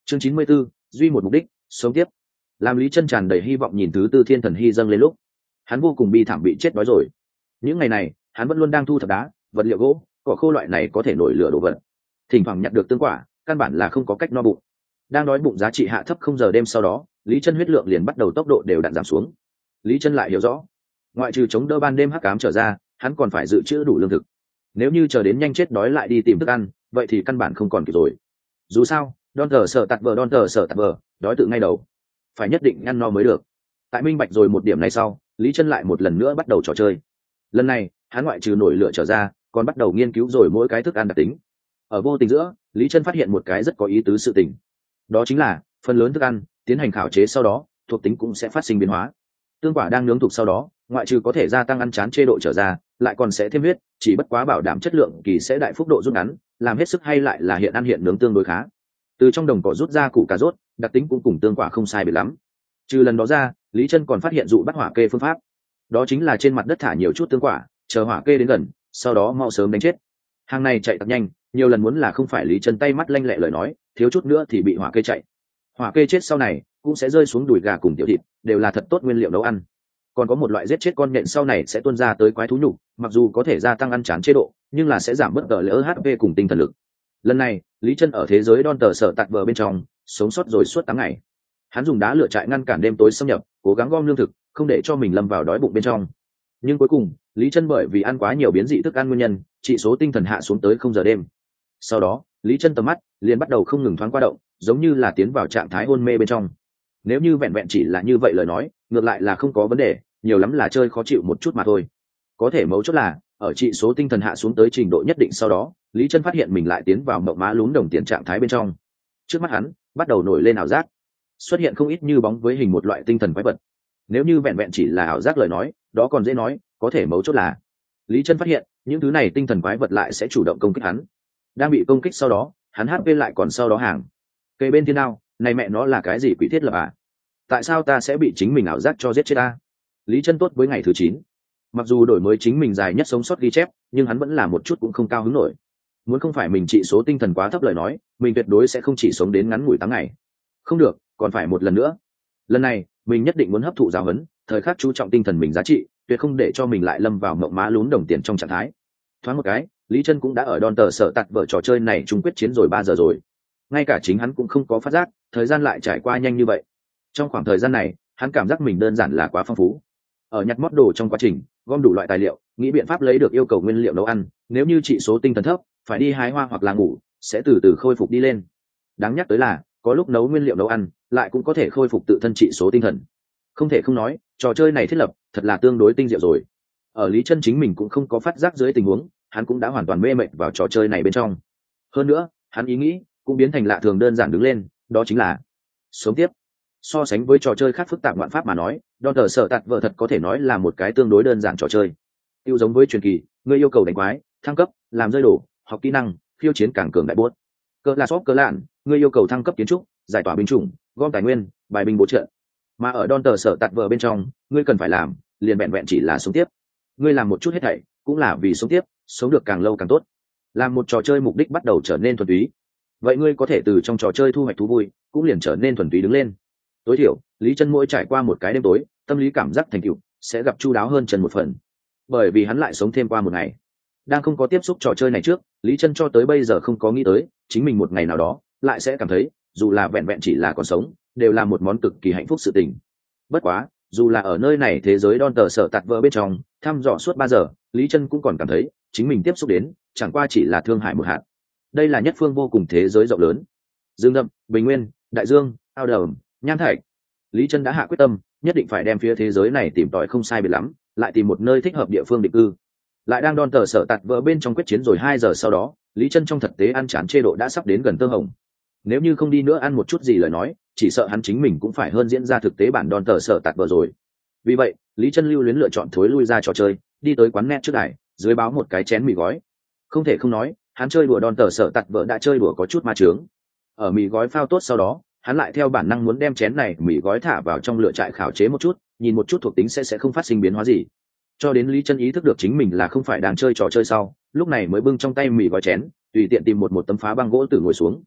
chương 94, duy một mục đích, sống tiếp. Làm Lý Chân tràn đầy hy vọng nhìn thứ tư thiên thần hy dâng lên lúc, hắn vô cùng bi thảm bị chết đói rồi. Những ngày này hắn vẫn luôn đang thu thập đá, vật liệu gỗ, cỏ khô loại này có thể nổi lửa đồ vật, thỉnh thoảng nhặt được tương quả, căn bản là không có cách no bụng. Đang đói bụng giá trị hạ thấp không giờ đêm sau đó, Lý Chân huyết lượng liền bắt đầu tốc độ đều đặn giảm xuống. Lý Chân lại hiểu rõ, ngoại trừ chống đỡ ban đêm hắc ám trở ra, hắn còn phải dự trữ đủ lương thực. Nếu như chờ đến nhanh chết đói lại đi tìm thức ăn, vậy thì căn bản không còn kịp rồi. Dù sao, đòn tờ sở tạt vờ, đói tự ngay đầu, phải nhất định ăn no mới được. Tại minh bạch rồi một điểm này sau, Lý Chân lại một lần nữa bắt đầu trò chơi. Lần này hắn ngoại trừ nổi lửa trở ra, còn bắt đầu nghiên cứu rồi mỗi cái thức ăn đặc tính. Ở vô tình giữa, Lý Chân phát hiện một cái rất có ý tứ sự tình, đó chính là phần lớn thức ăn tiến hành khảo chế sau đó thuộc tính cũng sẽ phát sinh biến hóa. Tương quả đang nướng thục sau đó, ngoại trừ có thể gia tăng ăn chán chế độ trở ra, lại còn sẽ thêm huyết, chỉ bất quá bảo đảm chất lượng kỳ sẽ đại phúc độ rút ngắn, làm hết sức hay lại là hiện ăn hiện nướng tương đối khá. Từ trong đồng cỏ rút ra củ cà rốt, đặc tính cũng cùng tương quả không sai biệt lắm. Trừ lần đó ra, Lý Chân còn phát hiện dụ bắt hỏa kê phương pháp, đó chính là trên mặt đất thả nhiều chút tương quả, chờ hỏa kê đến gần, sau đó mau sớm đánh chết. Hàng này chạy thật nhanh, nhiều lần muốn là không phải Lý Chân tay mắt lanh lẹ lời nói, thiếu chút nữa thì bị hỏa kê chạy. Hỏa kê chết sau này cũng sẽ rơi xuống đùi gà cùng tiểu thịt, đều là thật tốt nguyên liệu nấu ăn. Còn có một loại giết chết con nhện sau này sẽ tuôn ra tới quái thú nhục, mặc dù có thể gia tăng ăn chán chế độ, nhưng là sẽ giảm bớt gờ lỡ HP cùng tinh thần lực. Lần này Lý Chân ở thế giới đòn tờ sở tạt vờ bên trong sống sót rồi suốt 8 ngày. Hắn dùng đá lửa trại ngăn cản đêm tối xâm nhập, cố gắng gom lương thực, không để cho mình lâm vào đói bụng bên trong. Nhưng cuối cùng Lý Chân bởi vì ăn quá nhiều biến dị thức ăn nguyên nhân, chỉ số tinh thần hạ xuống tới 0 giờ đêm. Sau đó Lý Chân tầm mắt liền bắt đầu không ngừng thoáng qua động, giống như là tiến vào trạng thái hôn mê bên trong. Nếu như vẹn vẹn chỉ là như vậy lời nói, ngược lại là không có vấn đề, nhiều lắm là chơi khó chịu một chút mà thôi. Có thể mấu chốt là ở trị số tinh thần hạ xuống tới trình độ nhất định sau đó, Lý Chân phát hiện mình lại tiến vào mộng má lún đồng tiền trạng thái bên trong. Trước mắt hắn bắt đầu nổi lên ảo giác, xuất hiện không ít như bóng với hình một loại tinh thần quái vật. Nếu như vẹn vẹn chỉ là ảo giác lời nói, đó còn dễ nói, có thể mấu chốt là Lý Chân phát hiện những thứ này tinh thần quái vật lại sẽ chủ động công kích hắn. Đang bị công kích sau đó, hắn HP lại còn sau đó hàng. Cây bên thiên đao, này mẹ nó là cái gì quỷ thiết lập à? Tại sao ta sẽ bị chính mình ảo giác cho giết chết ta? Lý Chân tốt với ngày thứ 9. Mặc dù đổi mới chính mình dài nhất sống sót ghi chép, nhưng hắn vẫn là một chút cũng không cao hứng nổi. Muốn không phải mình trị số tinh thần quá thấp lời nói, mình tuyệt đối sẽ không chỉ sống đến ngắn ngủi 8 ngày. Không được, còn phải một lần nữa. Lần này, mình nhất định muốn hấp thụ giáo huấn, thời khắc chú trọng tinh thần mình giá trị, tuyệt không để cho mình lại lâm vào mộng má lún đồng tiền trong trạng thái. Thoáng một cái, Lý Chân cũng đã ở đòn tờ sở tạt vở trò chơi này chung quyết chiến rồi 3 giờ rồi. Ngay cả chính hắn cũng không có phát giác, thời gian lại trải qua nhanh như vậy. Trong khoảng thời gian này, hắn cảm giác mình đơn giản là quá phong phú. Ở nhặt mót đồ trong quá trình, gom đủ loại tài liệu, nghĩ biện pháp lấy được yêu cầu nguyên liệu nấu ăn, nếu như trị số tinh thần thấp, phải đi hái hoa hoặc là ngủ, sẽ từ từ khôi phục đi lên. Đáng nhắc tới là, có lúc nấu nguyên liệu nấu ăn, lại cũng có thể khôi phục tự thân trị số tinh thần. Không thể không nói, trò chơi này thiết lập thật là tương đối tinh diệu rồi. Ở Lý Chân chính mình cũng không có phát giác dưới tình huống, hắn cũng đã hoàn toàn mê mệt vào trò chơi này bên trong. Hơn nữa, hắn ý nghĩ cũng biến thành lạ thường đơn giản đứng lên, đó chính là sống tiếp. So sánh với trò chơi khác phức tạp ngoạn pháp mà nói, đòn tờ sở tạt vợ thật có thể nói là một cái tương đối đơn giản trò chơi. Tiêu giống với truyền kỳ, ngươi yêu cầu đánh quái, thăng cấp, làm rơi đồ, học kỹ năng, khiêu chiến càng cường đại buốt. Cỡ là shop cỡ lạn, ngươi yêu cầu thăng cấp kiến trúc, giải tỏa binh chủng, gom tài nguyên, bài binh bố trận. Mà ở đòn tờ sở tạt vợ bên trong, ngươi cần phải làm, liền vẹn vẹn chỉ là sống tiếp. Ngươi làm một chút hết thảy, cũng là vì sống tiếp, sống được càng lâu càng tốt. Làm một trò chơi mục đích bắt đầu trở nên thuần túy. Vậy ngươi có thể từ trong trò chơi thu hoạch thú vui, cũng liền trở nên thuần túy đứng lên. Tối thiểu, Lý Chân mỗi trải qua một cái đêm tối, tâm lý cảm giác thành tựu sẽ gặp chu đáo hơn Trần một phần, bởi vì hắn lại sống thêm qua một ngày. Đang không có tiếp xúc trò chơi này trước, Lý Chân cho tới bây giờ không có nghĩ tới chính mình một ngày nào đó lại sẽ cảm thấy dù là vẹn vẹn chỉ là còn sống, đều là một món cực kỳ hạnh phúc sự tình. Bất quá, dù là ở nơi này thế giới đon tờ sở tạt vỡ bên trong thăm dò suốt 3 giờ, Lý Chân cũng còn cảm thấy chính mình tiếp xúc đến chẳng qua chỉ là thương hại một hạt. Đây là nhất phương vô cùng thế giới rộng lớn, dương rậm, bình nguyên, đại dương, ao đầm, nham thạch. Lý Chân đã hạ quyết tâm, nhất định phải đem phía thế giới này tìm tòi không sai biệt lắm, lại tìm một nơi thích hợp địa phương định cư. Lại đang đòn tờ sở tạt vỡ bên trong quyết chiến rồi 2 giờ sau đó, Lý Chân trong thực tế ăn chán chê độ đã sắp đến gần tơ hồng. Nếu như không đi nữa ăn một chút gì lời nói, chỉ sợ hắn chính mình cũng phải hơn diễn ra thực tế bản đòn tờ sở tạt vỡ rồi. Vì vậy, Lý Chân lưu luyến lựa chọn thối lui ra trò chơi, đi tới quán net trước đài, dưới báo một cái chén mì gói. Không thể không nói, hắn chơi đùa đòn tờ sở tạt vỡ đã chơi đùa có chút ma chướng. Ở mì gói phao tốt sau đó, hắn lại theo bản năng muốn đem chén này mì gói thả vào trong lửa trại khảo chế một chút, nhìn một chút thuộc tính sẽ không phát sinh biến hóa gì. Cho đến Lý Chân ý thức được chính mình là không phải đang chơi trò chơi sau, lúc này mới bưng trong tay mì gói chén, tùy tiện tìm một tấm phá băng gỗ tử ngồi xuống.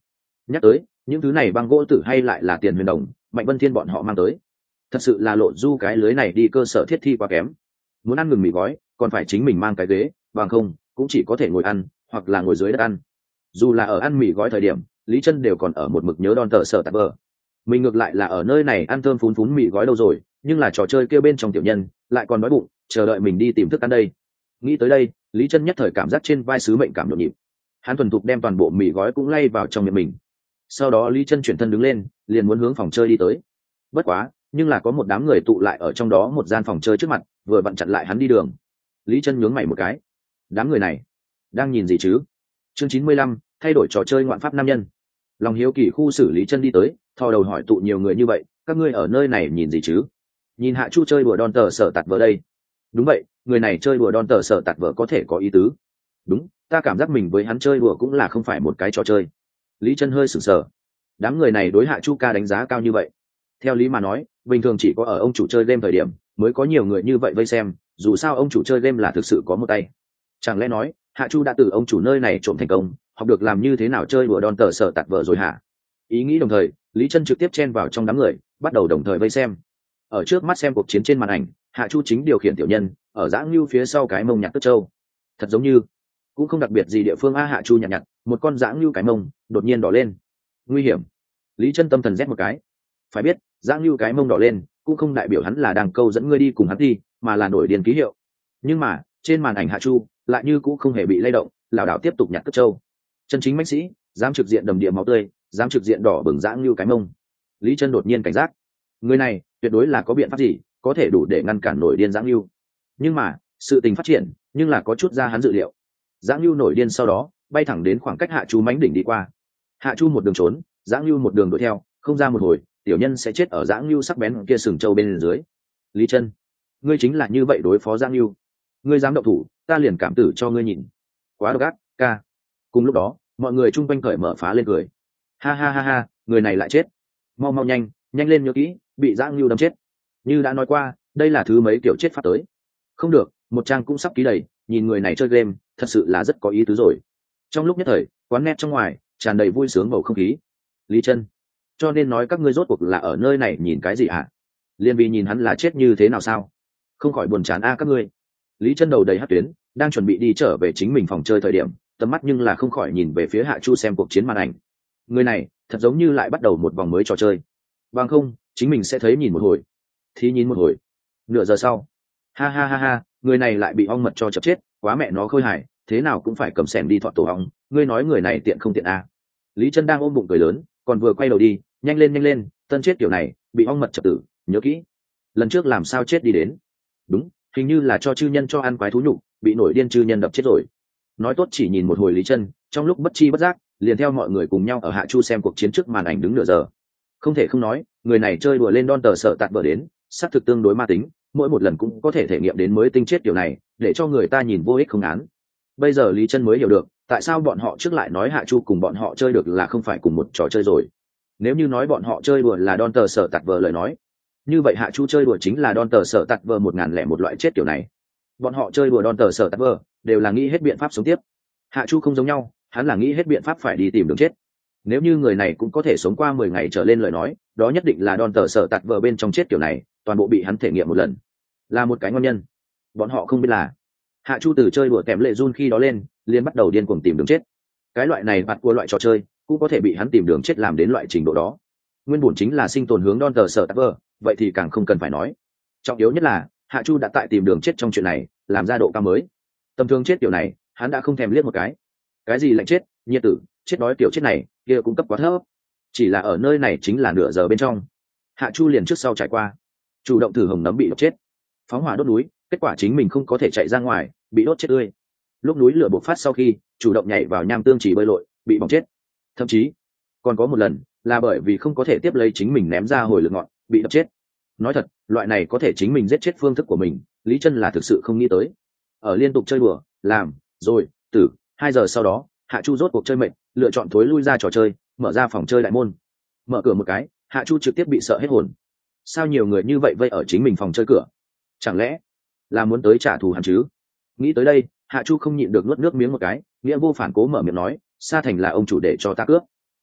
Nhắc tới những thứ này băng gỗ tử hay lại là tiền huyền đồng Mạnh Vân Thiên bọn họ mang tới, thật sự là lộ du cái lưới này đi cơ sở thiết thi quá kém. Muốn ăn ngừng mì gói còn phải chính mình mang cái ghế, bằng không cũng chỉ có thể ngồi ăn hoặc là ngồi dưới đất ăn. Dù là ở ăn mì gói thời điểm Lý Chân đều còn ở một mực nhớ đòn tờ sở tạt bờ. Mình ngược lại là ở nơi này ăn thơm phún phún mì gói đâu rồi, nhưng là trò chơi kia bên trong tiểu nhân lại còn đói bụng chờ đợi mình đi tìm thức ăn đây. Nghĩ tới đây Lý Chân nhất thời cảm giác trên vai sứ mệnh cảm nhộn nhịp. Hắn thuần thục đem toàn bộ mì gói cũng lay vào trong miệng mình. Sau đó Lý Chân chuyển thân đứng lên liền muốn hướng phòng chơi đi tới. Bất quá nhưng là có một đám người tụ lại ở trong đó một gian phòng chơi trước mặt, vừa vặn chặn lại hắn đi đường. Lý Chân nhướng mày một cái, đám người này đang nhìn gì chứ? Chương 95, thay đổi trò chơi ngoạn pháp nam nhân. Lòng hiếu kỳ khu xử Lý Chân đi tới, thò đầu hỏi tụ nhiều người như vậy, các ngươi ở nơi này nhìn gì chứ? Nhìn Hạ Chu chơi đùa đòn tờ sở tạt vợ đây. Đúng vậy, người này chơi đùa đòn tờ sở tạt vợ có thể có ý tứ. Đúng, ta cảm giác mình với hắn chơi đùa cũng là không phải một cái trò chơi. Lý Chân hơi sửng sờ. Đám người này đối Hạ Chu ca đánh giá cao như vậy. Theo lý mà nói, bình thường chỉ có ở ông chủ chơi game thời điểm mới có nhiều người như vậy vây xem, dù sao ông chủ chơi game là thực sự có một tay. Chẳng lẽ nói Hạ Chu đã từ ông chủ nơi này trộm thành công, học được làm như thế nào chơi đùa đòn tờ sở tạt vợ rồi hả? Ý nghĩ đồng thời Lý Chân trực tiếp chen vào trong đám người, bắt đầu đồng thời vây xem. Ở trước mắt xem cuộc chiến trên màn ảnh, Hạ Chu chính điều khiển tiểu nhân ở dã ngưu phía sau cái mông nhặt tức châu. Thật giống như cũng không đặc biệt gì địa phương a. Hạ Chu nhặt một con dã ngưu cái mông đột nhiên đỏ lên, nguy hiểm. Lý Chân tâm thần rét một cái. Phải biết dã ngưu cái mông đỏ lên cũng không đại biểu hắn là đang câu dẫn ngươi đi cùng hắn đi, mà là nổi điên ký hiệu. Nhưng mà trên màn ảnh Hạ Chu lại như cũng không hề bị lay động, lảo đảo tiếp tục nhặt cất châu. Chân chính mãnh sĩ dám trực diện đầm địa máu tươi, dám trực diện đỏ bừng dã ngưu cái mông. Lý Chân đột nhiên cảnh giác, người này tuyệt đối là có biện pháp gì có thể đủ để ngăn cản nổi điên dã ngưu. Nhưng mà sự tình phát triển nhưng là có chút ra hắn dự liệu. Dã ngưu nổi điên sau đó bay thẳng đến khoảng cách Hạ Chu mãnh đỉnh đi qua. Hạ Chu một đường trốn, dã ngưu một đường đuổi theo, không ra một hồi tiểu nhân sẽ chết ở dã ngưu sắc bén kia sừng trâu bên dưới. Lý Chân, ngươi chính là như vậy đối phó dã ngưu? Ngươi dám động thủ ta liền cảm tử cho ngươi nhìn. Quá độc ác ca. Cùng lúc đó mọi người chung quanh cởi mở phá lên cười. Ha ha ha ha, người này lại chết. Mau mau nhanh nhanh lên, nhớ kỹ bị dã ngưu đâm chết. Như đã nói qua đây là thứ mấy kiểu chết pháp tới. Không được, một trang cũng sắp ký đầy, nhìn người này chơi game thật sự là rất có ý tứ rồi. Trong lúc nhất thời quán net trong ngoài tràn đầy vui sướng bầu không khí. Lý Chân, cho nên nói các ngươi rốt cuộc là ở nơi này nhìn cái gì hả? Liên vì nhìn hắn là chết như thế nào sao? Không khỏi buồn chán a các ngươi. Lý Chân đầu đầy hắc tuyến, đang chuẩn bị đi trở về chính mình phòng chơi thời điểm, tầm mắt nhưng là không khỏi nhìn về phía Hạ Chu xem cuộc chiến màn ảnh. Người này thật giống như lại bắt đầu một vòng mới trò chơi. Bằng không chính mình sẽ thấy nhìn một hồi thì nhìn một hồi. Nửa giờ sau, ha ha ha ha, người này lại bị ong mật cho chập chết, quá mẹ nó khôi hài, thế nào cũng phải cầm xẻng đi thọt tổ ong. Ngươi nói người này tiện không tiện a? Lý Chân đang ôm bụng cười lớn, còn vừa quay đầu đi, nhanh lên, tân chết kiểu này bị ong mật chập tử, nhớ kỹ lần trước làm sao chết đi đến. Đúng, hình như là cho chư nhân cho ăn quái thú nhục, bị nổi điên chư nhân đập chết rồi. Nói tốt chỉ nhìn một hồi Lý Chân, trong lúc bất chi bất giác liền theo mọi người cùng nhau ở Hạ Chu xem cuộc chiến trước màn ảnh đứng nửa giờ. Không thể không nói người này chơi đùa lên đòn tờ sợ tạt bờ đến sát thực tương đối ma tính, mỗi một lần cũng có thể thể nghiệm đến mới tinh chết kiểu này, để cho người ta nhìn vô ích không án. Bây giờ Lý Chân mới hiểu được tại sao bọn họ trước lại nói Hạ Chu cùng bọn họ chơi được là không phải cùng một trò chơi rồi. Nếu như nói bọn họ chơi đùa là đòn tờ sở tạt vờ lời nói, như vậy Hạ Chu chơi đùa chính là đòn tờ sở tạt vờ 1001 loại chết kiểu này. Bọn họ chơi đùa đòn tờ sở tạt vờ đều là nghĩ hết biện pháp sống tiếp. Hạ Chu không giống nhau, hắn là nghĩ hết biện pháp phải đi tìm đường chết. Nếu như người này cũng có thể sống qua 10 ngày trở lên lời nói, đó nhất định là đòn tờ sở tạt vờ bên trong chết kiểu này toàn bộ bị hắn thể nghiệm một lần, là một cái ngon nhân. Bọn họ không biết là Hạ Chu từ chơi đùa kèm lệ run khi đó lên liền bắt đầu điên cuồng tìm đường chết. Cái loại này bạt của loại trò chơi cũng có thể bị hắn tìm đường chết làm đến loại trình độ đó. Nguyên bổn chính là sinh tồn hướng đòn tờ sở tạt vờ, vậy thì càng không cần phải nói. Trọng yếu nhất là Hạ Chu đã tại tìm đường chết trong chuyện này làm ra độ cao mới. Tầm thường chết kiểu này hắn đã không thèm liếc một cái gì lạnh chết nhiệt tử chết đói kiểu chết này kia cũng cấp quá thấp. Chỉ là ở nơi này chính là nửa giờ bên trong, Hạ Chu liền trước sau trải qua, chủ động thử hồng nấm bị đốt chết, phóng hỏa đốt núi, kết quả chính mình không có thể chạy ra ngoài, bị đốt chết tươi. Lúc núi lửa bộc phát sau khi chủ động nhảy vào nham tương chỉ bơi lội, bị bỏng chết. Thậm chí còn có một lần là bởi vì không có thể tiếp lấy chính mình ném ra hồi lực ngọn, bị đập chết. Nói thật, loại này có thể chính mình giết chết phương thức của mình, Lý Chân là thực sự không nghĩ tới. Ở liên tục chơi đùa làm rồi tử 2 giờ sau đó, Hạ Chu rốt cuộc chơi mệt, lựa chọn thối lui ra trò chơi, mở ra phòng chơi đại môn. Mở cửa một cái, Hạ Chu trực tiếp bị sợ hết hồn. Sao nhiều người như vậy vây ở chính mình phòng chơi cửa? Chẳng lẽ là muốn tới trả thù hắn chứ? Nghĩ tới đây, Hạ Chu không nhịn được nuốt nước miếng một cái, nghĩa vô phản cố mở miệng nói, Sa Thành là ông chủ để cho ta cướp.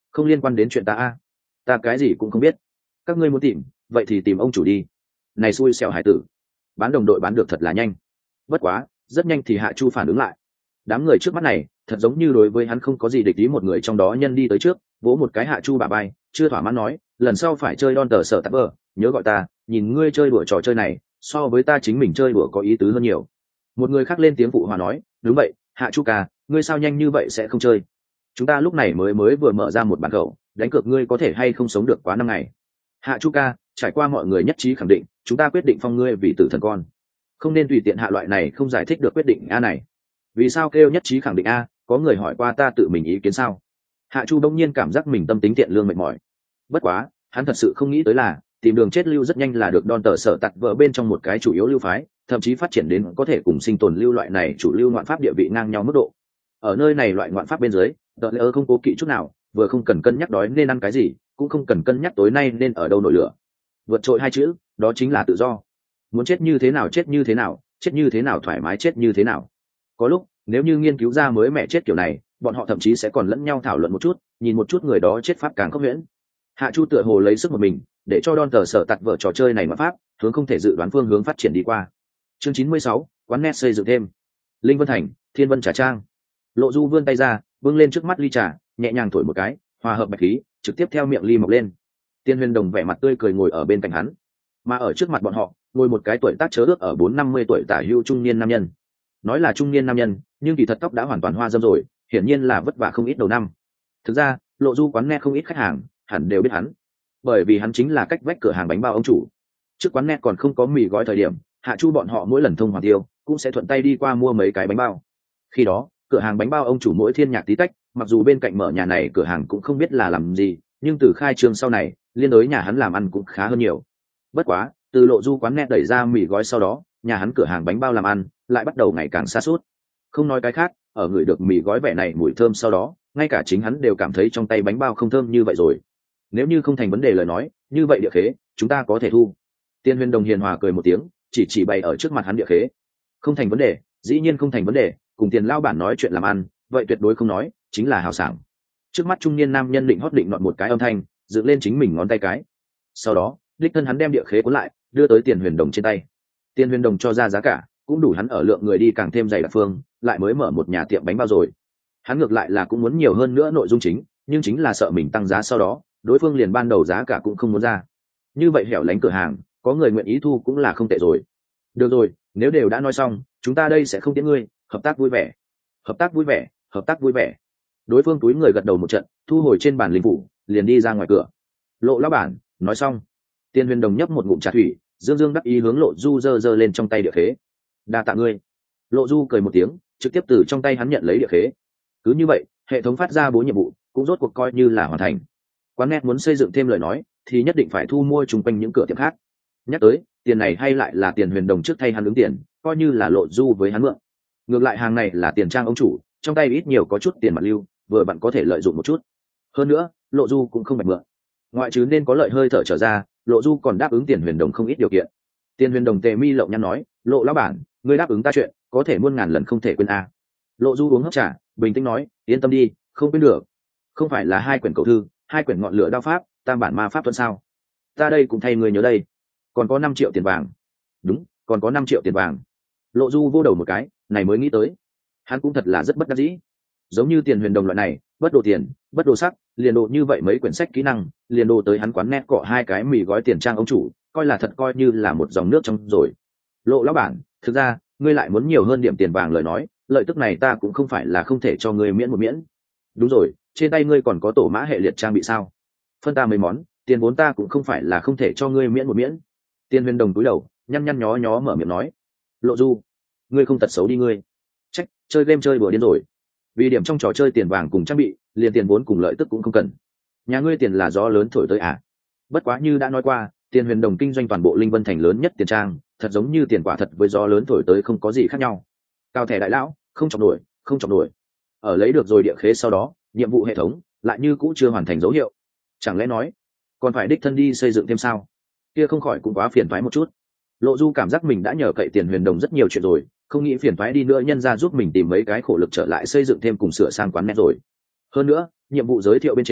không liên quan đến chuyện ta a. Ta cái gì cũng không biết. Các ngươi muốn tìm vậy thì tìm ông chủ đi. Này xui xẻo hải tử, bán đồng đội bán được thật là nhanh. Bất quá rất nhanh thì Hạ Chu phản ứng lại. Đám người trước mắt này thật giống như đối với hắn không có gì địch ý. Một người trong đó nhân đi tới trước vỗ một cái Hạ Chu bả vai, chưa thỏa mãn nói, lần sau phải chơi Don tờ sở tạp vờ, nhớ gọi ta, nhìn ngươi chơi đùa trò chơi này so với ta chính mình chơi đùa có ý tứ hơn nhiều. Một người khác lên tiếng phụ hòa nói, đúng vậy, Hạ Chu ca, ngươi sao nhanh như vậy sẽ không chơi? Chúng ta lúc này mới vừa mở ra một bàn khẩu, đánh cược ngươi có thể hay không sống được quá 5 ngày. Hạ Chu ca, trải qua mọi người nhất trí khẳng định, chúng ta quyết định phong ngươi vì tử thần con. Không nên tùy tiện hạ loại này không giải thích được quyết định a này. Vì sao kêu nhất trí khẳng định a? Có người hỏi qua ta tự mình ý kiến sao? Hạ Chu đông nhiên cảm giác mình tâm tính thiện lương mệt mỏi. Bất quá hắn thật sự không nghĩ tới là tìm đường chết lưu rất nhanh là được Don tờ sở tặc vợ bên trong một cái chủ yếu lưu phái, thậm chí phát triển đến có thể cùng sinh tồn lưu loại này chủ lưu ngoạn pháp địa vị ngang nhau mức độ. Ở nơi này loại ngoạn pháp bên dưới, tờ lỡ không cố kỵ chút nào, vừa không cần cân nhắc đói nên ăn cái gì, cũng không cần cân nhắc tối nay nên ở đâu nổi lửa. Vượt trội 2 chữ, đó chính là tự do. Muốn chết như thế nào chết như thế nào, chết như thế nào thoải mái chết như thế nào. Có lúc nếu như nghiên cứu ra mới mẹ chết kiểu này, bọn họ thậm chí sẽ còn lẫn nhau thảo luận một chút, nhìn một chút người đó chết pháp càng khốc huyễn. Hạ Chu tựa hồ lấy sức một mình để cho Don tờ sở tặc vợ trò chơi này mà pháp hướng không thể dự đoán phương hướng phát triển đi qua. Chương 96, quán net xây dựng thêm. Linh Vân Thành, Thiên Vân Trà Trang. Lộ Du vươn tay ra, vươn lên trước mắt ly trà, nhẹ nhàng thổi một cái, hòa hợp bạch khí, trực tiếp theo miệng ly mọc lên. Tiên Huyền Đồng vẻ mặt tươi cười ngồi ở bên cạnh hắn, mà ở trước mặt bọn họ ngồi một cái tuổi tác chớ ước ở 40-50 tuổi tả hữu trung niên nam nhân. Nói là trung niên nam nhân, nhưng kỳ thật tóc đã hoàn toàn hoa râm rồi, hiển nhiên là vất vả không ít đầu năm. Thực ra Lộ Du quán net không ít khách hàng hẳn đều biết hắn, bởi vì hắn chính là cách vách cửa hàng bánh bao ông chủ. Trước quán net còn không có mì gói thời điểm, Hạ Chu bọn họ mỗi lần thông Hoàng Tiêu cũng sẽ thuận tay đi qua mua mấy cái bánh bao. Khi đó cửa hàng bánh bao ông chủ mỗi thiên nhạc tí tách, mặc dù bên cạnh mở nhà này cửa hàng cũng không biết là làm gì, nhưng từ khai trương sau này liên đối nhà hắn làm ăn cũng khá hơn nhiều. Bất quá từ Lộ Du quán net đẩy ra mì gói sau đó, nhà hắn cửa hàng bánh bao làm ăn lại bắt đầu ngày càng sa sút. Không nói cái khác, ở người được mì gói vẻ này mùi thơm sau đó, ngay cả chính hắn đều cảm thấy trong tay bánh bao không thơm như vậy rồi. Nếu như không thành vấn đề lời nói, như vậy địa khế chúng ta có thể thu. Tiên Huyền Đồng hiền hòa cười một tiếng, chỉ bày ở trước mặt hắn địa khế. Không thành vấn đề, dĩ nhiên không thành vấn đề, cùng Tiền lao bản nói chuyện làm ăn, vậy tuyệt đối không nói, chính là hào sảng. Trước mắt trung niên nam nhân định hót định nọt một cái âm thanh, dựng lên chính mình ngón tay cái. Sau đó đích thân hắn đem địa khế cuốn lại, đưa tới Tiền Huyền Đồng trên tay. Tiền Huyền Đồng cho ra giá cả cũng đủ hắn ở lượng người đi càng thêm dày đặc phương, lại mới mở một nhà tiệm bánh bao rồi. Hắn ngược lại là cũng muốn nhiều hơn nữa nội dung chính, nhưng chính là sợ mình tăng giá sau đó đối phương liền ban đầu giá cả cũng không muốn ra. Như vậy hẻo lánh cửa hàng có người nguyện ý thu cũng là không tệ rồi. Được rồi, nếu đều đã nói xong, chúng ta đây sẽ không tiễn ngươi, hợp tác vui vẻ. Hợp tác vui vẻ, hợp tác vui vẻ. Đối phương túi người gật đầu một trận, thu hồi trên bàn linh phủ, liền đi ra ngoài cửa. Lộ lão bản nói xong. Tiên Huyền Đồng nhấp một ngụm trà thủy, dương dương đắc ý hướng Lộ Du giơ lên trong tay địa khế. Đa tạ ngươi. Lộ Du cười một tiếng, trực tiếp từ trong tay hắn nhận lấy địa khế. Cứ như vậy hệ thống phát ra 4 nhiệm vụ cũng rốt cuộc coi như là hoàn thành. Quán net muốn xây dựng thêm lời nói thì nhất định phải thu mua chung quanh những cửa tiệm khác. Nhắc tới tiền này hay lại là Tiền Huyền Đồng trước thay hắn ứng tiền, coi như là Lộ Du với hắn mượn. Ngược lại hàng này là tiền trang ông chủ, trong tay ít nhiều có chút tiền mặt lưu, vừa bạn có thể lợi dụng một chút. Hơn nữa Lộ Du cũng không bạch mượn, ngoại trừ nên có lợi hơi thở trở ra, Lộ Du còn đáp ứng Tiền Huyền Đồng không ít điều kiện. Tiền Huyền Đồng tề mi lộng nhăn nói, Lộ lão bản, ngươi đáp ứng ta chuyện có thể muôn ngàn lần không thể quên a. Lộ Du uống hớp trà, bình tĩnh nói, yên tâm đi, không quên được. Không phải là 2 quyển cầu thư, 2 quyển ngọn lửa đao pháp, tam bản ma pháp tuần sao? Ta đây cũng thay người nhớ đây. Còn có 5 triệu tiền vàng. Đúng, còn có 5 triệu tiền vàng. Lộ Du vô đầu một cái, này mới nghĩ tới. Hắn cũng thật là rất bất đắc dĩ. Giống như Tiền Huyền Đồng loại này, bất đồ tiền, bất đồ sắc, liền đồ như vậy mấy quyển sách kỹ năng, liền đồ tới hắn quán net cọ 2 cái mì gói tiền trang ông chủ, coi là thật coi như là một dòng nước trong rồi. Lộ lão bản, thực ra ngươi lại muốn nhiều hơn điểm tiền vàng lời nói, lợi tức này ta cũng không phải là không thể cho ngươi miễn một miễn. Đúng rồi, trên tay ngươi còn có tổ mã hệ liệt trang bị sao? Phân ta mấy món, tiền vốn ta cũng không phải là không thể cho ngươi miễn một miễn. Tiên Huyền Đồng cúi đầu, nhăn nhó mở miệng nói, Lộ Du, ngươi không tật xấu đi ngươi. Trách, chơi game chơi bừa điên rồi. Vì điểm trong trò chơi tiền vàng cùng trang bị, liền tiền vốn cùng lợi tức cũng không cần. Nhà ngươi tiền là gió lớn thổi tới à? Bất quá như đã nói qua, Tiền Huyền Đồng kinh doanh toàn bộ Linh Vân Thành lớn nhất tiền trang, thật giống như tiền quả thật với gió lớn thổi tới không có gì khác nhau. Cao thẻ đại lão, không chọc nổi, không chọc nổi. Ở lấy được rồi địa khế sau đó, nhiệm vụ hệ thống lại như cũ chưa hoàn thành dấu hiệu. Chẳng lẽ nói còn phải đích thân đi xây dựng thêm sao? Kia không khỏi cũng quá phiền toái một chút. Lộ Du cảm giác mình đã nhờ cậy Tiền Huyền Đồng rất nhiều chuyện rồi, không nghĩ phiền toái đi nữa nhân ra giúp mình tìm mấy cái khổ lực trở lại xây dựng thêm cùng sửa sang quán net rồi. Hơn nữa nhiệm vụ giới thiệu bên trên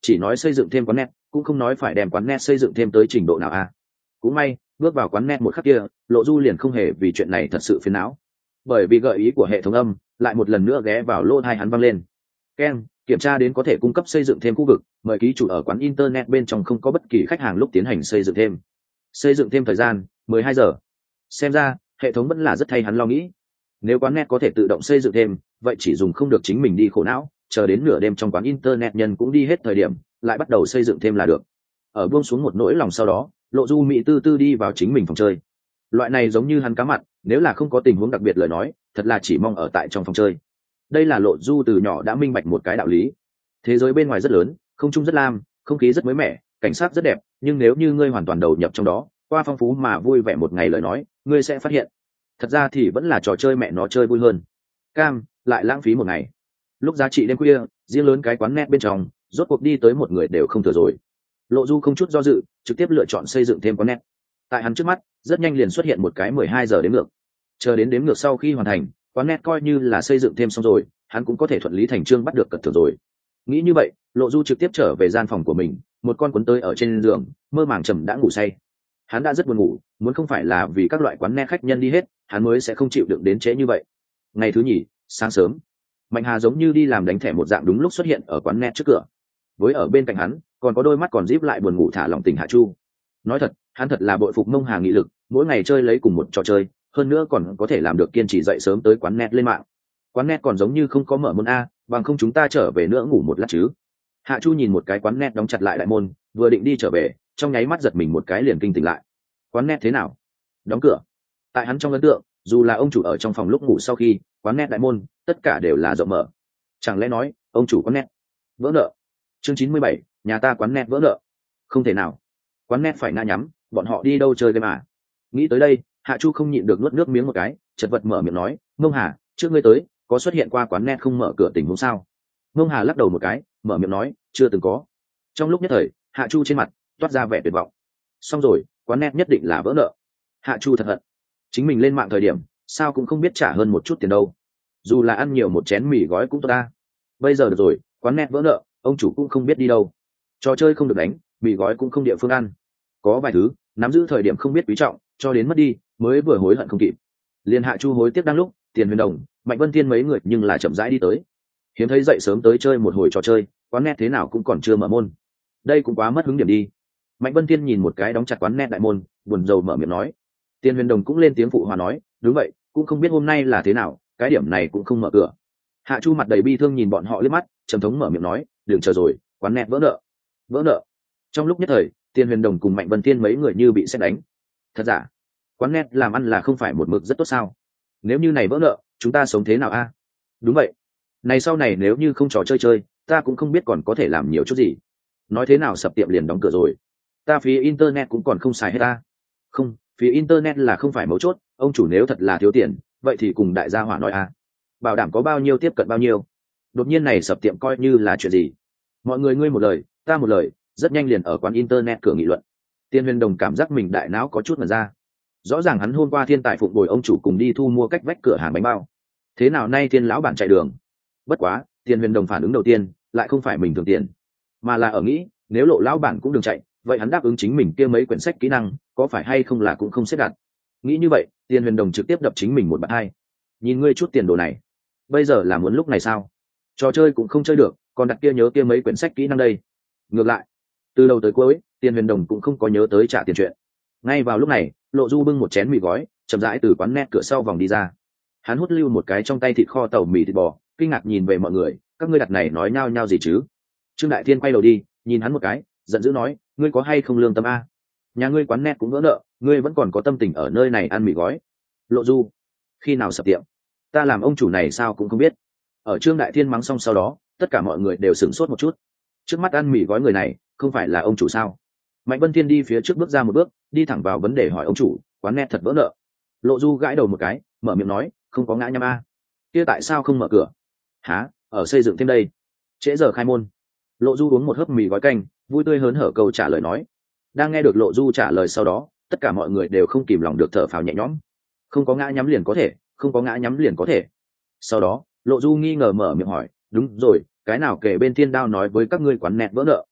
chỉ nói xây dựng thêm quán net, cũng không nói phải đem quán net xây dựng thêm tới trình độ nào a. Cũng may bước vào quán net một khắc kia, Lộ Du liền không hề vì chuyện này thật sự phiền não, bởi vì gợi ý của hệ thống âm lại một lần nữa ghé vào lỗ tai hắn vang lên. Ken, kiểm tra đến có thể cung cấp xây dựng thêm khu vực, mời ký chủ ở quán internet bên trong không có bất kỳ khách hàng lúc tiến hành xây dựng thêm. Xây dựng thêm thời gian 12 giờ. Xem ra hệ thống vẫn là rất thay hắn lo nghĩ. Nếu quán net có thể tự động xây dựng thêm, vậy chỉ dùng không được chính mình đi khổ não, chờ đến nửa đêm trong quán internet nhân cũng đi hết thời điểm, lại bắt đầu xây dựng thêm là được. Ở buông xuống một nỗi lòng sau đó, Lộ Du mỹ tư tư đi vào chính mình phòng chơi. Loại này giống như hắn cá mặn, nếu là không có tình huống đặc biệt lời nói, thật là chỉ mong ở tại trong phòng chơi. Đây là Lộ Du từ nhỏ đã minh bạch một cái đạo lý. Thế giới bên ngoài rất lớn, không trung rất lam, không khí rất mới mẻ, cảnh sát rất đẹp, nhưng nếu như ngươi hoàn toàn đầu nhập trong đó, qua phong phú mà vui vẻ một ngày lời nói, ngươi sẽ phát hiện thật ra thì vẫn là trò chơi mẹ nó chơi vui hơn. Cam lại lãng phí một ngày. Lúc giá trị đêm khuya, riêng lớn cái quán net bên trong rốt cuộc đi tới một người đều không thừa rồi. Lộ Du không chút do dự, trực tiếp lựa chọn xây dựng thêm quán net. Tại hắn trước mắt rất nhanh liền xuất hiện một cái 12 giờ đếm ngược. Chờ đến đếm ngược sau khi hoàn thành, quán net coi như là xây dựng thêm xong rồi, hắn cũng có thể thuận lý thành chương bắt được cật thưởng rồi. Nghĩ như vậy, Lộ Du trực tiếp trở về gian phòng của mình, một con quấn tơi ở trên giường, mơ màng trầm đã ngủ say. Hắn đã rất buồn ngủ, muốn không phải là vì các loại quán net khách nhân đi hết, hắn mới sẽ không chịu đựng đến trễ như vậy. Ngày thứ nhì, sáng sớm, Mạnh Hà giống như đi làm đánh thẻ một dạng đúng lúc xuất hiện ở quán net trước cửa. Với ở bên cạnh hắn, còn có đôi mắt còn díp lại buồn ngủ thả lỏng tình Hạ Chu. Nói thật, hắn thật là bội phục Mông Hà nghị lực, mỗi ngày chơi lấy cùng một trò chơi, hơn nữa còn có thể làm được kiên trì dậy sớm tới quán net lên mạng. Quán net còn giống như không có mở môn a, bằng không chúng ta trở về nữa ngủ một lát chứ. Hạ Chu nhìn một cái quán net đóng chặt lại đại môn, vừa định đi trở về, trong nháy mắt giật mình một cái liền kinh tỉnh lại. Quán net thế nào? Đóng cửa. Tại hắn trong ấn tượng, dù là ông chủ ở trong phòng lúc ngủ sau khi, quán net đại môn tất cả đều là rộng mở. Chẳng lẽ nói ông chủ quán net vỡ nợ? Chương 97, nhà ta quán net vỡ nợ. Không thể nào, quán net phải ngã nhắm, bọn họ đi đâu chơi game à? Nghĩ tới đây, Hạ Chu không nhịn được nuốt nước miếng một cái, chật vật mở miệng nói, Mông Hà, trước ngươi tới có xuất hiện qua quán net không mở cửa tình huống sao? Mông Hà lắc đầu một cái, mở miệng nói, chưa từng có. Trong lúc nhất thời, Hạ Chu trên mặt toát ra vẻ tuyệt vọng. Xong rồi, quán net nhất định là vỡ nợ. Hạ Chu thật hận, chính mình lên mạng thời điểm sao cũng không biết trả hơn một chút tiền đâu, dù là ăn nhiều một chén mì gói cũng tốt ta. Bây giờ được rồi, quán net vỡ nợ, ông chủ cũng không biết đi đâu, trò chơi không được đánh, mì gói cũng không địa phương ăn, có vài thứ nắm giữ thời điểm không biết quý trọng, cho đến mất đi mới vừa hối hận không kịp. Liên Hạ Chu hối tiếc đang lúc, Tiền Huyền Đồng, Mạnh Vân Thiên mấy người nhưng là chậm rãi đi tới. Hiếm thấy dậy sớm tới chơi một hồi trò chơi, quán net thế nào cũng còn chưa mở môn, đây cũng quá mất hứng điểm đi. Mạnh Vân Thiên nhìn một cái đóng chặt quán net đại môn, buồn rầu mở miệng nói. Tiền Huyền Đồng cũng lên tiếng phụ hòa nói, đúng vậy, cũng không biết hôm nay là thế nào, cái điểm này cũng không mở cửa. Hạ Chu mặt đầy bi thương nhìn bọn họ liếc mắt, trầm thống mở miệng nói, đừng chờ rồi, quán net vỡ nợ. Vỡ nợ? Trong lúc nhất thời, Tiền Huyền Đồng cùng Mạnh Vân Thiên mấy người như bị sét đánh. Thật giả, quán net làm ăn là không phải một mực rất tốt sao? Nếu như này vỡ nợ, chúng ta sống thế nào a? Đúng vậy, này sau này nếu như không trò chơi chơi, ta cũng không biết còn có thể làm nhiều chút gì. Nói thế nào sập tiệm liền đóng cửa rồi, ta phí internet cũng còn không xài hết ta. Không, phí internet là không phải mấu chốt, ông chủ nếu thật là thiếu tiền, vậy thì cùng đại gia hỏa nói a, bảo đảm có bao nhiêu tiếp cận bao nhiêu. Đột nhiên này sập tiệm coi như là chuyện gì? Mọi người ngươi một lời ta một lời, rất nhanh liền ở quán internet cửa nghị luận. Tiên Huyền Đồng cảm giác mình đại não có chút mật ra, rõ ràng hắn hôm qua thiên tài phụng bồi ông chủ cùng đi thu mua cách vách cửa hàng bánh bao, thế nào nay thiên lão bản chạy đường. Bất quá Tiên Huyền Đồng phản ứng đầu tiên lại không phải mình thường tiền, mà là ở nghĩ, nếu Lộ lão bản cũng đừng chạy, vậy hắn đáp ứng chính mình kia mấy quyển sách kỹ năng có phải hay không là cũng không xếp đặt. Nghĩ như vậy, Tiên Huyền Đồng trực tiếp đập chính mình một bạt hai. Nhìn ngươi chút tiền đồ này, bây giờ là muốn lúc này sao? Trò chơi cũng không chơi được, còn đặt kia nhớ kia mấy quyển sách kỹ năng đây. Ngược lại, từ đầu tới cuối, Tiên Huyền Đồng cũng không có nhớ tới trả tiền chuyện. Ngay vào lúc này, Lộ Du bưng một chén mì gói chậm rãi từ quán net cửa sau vòng đi ra. Hắn hút lưu một cái trong tay thịt kho tàu mì thịt bò, kinh ngạc nhìn về mọi người, các ngươi đặt này nói nhao nhao gì chứ? Trương Đại Thiên quay đầu đi nhìn hắn một cái, giận dữ nói, ngươi có hay không lương tâm a? Nhà ngươi quán net cũng vỡ nợ, ngươi vẫn còn có tâm tình ở nơi này ăn mì gói. Lộ Du, khi nào sập tiệm, ta làm ông chủ này sao cũng không biết. Ở Trương Đại Thiên mắng xong sau đó, tất cả mọi người đều sửng sốt một chút. Trước mắt ăn mì gói người này không phải là ông chủ sao? Mạnh Vân Thiên đi phía trước bước ra một bước, đi thẳng vào vấn đề hỏi ông chủ, quán net thật vỡ nợ? Lộ Du gãi đầu một cái, mở miệng nói, không có ngã nhăm a. Kia tại sao không mở cửa? Hả? Ở xây dựng thêm đây, trễ giờ khai môn. Lộ Du uống một hớp mì gói canh, vui tươi hớn hở câu trả lời nói. Đang nghe được Lộ Du trả lời sau đó, tất cả mọi người đều không kìm lòng được thở phào nhẹ nhõm. Không có ngã nhắm liền có thể, không có ngã nhắm liền có thể. Sau đó Lộ Du nghi ngờ mở miệng hỏi, đúng rồi, cái nào kể bên Thiên Đao nói với các ngươi quán net vỡ nợ,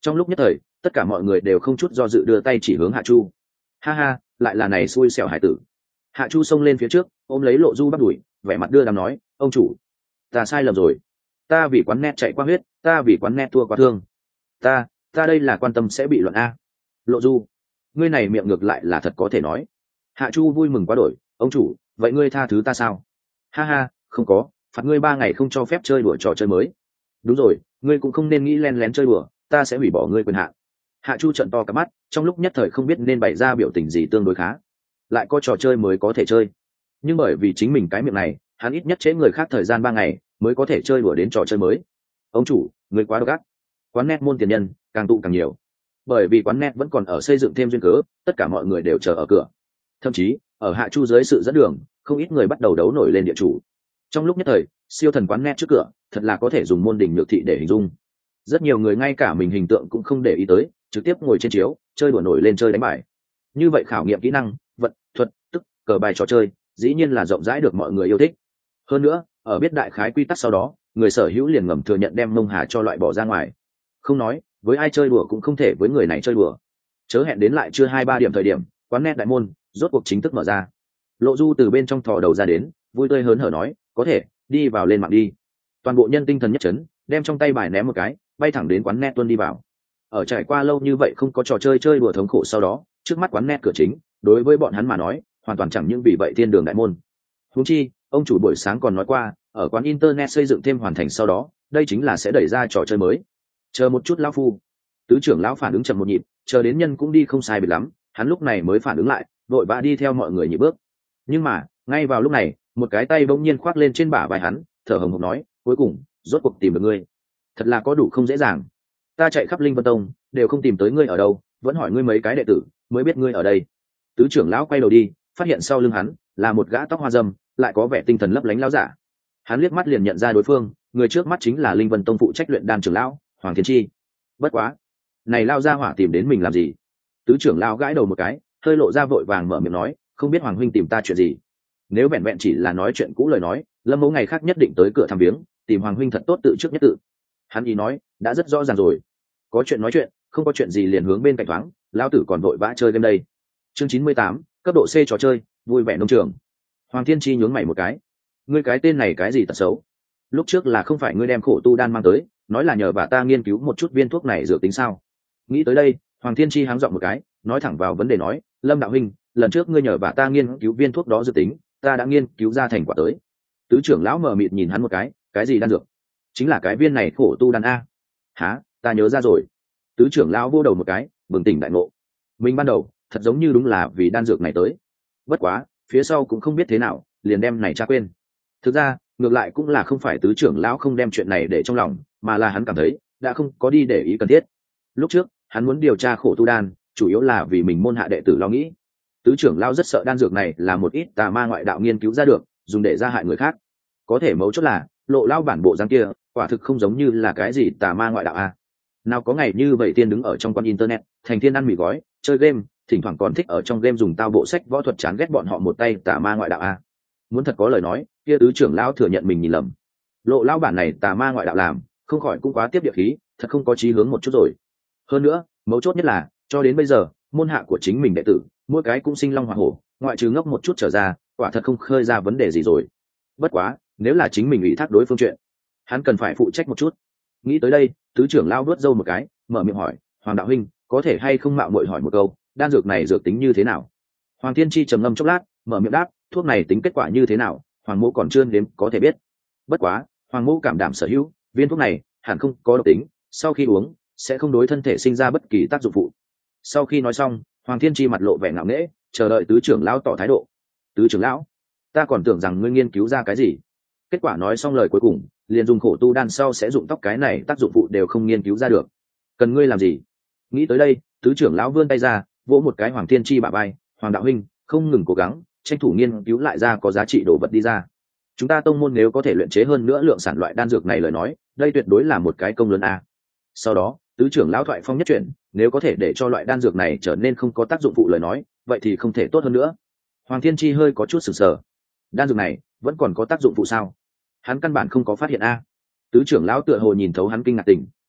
Trong lúc nhất thời tất cả mọi người đều không chút do dự đưa tay chỉ hướng Hạ Chu. Ha ha, lại là này xui xẻo hải tử. Hạ Chu xông lên phía trước ôm lấy Lộ Du bắt đuổi, vẻ mặt đưa đám nói, ông chủ, ta sai lầm rồi, ta vì quán net chạy qua huyết, ta vì quán net thua quá thương, ta đây là quan tâm sẽ bị luận a. Lộ Du, ngươi này miệng ngược lại là thật có thể nói. Hạ Chu vui mừng quá đổi, ông chủ, vậy ngươi tha thứ ta sao? Ha ha, không có, phạt ngươi 3 ngày không cho phép chơi đùa trò chơi mới. Đúng rồi, ngươi cũng không nên nghĩ len lén chơi đùa, ta sẽ hủy bỏ ngươi quyền hạn. Hạ Chu trợn to cả mắt, trong lúc nhất thời không biết nên bày ra biểu tình gì tương đối khá. Lại có trò chơi mới có thể chơi, nhưng bởi vì chính mình cái miệng này, hắn ít nhất chế người khác thời gian 3 ngày mới có thể chơi đùa đến trò chơi mới. Ông chủ, ngươi quá độc ác. Quán net môn tiền nhân càng tụ càng nhiều, bởi vì quán net vẫn còn ở xây dựng thêm duyên cớ, tất cả mọi người đều chờ ở cửa. Thậm chí ở Hạ Chu dưới sự dẫn đường, không ít người bắt đầu đấu nổi lên địa chủ. Trong lúc nhất thời siêu thần quán net trước cửa thật là có thể dùng môn đỉnh nhược thị để hình dung. Rất nhiều người ngay cả mình hình tượng cũng không để ý tới, trực tiếp ngồi trên chiếu chơi đùa nổi lên chơi đánh bài. Như vậy khảo nghiệm kỹ năng vận thuật tức cờ bài trò chơi dĩ nhiên là rộng rãi được mọi người yêu thích. Hơn nữa ở biết đại khái quy tắc sau đó, người sở hữu liền ngầm thừa nhận đem Mông Hà cho loại bỏ ra ngoài. Không nói với ai chơi đùa cũng không thể với người này chơi đùa. Chớ hẹn đến lại chưa 2-3 điểm thời điểm, quán net đại môn rốt cuộc chính thức mở ra. Lộ Du từ bên trong thò đầu ra đến, vui tươi hớn hở nói, có thể đi vào lên mạng đi. Toàn bộ nhân tinh thần nhất chấn, đem trong tay bài ném một cái, bay thẳng đến quán net tuân đi vào. Ở trải qua lâu như vậy không có trò chơi chơi đùa thống khổ sau đó, trước mắt quán net cửa chính đối với bọn hắn mà nói hoàn toàn chẳng những vì vậy thiên đường đại môn. Huống chi ông chủ buổi sáng còn nói qua, ở quán internet xây dựng thêm hoàn thành sau đó, đây chính là sẽ đẩy ra trò chơi mới. Chờ một chút lão phu. Tứ trưởng lão phản ứng chậm một nhịp, chờ đến nhân cũng đi không sai biệt lắm, hắn lúc này mới phản ứng lại, vội vã đi theo mọi người nhịp bước. Nhưng mà ngay vào lúc này, một cái tay bỗng nhiên khoác lên trên bả vai hắn, thở hổn hển nói, cuối cùng rốt cuộc tìm được ngươi, thật là có đủ không dễ dàng. Ta chạy khắp Linh Vân Tông đều không tìm tới ngươi ở đâu, vẫn hỏi ngươi mấy cái đệ tử mới biết ngươi ở đây. Tứ trưởng lão quay đầu đi, phát hiện sau lưng hắn là một gã tóc hoa râm, lại có vẻ tinh thần lấp lánh lão giả. Hắn liếc mắt liền nhận ra đối phương, người trước mắt chính là Linh Vân Tông phụ trách luyện đan trưởng lão Hoàng Thiên Chi. Bất quá, này lao ra hỏa tìm đến mình làm gì? Tứ trưởng lão gãi đầu một cái, hơi lộ ra vội vàng mở miệng nói, không biết Hoàng huynh tìm ta chuyện gì. Nếu vẹn vẹn chỉ là nói chuyện cũ lời nói, Lâm Mẫu ngày khác nhất định tới cửa thăm viếng, tìm Hoàng huynh thật tốt tự trước nhất tự. Hắn ý nói đã rất rõ ràng rồi, có chuyện nói chuyện, không có chuyện gì liền hướng bên cạnh thoáng, lão tử còn vội vã chơi game đây. Chương 98, cấp độ C trò chơi, vui vẻ nông trường. Hoàng Thiên Chi nhướng mày một cái, ngươi cái tên này cái gì tật xấu? Lúc trước là không phải ngươi đem khổ tu đan mang tới, nói là nhờ bà ta nghiên cứu một chút viên thuốc này dược tính sao? Nghĩ tới đây, Hoàng Thiên Chi háng giọng một cái, nói thẳng vào vấn đề nói, Lâm đạo huynh, lần trước ngươi nhờ bà ta nghiên cứu viên thuốc đó dược tính, ta đã nghiên cứu ra thành quả tới. Tứ trưởng lão mờ mịt nhìn hắn một cái gì đan dược? Chính là cái viên này khổ tu đan a. Hả, ta nhớ ra rồi. Tứ trưởng lão vô đầu một cái, bừng tỉnh đại ngộ. Mình ban đầu thật giống như đúng là vì đan dược này tới, bất quá phía sau cũng không biết thế nào liền đem này tra quên. Thực ra ngược lại cũng là không phải tứ trưởng lão không đem chuyện này để trong lòng, mà là hắn cảm thấy đã không có đi để ý cần thiết. Lúc trước hắn muốn điều tra khổ tu đan chủ yếu là vì mình môn hạ đệ tử lo nghĩ. Tứ trưởng lão rất sợ đan dược này là một ít tà ma ngoại đạo nghiên cứu ra được, dùng để gia hại người khác. Có thể mấu chốt là Lộ lão bản bộ dáng kia quả thực không giống như là cái gì tà ma ngoại đạo a. Nào có ngày như vậy tiên đứng ở trong quán internet thành thiên ăn mì gói chơi game, thỉnh thoảng còn thích ở trong game dùng tao bộ sách võ thuật chán ghét bọn họ một tay tà ma ngoại đạo a. Muốn thật có lời nói kia tứ trưởng lão thừa nhận mình nhìn lầm. Lộ lão bản này tà ma ngoại đạo làm không khỏi cũng quá tiếp địa khí, thật không có chí hướng một chút rồi. Hơn nữa mấu chốt nhất là cho đến bây giờ môn hạ của chính mình đệ tử mỗi cái cũng sinh long hỏa hổ, ngoại trừ ngốc một chút trở ra quả thật không khơi ra vấn đề gì rồi. Bất quá nếu là chính mình ủy thác đối phương chuyện, hắn cần phải phụ trách một chút. Nghĩ tới đây, tứ trưởng lao vuốt râu một cái, mở miệng hỏi, Hoàng đạo huynh, có thể hay không mạo muội hỏi một câu, đan dược này dược tính như thế nào? Hoàng Thiên Chi trầm ngâm chốc lát, mở miệng đáp, thuốc này tính kết quả như thế nào, Hoàng mẫu còn chưa đến có thể biết. Bất quá Hoàng mẫu cảm đảm sở hữu, viên thuốc này hẳn không có độc tính, sau khi uống sẽ không đối thân thể sinh ra bất kỳ tác dụng phụ. Sau khi nói xong, Hoàng Thiên Chi mặt lộ vẻ ngạo nghễ, chờ đợi tứ trưởng lão tỏ thái độ. Tứ trưởng lão, ta còn tưởng rằng ngươi nghiên cứu ra cái gì. Kết quả nói xong lời cuối cùng, liền dùng khổ tu đan sau sẽ dụng tóc cái này tác dụng phụ đều không nghiên cứu ra được. Cần ngươi làm gì? Nghĩ tới đây, tứ trưởng lão vươn tay ra, vỗ một cái Hoàng Thiên Chi bả vai, Hoàng đạo huynh, không ngừng cố gắng, tranh thủ nghiên cứu lại ra có giá trị đồ vật đi ra. Chúng ta tông môn nếu có thể luyện chế hơn nữa lượng sản loại đan dược này lời nói, đây tuyệt đối là một cái công lớn a. Sau đó, tứ trưởng lão thoại phong nhất chuyển, nếu có thể để cho loại đan dược này trở nên không có tác dụng phụ lời nói, vậy thì không thể tốt hơn nữa. Hoàng Thiên Chi hơi có chút sửng sờ. Đan dược này vẫn còn có tác dụng phụ sao? Hắn căn bản không có phát hiện a. Tứ trưởng lão tựa hồ nhìn thấu hắn kinh ngạc tình,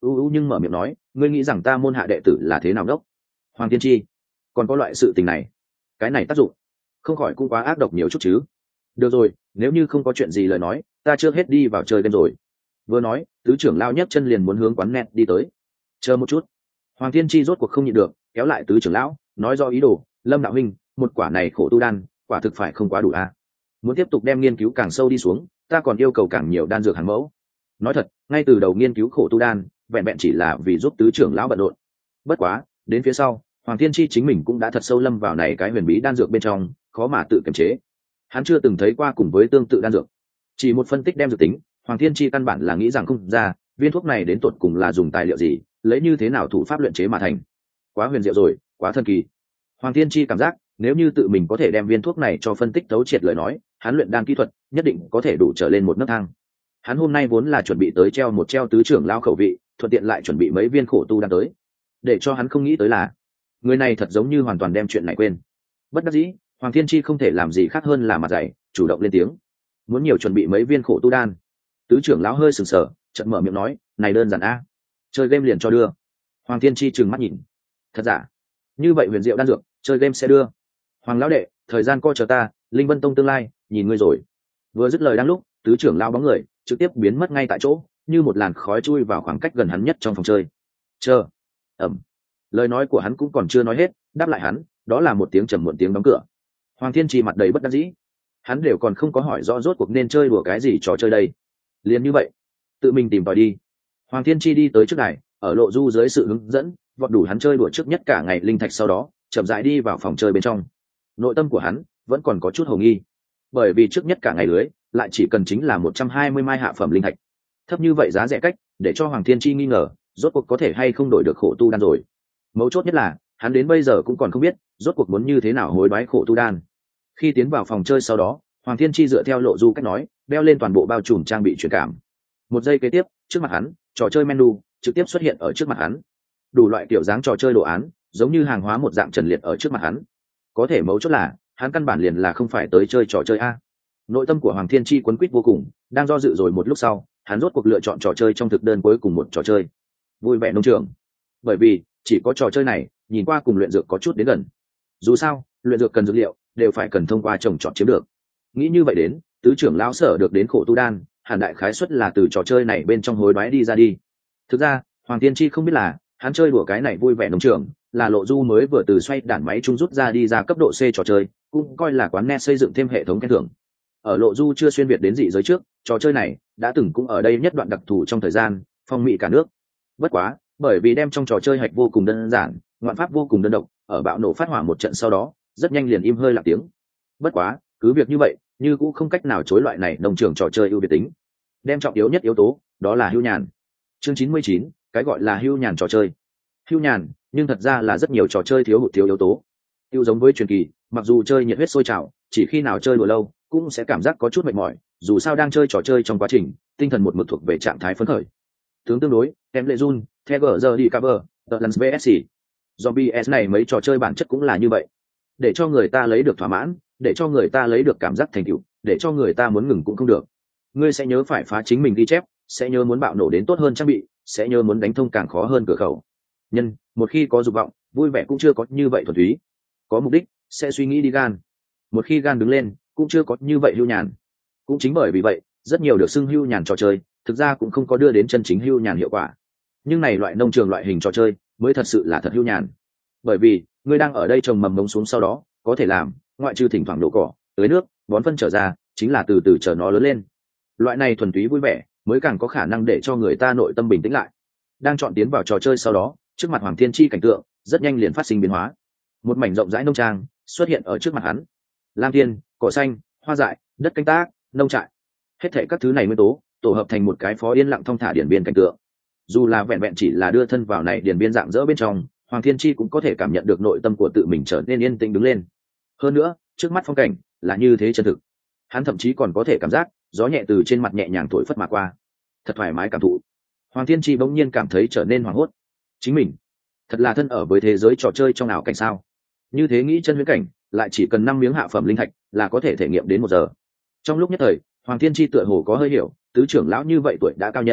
nhưng mở miệng nói, ngươi nghĩ rằng ta môn hạ đệ tử là thế nào đốc? Hoàng Thiên Chi, còn có loại sự tình này? Cái này tác dụng không khỏi cũng quá ác độc nhiều chút chứ. Được rồi, nếu như không có chuyện gì lời nói, ta chưa hết đi vào chơi game rồi. Vừa nói, tứ trưởng lao nhấc chân liền muốn hướng quán net đi tới. Chờ một chút. Hoàng Thiên Chi rốt cuộc không nhịn được, kéo lại tứ trưởng lão, nói do ý đồ, Lâm đạo huynh, một quả này khổ tu đan, quả thực phải không quá đủ à? Muốn tiếp tục đem nghiên cứu càng sâu đi xuống, ta còn yêu cầu càng nhiều đan dược hàng mẫu. Nói thật, ngay từ đầu nghiên cứu khổ tu đan, vẹn vẹn chỉ là vì giúp tứ trưởng lão bận rộn. Bất quá, đến phía sau, Hoàng Thiên Chi chính mình cũng đã thật sâu lâm vào này cái huyền bí đan dược bên trong, khó mà tự kiềm chế. Hắn chưa từng thấy qua cùng với tương tự đan dược. Chỉ một phân tích đem dược tính, Hoàng Thiên Chi căn bản là nghĩ rằng không ra, viên thuốc này đến tột cùng là dùng tài liệu gì, lấy như thế nào thủ pháp luyện chế mà thành. Quá huyền diệu rồi, quá thần kỳ. Hoàng Thiên Chi cảm giác, nếu như tự mình có thể đem viên thuốc này cho phân tích thấu triệt lời nói, hắn luyện đan kỹ thuật nhất định có thể đủ trở lên một nấc thang. Hắn hôm nay vốn là chuẩn bị tới treo tứ trưởng lao khẩu vị, thuận tiện lại chuẩn bị mấy viên khổ tu đan tới. Để cho hắn không nghĩ tới là, người này thật giống như hoàn toàn đem chuyện này quên. Bất đắc dĩ, Hoàng Thiên Chi không thể làm gì khác hơn là mặt dày, chủ động lên tiếng. Muốn nhiều chuẩn bị mấy viên khổ tu đan. Tứ trưởng lão hơi sừng sờ, chợt mở miệng nói, này đơn giản a, chơi game liền cho đưa. Hoàng Thiên Chi trừng mắt nhìn. Thật giả? Như vậy huyền diệu đan dược, chơi game sẽ đưa. Hoàng lão đệ, thời gian coi chờ ta, Linh Vân Tông tương lai, nhìn ngươi rồi. Vừa dứt lời đang lúc, tứ trưởng lão bóng người trực tiếp biến mất ngay tại chỗ, như một làn khói chui vào khoảng cách gần hắn nhất trong phòng chơi. Chờ. Ẩm. Lời nói của hắn cũng còn chưa nói hết, đáp lại hắn, đó là một tiếng trầm muộn tiếng đóng cửa. Hoàng Thiên Chi mặt đầy bất đắc dĩ. Hắn đều còn không có hỏi rõ rốt cuộc nên chơi đùa cái gì trò chơi đây. Liền như vậy, tự mình tìm tòi đi. Hoàng Thiên Chi đi tới trước này, ở Lộ Du dưới sự hướng dẫn, vọt đủ hắn chơi đùa trước nhất cả ngày linh thạch, sau đó chậm rãi đi vào phòng chơi bên trong. Nội tâm của hắn vẫn còn có chút hồ nghi, bởi vì trước nhất cả ngày lưới lại chỉ cần chính là 120 mai hạ phẩm linh thạch, thấp như vậy giá rẻ cách, để cho Hoàng Thiên Chi nghi ngờ, rốt cuộc có thể hay không đổi được khổ tu đan rồi. Mấu chốt nhất là, hắn đến bây giờ cũng còn không biết, rốt cuộc muốn như thế nào hối đoái khổ tu đan. Khi tiến vào phòng chơi sau đó, Hoàng Thiên Chi dựa theo Lộ Du cách nói, đeo lên toàn bộ bao trùm trang bị truyền cảm. Một giây kế tiếp, trước mặt hắn, trò chơi menu trực tiếp xuất hiện ở trước mặt hắn. Đủ loại kiểu dáng trò chơi đồ án, giống như hàng hóa một dạng trần liệt ở trước mặt hắn. Có thể mấu chốt là, hắn căn bản liền là không phải tới chơi trò chơi a. Nội tâm của Hoàng Thiên Chi quấn quýt vô cùng, đang do dự rồi một lúc sau, hắn rốt cuộc lựa chọn trò chơi trong thực đơn cuối cùng một trò chơi. Vui vẻ nông trường. Bởi vì, chỉ có trò chơi này, nhìn qua cùng luyện dược có chút đến gần. Dù sao, luyện dược cần dược liệu, đều phải cần thông qua trồng trọt chiếm được. Nghĩ như vậy đến, tứ trưởng lão sở được đến khổ tu đan, hẳn đại khái suất là từ trò chơi này bên trong hối đoái đi ra đi. Thực ra, Hoàng Thiên Chi không biết là, hắn chơi đùa cái này vui vẻ nông trường, là Lộ Du mới vừa từ xoay đản máy trung rút ra đi ra cấp độ C trò chơi, cũng coi là quán net xây dựng thêm hệ thống khen thưởng. Ở Lộ Du chưa xuyên việt đến dị giới trước, trò chơi này đã từng cũng ở đây nhất đoạn đặc thù trong thời gian phong mị cả nước. Bất quá, bởi vì đem trong trò chơi hạch vô cùng đơn giản, ngoạn pháp vô cùng đơn độc, ở bạo nổ phát hỏa một trận sau đó, rất nhanh liền im hơi lặng tiếng. Bất quá, cứ việc như vậy, như cũng không cách nào chối loại này nông trường trò chơi ưu việt tính. Đem trọng yếu nhất yếu tố, đó là hưu nhàn. Chương 99, cái gọi là hưu nhàn trò chơi. Hưu nhàn, nhưng thật ra là rất nhiều trò chơi thiếu hụt thiếu yếu tố. Tiêu giống với truyền kỳ, mặc dù chơi nhiệt huyết sôi trào, chỉ khi nào chơi đùa lâu, cũng sẽ cảm giác có chút mệt mỏi, dù sao đang chơi trò chơi trong quá trình, tinh thần một mực thuộc về trạng thái phấn khởi. Tướng tương đối, em lệ run, Tiger giờ đi cover, The Lens VSC. Zombie S này mấy trò chơi bản chất cũng là như vậy. Để cho người ta lấy được thỏa mãn, để cho người ta lấy được cảm giác thành tựu, để cho người ta muốn ngừng cũng không được. Ngươi sẽ nhớ phải phá chính mình ghi chép, sẽ nhớ muốn bạo nổ đến tốt hơn trang bị, sẽ nhớ muốn đánh thông càng khó hơn cửa khẩu. Nhân, một khi có dục vọng, vui vẻ cũng chưa có như vậy thuần túy. Có mục đích, sẽ suy nghĩ đi gan. Một khi gan đứng lên, cũng chưa có như vậy hưu nhàn. Cũng chính bởi vì vậy, rất nhiều được xưng hưu nhàn trò chơi, thực ra cũng không có đưa đến chân chính hưu nhàn hiệu quả. Nhưng này loại nông trường loại hình trò chơi, mới thật sự là thật hưu nhàn. Bởi vì, ngươi đang ở đây trồng mầm mống xuống sau đó, có thể làm, ngoại trừ thỉnh thoảng đổ cỏ, tưới nước, bón phân trở ra, chính là từ từ chờ nó lớn lên. Loại này thuần túy vui vẻ, mới càng có khả năng để cho người ta nội tâm bình tĩnh lại. Đang chọn tiến vào trò chơi sau đó, trước mặt Hoàng Thiên Chi cảnh tượng rất nhanh liền phát sinh biến hóa. Một mảnh rộng rãi nông trang xuất hiện ở trước mặt hắn. Lam thiên, cỏ xanh, hoa dại, đất canh tác, nông trại, hết thảy các thứ này nguyên tố tổ hợp thành một cái phó yên lặng thong thả điển biên cảnh tượng. Dù là vẹn vẹn chỉ là đưa thân vào này điển biên dạng dỡ bên trong, Hoàng Thiên Chi cũng có thể cảm nhận được nội tâm của tự mình trở nên yên tĩnh đứng lên. Hơn nữa, trước mắt phong cảnh là như thế chân thực. Hắn thậm chí còn có thể cảm giác gió nhẹ từ trên mặt nhẹ nhàng thổi phất mà qua, thật thoải mái cảm thụ. Hoàng Thiên Chi bỗng nhiên cảm thấy trở nên hoảng hốt. Chính mình thật là thân ở với thế giới trò chơi trong ảo cảnh sao? Như thế nghĩ chân huyễn cảnh, lại chỉ cần 5 miếng hạ phẩm linh thạch là có thể thể nghiệm đến 1 giờ. Trong lúc nhất thời, Hoàng Thiên Chi tựa hồ có hơi hiểu, tứ trưởng lão như vậy tuổi đã cao nhân,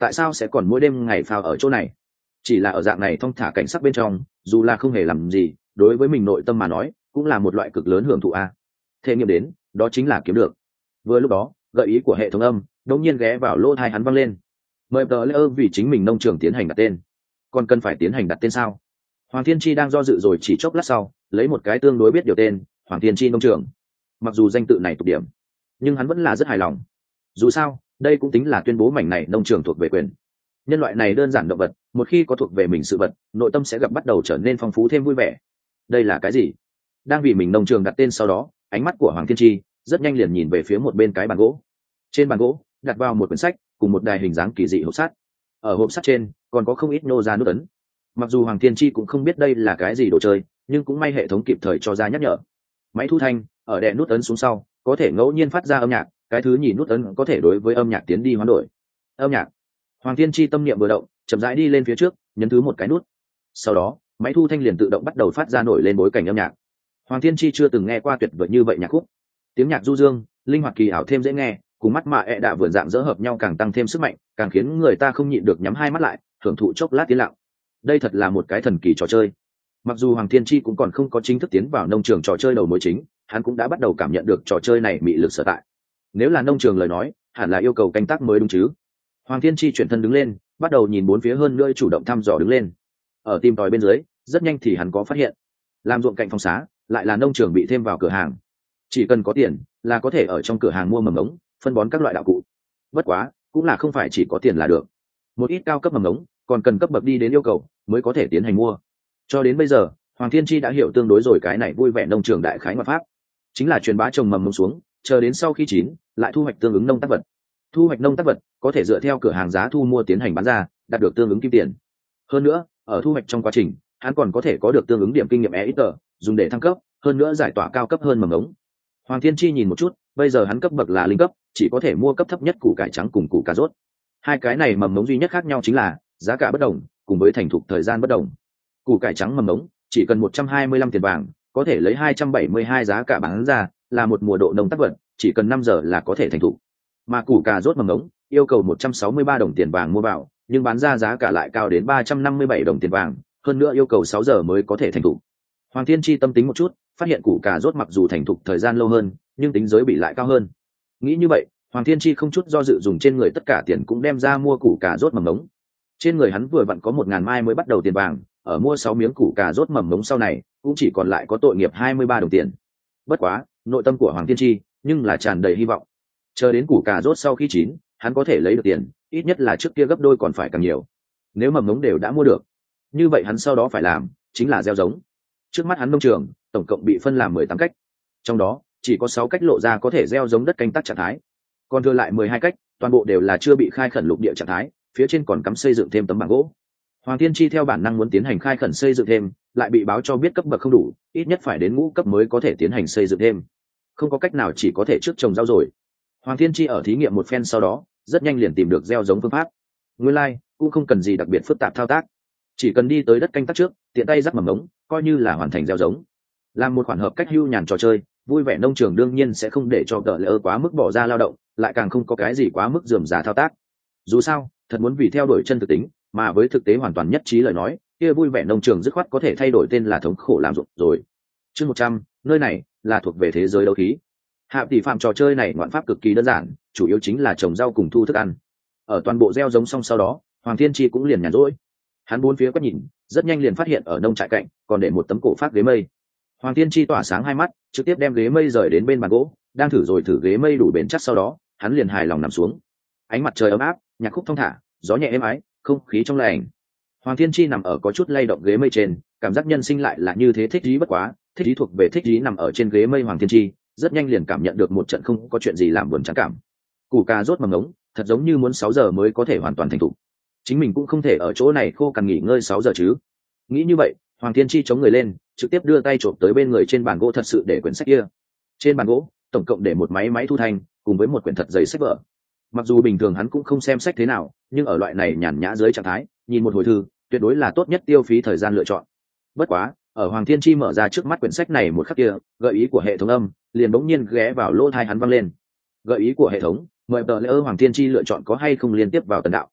tại sao sẽ còn mỗi đêm ngày phao ở chỗ này? Chỉ là ở dạng này thong thả cảnh sắc bên trong, dù là không hề làm gì, đối với mình nội tâm mà nói cũng là một loại cực lớn hưởng thụ a. Thể nghiệm đến, đó chính là kiếm được. Vừa lúc đó, gợi ý của hệ thống âm đột nhiên ghé vào lỗ tai hắn vang lên. Mời tờ lễ vì chính mình nông trường tiến hành đặt tên. Còn cần phải tiến hành đặt tên sao? Hoàng Thiên Chi đang do dự rồi chỉ chốc lát sau, lấy một cái tương đối biết điều tên, Hoàng Thiên Chi nông trường. Mặc dù danh tự này tục điểm, nhưng hắn vẫn là rất hài lòng. Dù sao, đây cũng tính là tuyên bố mảnh này nông trường thuộc về quyền. Nhân loại này đơn giản động vật, một khi có thuộc về mình sự vật, nội tâm sẽ gặp bắt đầu trở nên phong phú thêm vui vẻ. Đây là cái gì? Đang vì mình nông trường đặt tên sau đó, ánh mắt của Hoàng Thiên Chi rất nhanh liền nhìn về phía một bên cái bàn gỗ. Trên bàn gỗ đặt vào một quyển sách cùng một đài hình dáng kỳ dị hộp sắt. Ở hộp sắt trên còn có không ít nô ra nút ấn. Mặc dù Hoàng Thiên Chi cũng không biết đây là cái gì đồ chơi, nhưng cũng may hệ thống kịp thời cho ra nhắc nhở. Máy thu thanh ở đè nút ấn xuống sau, có thể ngẫu nhiên phát ra âm nhạc, cái thứ nhì nút ấn có thể đối với âm nhạc tiến đi hoán đổi. Âm nhạc. Hoàng Thiên Chi tâm niệm vừa động, chậm rãi đi lên phía trước, nhấn thứ một cái nút. Sau đó, máy thu thanh liền tự động bắt đầu phát ra nổi lên bối cảnh âm nhạc. Hoàng Thiên Chi chưa từng nghe qua tuyệt vời như vậy nhạc khúc. Tiếng nhạc du dương, linh hoạt kỳ ảo thêm dễ nghe, cùng mắt mạ đạ vượn dạng dỡ hợp nhau càng tăng thêm sức mạnh, càng khiến người ta không nhịn được nhắm hai mắt lại, thưởng thụ chốc lát tiến lặng. Đây thật là một cái thần kỳ trò chơi. Mặc dù Hoàng Thiên Chi cũng còn không có chính thức tiến vào nông trường trò chơi đầu mối chính, hắn cũng đã bắt đầu cảm nhận được trò chơi này mị lực sở tại. Nếu là nông trường lời nói, hẳn là yêu cầu canh tác mới đúng chứ. Hoàng Thiên Chi chuyển thân đứng lên, bắt đầu nhìn bốn phía hơn nữa, chủ động thăm dò đứng lên. Ở tìm tòi bên dưới, rất nhanh thì hắn có phát hiện, làm ruộng cạnh phòng xá lại là nông trường bị thêm vào cửa hàng. Chỉ cần có tiền là có thể ở trong cửa hàng mua mầm ống, phân bón các loại đạo cụ. Bất quá, cũng là không phải chỉ có tiền là được. Một ít cao cấp mầm ống còn cần cấp bậc đi đến yêu cầu mới có thể tiến hành mua. Cho đến bây giờ, Hoàng Thiên Chi đã hiểu tương đối rồi cái này vui vẻ nông trường đại khái ngoại pháp, chính là truyền bá trồng mầm ống xuống, chờ đến sau khi chín, lại thu hoạch tương ứng nông tác vật. Thu hoạch nông tác vật có thể dựa theo cửa hàng giá thu mua tiến hành bán ra, đạt được tương ứng kim tiền. Hơn nữa, ở thu hoạch trong quá trình, hắn còn có thể có được tương ứng điểm kinh nghiệm EXP, dùng để thăng cấp, hơn nữa giải tỏa cao cấp hơn mầm ống. Hoàng Thiên Chi nhìn một chút, bây giờ hắn cấp bậc là linh cấp, chỉ có thể mua cấp thấp nhất củ cải trắng cùng củ cà rốt. Hai cái này mầm ống duy nhất khác nhau chính là giá cả bất đồng, cùng với thành thục thời gian bất đồng. Củ cải trắng mầm ống chỉ cần 125 tiền vàng, có thể lấy 272 giá cả bán ra, là một mùa độ nông tác vật, chỉ cần 5 giờ là có thể thành thục. Mà củ cà rốt mầm ống yêu cầu 163 đồng tiền vàng mua vào, nhưng bán ra giá cả lại cao đến 357 đồng tiền vàng, hơn nữa yêu cầu 6 giờ mới có thể thành thục. Hoàng Thiên Chi tâm tính một chút, phát hiện củ cà rốt mặc dù thành thục thời gian lâu hơn, nhưng tính giới bị lại cao hơn. Nghĩ như vậy, Hoàng Thiên Chi không chút do dự dùng trên người tất cả tiền cũng đem ra mua củ cà rốt mầm ống. Trên người hắn vừa vặn có 1000 mai mới bắt đầu tiền vàng, ở mua 6 miếng củ cà rốt mầm ống sau này, cũng chỉ còn lại có tội nghiệp 23 đồng tiền. Bất quá, nội tâm của Hoàng Thiên Chi nhưng là tràn đầy hy vọng. Chờ đến củ cà rốt sau khi chín, hắn có thể lấy được tiền, ít nhất là trước kia gấp đôi còn phải càng nhiều. Nếu mầm ống đều đã mua được, như vậy hắn sau đó phải làm chính là gieo giống. Trước mắt hắn nông trường tổng cộng bị phân làm 18 cách, trong đó chỉ có 6 cách lộ ra có thể gieo giống đất canh tác trạng thái, còn thừa lại 12 cách toàn bộ đều là chưa bị khai khẩn lục địa trạng thái, phía trên còn cắm xây dựng thêm tấm bảng gỗ. Hoàng Thiên Chi theo bản năng muốn tiến hành khai khẩn xây dựng thêm, lại bị báo cho biết cấp bậc không đủ, ít nhất phải đến ngũ cấp mới có thể tiến hành xây dựng thêm. Không có cách nào, chỉ có thể trước trồng rau rồi. Hoàng Thiên Chi ở thí nghiệm một phen sau đó, rất nhanh liền tìm được gieo giống phương pháp. Nguyên lai, cũng không cần gì đặc biệt phức tạp thao tác, chỉ cần đi tới đất canh tác trước, tiện tay rắc mầm ống, coi như là hoàn thành gieo giống. Làm một khoản hợp cách hưu nhàn trò chơi, vui vẻ nông trường đương nhiên sẽ không để cho tợ lỡ quá mức bỏ ra lao động, lại càng không có cái gì quá mức rườm rà thao tác. Dù sao, thật muốn vì theo đuổi chân thực tính, mà với thực tế hoàn toàn nhất trí lời nói, kia vui vẻ nông trường dứt khoát có thể thay đổi tên là thống khổ làm ruộng rồi. Chương 100, nơi này là thuộc về thế giới đấu khí. Hạ tỷ phạm trò chơi này ngoạn pháp cực kỳ đơn giản, chủ yếu chính là trồng rau cùng thu thức ăn. Ở toàn bộ gieo giống xong sau đó, Hoàng Thiên Chi cũng liền nhàn rỗi. Hắn bốn phía quét nhìn, rất nhanh liền phát hiện ở nông trại cạnh còn để một tấm cổ phát ghế mây. Hoàng Thiên Chi tỏa sáng hai mắt, trực tiếp đem ghế mây rời đến bên bàn gỗ, đang thử rồi thử ghế mây đủ bền chắc sau đó, hắn liền hài lòng nằm xuống. Ánh mặt trời ấm áp, nhạc khúc thong thả, gió nhẹ êm ái, không khí trong lành. Hoàng Thiên Chi nằm ở có chút lay động ghế mây trên, cảm giác nhân sinh lại là như thế thích ý bất quá, thích ý thuộc về thích ý nằm ở trên ghế mây. Hoàng Thiên Chi rất nhanh liền cảm nhận được một trận không có chuyện gì làm buồn chán cảm. Củ cà rốt mầm ống, thật giống như muốn 6 giờ mới có thể hoàn toàn thành thục. Chính mình cũng không thể ở chỗ này khô cằn nghỉ ngơi 6 giờ chứ. Nghĩ như vậy, Hoàng Thiên Chi chống người lên, trực tiếp đưa tay chộp tới bên người trên bàn gỗ thật sự để quyển sách kia. Trên bàn gỗ, tổng cộng để một máy thu thanh, cùng với một quyển thật dày sách vở. Mặc dù bình thường hắn cũng không xem sách thế nào, nhưng ở loại này nhàn nhã dưới trạng thái, nhìn một hồi thư, tuyệt đối là tốt nhất tiêu phí thời gian lựa chọn. Bất quá, ở Hoàng Thiên Chi mở ra trước mắt quyển sách này một khắc kia, gợi ý của hệ thống âm liền bỗng nhiên ghé vào lỗ tai hắn vang lên. Gợi ý của hệ thống, mời tờ lễ Hoàng Thiên Chi lựa chọn có hay không liên tiếp vào tần đạo.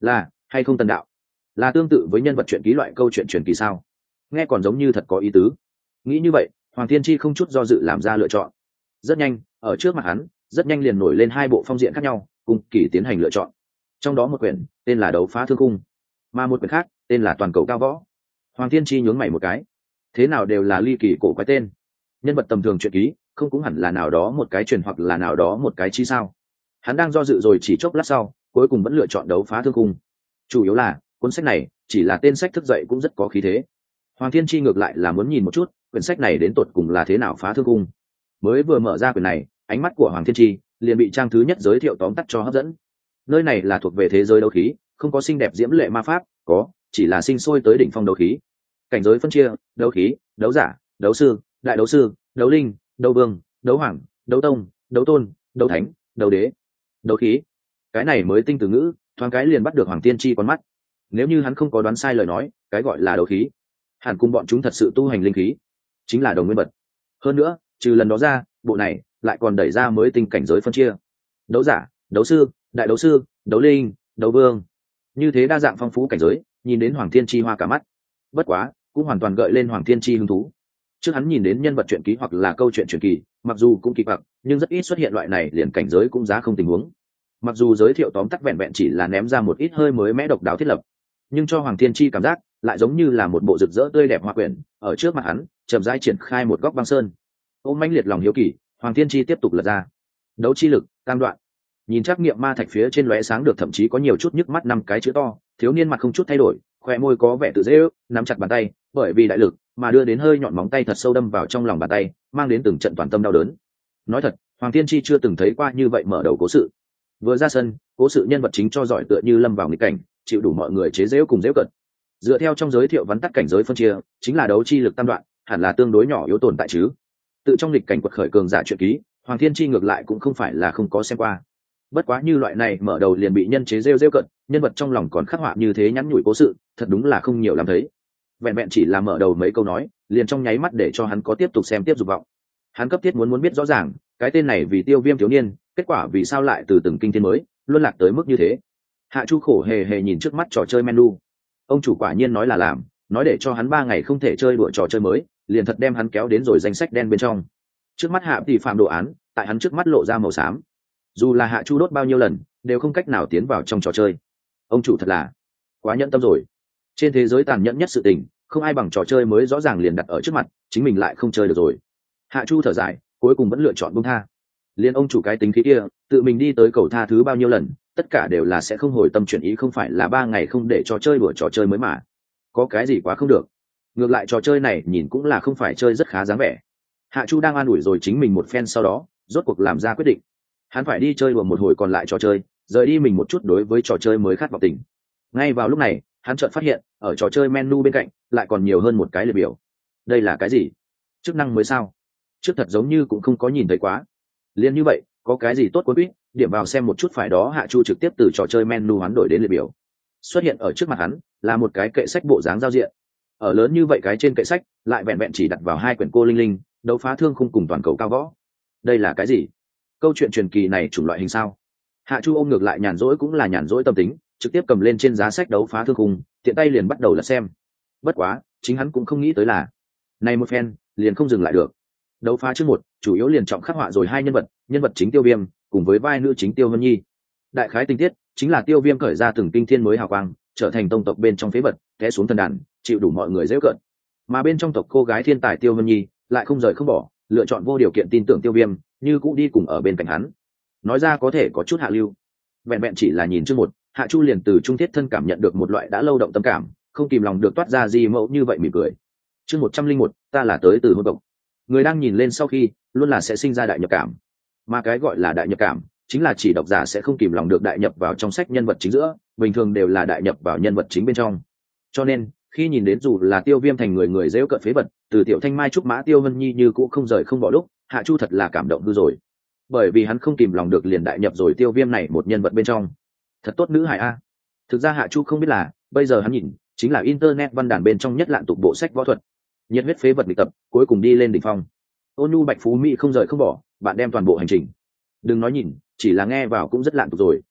Là hay không tần đạo, là tương tự với nhân vật truyện ký loại câu chuyện truyền kỳ sao? Nghe còn giống như thật có ý tứ. Nghĩ như vậy, Hoàng Thiên Chi không chút do dự làm ra lựa chọn. Rất nhanh, ở trước mặt hắn rất nhanh liền nổi lên hai bộ phong diện khác nhau cùng kỳ tiến hành lựa chọn. Trong đó một quyển tên là Đấu Phá Thương Cung, mà một quyển khác tên là Toàn Cầu Cao Võ. Hoàng Thiên Chi nhướng mày một cái, thế nào đều là ly kỳ cổ quái tên, nhân vật tầm thường truyện ký không cũng hẳn là nào đó một cái truyền hoặc là nào đó một cái chi sao? Hắn đang do dự rồi chỉ chốc lát sau, cuối cùng vẫn lựa chọn Đấu Phá Thương Cung. Chủ yếu là cuốn sách này chỉ là tên sách thức dậy cũng rất có khí thế. Hoàng Thiên Chi ngược lại là muốn nhìn một chút quyển sách này đến tột cùng là thế nào phá thương cung. Mới vừa mở ra quyển này, ánh mắt của Hoàng Thiên Chi liền bị trang thứ nhất giới thiệu tóm tắt cho hấp dẫn. Nơi này là thuộc về thế giới đấu khí, không có xinh đẹp diễm lệ ma pháp, có chỉ là sinh sôi tới đỉnh phong đấu khí. Cảnh giới phân chia: đấu khí, đấu giả, đấu sư, đại đấu sư, đấu linh, đấu vương, đấu hoàng, đấu tông, đấu tôn, đấu thánh, đấu đế. Đấu khí, cái này mới tinh từ ngữ, thoáng cái liền bắt được Hoàng Thiên Chi con mắt. Nếu như hắn không có đoán sai lời nói, cái gọi là đấu khí hẳn cùng bọn chúng thật sự tu hành linh khí, chính là đồng nguyên vật. Hơn nữa, trừ lần đó ra, bộ này lại còn đẩy ra mới tinh cảnh giới phân chia: đấu giả, đấu sư, đại đấu sư, đấu linh, đấu vương. Như thế đa dạng phong phú cảnh giới, nhìn đến Hoàng Thiên Chi hoa cả mắt. Bất quá, cũng hoàn toàn gợi lên Hoàng Thiên Chi hứng thú. Trước hắn nhìn đến nhân vật truyện ký hoặc là câu chuyện truyền kỳ, mặc dù cũng kỳ quặc, nhưng rất ít xuất hiện loại này liền cảnh giới cũng giá không tình huống. Mặc dù giới thiệu tóm tắt vẹn vẹn chỉ là ném ra một ít hơi mới mẽ độc đáo thiết lập, nhưng cho Hoàng Thiên Chi cảm giác lại giống như là một bộ rực rỡ tươi đẹp hoa quyển ở trước mặt hắn chậm rãi triển khai một góc băng sơn. Ôm mãnh liệt lòng hiếu kỳ, Hoàng Thiên Chi tiếp tục lật ra Đấu chi lực tam đoạn. Nhìn trắc nghiệm ma thạch phía trên lóe sáng được thậm chí có nhiều chút nhức mắt năm cái chữ to, thiếu niên mặt không chút thay đổi, khoe môi có vẻ tự dễ ước, nắm chặt bàn tay, bởi vì đại lực mà đưa đến hơi nhọn móng tay thật sâu đâm vào trong lòng bàn tay, mang đến từng trận toàn tâm đau đớn. Nói thật, Hoàng Thiên Chi chưa từng thấy qua như vậy mở đầu cố sự. Vừa ra sân, cố sự nhân vật chính cho giỏi tựa như lâm vào nghịch cảnh, chịu đủ mọi người chế giễu cùng giễu cợt. Dựa theo trong giới thiệu vắn tắt cảnh giới phân chia, chính là đấu chi lực tam đoạn, hẳn là tương đối nhỏ yếu tồn tại chứ. Tự trong lịch cảnh quật khởi cường giả truyện ký, Hoàng Thiên Chi ngược lại cũng không phải là không có xem qua. Bất quá như loại này mở đầu liền bị nhân chế giễu cợt, nhân vật trong lòng còn khắc họa như thế nhắn nhủi cố sự, thật đúng là không nhiều làm thấy. Vẹn vẹn chỉ là mở đầu mấy câu nói, liền trong nháy mắt để cho hắn có tiếp tục xem tiếp dục vọng. Hắn cấp thiết muốn biết rõ ràng, cái tên này vì Tiêu Viêm thiếu niên, kết quả vì sao lại từ từng kinh thiên mới luân lạc tới mức như thế. Hạ Chu khổ hề hề nhìn trước mắt trò chơi menu. Ông chủ quả nhiên nói là làm, nói để cho hắn 3 ngày không thể chơi đùa trò chơi mới, liền thật đem hắn kéo đến rồi danh sách đen bên trong. Trước mắt Hạ thì phạm đồ án, tại hắn trước mắt lộ ra màu xám. Dù là Hạ Chu đốt bao nhiêu lần, đều không cách nào tiến vào trong trò chơi. Ông chủ thật là quá nhẫn tâm rồi. Trên thế giới tàn nhẫn nhất sự tình, không ai bằng trò chơi mới rõ ràng liền đặt ở trước mặt, chính mình lại không chơi được rồi. Hạ Chu thở dài, cuối cùng vẫn lựa chọn buông tha. Liên ông chủ cái tính khí kia, tự mình đi tới cầu tha thứ bao nhiêu lần, tất cả đều là sẽ không hồi tâm chuyển ý, không phải là 3 ngày không để cho chơi đùa trò chơi mới mà. Có cái gì quá không được. Ngược lại trò chơi này nhìn cũng là không phải chơi rất khá dáng vẻ. Hạ Chu đang an ủi rồi chính mình một phen, sau đó rốt cuộc làm ra quyết định. Hắn phải đi chơi đùa một hồi còn lại trò chơi, rời đi mình một chút đối với trò chơi mới khát vọng tình. Ngay vào lúc này, hắn chợt phát hiện, ở trò chơi menu bên cạnh lại còn nhiều hơn một cái liệt biểu. Đây là cái gì? Chức năng mới sao? Trước thật giống như cũng không có nhìn thấy quá. Liên như vậy, có cái gì tốt cuối quýt, điểm vào xem một chút, phải đó Hạ Chu trực tiếp từ trò chơi menu hoán đổi đến liệt biểu. Xuất hiện ở trước mặt hắn là một cái kệ sách bộ dáng giao diện. Ở lớn như vậy cái trên kệ sách lại vẹn vẹn chỉ đặt vào 2 quyển Cô Linh Linh, Đấu Phá Thương Khung cùng Toàn Cầu Cao Võ. Đây là cái gì? Câu chuyện truyền kỳ này chủng loại hình sao? Hạ Chu ôm ngược lại nhàn rỗi cũng là nhàn rỗi tâm tính, trực tiếp cầm lên trên giá sách Đấu Phá Thương Khung, tiện tay liền bắt đầu lật xem. Bất quá, chính hắn cũng không nghĩ tới là, này một phen liền không dừng lại được. Đấu phá chương 1, chủ yếu liền trọng khắc họa rồi 2 nhân vật chính Tiêu Viêm cùng với vai nữ chính Tiêu Vân Nhi. Đại khái tình tiết chính là Tiêu Viêm khởi ra từng kinh thiên mới hào quang, trở thành tông tộc bên trong phế vật, té xuống thần đàn, chịu đủ mọi người giễu cợt. Mà bên trong tộc cô gái thiên tài Tiêu Vân Nhi lại không rời không bỏ, lựa chọn vô điều kiện tin tưởng Tiêu Viêm, như cũ đi cùng ở bên cạnh hắn. Nói ra có thể có chút hạ lưu. Vẹn vẹn chỉ là nhìn chương 1, Hạ Chu liền từ trung thiết thân cảm nhận được một loại đã lâu động tâm cảm, không kìm lòng được toát ra gì mẫu như vậy mỉm cười. Chương 101, ta là tới từ hôn tộc. Người đang nhìn lên sau khi luôn là sẽ sinh ra đại nhập cảm, mà cái gọi là đại nhập cảm chính là chỉ độc giả sẽ không kìm lòng được đại nhập vào trong sách nhân vật chính giữa, bình thường đều là đại nhập vào nhân vật chính bên trong. Cho nên khi nhìn đến dù là Tiêu Viêm thành người giễu cợt phế vật, từ Tiểu Thanh Mai trúc mã Tiêu Vân Nhi như cũ không rời không bỏ lúc, Hạ Chu thật là cảm động hư rồi, bởi vì hắn không kìm lòng được liền đại nhập rồi Tiêu Viêm này một nhân vật bên trong. Thật tốt nữ hài a. Thực ra Hạ Chu không biết là bây giờ hắn nhìn chính là internet văn đàn bên trong nhất lạn tục bộ sách võ thuật, nhiệt huyết phế vật bị tập cuối cùng đi lên đỉnh phong. Ôn nhu bạch phú mỹ không rời không bỏ, bạn đem toàn bộ hành trình. Đừng nói nhìn, chỉ là nghe vào cũng rất lạn tục rồi.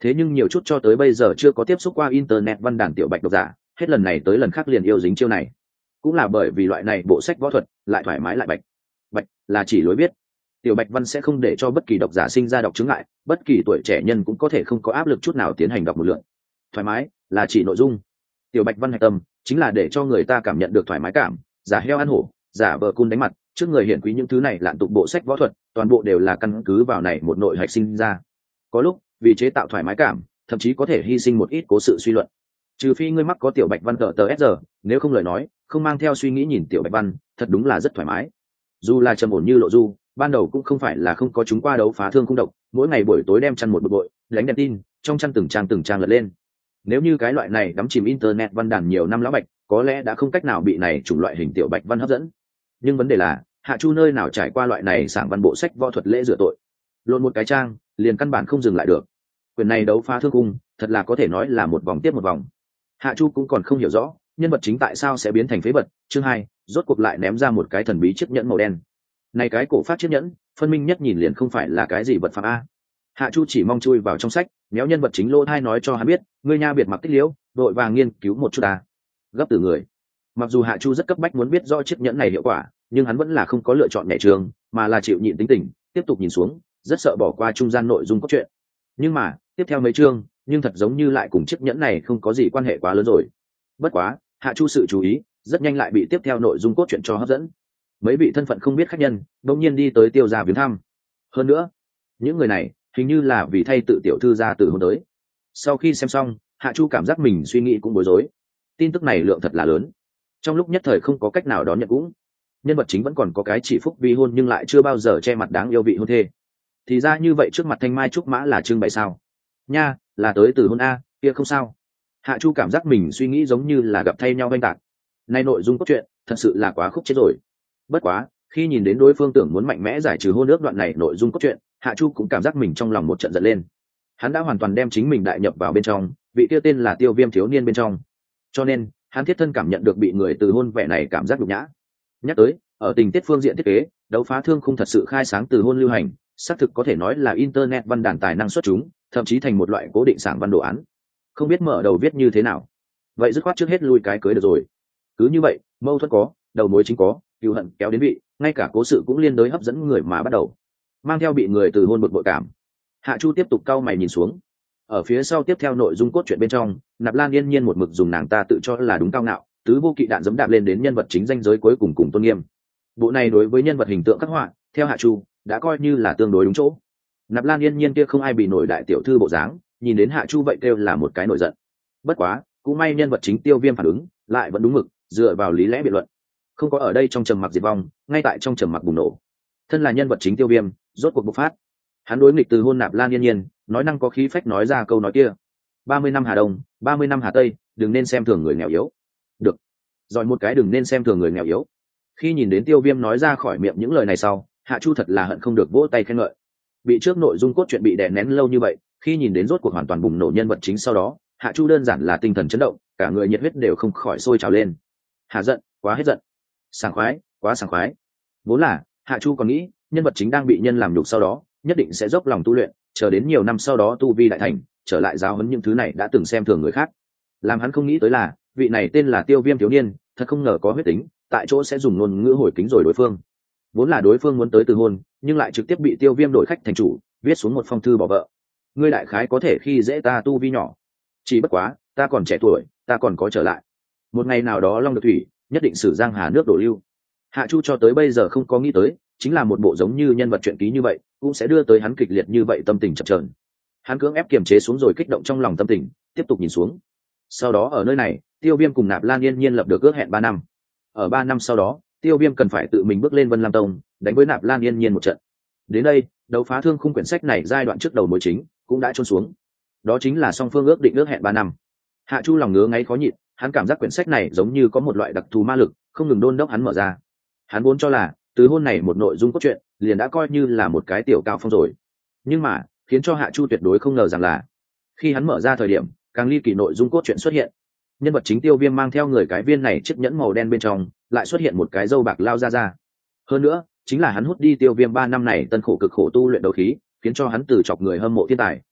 Thế nhưng nhiều chút cho tới bây giờ chưa có tiếp xúc qua internet văn đàn tiểu bạch độc giả, hết lần này tới lần khác liền yêu dính chiêu này. Cũng là bởi vì loại này bộ sách võ thuật lại thoải mái lại bạch. Bạch là chỉ lối biết. Tiểu bạch văn sẽ không để cho bất kỳ độc giả sinh ra đọc chứng ngại, bất kỳ tuổi trẻ nhân cũng có thể không có áp lực chút nào tiến hành đọc một lượt. Thoải mái là chỉ nội dung. Tiểu bạch văn hạch tâm chính là để cho người ta cảm nhận được thoải mái cảm, giả heo ăn hổ, giả vờ cun đánh mặt, trước người hiển quý những thứ này lạn tục bộ sách võ thuật, toàn bộ đều là căn cứ vào này một nội hạch sinh ra. Có lúc vì chế tạo thoải mái cảm, thậm chí có thể hy sinh một ít cố sự suy luận. Trừ phi ngươi mắc có tiểu bạch văn tờ sr, nếu không lời nói, không mang theo suy nghĩ nhìn tiểu bạch văn, thật đúng là rất thoải mái. Dù là trầm ổn như Lộ Du, ban đầu cũng không phải là không có chúng qua đấu phá thương cung độc, mỗi ngày buổi tối đem chăn một bực bội, đánh đèn tin, trong chăn từng trang lật lên. Nếu như cái loại này đắm chìm internet văn đàn nhiều năm lão bạch, có lẽ đã không cách nào bị này chủng loại hình tiểu bạch văn hấp dẫn. Nhưng vấn đề là, Hạ Chu nơi nào trải qua loại này sảng văn bộ sách võ thuật lễ rửa tội, lộn một cái trang, liền căn bản không dừng lại được. Quyền này đấu phá thương cung, thật là có thể nói là một vòng tiếp một vòng. Hạ Chu cũng còn không hiểu rõ, nhân vật chính tại sao sẽ biến thành phế vật. Chương 2, rốt cuộc lại ném ra một cái thần bí chiếc nhẫn màu đen. Này cái cổ phát chiếc nhẫn, phân minh nhất nhìn liền không phải là cái gì vật phẩm a. Hạ Chu chỉ mong chui vào trong sách, méo nhân vật chính lỗ thai nói cho hắn biết, ngươi nha biệt mặc tích liễu, đội vàng nghiên cứu một chút ta. Gấp từ người. Mặc dù Hạ Chu rất cấp bách muốn biết rõ chiếc nhẫn này hiệu quả, nhưng hắn vẫn là không có lựa chọn nhảy trường, mà là chịu nhịn tính tình, tiếp tục nhìn xuống, rất sợ bỏ qua trung gian nội dung cốt truyện. Nhưng mà, tiếp theo mấy chương, nhưng thật giống như lại cùng chiếc nhẫn này không có gì quan hệ quá lớn rồi. Bất quá, Hạ Chu sự chú ý, rất nhanh lại bị tiếp theo nội dung cốt truyện cho hấp dẫn. Mấy vị thân phận không biết khách nhân, đột nhiên đi tới Tiêu gia viếng thăm. Hơn nữa, những người này hình như là vì thay tự tiểu thư gia tử hôn tới. Sau khi xem xong, Hạ Chu cảm giác mình suy nghĩ cũng bối rối. Tin tức này lượng thật là lớn. Trong lúc nhất thời không có cách nào đón nhận cũng. Nhân vật chính vẫn còn có cái chỉ phúc vi hôn nhưng lại chưa bao giờ che mặt đáng yêu vị hôn thê. Thì ra như vậy trước mặt Thanh Mai Trúc Mã là trưng bày sao? Nha, là tới từ hôn a, kia không sao. Hạ Chu cảm giác mình suy nghĩ giống như là gặp thay nhau oanh tạc. Nay nội dung cốt truyện thật sự là quá khúc chết rồi. Bất quá, khi nhìn đến đối phương tưởng muốn mạnh mẽ giải trừ hôn ước đoạn này nội dung cốt truyện, Hạ Chu cũng cảm giác mình trong lòng một trận giận lên. Hắn đã hoàn toàn đem chính mình đại nhập vào bên trong, vị tiêu tên là Tiêu Viêm thiếu niên bên trong. Cho nên, hắn thiết thân cảm nhận được bị người từ hôn vẻ này cảm giác nhục nhã. Nhắc tới, ở tình tiết phương diện thiết kế, đấu phá thương không thật sự khai sáng từ hôn lưu hành, xác thực có thể nói là internet văn đàn tài năng xuất chúng, thậm chí thành một loại cố định sảng văn đồ án. Không biết mở đầu viết như thế nào, vậy dứt khoát trước hết lui cái cưới được rồi. Cứ như vậy, mâu thuẫn có, đầu mối chính có, cừu hận kéo đến vị, ngay cả cố sự cũng liên đới hấp dẫn người mà bắt đầu, mang theo bị người từ hôn bực bội cảm. Hạ Chu tiếp tục cau mày nhìn xuống. Ở phía sau tiếp theo nội dung cốt truyện bên trong, Nạp Lan Yên Nhiên một mực dùng nàng ta tự cho là đúng cao ngạo, tứ vô kỵ đạn giẫm đạp lên đến nhân vật chính danh giới cuối cùng cùng tôn nghiêm. Bộ này đối với nhân vật hình tượng khắc họa, theo Hạ Chu, đã coi như là tương đối đúng chỗ. Nạp Lan Yên Nhiên kia không ai bị nổi đại tiểu thư bộ dáng, nhìn đến Hạ Chu vậy kêu là một cái nổi giận. Bất quá, cũng may nhân vật chính Tiêu Viêm phản ứng lại vẫn đúng mực, dựa vào lý lẽ biện luận, không có ở đây trong trầm mặc diệt vong, ngay tại trong trầm mặc bùng nổ. Thân là nhân vật chính Tiêu Viêm, rốt cuộc bộc phát. Hắn đối nghịch từ hôn Nạp Lan Yên Nhiên, nói năng có khí phách nói ra câu nói kia: 30 năm Hà Đông, 30 năm Hà Tây, đừng nên xem thường người nghèo yếu. Được, giỏi một cái đừng nên xem thường người nghèo yếu. Khi nhìn đến Tiêu Viêm nói ra khỏi miệng những lời này sau, Hạ Chu thật là hận không được vỗ tay khen ngợi. Bị trước nội dung cốt truyện bị đè nén lâu như vậy, khi nhìn đến rốt cuộc hoàn toàn bùng nổ nhân vật chính sau đó, Hạ Chu đơn giản là tinh thần chấn động, cả người nhiệt huyết đều không khỏi sôi trào lên. Hạ giận, quá hết giận. Sảng khoái, quá sảng khoái. Vốn là, Hạ Chu còn nghĩ, nhân vật chính đang bị nhân làm nhục sau đó, nhất định sẽ dốc lòng tu luyện, chờ đến nhiều năm sau đó tu vi đại thành, trở lại giáo huấn những thứ này đã từng xem thường người khác. Làm hắn không nghĩ tới là, vị này tên là Tiêu Viêm thiếu niên, thật không ngờ có huyết tính, tại chỗ sẽ dùng ngôn ngữ hồi kính rồi đối phương. Vốn là đối phương muốn tới từ hôn, nhưng lại trực tiếp bị Tiêu Viêm đổi khách thành chủ, viết xuống một phong thư bỏ vợ. Ngươi đại khái có thể khi dễ ta tu vi nhỏ, chỉ bất quá, ta còn trẻ tuổi, ta còn có trở lại. Một ngày nào đó Long Được Thủy, nhất định sử giang hà nước đổ lưu. Hạ Chu cho tới bây giờ không có nghĩ tới, chính là một bộ giống như nhân vật truyện ký như vậy, cũng sẽ đưa tới hắn kịch liệt như vậy tâm tình chập chờn. Hắn cưỡng ép kiềm chế xuống rồi kích động trong lòng tâm tình, tiếp tục nhìn xuống. Sau đó ở nơi này, Tiêu Viêm cùng Nạp Lan Yên Nhiên lập được ước hẹn 3 năm. Ở 3 năm sau đó, Tiêu Viêm cần phải tự mình bước lên Vân Lam Tông, đánh với Nạp Lan Yên Nhiên một trận. Đến đây, đấu phá thương khung quyển sách này giai đoạn trước đầu mối chính cũng đã trôn xuống. Đó chính là song phương ước định ước hẹn 3 năm. Hạ Chu lòng ngứa ngáy khó nhịn, hắn cảm giác quyển sách này giống như có một loại đặc thù ma lực, không ngừng đôn đốc hắn mở ra. Hắn vốn cho là, từ hôn này một nội dung cốt truyện, liền đã coi như là một cái tiểu cao phong rồi. Nhưng mà, khiến cho Hạ Chu tuyệt đối không ngờ rằng là, khi hắn mở ra thời điểm, càng ly kỳ nội dung cốt truyện xuất hiện. Nhân vật chính Tiêu Viêm mang theo người cái viên này chiếc nhẫn màu đen bên trong, lại xuất hiện một cái râu bạc lao ra. Hơn nữa, chính là hắn hút đi Tiêu Viêm 3 năm này tân khổ cực khổ tu luyện đấu khí, khiến cho hắn từ chọc người hâm mộ thiên tài,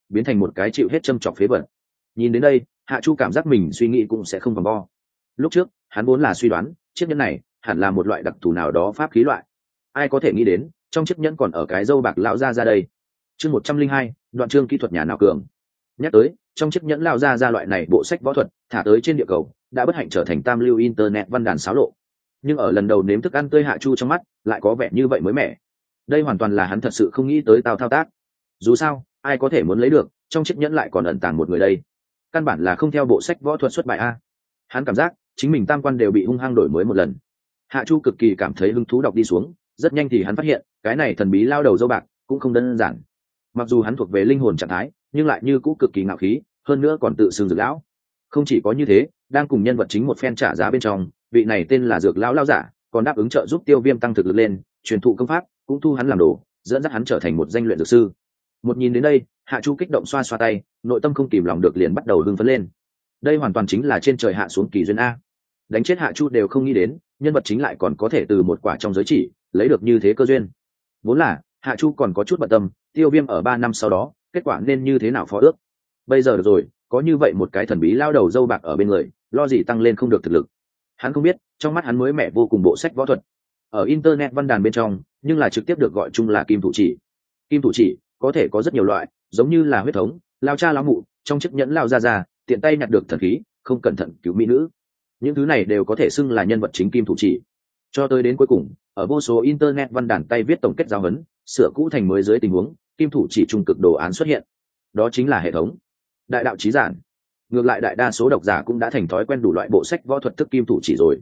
biến thành một cái chịu hết châm chọc phế vật. Nhìn đến đây, Hạ Chu cảm giác mình suy nghĩ cũng sẽ không vòng vo. Lúc trước hắn vốn là suy đoán chiếc nhẫn này hẳn là một loại đặc thù nào đó pháp khí loại, ai có thể nghĩ đến trong chiếc nhẫn còn ở cái dâu bạc lão ra đây. Chương 102, đoạn chương kỹ thuật nhà nào cường. Nhắc tới trong chiếc nhẫn lao ra loại này bộ sách võ thuật thả tới trên địa cầu đã bất hạnh trở thành tam lưu internet văn đàn xáo lộ, nhưng ở lần đầu nếm thức ăn tươi Hạ Chu trong mắt lại có vẻ như vậy mới mẻ. Đây hoàn toàn là hắn thật sự không nghĩ tới tao thao tác. Dù sao ai có thể muốn lấy được trong chiếc nhẫn lại còn ẩn tàng một người đây, căn bản là không theo bộ sách võ thuật xuất bài a. Hắn cảm giác chính mình tam quan đều bị hung hăng đổi mới một lần. Hạ Chu cực kỳ cảm thấy hứng thú đọc đi xuống, rất nhanh thì hắn phát hiện cái này thần bí lao đầu dâu bạc cũng không đơn giản. Mặc dù hắn thuộc về linh hồn trạng thái nhưng lại như cũ cực kỳ ngạo khí, hơn nữa còn tự xưng dược lão. Không chỉ có như thế, đang cùng nhân vật chính một phen trả giá bên trong, vị này tên là dược lão lao giả còn đáp ứng trợ giúp Tiêu Viêm tăng thực lực lên, truyền thụ công pháp, cũng thu hắn làm đồ, dẫn dắt hắn trở thành một danh luyện dược sư. Một nhìn đến đây, Hạ Chu kích động xoa xoa tay, nội tâm không kìm lòng được liền bắt đầu hưng phấn lên. Đây hoàn toàn chính là trên trời hạ xuống kỳ duyên a. Đánh chết Hạ Chu đều không nghĩ đến nhân vật chính lại còn có thể từ một quả trong giới chỉ lấy được như thế cơ duyên. Vốn là Hạ Chu còn có chút bận tâm Tiêu Viêm ở 3 năm sau đó kết quả nên như thế nào phó ước. Bây giờ được rồi, có như vậy một cái thần bí lao đầu dâu bạc ở bên người, lo gì tăng lên không được thực lực. Hắn không biết trong mắt hắn mới mẻ vô cùng bộ sách võ thuật ở internet văn đàn bên trong, nhưng là trực tiếp được gọi chung là kim thủ chỉ. Kim thủ chỉ có thể có rất nhiều loại, giống như là huyết thống, lao cha lao mụ, trong chiếc nhẫn lao ra tiện tay nhặt được thần khí, không cẩn thận cứu mỹ nữ, những thứ này đều có thể xưng là nhân vật chính kim thủ chỉ. Cho tới đến cuối cùng, ở vô số internet văn đàn tay viết tổng kết giáo huấn, sửa cũ thành mới dưới tình huống, kim thủ chỉ trung cực đồ án xuất hiện. Đó chính là hệ thống. Đại đạo chí giản. Ngược lại đại đa số độc giả cũng đã thành thói quen đủ loại bộ sách võ thuật thức kim thủ chỉ rồi.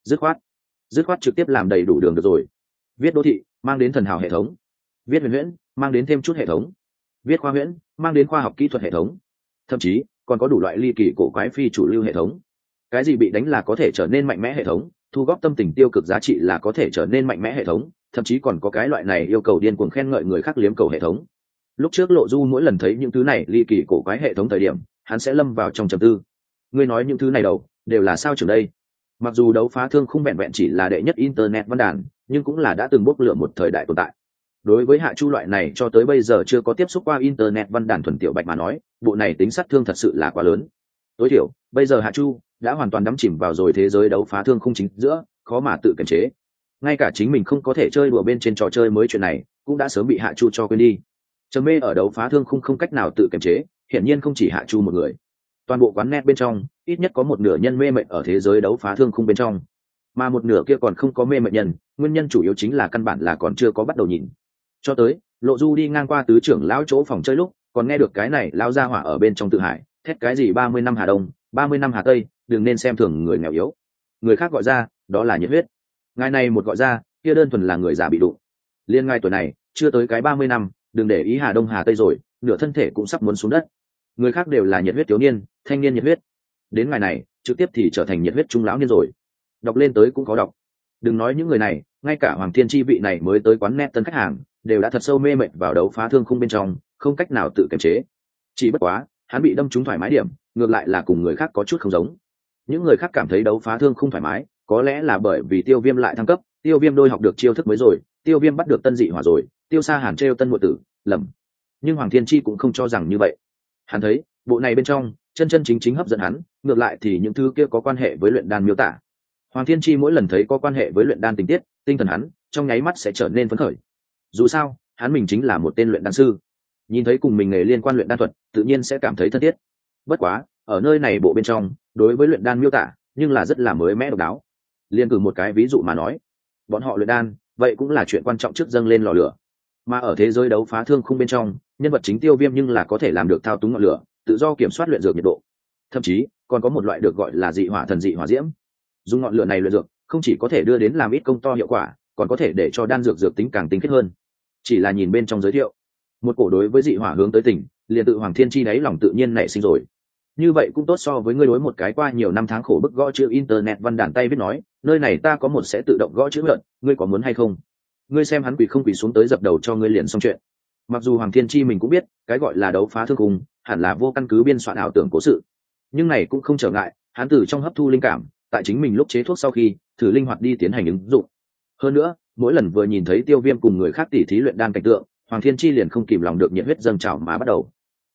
Dứt khoát trực tiếp làm đầy đủ đường được rồi. Viết đô thị, mang đến thần hào hệ thống. Viết huyền huyễn, mang đến thêm chút hệ thống. Viết khoa huyễn, mang đến khoa học kỹ thuật hệ thống. Thậm chí còn có đủ loại ly kỳ cổ quái phi chủ lưu hệ thống. Cái gì bị đánh là có thể trở nên mạnh mẽ hệ thống, thu góp tâm tình tiêu cực giá trị là có thể trở nên mạnh mẽ hệ thống, thậm chí còn có cái loại này yêu cầu điên cuồng khen ngợi người khác liếm cầu hệ thống. Lúc trước Lộ Du mỗi lần thấy những thứ này ly kỳ cổ quái hệ thống thời điểm, hắn sẽ lâm vào trong trầm tư. Ngươi nói những thứ này đều là sao trưởng đây? Mặc dù đấu phá thương không vẹn vẹn chỉ là đệ nhất internet văn đàn, nhưng cũng là đã từng bốc lửa một thời đại tồn tại. Đối với Hạ Chu loại này cho tới bây giờ chưa có tiếp xúc qua internet văn đàn thuần tiểu bạch mà nói, bộ này tính sát thương thật sự là quá lớn. Tối thiểu bây giờ Hạ Chu đã hoàn toàn đắm chìm vào rồi thế giới đấu phá thương không chính giữa, khó mà tự kiềm chế. Ngay cả chính mình không có thể chơi đùa bên trên trò chơi mới chuyện này cũng đã sớm bị Hạ Chu cho quên đi. Trầm mê ở đấu phá thương không cách nào tự kiềm chế, hiển nhiên không chỉ Hạ Chu một người. Toàn bộ quán net bên trong ít nhất có một nửa nhân mê mệt ở thế giới đấu phá thương không bên trong, mà một nửa kia còn không có mê mệt nhân, nguyên nhân chủ yếu chính là căn bản là còn chưa có bắt đầu nhìn. Cho tới Lộ Du đi ngang qua tứ trưởng lão chỗ phòng chơi lúc còn nghe được cái này lao ra hỏa ở bên trong tự hải thét cái gì 30 năm Hà Đông, 30 năm Hà Tây, đừng nên xem thường người nghèo yếu. Người khác gọi ra đó là nhiệt huyết, ngài này một gọi ra kia đơn thuần là người già bị đụng. Liên ngài tuổi này chưa tới cái 30 năm, đừng để ý Hà Đông Hà Tây rồi, nửa thân thể cũng sắp muốn xuống đất. Người khác đều là nhiệt huyết thiếu niên, thanh niên nhiệt huyết, đến ngày này trực tiếp thì trở thành nhiệt huyết trung lão niên rồi. Đọc lên tới cũng có đọc. Đừng nói những người này, ngay cả Hoàng Thiên Chi vị này mới tới quán net tân khách hàng đều đã thật sâu mê mệt vào đấu phá thương khung bên trong, không cách nào tự kiềm chế. Chỉ bất quá hắn bị đâm trúng thoải mái điểm ngược lại là cùng người khác có chút không giống. Những người khác cảm thấy đấu phá thương không thoải mái, có lẽ là bởi vì Tiêu Viêm lại thăng cấp, Tiêu Viêm đôi học được chiêu thức mới rồi, Tiêu Viêm bắt được tân dị hỏa rồi, Tiêu Sa Hàn trêu tân muội tử, lầm. Nhưng Hoàng Thiên Chi cũng không cho rằng như vậy. Hắn thấy bộ này bên trong chân chân chính chính hấp dẫn hắn, ngược lại thì những thứ kia có quan hệ với luyện đan miêu tả. Hoàng Thiên Chi mỗi lần thấy có quan hệ với luyện đan tình tiết, tinh thần hắn trong nháy mắt sẽ trở nên phấn khởi. Dù sao hắn mình chính là một tên luyện đan sư, nhìn thấy cùng mình nghề liên quan luyện đan thuật tự nhiên sẽ cảm thấy thân thiết. Bất quá ở nơi này bộ bên trong đối với luyện đan miêu tả nhưng là rất là mới mẻ độc đáo. Liên cử một cái ví dụ mà nói, bọn họ luyện đan vậy cũng là chuyện quan trọng trước dâng lên lò lửa, mà ở thế giới đấu phá thương khung bên trong, nhân vật chính Tiêu Viêm nhưng là có thể làm được thao túng ngọn lửa, tự do kiểm soát luyện dược nhiệt độ, thậm chí còn có một loại được gọi là dị hỏa thần dị hỏa diễm. Dùng ngọn lửa này luyện dược không chỉ có thể đưa đến làm ít công to hiệu quả, còn có thể để cho đan dược dược tính càng tinh khiết hơn. Chỉ là nhìn bên trong giới thiệu, một cổ đối với dị hỏa hướng tới tỉnh, liền tự Hoàng Thiên Chi đáy lòng tự nhiên nảy sinh rồi. Như vậy cũng tốt so với ngươi đối một cái qua nhiều năm tháng khổ bức gõ chữ internet văn đàn tay viết nói, nơi này ta có một sẽ tự động gõ chữ lợn, ngươi có muốn hay không? Ngươi xem hắn quỳ không quỳ xuống tới dập đầu cho ngươi liền xong chuyện. Mặc dù Hoàng Thiên Chi mình cũng biết cái gọi là đấu phá thương khung hẳn là vô căn cứ biên soạn ảo tưởng cố sự, nhưng này cũng không trở ngại hắn từ trong hấp thu linh cảm, tại chính mình lúc chế thuốc sau khi thử linh hoạt đi tiến hành ứng dụng. Hơn nữa mỗi lần vừa nhìn thấy Tiêu Viêm cùng người khác tỉ thí luyện đan cảnh tượng, Hoàng Thiên Chi liền không kìm lòng được nhiệt huyết dâng trào mà bắt đầu.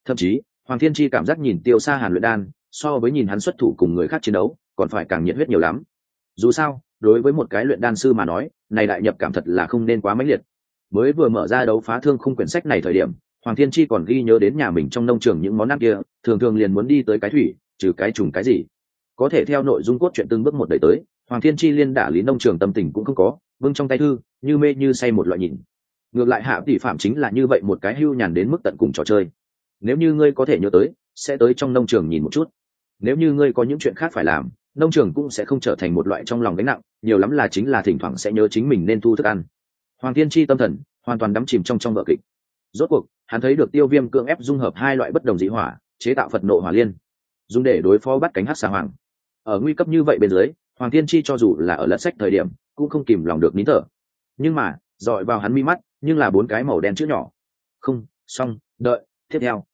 Thậm chí Hoàng Thiên Chi cảm giác nhìn Tiêu Sa Hàn luyện đan so với nhìn hắn xuất thủ cùng người khác chiến đấu còn phải càng nhiệt huyết nhiều lắm. Dù sao đối với một cái luyện đan sư mà nói, này đại nhập cảm thật là không nên quá mãnh liệt. Mới vừa mở ra đấu phá thương khung quyển sách này thời điểm, Hoàng Thiên Chi còn ghi nhớ đến nhà mình trong nông trường những món ăn kia thường thường liền muốn đi tới cái thủy trừ cái trùng cái gì. Có thể theo nội dung cốt truyện từng bước một đẩy tới, Hoàng Thiên Chi liên đả lý nông trường tâm tình cũng không có, vâng trong tay thư như mê như say một loại nhìn. Ngược lại Hạ Tỷ Phạm chính là như vậy một cái hưu nhàn đến mức tận cùng trò chơi. Nếu như ngươi có thể nhớ tới, sẽ tới trong nông trường nhìn một chút. Nếu như ngươi có những chuyện khác phải làm, nông trường cũng sẽ không trở thành một loại trong lòng gánh nặng, nhiều lắm là chính là thỉnh thoảng sẽ nhớ chính mình nên thu thức ăn. Hoàng Thiên Chi tâm thần hoàn toàn đắm chìm trong vở kịch. Rốt cuộc hắn thấy được Tiêu Viêm cưỡng ép dung hợp hai loại bất đồng dị hỏa, chế tạo Phật nộ hỏa liên, dùng để đối phó bắt cánh hắc xà hoàng. Ở nguy cấp như vậy bên dưới, Hoàng Thiên Chi cho dù là ở lật sách thời điểm cũng không kìm lòng được nín thở. Nhưng mà dọi vào hắn mi mắt nhưng là 4 cái màu đen chữ nhỏ. Không xong, đợi tiếp theo.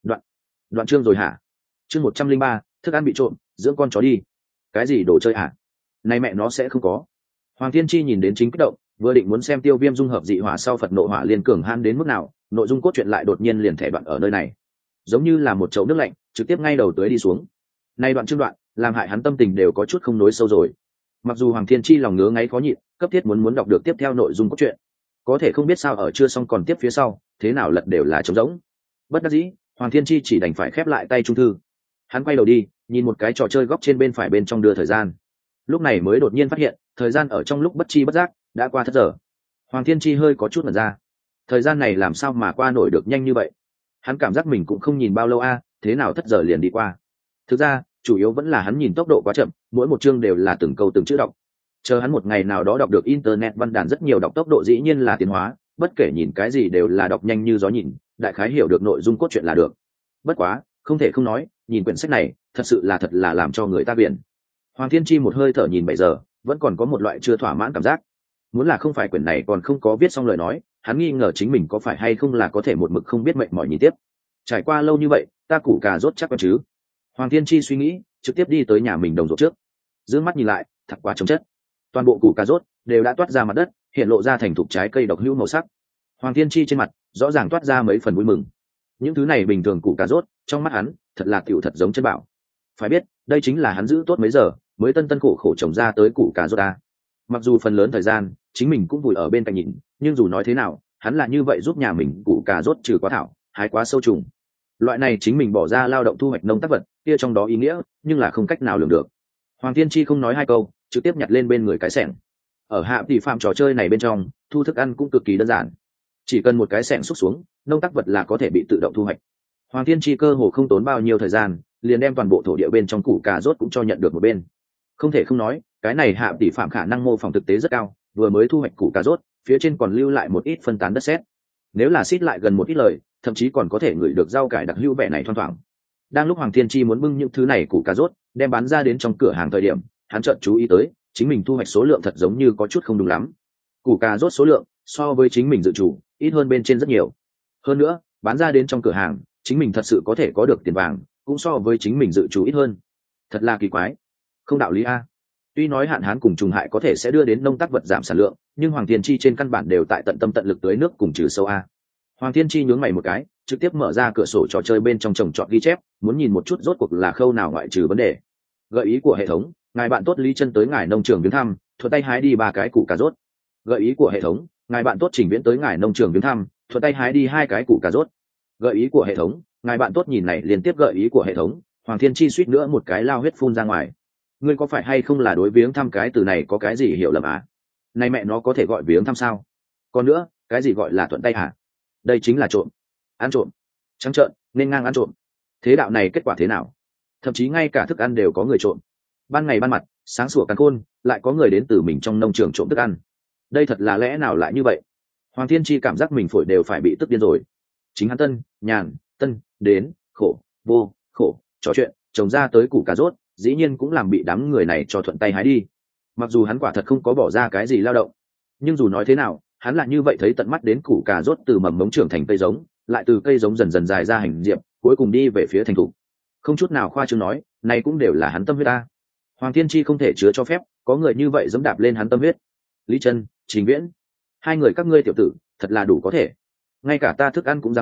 Đoạn chương rồi hả? Chương 103, thức ăn bị trộm, dưỡng con chó đi. Cái gì đồ chơi hả? Này mẹ nó sẽ không có. Hoàng Thiên Chi nhìn đến chính kích động, vừa định muốn xem Tiêu Viêm dung hợp dị hỏa sau Phật nộ hỏa liên cường han đến mức nào, nội dung cốt truyện lại đột nhiên liền thẻ đoạn ở nơi này, giống như là một chậu nước lạnh trực tiếp ngay đầu tưới đi xuống. Này đoạn chương đoạn làm hại hắn tâm tình đều có chút không nối sâu rồi. Mặc dù Hoàng Thiên Chi lòng ngứa ngáy khó nhịn, cấp thiết muốn đọc được tiếp theo nội dung cốt truyện, có thể không biết sao ở chưa xong còn tiếp phía sau, thế nào lật đều là trống rỗng. Bất đắc dĩ, Hoàng Thiên Chi chỉ đành phải khép lại tay trung thư. Hắn quay đầu đi, nhìn một cái trò chơi góc trên bên phải bên trong đưa thời gian. Lúc này mới đột nhiên phát hiện, thời gian ở trong lúc bất chi bất giác đã qua 7 giờ. Hoàng Thiên Chi hơi có chút ngẩn ra. Thời gian này làm sao mà qua nổi được nhanh như vậy? Hắn cảm giác mình cũng không nhìn bao lâu thế nào 7 giờ liền đi qua. Thực ra, chủ yếu vẫn là hắn nhìn tốc độ quá chậm, mỗi một chương đều là từng câu từng chữ đọc. Chờ hắn một ngày nào đó đọc được internet văn đàn rất nhiều, đọc tốc độ dĩ nhiên là tiến hóa, bất kể nhìn cái gì đều là đọc nhanh như gió nhìn, đại khái hiểu được nội dung cốt truyện là được. Bất quá, không thể không nói, nhìn quyển sách này, thật là làm cho người ta biển. Hoàng Thiên Chi một hơi thở nhìn 7 giờ, vẫn còn có một loại chưa thỏa mãn cảm giác. Muốn là không phải quyển này còn không có viết xong lời nói, hắn nghi ngờ chính mình có phải hay không là có thể một mực không biết mệt mỏi nhìn tiếp. Trải qua lâu như vậy, ta củ cà rốt chắc có chứ? Hoàng Thiên Chi suy nghĩ, trực tiếp đi tới nhà mình đồng ruộng trước. Dương mắt nhìn lại, thật quá trống chất. Toàn bộ củ cà rốt đều đã toát ra mặt đất, hiện lộ ra thành thục trái cây độc hữu màu sắc. Hoàng Thiên Chi trên mặt rõ ràng toát ra mấy phần vui mừng. Những thứ này bình thường củ cà rốt, trong mắt hắn, thật là tiểu thật giống chân bảo. Phải biết, đây chính là hắn giữ tốt mấy giờ, mới tân khổ trồng ra tới củ cà rốt ta. Mặc dù phần lớn thời gian, chính mình cũng vùi ở bên cạnh nhìn, nhưng dù nói thế nào, hắn là như vậy giúp nhà mình củ cà rốt trừ quá thảo, hái quá sâu trùng. Loại này chính mình bỏ ra lao động thu hoạch nông tác vật, kia trong đó ý nghĩa, nhưng là không cách nào lường được. Hoàng Thiên Chi không nói hai câu, trực tiếp nhặt lên bên người cái xẻng. Ở Hạ Tỷ Phạm trò chơi này bên trong, thu thức ăn cũng cực kỳ đơn giản. Chỉ cần một cái xẻng xúc xuống, nông tác vật là có thể bị tự động thu hoạch. Hoàng Thiên Chi cơ hồ không tốn bao nhiêu thời gian, liền đem toàn bộ thổ địa bên trong củ cà rốt cũng cho nhận được một bên. Không thể không nói, cái này Hạ Tỷ Phạm khả năng mô phỏng thực tế rất cao, vừa mới thu hoạch củ cà rốt, phía trên còn lưu lại một ít phân tán đất sét. Nếu là xít lại gần một ít lời, thậm chí còn có thể ngửi được rau cải đặc hữu vẻ này thoang thoảng. Đang lúc Hoàng Thiên Chi muốn bưng những thứ này củ cà rốt đem bán ra đến trong cửa hàng thời điểm, hắn chợt chú ý tới, chính mình thu hoạch số lượng thật giống như có chút không đúng lắm. Củ cà rốt số lượng so với chính mình dự trù ít hơn bên trên rất nhiều. Hơn nữa, bán ra đến trong cửa hàng, chính mình thật sự có thể có được tiền vàng, cũng so với chính mình dự trù ít hơn. Thật là kỳ quái, không đạo lý a. Tuy nói hạn hán cùng trùng hại có thể sẽ đưa đến nông tác vật giảm sản lượng, nhưng Hoàng Thiên Chi trên căn bản đều tại tận tâm tận lực tưới nước cùng trừ sâu a. Hoàng Thiên Chi nhướng mày một cái, trực tiếp mở ra cửa sổ trò chơi bên trong trồng trọt ghi chép, muốn nhìn một chút rốt cuộc là khâu nào ngoại trừ vấn đề. Gợi ý của hệ thống, ngài bạn tốt Lý Chân tới ngài nông trường viếng thăm, thuận tay hái đi 3 cái củ cà rốt. Gợi ý của hệ thống, ngài bạn tốt Trình Viễn tới ngài nông trường viếng thăm, thuận tay hái đi 2 cái củ cà rốt. Gợi ý của hệ thống, ngài bạn tốt nhìn này liên tiếp gợi ý của hệ thống, Hoàng Thiên Chi suýt nữa một cái lao huyết phun ra ngoài. Ngươi có phải hay không là đối viếng thăm cái từ này có cái gì hiểu lầm à? Này mẹ nó có thể gọi viếng thăm sao? Còn nữa, cái gì gọi là thuận tay hả? Đây chính là trộm, ăn trộm, trắng trợn nên ngang ăn trộm. Thế đạo này kết quả thế nào? Thậm chí ngay cả thức ăn đều có người trộm. Ban ngày ban mặt sáng sủa càn khôn, lại có người đến từ mình trong nông trường trộm thức ăn. Đây thật là lẽ nào lại như vậy? Hoàng Thiên Chi cảm giác mình phổi đều phải bị tức điên rồi. Chính hắn tân nhàn đến khổ vô khổ trò chuyện trồng ra tới củ cà rốt, dĩ nhiên cũng làm bị đám người này cho thuận tay hái đi. Mặc dù hắn quả thật không có bỏ ra cái gì lao động, nhưng dù nói thế nào, hắn lại như vậy thấy tận mắt đến củ cà rốt từ mầm mống trưởng thành cây giống, lại từ cây giống dần dần dài ra hành diệp, cuối cùng đi về phía thành thục. Không chút nào khoa trương nói, này cũng đều là hắn tâm huyết ta. Hoàng Thiên Chi không thể chứa cho phép có người như vậy dẫm đạp lên hắn tâm huyết. Lý Chân, Trình Viễn, 2 người các ngươi tiểu tử, thật là đủ có thể. Ngay cả ta thức ăn cũng dám trộm,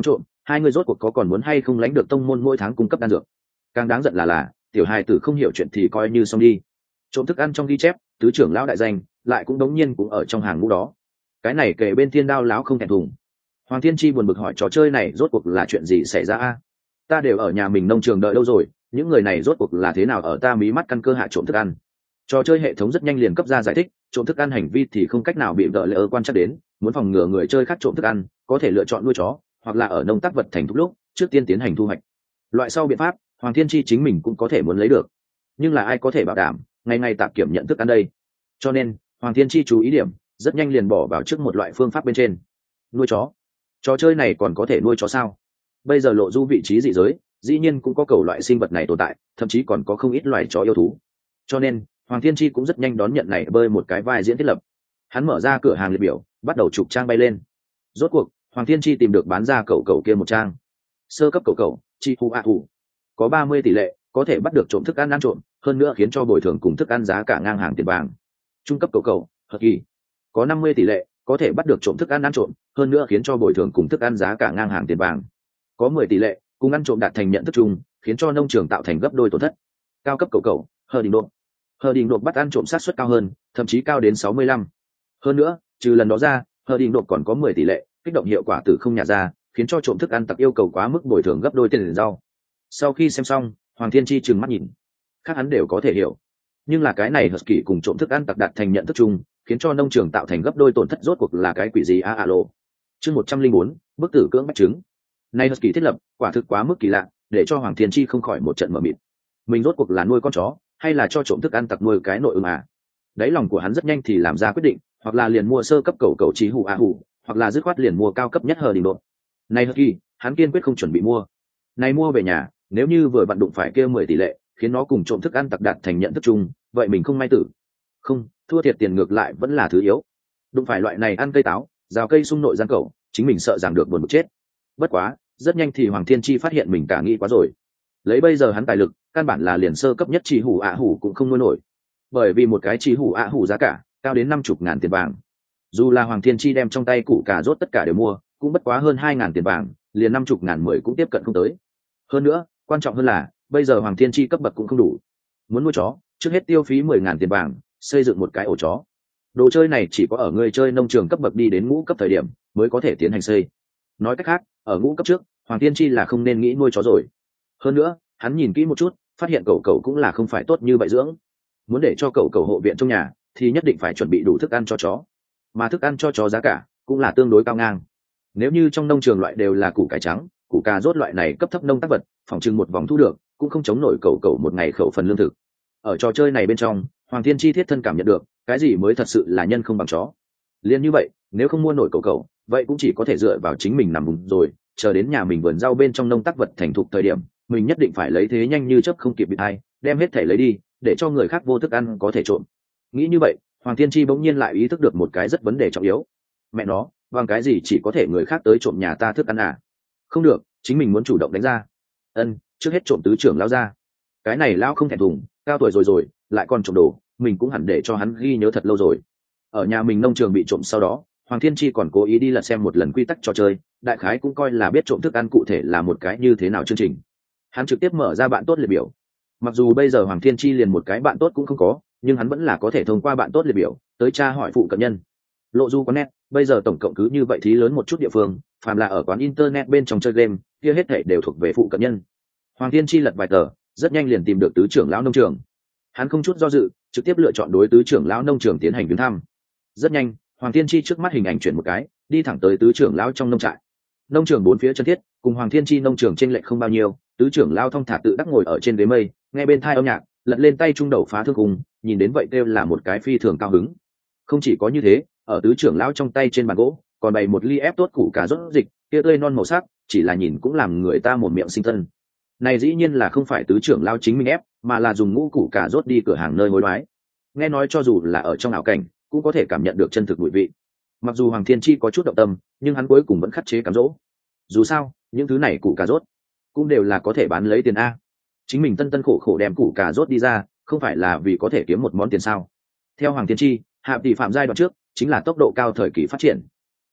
hai người rốt cuộc có còn muốn hay không lãnh được tông môn mỗi tháng cung cấp đan dược. Càng đáng giận là tiểu hài tử không hiểu chuyện thì coi như xong đi, trộm thức ăn trong ghi chép tứ trưởng lão đại danh lại cũng đống nhiên cũng ở trong hàng ngũ đó. Cái này kể bên thiên đao lão không thèm thùng. Hoàng Thiên Chi buồn bực hỏi trò chơi này rốt cuộc là chuyện gì xảy ra a? Ta đều ở nhà mình nông trường đợi lâu rồi, những người này rốt cuộc là thế nào ở ta mí mắt căn cơ hạ trộm thức ăn? Trò chơi hệ thống rất nhanh liền cấp ra giải thích, trộm thức ăn hành vi thì không cách nào bị đợi lỡ quan trắc đến, muốn phòng ngừa người chơi khác trộm thức ăn, có thể lựa chọn nuôi chó, hoặc là ở nông tác vật thành thục lúc, trước tiên tiến hành thu hoạch. Loại sau biện pháp, Hoàng Thiên Chi chính mình cũng có thể muốn lấy được, nhưng là ai có thể bảo đảm ngày ngày tạp kiểm nhận thức ăn đây? Cho nên Hoàng Thiên Chi chú ý điểm rất nhanh liền bỏ vào trước một loại phương pháp bên trên, nuôi chó. Trò chơi này còn có thể nuôi chó sao? Bây giờ lộ du vị trí dị giới dĩ nhiên cũng có cầu loại sinh vật này tồn tại, thậm chí còn có không ít loài chó yêu thú. Cho nên Hoàng Thiên Chi cũng rất nhanh đón nhận này bơi một cái vai diễn thiết lập. Hắn mở ra cửa hàng liệt biểu, bắt đầu chụp trang bay lên. Rốt cuộc Hoàng Thiên Chi tìm được bán ra cậu kia một trang. Sơ cấp cậu chi hu a hu, có 30 tỷ lệ có thể bắt được trộm thức ăn ăn trộm, hơn nữa khiến cho bồi thường cùng thức ăn giá cả ngang hàng tiền vàng. Trung cấp cậu hợp kỳ, có 50 tỷ lệ có thể bắt được trộm thức ăn ăn trộm, hơn nữa khiến cho bồi thường cùng thức ăn giá cả ngang hàng tiền vàng. Có 10 tỷ lệ cùng ăn trộm đạt thành nhận thức chung, khiến cho nông trường tạo thành gấp đôi tổn thất. Cao cấp cậu hờ đình đột bắt ăn trộm sát suất cao hơn, thậm chí cao đến 65. Hơn nữa trừ lần đó ra, hờ đình đột còn có 10 tỷ lệ kích động hiệu quả từ không nhả ra, khiến cho trộm thức ăn tặc yêu cầu quá mức bồi thường gấp đôi tiền rau. Sau khi xem xong, Hoàng Thiên Chi trừng mắt nhìn, khác hắn đều có thể hiểu, nhưng là cái này Husky cùng trộm thức ăn tặc đạt thành nhận thức chung, khiến cho nông trường tạo thành gấp đôi tổn thất, rốt cuộc là cái quỷ gì a alo. Chương 104, bức tử cưỡng bách trứng. Này Husky thiết lập quả thực quá mức kỳ lạ, để cho Hoàng Thiên Chi không khỏi một trận mở mịt. Mình rốt cuộc là nuôi con chó hay là cho trộm thức ăn tặc nuôi cái nội ứng à? Đáy lòng của hắn rất nhanh thì làm ra quyết định, hoặc là liền mua sơ cấp cậu chí hủ a hủ, hoặc là dứt khoát liền mua cao cấp nhất hờ đình đột. Này Husky, hắn kiên quyết không chuẩn bị mua. Này mua về nhà, nếu như vừa vặn đụng phải kia 10 tỷ lệ, khiến nó cùng trộm thức ăn tặc đạt thành nhận thức chung, vậy mình không may tử. Không, thua thiệt tiền ngược lại vẫn là thứ yếu. Đụng phải loại này ăn cây táo, rào cây sung nội gian cậu, chính mình sợ rằng được buồn bực chết. Bất quá, rất nhanh thì Hoàng Thiên Chi phát hiện mình cả nghĩ quá rồi. Lấy bây giờ hắn tài lực, căn bản là liền sơ cấp nhất chỉ hủ ạ hủ cũng không nuôi nổi. Bởi vì một cái chỉ hủ ạ hủ giá cả cao đến 50.000 tiền vàng. Dù là Hoàng Thiên Chi đem trong tay củ cà rốt tất cả đều mua, cũng bất quá hơn 2.000 tiền vàng, liền 50.000 10 cũng tiếp cận không tới. Hơn nữa, quan trọng hơn là, bây giờ Hoàng Thiên Chi cấp bậc cũng không đủ. Muốn nuôi chó, trước hết tiêu phí 10.000 tiền vàng, xây dựng một cái ổ chó. Đồ chơi này chỉ có ở người chơi nông trường cấp bậc đi đến ngũ cấp thời điểm mới có thể tiến hành xây. Nói cách khác, ở ngũ cấp trước, Hoàng Thiên Chi là không nên nghĩ nuôi chó rồi. Hơn nữa, hắn nhìn kỹ một chút, phát hiện cậu cũng là không phải tốt như vậy dưỡng. Muốn để cho cậu hộ viện trong nhà, thì nhất định phải chuẩn bị đủ thức ăn cho chó. Mà thức ăn cho chó giá cả cũng là tương đối cao ngang. Nếu như trong nông trường loại đều là củ cải trắng, củ cà rốt loại này cấp thấp nông tác vật, phòng trưng một vòng thu được cũng không chống nổi cậu một ngày khẩu phần lương thực. Ở trò chơi này bên trong, Hoàng Thiên Chi thiết thân cảm nhận được cái gì mới thật sự là nhân không bằng chó. Liên như vậy, nếu không mua nổi cậu vậy cũng chỉ có thể dựa vào chính mình nằm vùng rồi, chờ đến nhà mình vườn rau bên trong nông tác vật thành thục thời điểm, mình nhất định phải lấy thế nhanh như chớp không kịp bị ai đem hết thể lấy đi, để cho người khác vô thức ăn có thể trộm. Nghĩ như vậy, Hoàng Thiên Chi bỗng nhiên lại ý thức được một cái rất vấn đề trọng yếu. Mẹ nó, bằng cái gì chỉ có thể người khác tới trộm nhà ta thức ăn à? Không được, chính mình muốn chủ động đánh ra. Trước hết trộm tứ trưởng lao ra. Cái này lao không thèm thùng, cao tuổi rồi lại còn trộm đồ, mình cũng hẳn để cho hắn ghi nhớ thật lâu rồi. Ở nhà mình nông trường bị trộm sau đó, Hoàng Thiên Chi còn cố ý đi lật xem một lần quy tắc trò chơi, đại khái cũng coi là biết trộm thức ăn cụ thể là một cái như thế nào chương trình. Hắn trực tiếp mở ra bạn tốt liệt biểu. Mặc dù bây giờ Hoàng Thiên Chi liền một cái bạn tốt cũng không có, nhưng hắn vẫn là có thể thông qua bạn tốt liệt biểu tới tra hỏi phụ cận nhân. Lộ du có net, bây giờ tổng cộng cứ như vậy thí lớn một chút địa phương, phàm là ở quán internet bên trong chơi game, kia hết thảy đều thuộc về phụ cận nhân. Hoàng Thiên Chi lật vài tờ, rất nhanh liền tìm được tứ trưởng lão nông trường. Hắn không chút do dự, trực tiếp lựa chọn đối tứ trưởng lão nông trường tiến hành viếng thăm. Rất nhanh, Hoàng Thiên Chi trước mắt hình ảnh chuyển một cái, đi thẳng tới tứ trưởng lão trong nông trại. Nông trường bốn phía chân thiết, cùng Hoàng Thiên Chi nông trường chênh lệch không bao nhiêu, tứ trưởng lão thong thả tự đắc ngồi ở trên ghế mây, nghe bên tai âm nhạc, lật lên tay trung đầu phá thương cùng, nhìn đến vậy kêu là một cái phi thường cao hứng. Không chỉ có như thế, ở tứ trưởng lão trong tay trên bàn gỗ, còn bày một ly ép tốt củ cà rốt dịch, kia tươi non màu sắc, chỉ là nhìn cũng làm người ta một miệng sinh tân. Này dĩ nhiên là không phải tứ trưởng lão chính mình ép, mà là dùng ngũ củ cà rốt đi cửa hàng nơi hối đoái. Nghe nói cho dù là ở trong ảo cảnh, cũng có thể cảm nhận được chân thực mùi vị. Mặc dù Hoàng Thiên Chi có chút động tâm, nhưng hắn cuối cùng vẫn khắc chế cám dỗ. Dù sao, những thứ này củ cà rốt cũng đều là có thể bán lấy tiền a. Chính mình tân khổ khổ đem củ cà rốt đi ra, không phải là vì có thể kiếm một món tiền sao? Theo Hoàng Thiên Chi, hạ tỷ phạm giai đoạn trước chính là tốc độ cao thời kỳ phát triển.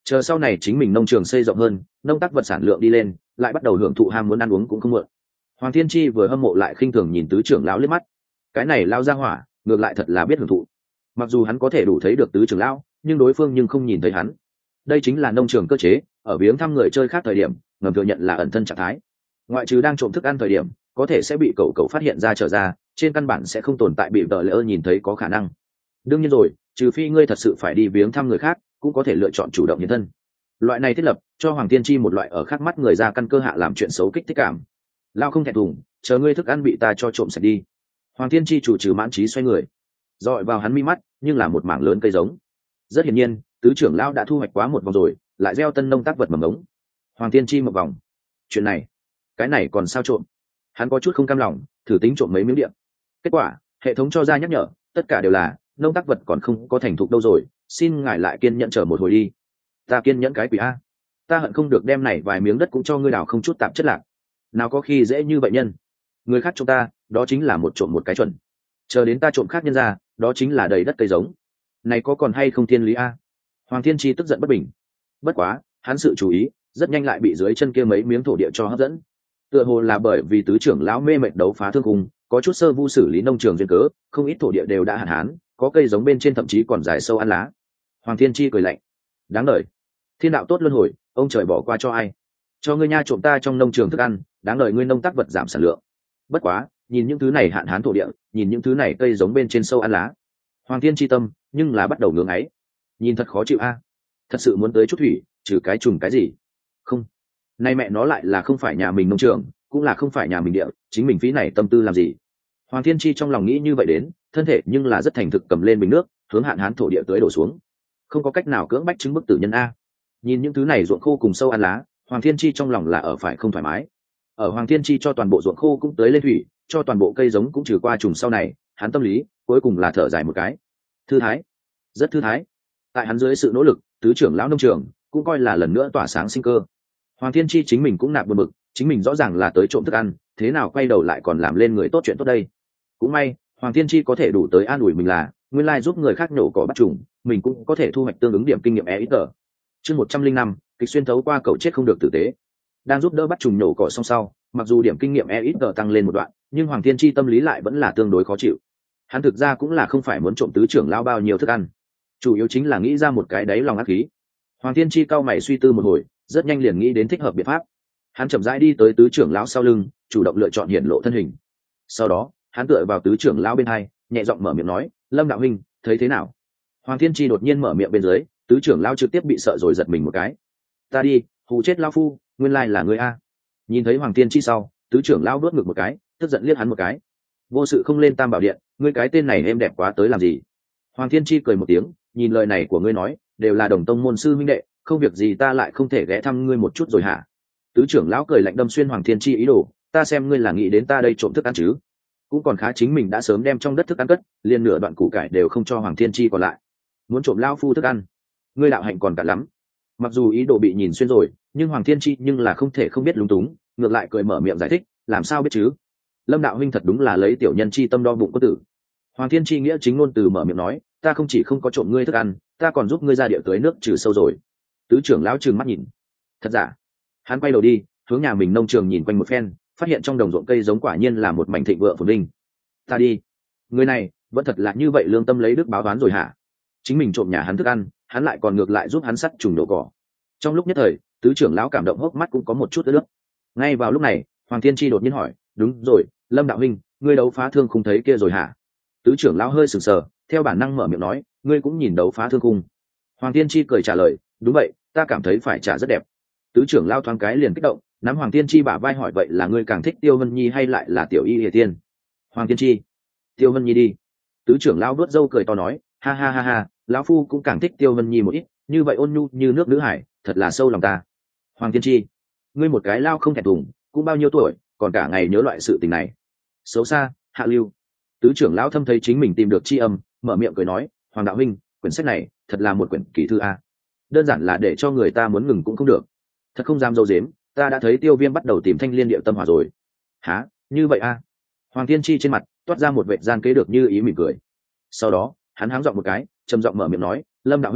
chờ sau này chính mình nông trường xây rộng hơn, nông tác vật sản lượng đi lên, lại bắt đầu hưởng thụ ham muốn ăn uống cũng không muộn. Hoàng Thiên Chi vừa hâm mộ lại khinh thường nhìn tứ trưởng lão liếc mắt. Cái này lao ra hỏa, ngược lại thật là biết hưởng thụ. Mặc dù hắn có thể đủ thấy được tứ trưởng lão, nhưng đối phương nhưng không nhìn thấy hắn. Đây chính là nông trường cơ chế, ở viếng thăm người chơi khác thời điểm, ngầm thừa nhận là ẩn thân trạng thái. Ngoại trừ đang trộm thức ăn thời điểm, có thể sẽ bị cậu phát hiện ra trở ra, trên căn bản sẽ không tồn tại bị vợ lỡ nhìn thấy có khả năng. Đương nhiên rồi, trừ phi ngươi thật sự phải đi viếng thăm người khác, cũng có thể lựa chọn chủ động hiện thân. Loại này thiết lập cho Hoàng Thiên Chi một loại ở khác mắt người ra căn cơ hạ làm chuyện xấu kích thích cảm. Lao không thẹn thùng, chờ ngươi thức ăn bị ta cho trộm sạch đi. Hoàng Thiên Chi chủ trừ mãn trí xoay người, dọi vào hắn mi mắt, nhưng là một mảng lớn cây giống. Rất hiển nhiên, tứ trưởng lão đã thu hoạch quá một vòng rồi, lại gieo tân nông tác vật mầm ống. Hoàng Thiên Chi một vòng, chuyện này, cái này còn sao trộm? Hắn có chút không cam lòng, thử tính trộm mấy miếng điện. Kết quả, hệ thống cho ra nhắc nhở, tất cả đều là nông tác vật còn không có thành thục đâu rồi, xin ngài lại kiên nhẫn chờ một hồi đi. Ta kiên nhẫn cái quỷ a? Ta hận không được đem này vài miếng đất cũng cho ngươi đào không chút tạp chất lạc. Nào có khi dễ như vậy nhân. Người khác trộm ta, đó chính là một trộm một cái chuẩn. Chờ đến ta trộm khác nhân ra, đó chính là đầy đất cây giống. Này có còn hay không thiên lý a? Hoàng Thiên Chi tức giận bất bình. Bất quá, hắn sự chú ý rất nhanh lại bị dưới chân kia mấy miếng thổ địa cho hấp dẫn. Tựa hồ là bởi vì tứ trưởng lão mê mệt đấu phá thương cung, có chút sơ vu xử lý nông trường duyên cớ, không ít thổ địa đều đã hạn hán, có cây giống bên trên thậm chí còn dài sâu ăn lá. Hoàng Thiên Chi cười lạnh, đáng đời, thiên đạo tốt luân hồi, ông trời bỏ qua cho ai? Cho ngươi nha trộm ta trong nông trường thức ăn, đáng đời ngươi nông tác vật giảm sản lượng. Bất quá, nhìn những thứ này hạn hán thổ địa, nhìn những thứ này cây giống bên trên sâu ăn lá, Hoàng Thiên Chi tâm nhưng là bắt đầu ngưỡng ấy, nhìn thật khó chịu a. Thật sự muốn tới chút thủy, trừ cái trùng cái gì? Không, nay mẹ nó lại là không phải nhà mình nông trường, cũng là không phải nhà mình địa, chính mình phí này tâm tư làm gì? Hoàng Thiên Chi trong lòng nghĩ như vậy đến, thân thể nhưng là rất thành thực cầm lên bình nước, hướng hạn hán thổ địa tới đổ xuống. Không có cách nào cưỡng bách chứng bức tử nhân a. Nhìn những thứ này ruộng khô cùng sâu ăn lá, Hoàng Thiên Chi trong lòng là ở phải không thoải mái. Ở Hoàng Thiên Chi cho toàn bộ ruộng khô cũng tới lên thủy, cho toàn bộ cây giống cũng trừ qua trùng sau này, hắn tâm lý cuối cùng là thở dài một cái. Thư thái, rất thư thái. Tại hắn dưới sự nỗ lực, tứ trưởng lão nông trường cũng coi là lần nữa tỏa sáng sinh cơ. Hoàng Thiên Chi chính mình cũng nạp buồn bực, chính mình rõ ràng là tới trộm thức ăn, thế nào quay đầu lại còn làm lên người tốt chuyện tốt đây. Cũng may Hoàng Thiên Chi có thể đủ tới an ủi mình là nguyên lai giúp người khác nhổ cỏ bắt trùng, mình cũng có thể thu hoạch tương ứng điểm kinh nghiệm ít tờ. Chương 105, kịch xuyên thấu qua cầu chết không được tử tế. Đang giúp đỡ bắt trùng nhổ cỏ xong sau, mặc dù điểm kinh nghiệm ít tờ tăng lên một đoạn, nhưng Hoàng Thiên Chi tâm lý lại vẫn là tương đối khó chịu. Hắn thực ra cũng là không phải muốn trộm tứ trưởng lao bao nhiêu thức ăn, chủ yếu chính là nghĩ ra một cái đáy lòng ác khí. Hoàng Thiên Chi cau mày suy tư một hồi, rất nhanh liền nghĩ đến thích hợp biện pháp. Hắn chậm rãi đi tới tứ trưởng lão sau lưng, chủ động lựa chọn hiển lộ thân hình. Sau đó hắn tựa vào tứ trưởng lão bên hai, nhẹ giọng mở miệng nói, Lâm đạo huynh, thấy thế nào? Hoàng Thiên Chi đột nhiên mở miệng bên dưới, tứ trưởng lão trực tiếp bị sợ rồi giật mình một cái. Ta đi, hù chết lão phu, nguyên lai là ngươi a. Nhìn thấy Hoàng Thiên Chi sau, tứ trưởng lão đuốt ngực một cái, tức giận liếc hắn một cái. Vô sự không lên Tam Bảo Điện, ngươi cái tên này êm đẹp quá tới làm gì? Hoàng Thiên Chi cười một tiếng, nhìn lời này của ngươi nói, đều là đồng tông môn sư huynh đệ, không việc gì ta lại không thể ghé thăm ngươi một chút rồi hả? Tứ trưởng lão cười lạnh đâm xuyên Hoàng Thiên Chi ý đồ, ta xem ngươi là nghĩ đến ta đây trộm thức ăn chứ? Cũng còn khá, chính mình đã sớm đem trong đất thức ăn cất, liền nửa đoạn củ cải đều không cho Hoàng Thiên Chi còn lại. Muốn trộm lão phu thức ăn, ngươi đạo hạnh còn cả lắm. Mặc dù ý đồ bị nhìn xuyên rồi, nhưng Hoàng Thiên Chi nhưng là không thể không biết lúng túng, ngược lại cười mở miệng giải thích, làm sao biết chứ? Lâm đạo huynh thật đúng là lấy tiểu nhân chi tâm đo bụng có tử. Hoàng Thiên Chi nghĩa chính ngôn từ mở miệng nói, ta không chỉ không có trộm ngươi thức ăn, ta còn giúp ngươi ra địa tưới nước trừ sâu rồi. Tứ trưởng lão trừng mắt nhìn, thật giả? Hắn quay đầu đi, hướng nhà mình nông trường nhìn quanh một phen, phát hiện trong đồng ruộng cây giống quả nhiên là một mảnh thịnh vượng phồn vinh. Ta đi, người này vẫn thật là như vậy lương tâm lấy đức báo toán rồi hả? Chính mình trộm nhà hắn thức ăn, hắn lại còn ngược lại giúp hắn sắt trùng đổ cỏ. Trong lúc nhất thời, tứ trưởng lão cảm động hốc mắt cũng có một chút ướt nước. Ngay vào lúc này, Hoàng Thiên Chi đột nhiên hỏi, đúng rồi, Lâm đạo huynh, ngươi đấu phá thương không thấy kia rồi hả? Tứ trưởng lão hơi sừng sờ, theo bản năng mở miệng nói, ngươi cũng nhìn đấu phá thương khung? Hoàng Thiên Chi cười trả lời, đúng vậy, ta cảm thấy phải trả rất đẹp. Tứ trưởng lão thoáng cái liền kích động, nắm Hoàng Thiên Chi bả vai hỏi, vậy là ngươi càng thích Tiêu Vân Nhi hay lại là Tiểu Y Lìa Tiên? Hoàng Thiên Chi, Tiêu Vân Nhi đi. Tứ trưởng lão đuốt râu cười to nói, ha ha ha ha, lão phu cũng càng thích Tiêu Vân Nhi một ít, như vậy ôn nhu như nước nữ hải, thật là sâu lòng ta. Hoàng Thiên Chi, ngươi một cái lao không thẹn thùng, cũng bao nhiêu tuổi, còn cả ngày nhớ loại sự tình này, xấu xa, hạ lưu. Tứ trưởng lão thâm thấy chính mình tìm được tri âm, mở miệng cười nói, Hoàng đạo huynh, quyển sách này thật là một quyển kỳ thư a, đơn giản là để cho người ta muốn ngừng cũng không được. Thật không dám dâu dếm, ta đã thấy Tiêu Viêm bắt đầu tìm thanh liên điệu tâm hỏa rồi. Hả, như vậy a? Hoàng Thiên Chi trên mặt toát ra một vệt gian kế được như ý mỉm cười. Sau đó hắn háng giọng một cái, trầm giọng mở miệng nói, Lâm đạo huynh,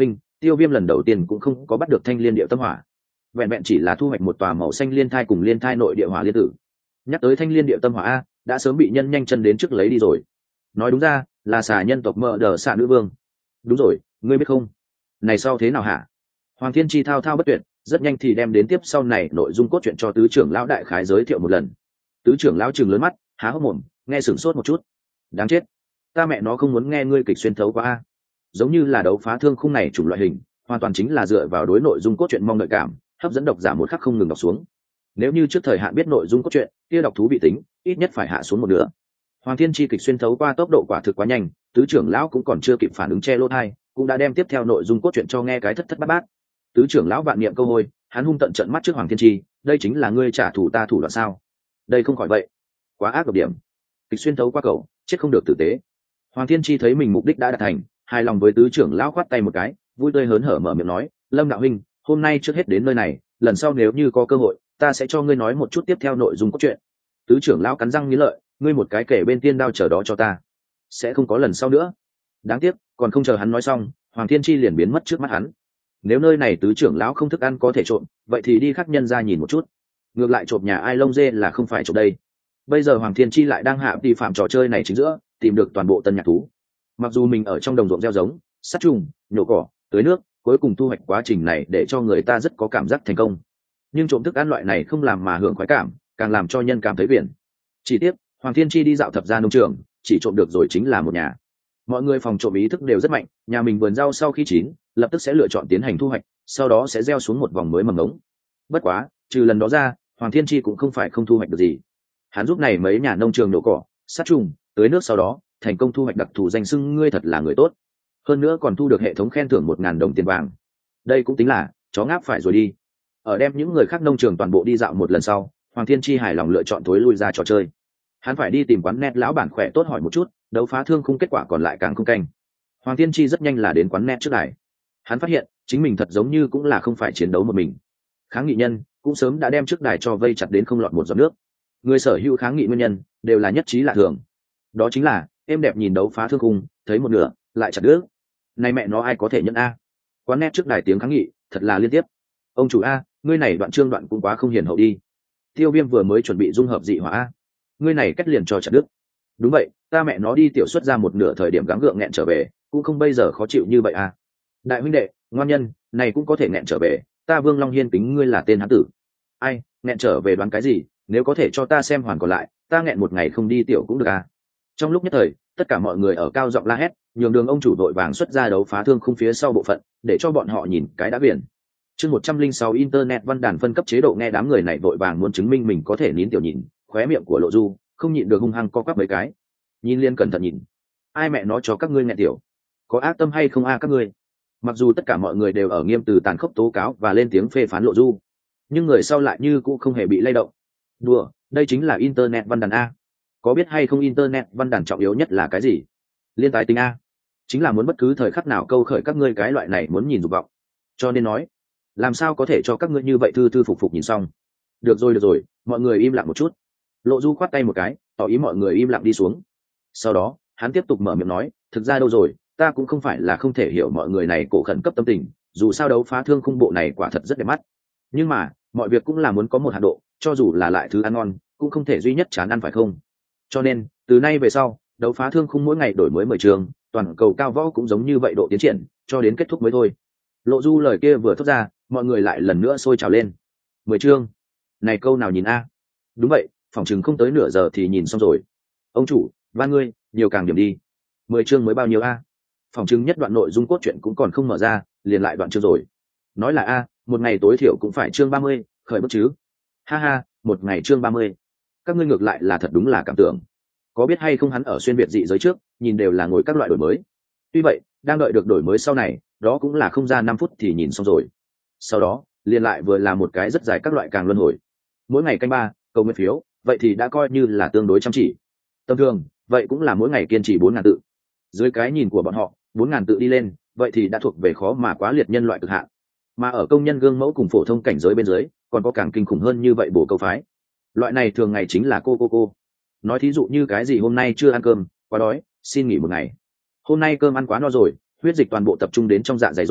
Tiêu Viêm lần đầu tiên cũng không có bắt được thanh liên điệu tâm hỏa, vẹn vẹn chỉ là thu hoạch một tòa màu xanh liên thai cùng liên thai nội địa hỏa liên tử. Nhắc tới thanh liên điệu tâm hỏa a, đã sớm bị nhân nhanh chân đến trước lấy đi rồi. Nói đúng ra là xà nhân tộc mờ đờ xạ nữ vương. Đúng rồi, ngươi biết không, này sau thế nào hả? Hoàng Thiên Chi thao thao bất tuyệt, rất nhanh thì đem đến tiếp sau này nội dung cốt truyện cho tứ trưởng lão đại khái giới thiệu một lần. Tứ trưởng lão trừng lớn mắt, há hốc mồm, nghe sửng sốt một chút. Đáng chết, ta mẹ nó không muốn nghe ngươi kịch xuyên thấu quá a. Giống như là đấu phá thương khung này chủng loại hình, hoàn toàn chính là dựa vào đối nội dung cốt truyện mong đợi cảm, hấp dẫn độc giả một khắc không ngừng đọc xuống. Nếu như trước thời hạn biết nội dung cốt truyện, kia đọc thú vị tính ít nhất phải hạ xuống một nửa. Hoàng Thiên Chi kịch xuyên thấu qua tốc độ quả thực quá nhanh, tứ trưởng lão cũng còn chưa kịp phản ứng che lỗ tai, cũng đã đem tiếp theo nội dung cốt truyện cho nghe cái thất thất bát bát. Tứ trưởng lão vạn niệm câu hôi, hắn hung tận trận mắt trước Hoàng Thiên Chi, đây chính là ngươi trả thù ta thủ đoạn sao? Đây không khỏi vậy, quá ác độc điểm. Kịch xuyên thấu qua cầu, chết không được tử tế. Hoàng Thiên Chi thấy mình mục đích đã đạt thành, hài lòng với tứ trưởng lão khoát tay một cái, vui tươi hớn hở mở miệng nói, Lâm đạo huynh, hôm nay trước hết đến nơi này, lần sau nếu như có cơ hội, ta sẽ cho ngươi nói một chút tiếp theo nội dung cốt truyện. Tứ trưởng lão cắn răng nghiến lợi, ngươi một cái kể bên tiên đao chờ đó cho ta, sẽ không có lần sau nữa. Đáng tiếc, còn không chờ hắn nói xong, Hoàng Thiên Chi liền biến mất trước mắt hắn. Nếu nơi này tứ trưởng lão không thức ăn có thể trộm, vậy thì đi khắc nhân ra nhìn một chút. Ngược lại trộm nhà ai lông dê là không phải trộm đây. Bây giờ Hoàng Thiên Chi lại đang hạ đi phạm trò chơi này chính giữa, tìm được toàn bộ tân nhạc thú. Mặc dù mình ở trong đồng ruộng gieo giống, sát trùng, nhổ cỏ, tưới nước, cuối cùng thu hoạch quá trình này để cho người ta rất có cảm giác thành công. Nhưng trộm thức ăn loại này không làm mà hưởng khoái cảm, càng làm cho nhân cảm thấy phiền. Chỉ tiếc, Hoàng Thiên Chi đi dạo thập gia nông trường, chỉ trộm được rồi chính là một nhà. Mọi người phòng trộm ý thức đều rất mạnh, nhà mình vườn rau sau khi chín, lập tức sẽ lựa chọn tiến hành thu hoạch, sau đó sẽ gieo xuống một vòng mới mầm ngống. Bất quá, trừ lần đó ra, Hoàng Thiên Chi cũng không phải không thu hoạch được gì. Hắn giúp này mấy nhà nông trường nhổ cỏ, sát trùng, tưới nước sau đó, thành công thu hoạch đặc thù danh xưng ngươi thật là người tốt. Hơn nữa còn thu được hệ thống khen thưởng 1.000 đồng tiền vàng. Đây cũng tính là chó ngáp phải rồi đi. Ở đem những người khác nông trường toàn bộ đi dạo một lần sau, Hoàng Thiên Chi hài lòng lựa chọn thối lui ra trò chơi. Hắn phải đi tìm quán net lão bản khỏe tốt hỏi một chút, đấu phá thương khung kết quả còn lại càng không canh. Hoàng Thiên Chi rất nhanh là đến quán net trước đài. Hắn phát hiện chính mình thật giống như cũng là không phải chiến đấu một mình. Kháng nghị nhân cũng sớm đã đem trước đài cho vây chặt đến không lọt một giọt nước. Người sở hữu kháng nghị nguyên nhân đều là nhất trí lạ thường. Đó chính là em đẹp nhìn đấu phá thương khung, thấy một nửa lại chặt đứt. Này mẹ nó ai có thể nhận a? Quán net trước đài tiếng kháng nghị thật là liên tiếp. Ông chủ a, ngươi này đoạn chương đoạn cũng quá không hiền hậu đi. Tiêu Viêm vừa mới chuẩn bị dung hợp dị hỏa a, ngươi này cách liền cho chặt đứt. Đúng vậy, ta mẹ nó đi tiểu xuất ra một nửa thời điểm gắng gượng nghẹn trở về, cũng không bây giờ khó chịu như vậy a. Đại huynh đệ, ngoan nhân, này cũng có thể nghẹn trở về, ta Vương Long Hiên tính ngươi là tên hán tử. Ai, nghẹn trở về đoán cái gì, nếu có thể cho ta xem hoàn còn lại, ta nghẹn một ngày không đi tiểu cũng được a. Trong lúc nhất thời, tất cả mọi người ở cao giọng la hét, nhường đường ông chủ đội vàng xuất ra đấu phá thương khung phía sau bộ phận, để cho bọn họ nhìn cái đã biển. Chương 106 internet văn đàn phân cấp chế độ, nghe đám người này vội vàng muốn chứng minh mình có thể nín tiểu nhìn, khóe miệng của Lộ Du không nhịn được hung hăng co quắp mấy cái. Nhìn liên cẩn thận nhìn, ai mẹ nó cho các ngươi nghẹn tiểu, có ác tâm hay không a các ngươi? Mặc dù tất cả mọi người đều ở nghiêm từ tàn khốc tố cáo và lên tiếng phê phán Lộ Du, nhưng người sau lại như cũng không hề bị lay động. Đùa, đây chính là internet văn đàn a. Có biết hay không internet văn đàn trọng yếu nhất là cái gì? Liên tái tính a, chính là muốn bất cứ thời khắc nào câu khởi các ngươi cái loại này muốn nhìn dục vọng. Cho nên nói, làm sao có thể cho các ngươi như vậy thư thư phục phục nhìn xong. Được rồi, mọi người im lặng một chút. Lộ Du khoát tay một cái, tỏ ý mọi người im lặng đi xuống. Sau đó hắn tiếp tục mở miệng nói, thực ra đâu rồi, ta cũng không phải là không thể hiểu mọi người này cổ khẩn cấp tâm tình, dù sao đấu phá thương khung bộ này quả thật rất đẹp mắt, nhưng mà mọi việc cũng là muốn có một hạn độ, cho dù là lại thứ ăn ngon cũng không thể duy nhất chán ăn phải không? Cho nên từ nay về sau, đấu phá thương khung mỗi ngày đổi mới 10 trường, toàn cầu cao võ cũng giống như vậy độ tiến triển cho đến kết thúc mới thôi. Lộ Du lời kia vừa thốt ra, mọi người lại lần nữa sôi trào lên. 10 chương, này câu nào nhìn a? Đúng vậy, phỏng chừng không tới nửa giờ thì nhìn xong rồi. Ông chủ, van ngươi nhiều càng điểm đi. 10 chương mới bao nhiêu a? Phỏng chừng nhất đoạn nội dung cốt truyện cũng còn không mở ra, liền lại đoạn chương rồi. Nói là a, một ngày tối thiểu cũng phải chương 30, khởi bước chứ. Ha ha, một ngày chương 30. Các ngươi ngược lại là thật đúng là cảm tưởng. Có biết hay không, hắn ở xuyên việt dị giới trước nhìn đều là ngồi các loại đổi mới. Tuy vậy, đang đợi được đổi mới sau này, đó cũng là không ra 5 phút thì nhìn xong rồi. Sau đó liền lại vừa là một cái rất dài các loại càng luân hồi. Mỗi ngày canh 3, cầu nguyện phiếu, vậy thì đã coi như là tương đối chăm chỉ. Tầm thường vậy cũng là mỗi ngày kiên trì 4.000 tự. Dưới cái nhìn của bọn họ, 4.000 tự đi lên, vậy thì đã thuộc về khó mà quá liệt nhân loại cực hạn. Mà ở công nhân gương mẫu cùng phổ thông cảnh giới bên dưới, còn có càng kinh khủng hơn như vậy bổ câu phái. Loại này thường ngày chính là cô. Nói thí dụ như cái gì hôm nay chưa ăn cơm, quá đói, xin nghỉ một ngày. Hôm nay cơm ăn quá no rồi, huyết dịch toàn bộ tập trung đến trong dạ dày rồi,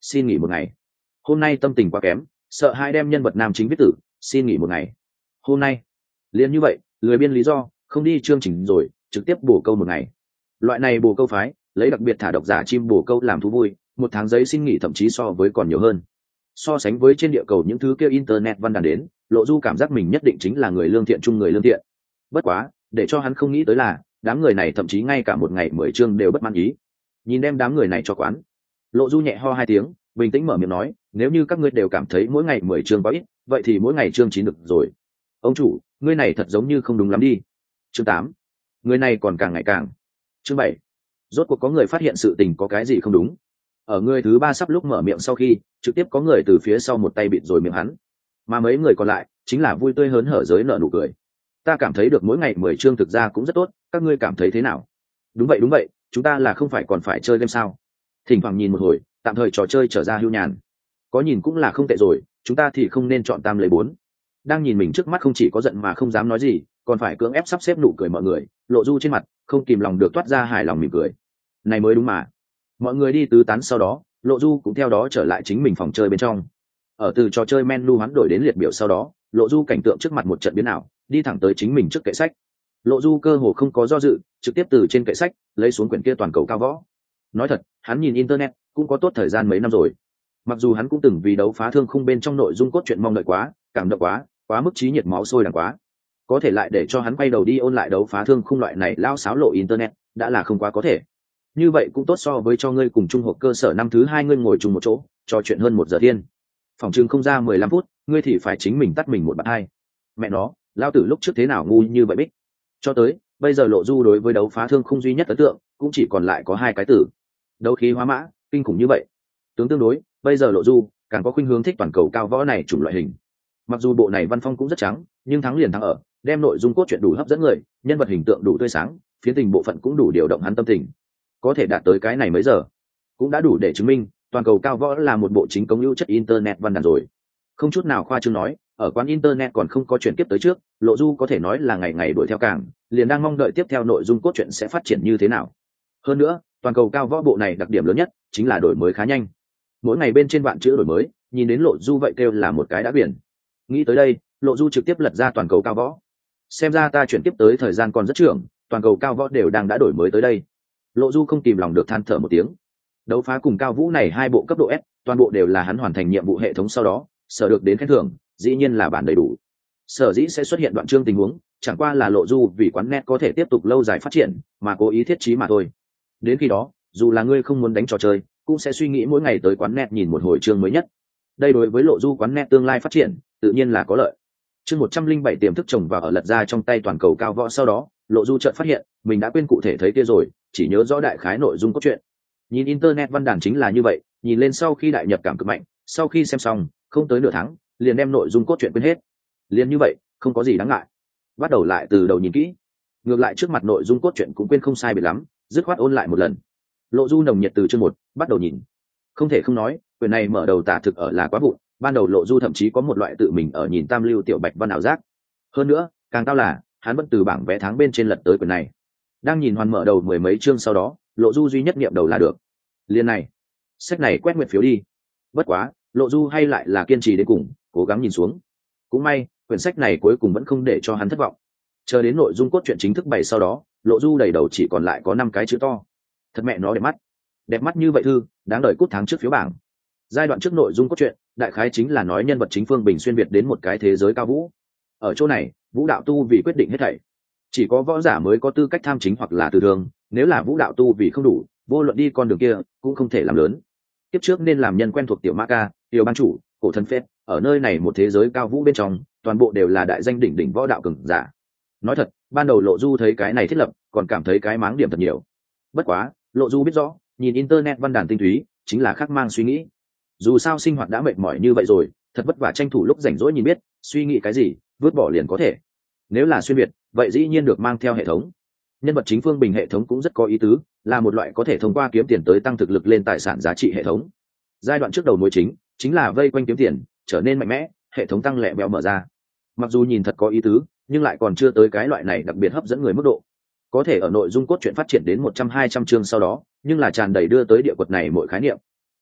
xin nghỉ một ngày. Hôm nay tâm tình quá kém, sợ hai đem nhân vật nam chính viết tử, xin nghỉ một ngày. Hôm nay liền như vậy, lười biên lý do không đi chương trình rồi, trực tiếp bổ câu một ngày. Loại này bổ câu phái lấy đặc biệt thả độc giả chim bổ câu làm thú vui, một tháng giấy xin nghỉ thậm chí so với còn nhiều hơn. So sánh với trên địa cầu những thứ kia internet văn đàn đến, Lộ Du cảm giác mình nhất định chính là người lương thiện chung người lương thiện. Bất quá, để cho hắn không nghĩ tới là đám người này thậm chí ngay cả một ngày 10 chương đều bất mãn ý. Nhìn đem đám người này cho quán, Lộ Du nhẹ ho 2 tiếng, bình tĩnh mở miệng nói, nếu như các ngươi đều cảm thấy mỗi ngày 10 chương quá ít, vậy thì mỗi ngày chương 9 được rồi. Ông chủ, ngươi này thật giống như không đúng lắm đi. Chương 8. Người này còn càng ngày càng. Chương 7. Rốt cuộc có người phát hiện sự tình có cái gì không đúng. Ở người thứ 3 sắp lúc mở miệng sau khi, trực tiếp có người từ phía sau một tay bịt rồi miệng hắn. Mà mấy người còn lại chính là vui tươi hớn hở giới nở nụ cười. Ta cảm thấy được mỗi ngày 10 chương thực ra cũng rất tốt, các ngươi cảm thấy thế nào? Đúng vậy, chúng ta là không phải còn phải chơi game sao? Thỉnh thoảng nhìn một hồi, tạm thời trò chơi trở ra hưu nhàn. Có nhìn cũng là không tệ rồi, chúng ta thì không nên chọn tam lấy 4. Đang nhìn mình trước mắt không chỉ có giận mà không dám nói gì, còn phải cưỡng ép sắp xếp nụ cười mọi người, Lộ Du trên mặt không kìm lòng được toát ra hài lòng mỉm cười. Này mới đúng mà. Mọi người đi tứ tán sau đó, Lộ Du cũng theo đó trở lại chính mình phòng chơi bên trong. Ở từ trò chơi menu hoán đổi đến liệt biểu sau đó, Lộ Du cảnh tượng trước mặt một trận biến ảo, đi thẳng tới chính mình trước kệ sách. Lộ Du cơ hồ không có do dự, trực tiếp từ trên kệ sách lấy xuống quyển kia toàn cầu cao võ. Nói thật, hắn nhìn internet cũng có tốt thời gian mấy năm rồi. Mặc dù hắn cũng từng vì đấu phá thương khung bên trong nội dung cốt truyện mong đợi quá, cảm động quá mức trí nhiệt máu sôi đằng quá. Có thể lại để cho hắn quay đầu đi ôn lại đấu phá thương khung loại này lao xáo lộ internet, đã là không quá có thể. Như vậy cũng tốt so với cho ngươi cùng trung học cơ sở năm thứ 2 ngươi ngồi chung một chỗ, trò chuyện hơn 1 giờ thiên. Phòng trường không ra 15 phút, ngươi thì phải chính mình tắt mình một bạn hai. Mẹ nó, lao tử lúc trước thế nào ngu như vậy bích. Cho tới bây giờ Lộ Du đối với đấu phá thương khung duy nhất ấn tượng cũng chỉ còn lại có 2 cái từ: đấu khí hóa mã. Kinh khủng như vậy. Tướng tương đối, bây giờ Lộ Du càng có khuynh hướng thích toàn cầu cao võ này chủng loại hình. Mặc dù bộ này văn phong cũng rất trắng, nhưng thắng liền thắng ở đem nội dung cốt truyện đủ hấp dẫn người, nhân vật hình tượng đủ tươi sáng, phiến tình bộ phận cũng đủ điều động hắn tâm tình. Có thể đạt tới cái này mấy giờ cũng đã đủ để chứng minh toàn cầu cao võ là một bộ chính công hữu chất internet văn đàn rồi. Không chút nào khoa trương nói, ở quán internet còn không có chuyển tiếp tới trước, Lộ Du có thể nói là ngày ngày đuổi theo càng, liền đang mong đợi tiếp theo nội dung cốt truyện sẽ phát triển như thế nào. Hơn nữa, toàn cầu cao võ bộ này đặc điểm lớn nhất chính là đổi mới khá nhanh, mỗi ngày bên trên vạn chữ đổi mới, nhìn đến Lộ Du vậy kêu là một cái đã biển. Nghĩ tới đây, Lộ Du trực tiếp lật ra toàn cầu cao võ. Xem ra ta chuyển tiếp tới thời gian còn rất trưởng, toàn cầu cao võ đều đang đã đổi mới tới đây. Lộ Du không kìm lòng được than thở một tiếng. Đấu phá cùng cao vũ này 2 bộ cấp độ S, toàn bộ đều là hắn hoàn thành nhiệm vụ hệ thống sau đó sở được đến khen thưởng, dĩ nhiên là bản đầy đủ. Sở dĩ sẽ xuất hiện đoạn chương tình huống, chẳng qua là Lộ Du vì quán net có thể tiếp tục lâu dài phát triển mà cố ý thiết trí mà thôi. Đến khi đó, dù là ngươi không muốn đánh trò chơi, cũng sẽ suy nghĩ mỗi ngày tới quán net nhìn một hồi chương mới nhất. Đây đối với Lộ Du quán net tương lai phát triển tự nhiên là có lợi. Chương 107 tiềm thức trồng vào ở lật ra trong tay toàn cầu cao võ sau đó, Lộ Du chợt phát hiện mình đã quên cụ thể thấy kia rồi, chỉ nhớ rõ đại khái nội dung cốt truyện. Nhìn internet văn đàn chính là như vậy, nhìn lên sau khi đại nhập cảm cực mạnh, sau khi xem xong không tới nửa tháng liền đem nội dung cốt truyện quên hết. Liền như vậy, không có gì đáng ngại, bắt đầu lại từ đầu nhìn kỹ. Ngược lại trước mặt nội dung cốt truyện cũng quên không sai biệt lắm, dứt khoát ôn lại một lần. Lộ Du nồng nhiệt từ chương 1 bắt đầu nhìn. Không thể không nói, quyển này mở đầu tả thực ở là quá vụn, ban đầu Lộ Du thậm chí có một loại tự mình ở nhìn tam lưu tiểu bạch văn ảo giác. Hơn nữa, càng cao là hắn vẫn từ bảng vé tháng bên trên lật tới quyển này. Đang nhìn hoàn mở đầu 10 mấy chương sau đó, Lộ Du duy nhất niệm đầu là được. Liên này, sách này quét nguyện phiếu đi. Bất quá, Lộ Du hay lại là kiên trì đến cùng, cố gắng nhìn xuống. Cũng may, quyển sách này cuối cùng vẫn không để cho hắn thất vọng. Chờ đến nội dung cốt truyện chính thức bày sau đó, Lộ Du đầy đầu chỉ còn lại có 5 cái chữ to. Thật mẹ nó đẹp mắt như vậy thư, đáng đợi cút tháng trước phiếu bảng. Giai đoạn trước nội dung cốt truyện, đại khái chính là nói nhân vật chính Phương Bình xuyên việt đến một cái thế giới cao vũ. Ở chỗ này, vũ đạo tu vì quyết định hết thảy. Chỉ có võ giả mới có tư cách tham chính hoặc là từ thường, nếu là vũ đạo tu vì không đủ, vô luận đi con đường kia cũng không thể làm lớn. Tiếp trước nên làm nhân quen thuộc tiểu ma ca, tiểu ban chủ, cổ thần phết, ở nơi này một thế giới cao vũ bên trong, toàn bộ đều là đại danh đỉnh đỉnh võ đạo cường giả. Nói thật, ban đầu Lộ Du thấy cái này thiết lập, còn cảm thấy cái máng điểm thật nhiều. Bất quá, Lộ Du biết rõ, nhìn internet văn đàn tinh túy, chính là khác mang suy nghĩ. Dù sao sinh hoạt đã mệt mỏi như vậy rồi, thật vất vả tranh thủ lúc rảnh rỗi nhìn biết, suy nghĩ cái gì, vứt bỏ liền có thể. Nếu là xuyên việt, vậy dĩ nhiên được mang theo hệ thống. Nhân vật chính Phương Bình hệ thống cũng rất có ý tứ, là một loại có thể thông qua kiếm tiền tới tăng thực lực lên tài sản giá trị hệ thống. Giai đoạn trước đầu mối chính là vây quanh kiếm tiền, trở nên mạnh mẽ, hệ thống tăng lẹ bẹo mở ra. Mặc dù nhìn thật có ý tứ, nhưng lại còn chưa tới cái loại này đặc biệt hấp dẫn người mức độ. Có thể ở nội dung cốt truyện phát triển đến 100-200 chương sau đó, nhưng là tràn đầy đưa tới địa quật này mỗi khái niệm.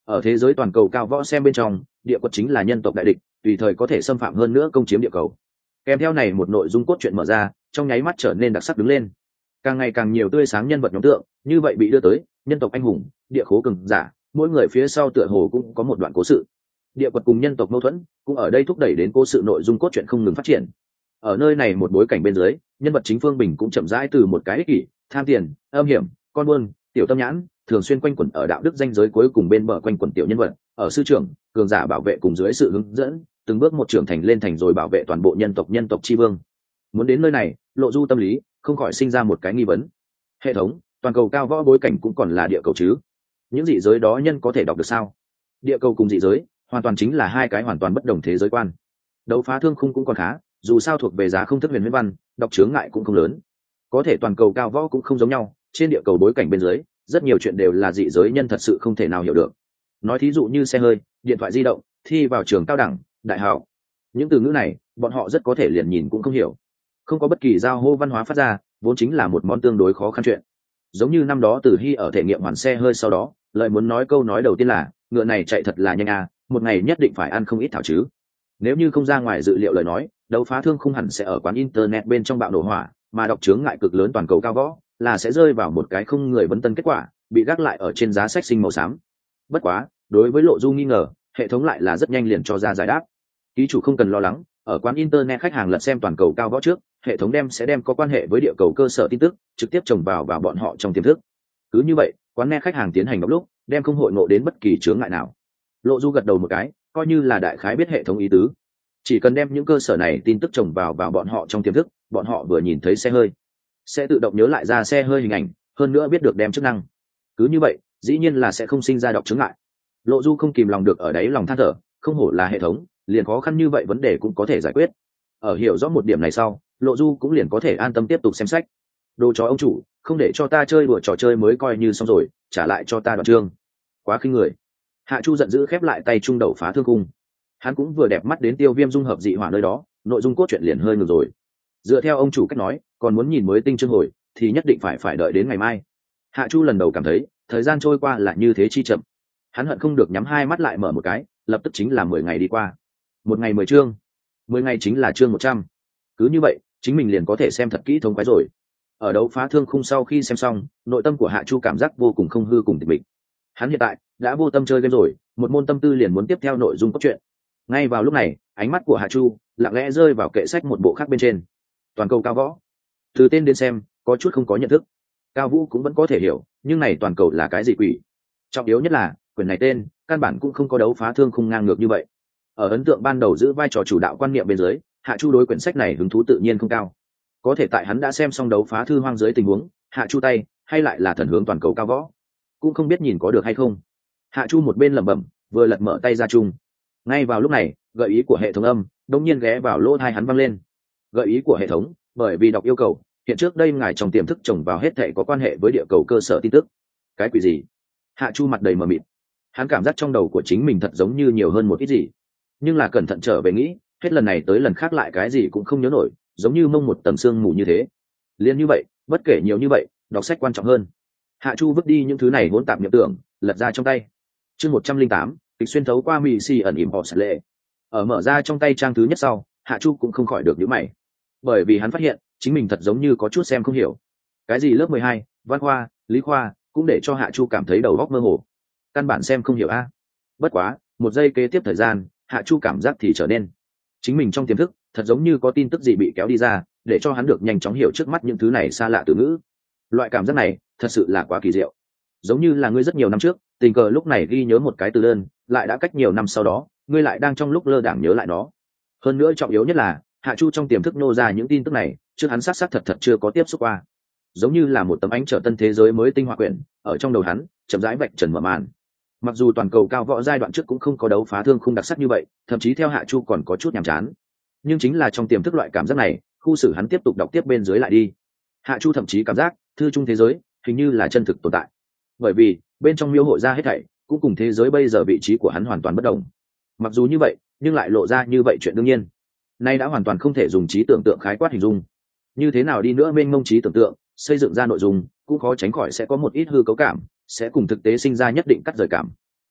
Ở thế giới toàn cầu cao võ xem bên trong, địa quật chính là nhân tộc đại địch, tùy thời có thể xâm phạm hơn nữa công chiếm địa cầu. Kèm theo này một nội dung cốt truyện mở ra, trong nháy mắt trở nên đặc sắc đứng lên. Càng ngày càng nhiều tươi sáng nhân vật nhóm tượng, như vậy bị đưa tới, nhân tộc anh hùng, địa khố cường giả, mỗi người phía sau tựa hồ cũng có một đoạn cố sự. Địa quật cùng nhân tộc mâu thuẫn, cũng ở đây thúc đẩy đến cố sự nội dung cốt truyện không ngừng phát triển. Ở nơi này một bối cảnh bên dưới, nhân vật chính Phương Bình cũng chậm rãi từ một cái ích kỷ, tham tiền, âm hiểm, con buôn, tiểu tâm nhãn, thường xuyên quanh quẩn ở đạo đức ranh giới cuối cùng bên bờ quanh quẩn tiểu nhân vật, ở sư trưởng, cường giả bảo vệ cùng dưới sự hướng dẫn, từng bước một trưởng thành lên thành rồi bảo vệ toàn bộ nhân tộc chi vương. Muốn đến nơi này, Lộ Du tâm lý không khỏi sinh ra một cái nghi vấn. Hệ thống, toàn cầu cao võ bối cảnh cũng còn là địa cầu chứ? Những dị giới đó nhân có thể đọc được sao? Địa cầu cùng dị giới, hoàn toàn chính là hai cái hoàn toàn bất đồng thế giới quan. Đấu phá thương khung cũng còn khá, dù sao thuộc về giá không thức huyền huyễn văn, đọc chướng ngại cũng không lớn. Có thể toàn cầu cao võ cũng không giống nhau, trên địa cầu bối cảnh bên dưới, rất nhiều chuyện đều là dị giới nhân thật sự không thể nào hiểu được. Nói thí dụ như xe hơi, điện thoại di động, thi vào trường cao đẳng, đại học. Những từ ngữ này, bọn họ rất có thể liền nhìn cũng không hiểu. Không có bất kỳ giao hô văn hóa phát ra, vốn chính là một món tương đối khó khăn chuyện. Giống như năm đó Từ Hy ở thể nghiệm hoàn xe hơi sau đó, lời muốn nói câu nói đầu tiên là, ngựa này chạy thật là nhanh à, một ngày nhất định phải ăn không ít thảo chứ. Nếu như không ra ngoài dự liệu lời nói, đấu phá thương không hẳn sẽ ở quán internet bên trong bạo nổ hỏa, mà đọc chướng ngại cực lớn toàn cầu cao võ, là sẽ rơi vào một cái không người vấn tân kết quả, bị gác lại ở trên giá sách sinh màu xám. Bất quá, đối với Lộ Du nghi ngờ, hệ thống lại là rất nhanh liền cho ra giải đáp. Ký chủ không cần lo lắng, ở quán internet khách hàng lật xem toàn cầu cao võ trước, hệ thống sẽ đem có quan hệ với địa cầu cơ sở tin tức trực tiếp trồng vào bọn họ trong tiềm thức. Cứ như vậy, quán net khách hàng tiến hành đọc lúc, đem không hội ngộ đến bất kỳ chướng ngại nào. Lộ Du gật đầu một cái, coi như là đại khái biết hệ thống ý tứ. Chỉ cần đem những cơ sở này tin tức trồng vào bọn họ trong tiềm thức, bọn họ vừa nhìn thấy xe hơi sẽ tự động nhớ lại ra xe hơi hình ảnh, hơn nữa biết được đem chức năng. Cứ như vậy, dĩ nhiên là sẽ không sinh ra đọc chướng ngại. Lộ Du không kìm lòng được ở đấy lòng than thở, không hổ là hệ thống, liền khó khăn như vậy vấn đề cũng có thể giải quyết. Ở hiểu rõ một điểm này sau, Lộ Du cũng liền có thể an tâm tiếp tục xem sách. Đồ chó ông chủ, không để cho ta chơi đùa trò chơi mới coi như xong rồi, trả lại cho ta đoạn chương. Quá khinh người. Hạ Chu giận dữ khép lại tay trung đầu phá thương cung. Hắn cũng vừa đẹp mắt đến Tiêu Viêm dung hợp dị hỏa nơi đó, nội dung cốt truyện liền hơi ngược rồi. Dựa theo ông chủ cách nói, còn muốn nhìn mới tinh chương hồi, thì nhất định phải đợi đến ngày mai. Hạ Chu lần đầu cảm thấy, thời gian trôi qua là như thế chi chậm. Hắn hận không được nhắm hai mắt lại mở một cái, lập tức chính là 10 ngày đi qua. Một ngày 10 chương, 10 ngày chính là chương 100. Cứ như vậy, chính mình liền có thể xem thật kỹ thống quái rồi. Ở đấu phá thương khung sau khi xem xong, nội tâm của Hạ Chu cảm giác vô cùng không hư cùng tịch mịch. Hắn hiện tại đã vô tâm chơi game rồi, một môn tâm tư liền muốn tiếp theo nội dung cốt truyện. Ngay vào lúc này, ánh mắt của Hạ Chu lặng lẽ rơi vào kệ sách một bộ khác bên trên. Toàn cầu cao võ. Từ tên đến xem, có chút không có nhận thức. Cao Vũ cũng vẫn có thể hiểu, nhưng này toàn cầu là cái gì quỷ? Trọng yếu nhất là, quyển này tên, căn bản cũng không có đấu phá thương khung ngang ngược như vậy. Ở ấn tượng ban đầu giữ vai trò chủ đạo quan niệm bên dưới, Hạ Chu đối quyển sách này hứng thú tự nhiên không cao. Có thể tại hắn đã xem xong đấu phá thư hoang dưới tình huống, Hạ Chu tay hay lại là thần hướng toàn cầu cao võ, cũng không biết nhìn có được hay không. Hạ Chu một bên lẩm bẩm, vừa lật mở tay ra chung. Ngay vào lúc này, gợi ý của hệ thống âm đột nhiên ghé vào lỗ tai hắn vang lên. Gợi ý của hệ thống, bởi vì đọc yêu cầu, hiện trước đây ngài trong tiềm thức trồng vào hết thảy có quan hệ với địa cầu cơ sở tin tức. Cái quỷ gì? Hạ Chu mặt đầy mờ mịt. Hắn cảm giác trong đầu của chính mình thật giống như nhiều hơn một ít gì, nhưng là cẩn thận trở về nghĩ, hết lần này tới lần khác lại cái gì cũng không nhớ nổi, giống như mông một tầng sương mù như thế. Liên như vậy, bất kể nhiều như vậy, đọc sách quan trọng hơn. Hạ Chu vứt đi những thứ này hỗn tạp niệm tưởng, lật ra trong tay. Chương 108, kịch xuyên thấu qua mì xì ẩn ỉm họ sẽ lệ. Ở mở ra trong tay trang thứ nhất sau, Hạ Chu cũng không khỏi được nhíu mày, bởi vì hắn phát hiện chính mình thật giống như có chút xem không hiểu. Cái gì lớp 12, văn khoa, lý khoa, cũng để cho Hạ Chu cảm thấy đầu óc mơ hồ, căn bản xem không hiểu a. Bất quá, một giây kế tiếp thời gian, Hạ Chu cảm giác thì trở nên chính mình trong tiềm thức thật giống như có tin tức gì bị kéo đi ra, để cho hắn được nhanh chóng hiểu trước mắt những thứ này xa lạ từ ngữ. Loại cảm giác này thật sự là quá kỳ diệu, giống như là ngươi rất nhiều năm trước tình cờ lúc này ghi nhớ một cái từ đơn, lại đã cách nhiều năm sau đó ngươi lại đang trong lúc lơ đãng nhớ lại nó. Hơn nữa trọng yếu nhất là, Hạ Chu trong tiềm thức nô ra những tin tức này trước hắn xác thật chưa có tiếp xúc qua, giống như là một tấm ánh trở tân thế giới mới tinh hoa quyển ở trong đầu hắn chậm rãi vạch trần mở màn. Mặc dù toàn cầu cao võ giai đoạn trước cũng không có đấu phá thương khung đặc sắc như vậy, thậm chí theo Hạ Chu còn có chút nhàm chán, nhưng chính là trong tiềm thức loại cảm giác này khu xử hắn tiếp tục đọc tiếp bên dưới lại đi. Hạ Chu thậm chí cảm giác thư trung thế giới hình như là chân thực tồn tại, bởi vì bên trong miêu hội ra hết thảy cũng cùng thế giới bây giờ vị trí của hắn hoàn toàn bất đồng. Mặc dù như vậy, nhưng lại lộ ra như vậy chuyện đương nhiên, nay đã hoàn toàn không thể dùng trí tưởng tượng khái quát hình dung. Như thế nào đi nữa mênh mông trí tưởng tượng xây dựng ra nội dung, cũng khó tránh khỏi sẽ có một ít hư cấu cảm, sẽ cùng thực tế sinh ra nhất định cắt rời cảm.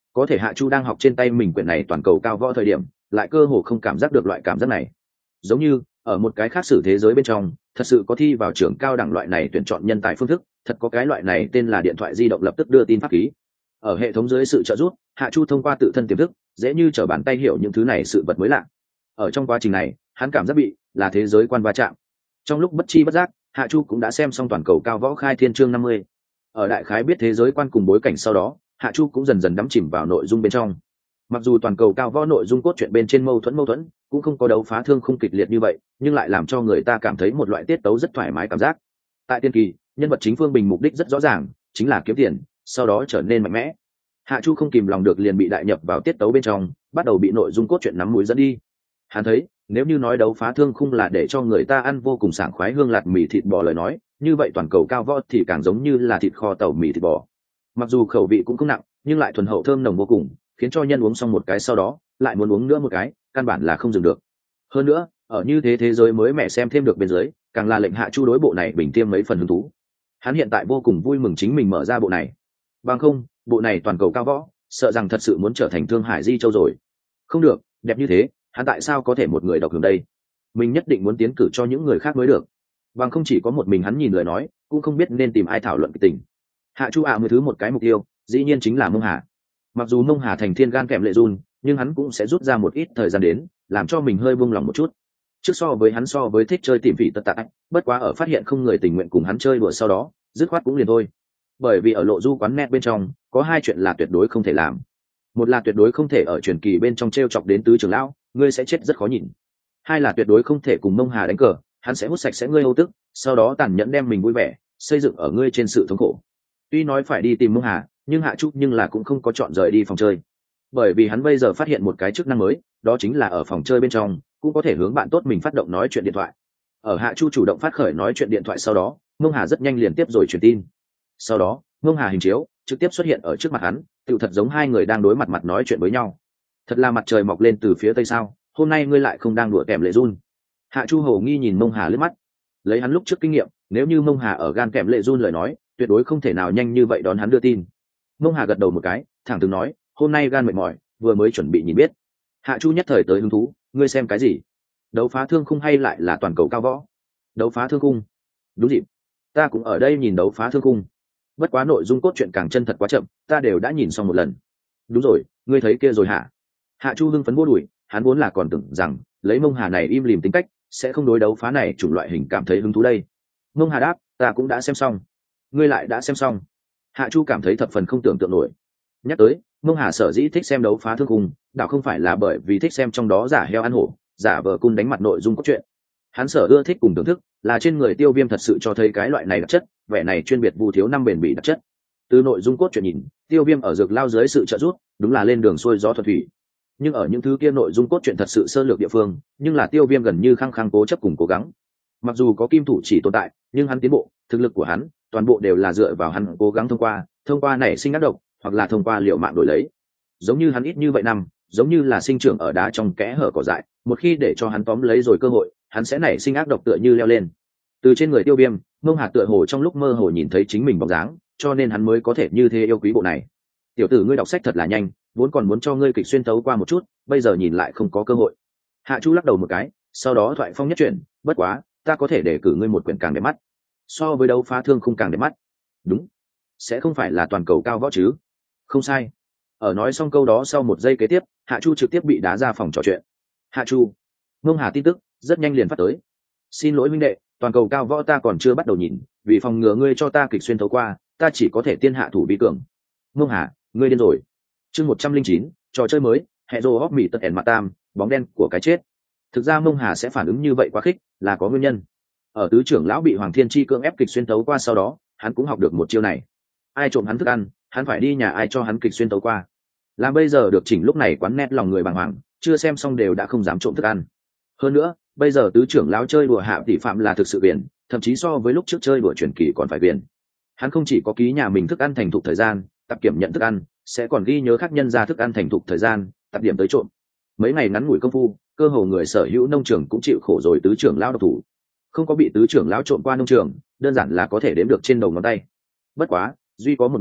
có thể Hạ Chu đang học trên tay mình quyển này toàn cầu cao võ thời điểm lại cơ hồ không cảm giác được loại cảm giác này, giống như ở một cái khác sử thế giới bên trong thật sự có thi vào trường cao đẳng loại này tuyển chọn nhân tài phương thức, thật có cái loại này tên là điện thoại di động lập tức đưa tin pháp ký. Ở hệ thống dưới sự trợ giúp, Hạ Chu thông qua tự thân tiềm thức dễ như trở bàn tay hiểu những thứ này sự vật mới lạ. Ở trong quá trình này hắn cảm giác bị là thế giới quan va chạm. Trong lúc bất chi bất giác, Hạ Chu cũng đã xem xong toàn cầu cao võ khai thiên chương 50. Ở đại khái biết thế giới quan cùng bối cảnh sau đó, Hạ Chu cũng dần dần đắm chìm vào nội dung bên trong. Mặc dù toàn cầu cao võ nội dung cốt truyện bên trên mâu thuẫn cũng không có đấu phá thương không kịch liệt như vậy, nhưng lại làm cho người ta cảm thấy một loại tiết tấu rất thoải mái cảm giác. Tại tiên kỳ, nhân vật chính Phương Bình mục đích rất rõ ràng, chính là kiếm tiền, sau đó trở nên mạnh mẽ. Hạ Chu không kìm lòng được liền bị đại nhập vào tiết tấu bên trong, bắt đầu bị nội dung cốt truyện nắm mũi dẫn đi. Hắn thấy, nếu như nói đấu phá thương khung là để cho người ta ăn vô cùng sảng khoái hương lạt mì thịt bò lời nói, như vậy toàn cầu cao võ thì càng giống như là thịt kho tàu mì thịt bò. Mặc dù khẩu vị cũng không nặng, nhưng lại thuần hậu thơm nồng vô cùng, khiến cho nhân uống xong một cái sau đó lại muốn uống nữa một cái, căn bản là không dừng được. Hơn nữa, ở như thế giới mới mẹ xem thêm được bên dưới, càng là lệnh Hạ Chu đối bộ này bình tiêm mấy phần hứng thú. Hắn hiện tại vô cùng vui mừng chính mình mở ra bộ này. Bằng không, bộ này toàn cầu cao võ, sợ rằng thật sự muốn trở thành Thương Hải Di Châu rồi. Không được, đẹp như thế, hắn tại sao có thể một người độc hưởng đây? Mình nhất định muốn tiến cử cho những người khác mới được. Bằng không chỉ có một mình hắn nhìn lời nói, cũng không biết nên tìm ai thảo luận cái tình. Hạ Chu mới thứ một cái mục tiêu, dĩ nhiên chính là Mông Hà. Mặc dù Mông Hà thành thiên gan kèm lệ run, nhưng hắn cũng sẽ rút ra một ít thời gian đến, làm cho mình hơi buông lòng một chút. Trước so với thích chơi tìm vị tất tạ, bất quá ở phát hiện không người tình nguyện cùng hắn chơi đùa sau đó, dứt khoát cũng liền thôi. Bởi vì ở lộ du quán net bên trong, có hai chuyện là tuyệt đối không thể làm. Một là tuyệt đối không thể ở truyền kỳ bên trong treo chọc đến tứ trưởng lão, ngươi sẽ chết rất khó nhìn. Hai là tuyệt đối không thể cùng Mông Hà đánh cờ, hắn sẽ hút sạch sẽ ngươi âu tức, sau đó tàn nhẫn đem mình vui vẻ xây dựng ở ngươi trên sự thống khổ. Tuy nói phải đi tìm Mông Hà, nhưng Hạ Chu nhưng là cũng không có chọn rời đi phòng chơi, bởi vì hắn bây giờ phát hiện một cái chức năng mới, đó chính là ở phòng chơi bên trong cũng có thể hướng bạn tốt mình phát động nói chuyện điện thoại. Ở Hạ Chu chủ động phát khởi nói chuyện điện thoại sau đó, Mông Hà rất nhanh liền tiếp rồi truyền tin. Sau đó Mông Hà hình chiếu trực tiếp xuất hiện ở trước mặt hắn, tựu thật giống hai người đang đối mặt mặt nói chuyện với nhau. Thật là mặt trời mọc lên từ phía tây sao, hôm nay ngươi lại không đang đùa kèm lệ run? Hạ Chu hầu nghi nhìn Mông Hà lướt mắt. Lấy hắn lúc trước kinh nghiệm, nếu như Mông Hà ở gan kèm lệ run lời nói, tuyệt đối không thể nào nhanh như vậy đón hắn đưa tin. Mông Hà gật đầu một cái, thẳng thừng nói, hôm nay gan mệt mỏi, vừa mới chuẩn bị nhìn biết. Hạ Chu nhất thời tới hứng thú, ngươi xem cái gì? Đấu phá thương khung hay lại là toàn cầu cao võ? Đấu phá thương khung. Đúng dịp, ta cũng ở đây nhìn đấu phá thương khung. Bất quá nội dung cốt truyện càng chân thật quá chậm, ta đều đã nhìn xong một lần. Đúng rồi, ngươi thấy kia rồi hả? Hạ Chu hưng phấn vô đùi, hắn vốn là còn tưởng rằng lấy Mông Hà này im lìm tính cách sẽ không đối đấu phá này chủng loại hình cảm thấy hứng thú đây. Mông Hà đáp, ta cũng đã xem xong. Ngươi lại đã xem xong? Hạ Chu cảm thấy thập phần không tưởng tượng nổi. Nhắc tới Mông Hà sở dĩ thích xem đấu phá thương khung, đảo không phải là bởi vì thích xem trong đó giả heo ăn hổ, giả vờ cung đánh mặt nội dung cốt truyện. Hắn sở ưa thích cùng thưởng thức là trên người Tiêu Viêm thật sự cho thấy cái loại này đặc chất, vẻ này chuyên biệt vu thiếu năm bền bỉ đặc chất. Từ nội dung cốt truyện nhìn, Tiêu Viêm ở dược lao dưới sự trợ giúp, đúng là lên đường xuôi gió thuận thủy. Nhưng ở những thứ kia nội dung cốt truyện thật sự sơ lược địa phương, nhưng là Tiêu Viêm gần như khăng khăng cố chấp cùng cố gắng. Mặc dù có kim thủ chỉ tồn tại, nhưng hắn tiến bộ, thực lực của hắn, toàn bộ đều là dựa vào hắn cố gắng thông qua nảy sinh ác độc, hoặc là thông qua liệu mạng đổi lấy. Giống như hắn ít như vậy năm, giống như là sinh trưởng ở đá trong kẽ hở cỏ dại, một khi để cho hắn tóm lấy rồi cơ hội, hắn sẽ nảy sinh ác độc tựa như leo lên. Từ trên người Tiêu Viêm, Mông Hà tựa hồ trong lúc mơ hồ nhìn thấy chính mình bóng dáng, cho nên hắn mới có thể như thế yêu quý bộ này. Tiểu tử ngươi đọc sách thật là nhanh, vốn còn muốn cho ngươi kịch xuyên tấu qua một chút, bây giờ nhìn lại không có cơ hội. Hạ Chu lắc đầu một cái, sau đó thoại phong nhất chuyển, bất quá, ta có thể để cử ngươi một quyển càng đẹp mắt. So với đấu phá thương không càng đẹp mắt. Đúng, sẽ không phải là toàn cầu cao võ chứ? Không sai. Ở nói xong câu đó sau một giây kế tiếp, Hạ Chu trực tiếp bị đá ra phòng trò chuyện. Hạ Chu, Mông Hà tin tức rất nhanh liền phát tới. Xin lỗi huynh đệ, toàn cầu cao võ ta còn chưa bắt đầu nhìn, vì phòng ngừa ngươi cho ta kịch xuyên thấu qua, ta chỉ có thể tiên hạ thủ vi cường. Mông Hà, ngươi điên rồi. Chương 109, trò chơi mới, hệ rô hóc mỉ tật ẻn mặt tam, bóng đen của cái chết. Thực ra Mông Hà sẽ phản ứng như vậy quá khích, là có nguyên nhân. Ở tứ trưởng lão bị Hoàng Thiên Chi cưỡng ép kịch xuyên tấu qua sau đó, hắn cũng học được một chiêu này. Ai trộm hắn thức ăn, hắn phải đi nhà ai cho hắn kịch xuyên tấu qua. Làm bây giờ được chỉnh lúc này quán nét lòng người bàng hoàng, chưa xem xong đều đã không dám trộm thức ăn. Hơn nữa, bây giờ tứ trưởng lão chơi đùa Hạ tỷ phạm là thực sự biển, thậm chí so với lúc trước chơi đùa truyền kỳ còn phải biển. Hắn không chỉ có ký nhà mình thức ăn thành thục thời gian, tập kiểm nhận thức ăn, sẽ còn ghi nhớ khác nhân ra thức ăn thành thục thời gian, tập điểm tới trộm. Mấy ngày ngắn ngủi công phu, cơ hồ người sở hữu nông trường cũng chịu khổ rồi tứ trưởng lão độc thủ. Không có bị tứ trưởng lão trộm qua nông trường, đơn giản là có thể đếm được trên đầu ngón tay. Bất quá, duy có một người,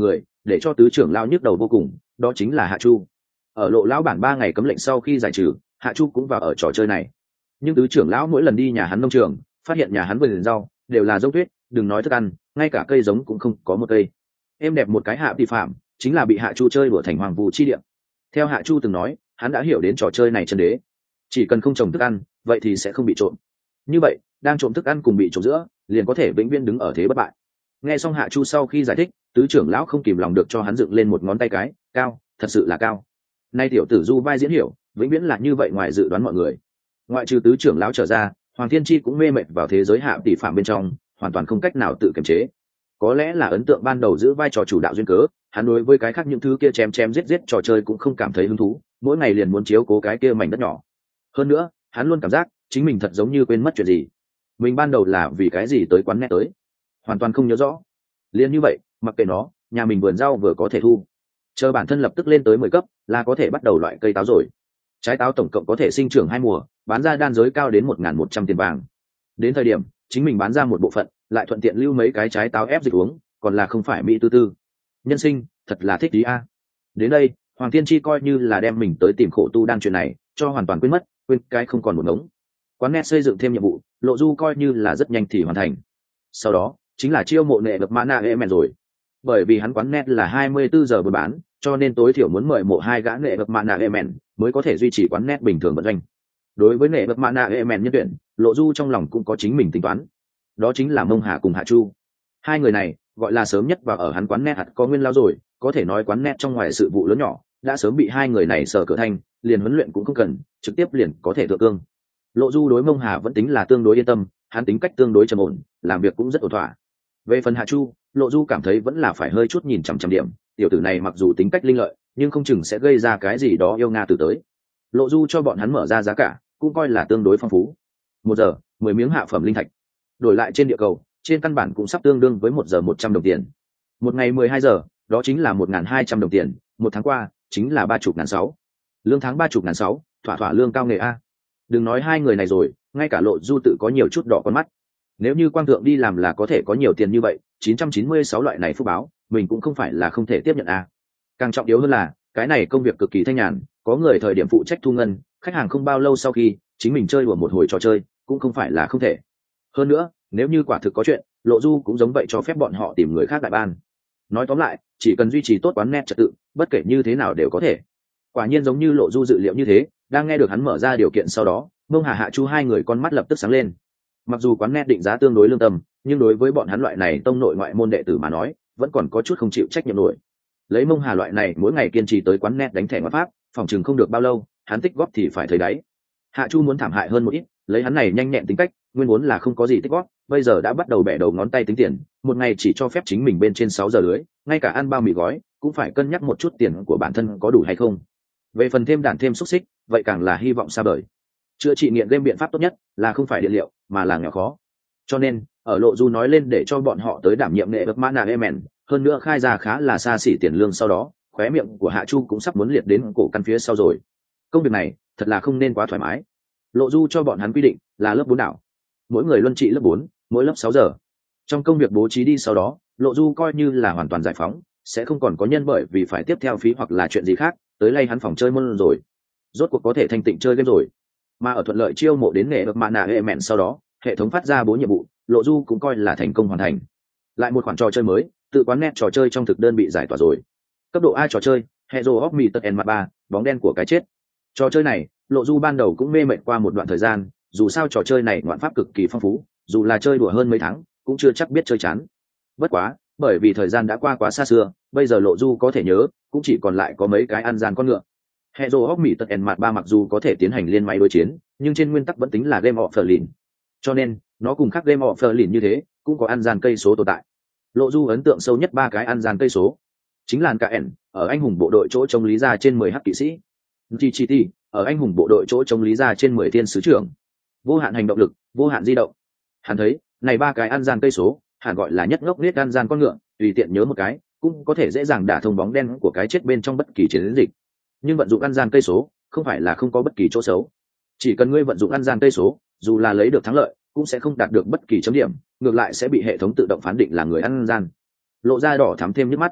để cho tứ trưởng lão nhức đầu vô cùng, đó chính là Hạ Chu. Ở lộ lão bản 3 ngày cấm lệnh sau khi giải trừ, Hạ Chu cũng vào ở trò chơi này. Nhưng tứ trưởng lão mỗi lần đi nhà hắn nông trường, phát hiện nhà hắn vườn rau đều là giống tuyết, đừng nói thức ăn, ngay cả cây giống cũng không có một cây. Em đẹp một cái Hạ Tỷ Phạm, chính là bị Hạ Chu chơi đùa thành hoàng vu chi địa. Theo Hạ Chu từng nói, hắn đã hiểu đến trò chơi này chân đế, chỉ cần không trồng thức ăn, vậy thì sẽ không bị trộm. Như vậy, đang trộm thức ăn cùng bị trộm giữa, liền có thể vĩnh viễn đứng ở thế bất bại. Nghe xong Hạ Chu sau khi giải thích, tứ trưởng lão không kìm lòng được cho hắn dựng lên một ngón tay cái, cao, thật sự là cao. Nay tiểu tử du vai diễn hiểu, vĩnh viễn là như vậy ngoài dự đoán mọi người. Ngoại trừ tứ trưởng lão trở ra, Hoàng Thiên Chi cũng mê mệt vào thế giới Hạ Tỷ Phạm bên trong, hoàn toàn không cách nào tự kiềm chế. Có lẽ là ấn tượng ban đầu giữ vai trò chủ đạo duyên cớ, hắn đối với cái khác những thứ kia chém chém giết giết trò chơi cũng không cảm thấy hứng thú, mỗi ngày liền muốn chiếu cố cái kia mảnh đất nhỏ. Hơn nữa, hắn luôn cảm giác chính mình thật giống như quên mất chuyện gì. Mình ban đầu là vì cái gì tới quán net tới, hoàn toàn không nhớ rõ. Liền như vậy, mặc kệ nó, nhà mình vườn rau vừa có thể thu, chờ bản thân lập tức lên tới 10 cấp là có thể bắt đầu loại cây táo rồi. Trái táo tổng cộng có thể sinh trưởng 2 mùa, bán ra đan giới cao đến 1.100 tiền vàng. Đến thời điểm chính mình bán ra một bộ phận, lại thuận tiện lưu mấy cái trái táo ép dịch uống, còn là không phải mỹ tư tư. Nhân sinh thật là thích tí a. Đến đây, Hoàng Thiên Chi coi như là đem mình tới tìm khổ tu đan chuyện này cho hoàn toàn quên mất, quên cái không còn một ngống. Quán net xây dựng thêm nhiệm vụ, Lộ Du coi như là rất nhanh thì hoàn thành. Sau đó chính là chiêu mộ nệ bậc mana emen rồi. Bởi vì hắn quán net là 24 giờ buôn bán, cho nên tối thiểu muốn mời mộ 2 gã nệ bậc mana emen mới có thể duy trì quán net bình thường vận doanh. Đối với nệ bậc mana emen nhân tuyển, Lộ Du trong lòng cũng có chính mình tính toán. Đó chính là Mông Hà cùng Hạ Chu. Hai người này gọi là sớm nhất vào ở hắn quán net hạt có nguyên lao rồi, có thể nói quán net trong ngoài sự vụ lớn nhỏ đã sớm bị hai người này sở cửa thanh, liền huấn luyện cũng không cần, trực tiếp liền có thể thượng cương. Lộ Du đối Mông Hà vẫn tính là tương đối yên tâm, hắn tính cách tương đối trầm ổn, làm việc cũng rất ổn thỏa. Về phần Hạ Chu, Lộ Du cảm thấy vẫn là phải hơi chút nhìn chằm chằm điểm, tiểu tử này mặc dù tính cách linh lợi, nhưng không chừng sẽ gây ra cái gì đó yêu nga từ tới. Lộ Du cho bọn hắn mở ra giá cả, cũng coi là tương đối phong phú. 1 giờ 10 miếng hạ phẩm linh thạch, đổi lại trên địa cầu, trên căn bản cũng sắp tương đương với 1 giờ 100 đồng tiền. Một ngày 12 giờ, đó chính là 1.200 đồng tiền, một tháng qua chính là 30.600. Lương tháng 30.600, thỏa thỏa lương cao nghề a. Đừng nói hai người này rồi, ngay cả Lộ Du tự có nhiều chút đỏ con mắt. Nếu như Quang Thượng đi làm là có thể có nhiều tiền như vậy, 996 loại này phúc báo, mình cũng không phải là không thể tiếp nhận a. Càng trọng yếu hơn là, cái này công việc cực kỳ thanh nhàn, có người thời điểm phụ trách thu ngân, khách hàng không bao lâu sau khi chính mình chơi đùa một hồi trò chơi, cũng không phải là không thể. Hơn nữa, nếu như quả thực có chuyện, Lộ Du cũng giống vậy cho phép bọn họ tìm người khác đại ban. Nói tóm lại, chỉ cần duy trì tốt quán net trật tự, bất kể như thế nào đều có thể. Quả nhiên giống như Lộ Du dự liệu như thế, đang nghe được hắn mở ra điều kiện sau đó, Mông Hà Hạ Chu hai người con mắt lập tức sáng lên. Mặc dù quán net định giá tương đối lương tâm, nhưng đối với bọn hắn loại này tông nội ngoại môn đệ tử mà nói, vẫn còn có chút không chịu trách nhiệm nổi. Lấy Mông Hà loại này mỗi ngày kiên trì tới quán net đánh thẻ ngoại pháp, phòng chừng không được bao lâu, hắn tích góp thì phải thấy đáy. Hạ Chu muốn thảm hại hơn một ít, lấy hắn này nhanh nhẹn tính cách, nguyên vốn là không có gì tích góp, bây giờ đã bắt đầu bẻ đầu ngón tay tính tiền, một ngày chỉ cho phép chính mình bên trên 6 giờ lưới, ngay cả ăn bao mì gói cũng phải cân nhắc một chút tiền của bản thân có đủ hay không. Về phần thêm đàn thêm xúc xích, vậy càng là hy vọng xa vời. Chữa trị nghiện game biện pháp tốt nhất là không phải điện liệu, mà là nghèo khó. Cho nên, ở Lộ Du nói lên để cho bọn họ tới đảm nhiệm nghệ bậc mana emen, hơn nữa khai ra khá là xa xỉ tiền lương sau đó, khóe miệng của Hạ Chu cũng sắp muốn liệt đến cổ căn phía sau rồi. Công việc này thật là không nên quá thoải mái. Lộ Du cho bọn hắn quy định là lớp 4 đảo, mỗi người luân trị lớp 4, mỗi lớp 6 giờ. Trong công việc bố trí đi sau đó, Lộ Du coi như là hoàn toàn giải phóng, sẽ không còn có nhân bởi vì phải tiếp theo phí hoặc là chuyện gì khác tới lay hắn phòng chơi môn rồi. Rốt cuộc có thể thanh tịnh chơi game rồi. Mà ở thuận lợi chiêu mộ đến nghệ bậc mana emen sau đó, hệ thống phát ra 4 nhiệm vụ, Lộ Du cũng coi là thành công hoàn thành. Lại một khoản trò chơi mới, tự quán net trò chơi trong thực đơn bị giải tỏa rồi. Cấp độ A trò chơi, Hero of Myth and 3, bóng đen của cái chết. Trò chơi này, Lộ Du ban đầu cũng mê mệt qua một đoạn thời gian, dù sao trò chơi này ngoạn pháp cực kỳ phong phú, dù là chơi đùa hơn mấy tháng, cũng chưa chắc biết chơi chán. Bất quá, bởi vì thời gian đã qua quá xa xưa, bây giờ Lộ Du có thể nhớ, cũng chỉ còn lại có mấy cái ăn gian con ngựa. Hero of Myth and 3 mặc dù có thể tiến hành liên máy đối chiến, nhưng trên nguyên tắc vẫn tính là game of Berlin. Cho nên, nó cùng khác game of Berlin như thế, cũng có ăn gian cây số tồn tại. Lộ Du ấn tượng sâu nhất 3 cái ăn gian cây số, chính là KN, ở anh hùng bộ đội chỗ trông lý ra trên 10 hắc kỵ sĩ, GGT, ở anh hùng bộ đội chỗ trông lý ra trên 10 thiên sứ trưởng, vô hạn hành động lực, vô hạn di động. Hắn thấy, này 3 cái ăn gian cây số, hẳn gọi là nhất ngốc nết ăn gian con ngựa, tùy tiện nhớ một cái, cũng có thể dễ dàng đả thông bóng đen của cái chết bên trong bất kỳ chiến dịch. Nhưng vận dụng ăn gian cây số, không phải là không có bất kỳ chỗ xấu. Chỉ cần ngươi vận dụng ăn gian cây số, dù là lấy được thắng lợi, cũng sẽ không đạt được bất kỳ chấm điểm, ngược lại sẽ bị hệ thống tự động phán định là người ăn gian. Lộ ra đỏ thắm thêm nhức mắt.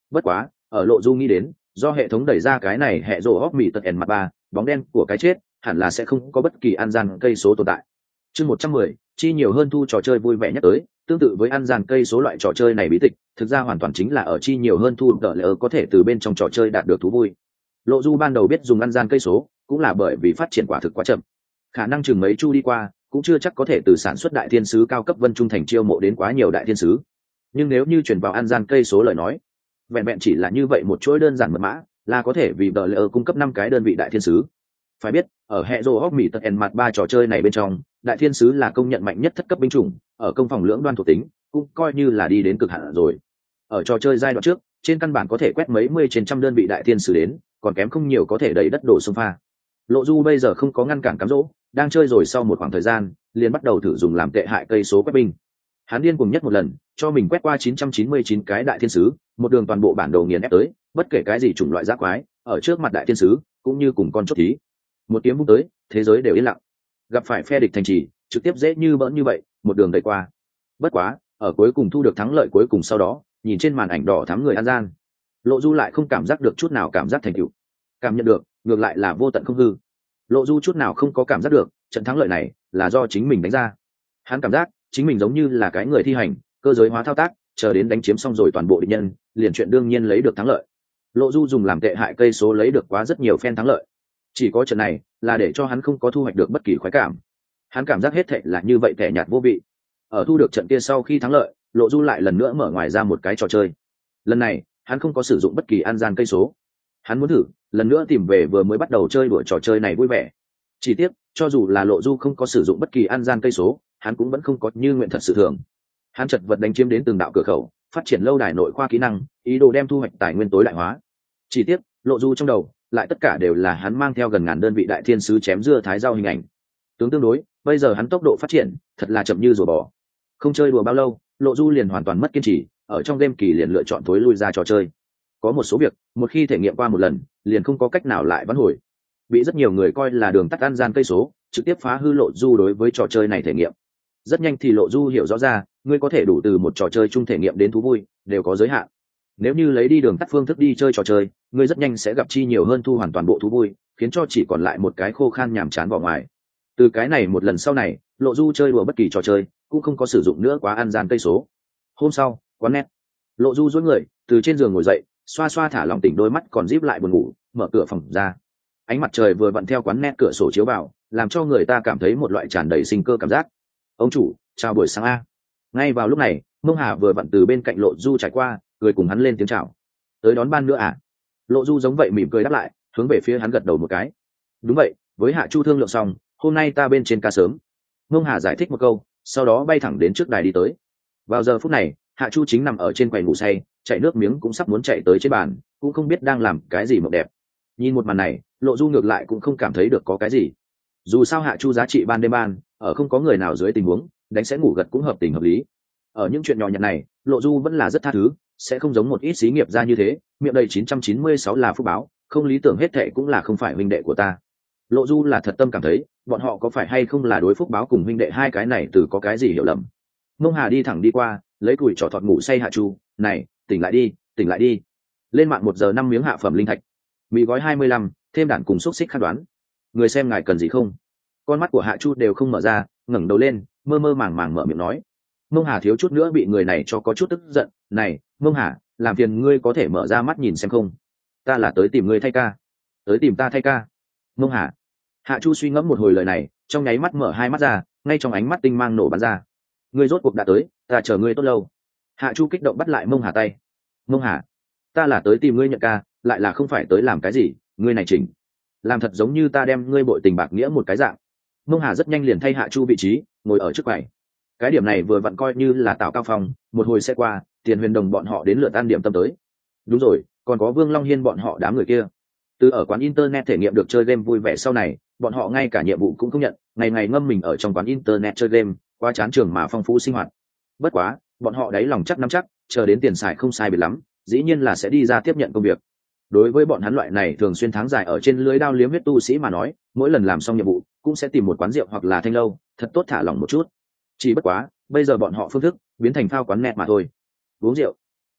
Bất quá ở Lộ Du nghĩ đến, do hệ thống đẩy ra cái này hệ rồ hóc mì tật ẻn mặt ba bóng đen của cái chết, hẳn là sẽ không có bất kỳ ăn gian cây số tồn tại. Chương 110, chi nhiều hơn thu trò chơi vui vẻ nhất tới, tương tự với ăn gian cây số loại trò chơi này bí tịch, thực ra hoàn toàn chính là ở chi nhiều hơn thu đỡ lỡ có thể từ bên trong trò chơi đạt được thú vui. Lộ Du ban đầu biết dùng ăn gian cây số, cũng là bởi vì phát triển quả thực quá chậm. Khả năng chừng mấy chu đi qua, cũng chưa chắc có thể từ sản xuất đại thiên sứ cao cấp vân trung thành chiêu mộ đến quá nhiều đại thiên sứ. Nhưng nếu như chuyển vào ăn gian cây số lời nói, vẹn vẹn chỉ là như vậy một chuỗi đơn giản mật mã, là có thể vì đỡ lỡ cung cấp 5 cái đơn vị đại thiên sứ. Phải biết, ở hệ rồ hóc mì tật ẻn mặt ba trò chơi này bên trong, đại thiên sứ là công nhận mạnh nhất thất cấp binh chủng, ở công phòng lưỡng đoan thuộc tính cũng coi như là đi đến cực hạn rồi. Ở trò chơi giai đoạn trước, trên căn bản có thể quét mấy mươi trên trăm đơn vị đại thiên sứ đến, còn kém không nhiều có thể đẩy đất đổ sông pha. Lộ Du bây giờ không có ngăn cản cám dỗ, đang chơi rồi sau một khoảng thời gian, liền bắt đầu thử dùng làm tệ hại cây số quét binh. Hắn điên cùng nhất một lần, cho mình quét qua 999 cái đại thiên sứ, một đường toàn bộ bản đồ nghiền ép tới, bất kể cái gì chủng loại giác quái, ở trước mặt đại thiên sứ, cũng như cùng con chốt thí. Một kiếm vung tới, thế giới đều yên lặng. Gặp phải phe địch thành trì, trực tiếp dễ như bỡn như vậy, một đường đẩy qua. Bất quá, ở cuối cùng thu được thắng lợi cuối cùng sau đó, nhìn trên màn ảnh đỏ thắm người ăn gian, Lộ Du lại không cảm giác được chút nào cảm giác thành tựu. Cảm nhận được, ngược lại là vô tận không hư. Lộ Du chút nào không có cảm giác được, trận thắng lợi này là do chính mình đánh ra. Hắn cảm giác chính mình giống như là cái người thi hành cơ giới hóa thao tác, chờ đến đánh chiếm xong rồi toàn bộ địch nhân, liền chuyện đương nhiên lấy được thắng lợi. Lộ Du dùng làm tệ hại cây số lấy được quá rất nhiều phen thắng lợi. Chỉ có trận này là để cho hắn không có thu hoạch được bất kỳ khoái cảm. Hắn cảm giác hết thệ là như vậy tẻ nhạt vô vị. Ở thu được trận kia sau khi thắng lợi, Lộ Du lại lần nữa mở ngoài ra một cái trò chơi. Lần này hắn không có sử dụng bất kỳ ăn gian cây số. Hắn muốn thử lần nữa tìm về vừa mới bắt đầu chơi đuổi trò chơi này vui vẻ. Chỉ tiếc, cho dù là Lộ Du không có sử dụng bất kỳ ăn gian cây số, hắn cũng vẫn không có như nguyện thật sự thường. Hắn chật vật đánh chiếm đến từng đạo cửa khẩu, phát triển lâu đài nội khoa kỹ năng, ý đồ đem thu hoạch tài nguyên tối đại hóa. Chỉ tiếc, Lộ Du trong đầu lại tất cả đều là hắn mang theo gần ngàn đơn vị đại thiên sứ chém dưa thái rau hình ảnh. Tướng tương đối, bây giờ hắn tốc độ phát triển thật là chậm như rùa bò. Không chơi đùa bao lâu, Lộ Du liền hoàn toàn mất kiên trì, ở trong game kỳ liền lựa chọn thối lui ra trò chơi. Có một số việc, một khi thể nghiệm qua một lần, liền không có cách nào lại vãn hồi. Bị rất nhiều người coi là đường tắt ăn gian cây số, trực tiếp phá hư Lộ Du đối với trò chơi này thể nghiệm. Rất nhanh thì Lộ Du hiểu rõ ra, ngươi có thể đủ từ một trò chơi chung thể nghiệm đến thú vui, đều có giới hạn. Nếu như lấy đi đường tắt phương thức đi chơi trò chơi, ngươi rất nhanh sẽ gặp chi nhiều hơn thu hoàn toàn bộ thú vui, khiến cho chỉ còn lại một cái khô khan nhàm chán vỏ ngoài. Từ cái này một lần sau này, Lộ Du chơi đùa bất kỳ trò chơi cũng không có sử dụng nữa quá ăn gian cây số. Hôm sau, quán net, Lộ Du duỗi người từ trên giường ngồi dậy, xoa xoa thả lỏng tỉnh đôi mắt còn díp lại buồn ngủ, mở cửa phòng ra. Ánh mặt trời vừa vặn theo quán net cửa sổ chiếu vào, làm cho người ta cảm thấy một loại tràn đầy sinh cơ cảm giác. Ông chủ, chào buổi sáng a. Ngay vào lúc này, Mông Hà vừa vặn từ bên cạnh Lộ Du trải qua, cười cùng hắn lên tiếng chào. Tới đón ban nữa à? Lộ Du giống vậy mỉm cười đáp lại, hướng về phía hắn gật đầu một cái. Đúng vậy, với Hạ Chu thương lượng xong, hôm nay ta bên trên ca sớm. Mông Hà giải thích một câu, sau đó bay thẳng đến trước đài đi tới. Vào giờ phút này, Hạ Chu chính nằm ở trên quầy ngủ say, chạy nước miếng cũng sắp muốn chạy tới trên bàn, cũng không biết đang làm cái gì mộng đẹp. Nhìn một màn này, Lộ Du ngược lại cũng không cảm thấy được có cái gì. Dù sao Hạ Chu giá trị ban đêm ban, ở không có người nào dưới tình huống, đánh sẽ ngủ gật cũng hợp tình hợp lý. Ở những chuyện nhỏ nhặt này, Lộ Du vẫn là rất tha thứ, sẽ không giống một ít xí nghiệp ra như thế, miệng đầy 996 là phúc báo, không lý tưởng hết thệ cũng là không phải huynh đệ của ta. Lộ Du là thật tâm cảm thấy, bọn họ có phải hay không là đối phúc báo cùng huynh đệ hai cái này từ có cái gì hiểu lầm. Mông Hà đi thẳng đi qua, lấy cùi trỏ thọt ngủ say Hạ Chu, này, tỉnh lại đi, tỉnh lại đi. Lên mạng 1 giờ 5 miếng hạ phẩm linh thạch. Mì gói 25, thêm đản cùng xúc xích khát đoán. Người xem ngài cần gì không? Con mắt của Hạ Chu đều không mở ra, ngẩng đầu lên, mơ mơ màng màng mở miệng nói. Mông Hà thiếu chút nữa bị người này cho có chút tức giận, này, Mông Hà, làm phiền ngươi có thể mở ra mắt nhìn xem không? Ta là tới tìm ngươi thay ca. Tới tìm ta thay ca. Mông Hà. Hạ Chu suy ngẫm một hồi lời này, trong nháy mắt mở hai mắt ra, ngay trong ánh mắt tinh mang nổ bắn ra. Ngươi rốt cuộc đã tới, ta chờ ngươi tốt lâu. Hạ Chu kích động bắt lại Mông Hà tay. Mông Hà, ta là tới tìm ngươi nhận ca, lại là không phải tới làm cái gì, ngươi này chỉnh. Làm thật giống như ta đem ngươi bội tình bạc nghĩa một cái dạng. Mông Hà rất nhanh liền thay Hạ Chu vị trí, ngồi ở trước quầy. Cái điểm này vừa vặn coi như là tạo cao phong, một hồi xe qua, Tiền Huyền Đồng bọn họ đến lượt tan điểm tâm tới. Đúng rồi, còn có Vương Long Hiên bọn họ đám người kia. Từ ở quán internet thể nghiệm được chơi game vui vẻ sau này, bọn họ ngay cả nhiệm vụ cũng không nhận, ngày ngày ngâm mình ở trong quán internet chơi game, qua chán trường mà phong phú sinh hoạt. Bất quá, bọn họ đáy lòng chắc nắm chắc, chờ đến tiền xài không sai biệt lắm, dĩ nhiên là sẽ đi ra tiếp nhận công việc. Đối với bọn hắn loại này thường xuyên tháng dài ở trên lưới đao liếm huyết tu sĩ mà nói, mỗi lần làm xong nhiệm vụ cũng sẽ tìm một quán rượu hoặc là thanh lâu, thật tốt thả lỏng một chút. Chỉ bất quá, bây giờ bọn họ phương thức biến thành phao quán net mà thôi. Uống rượu,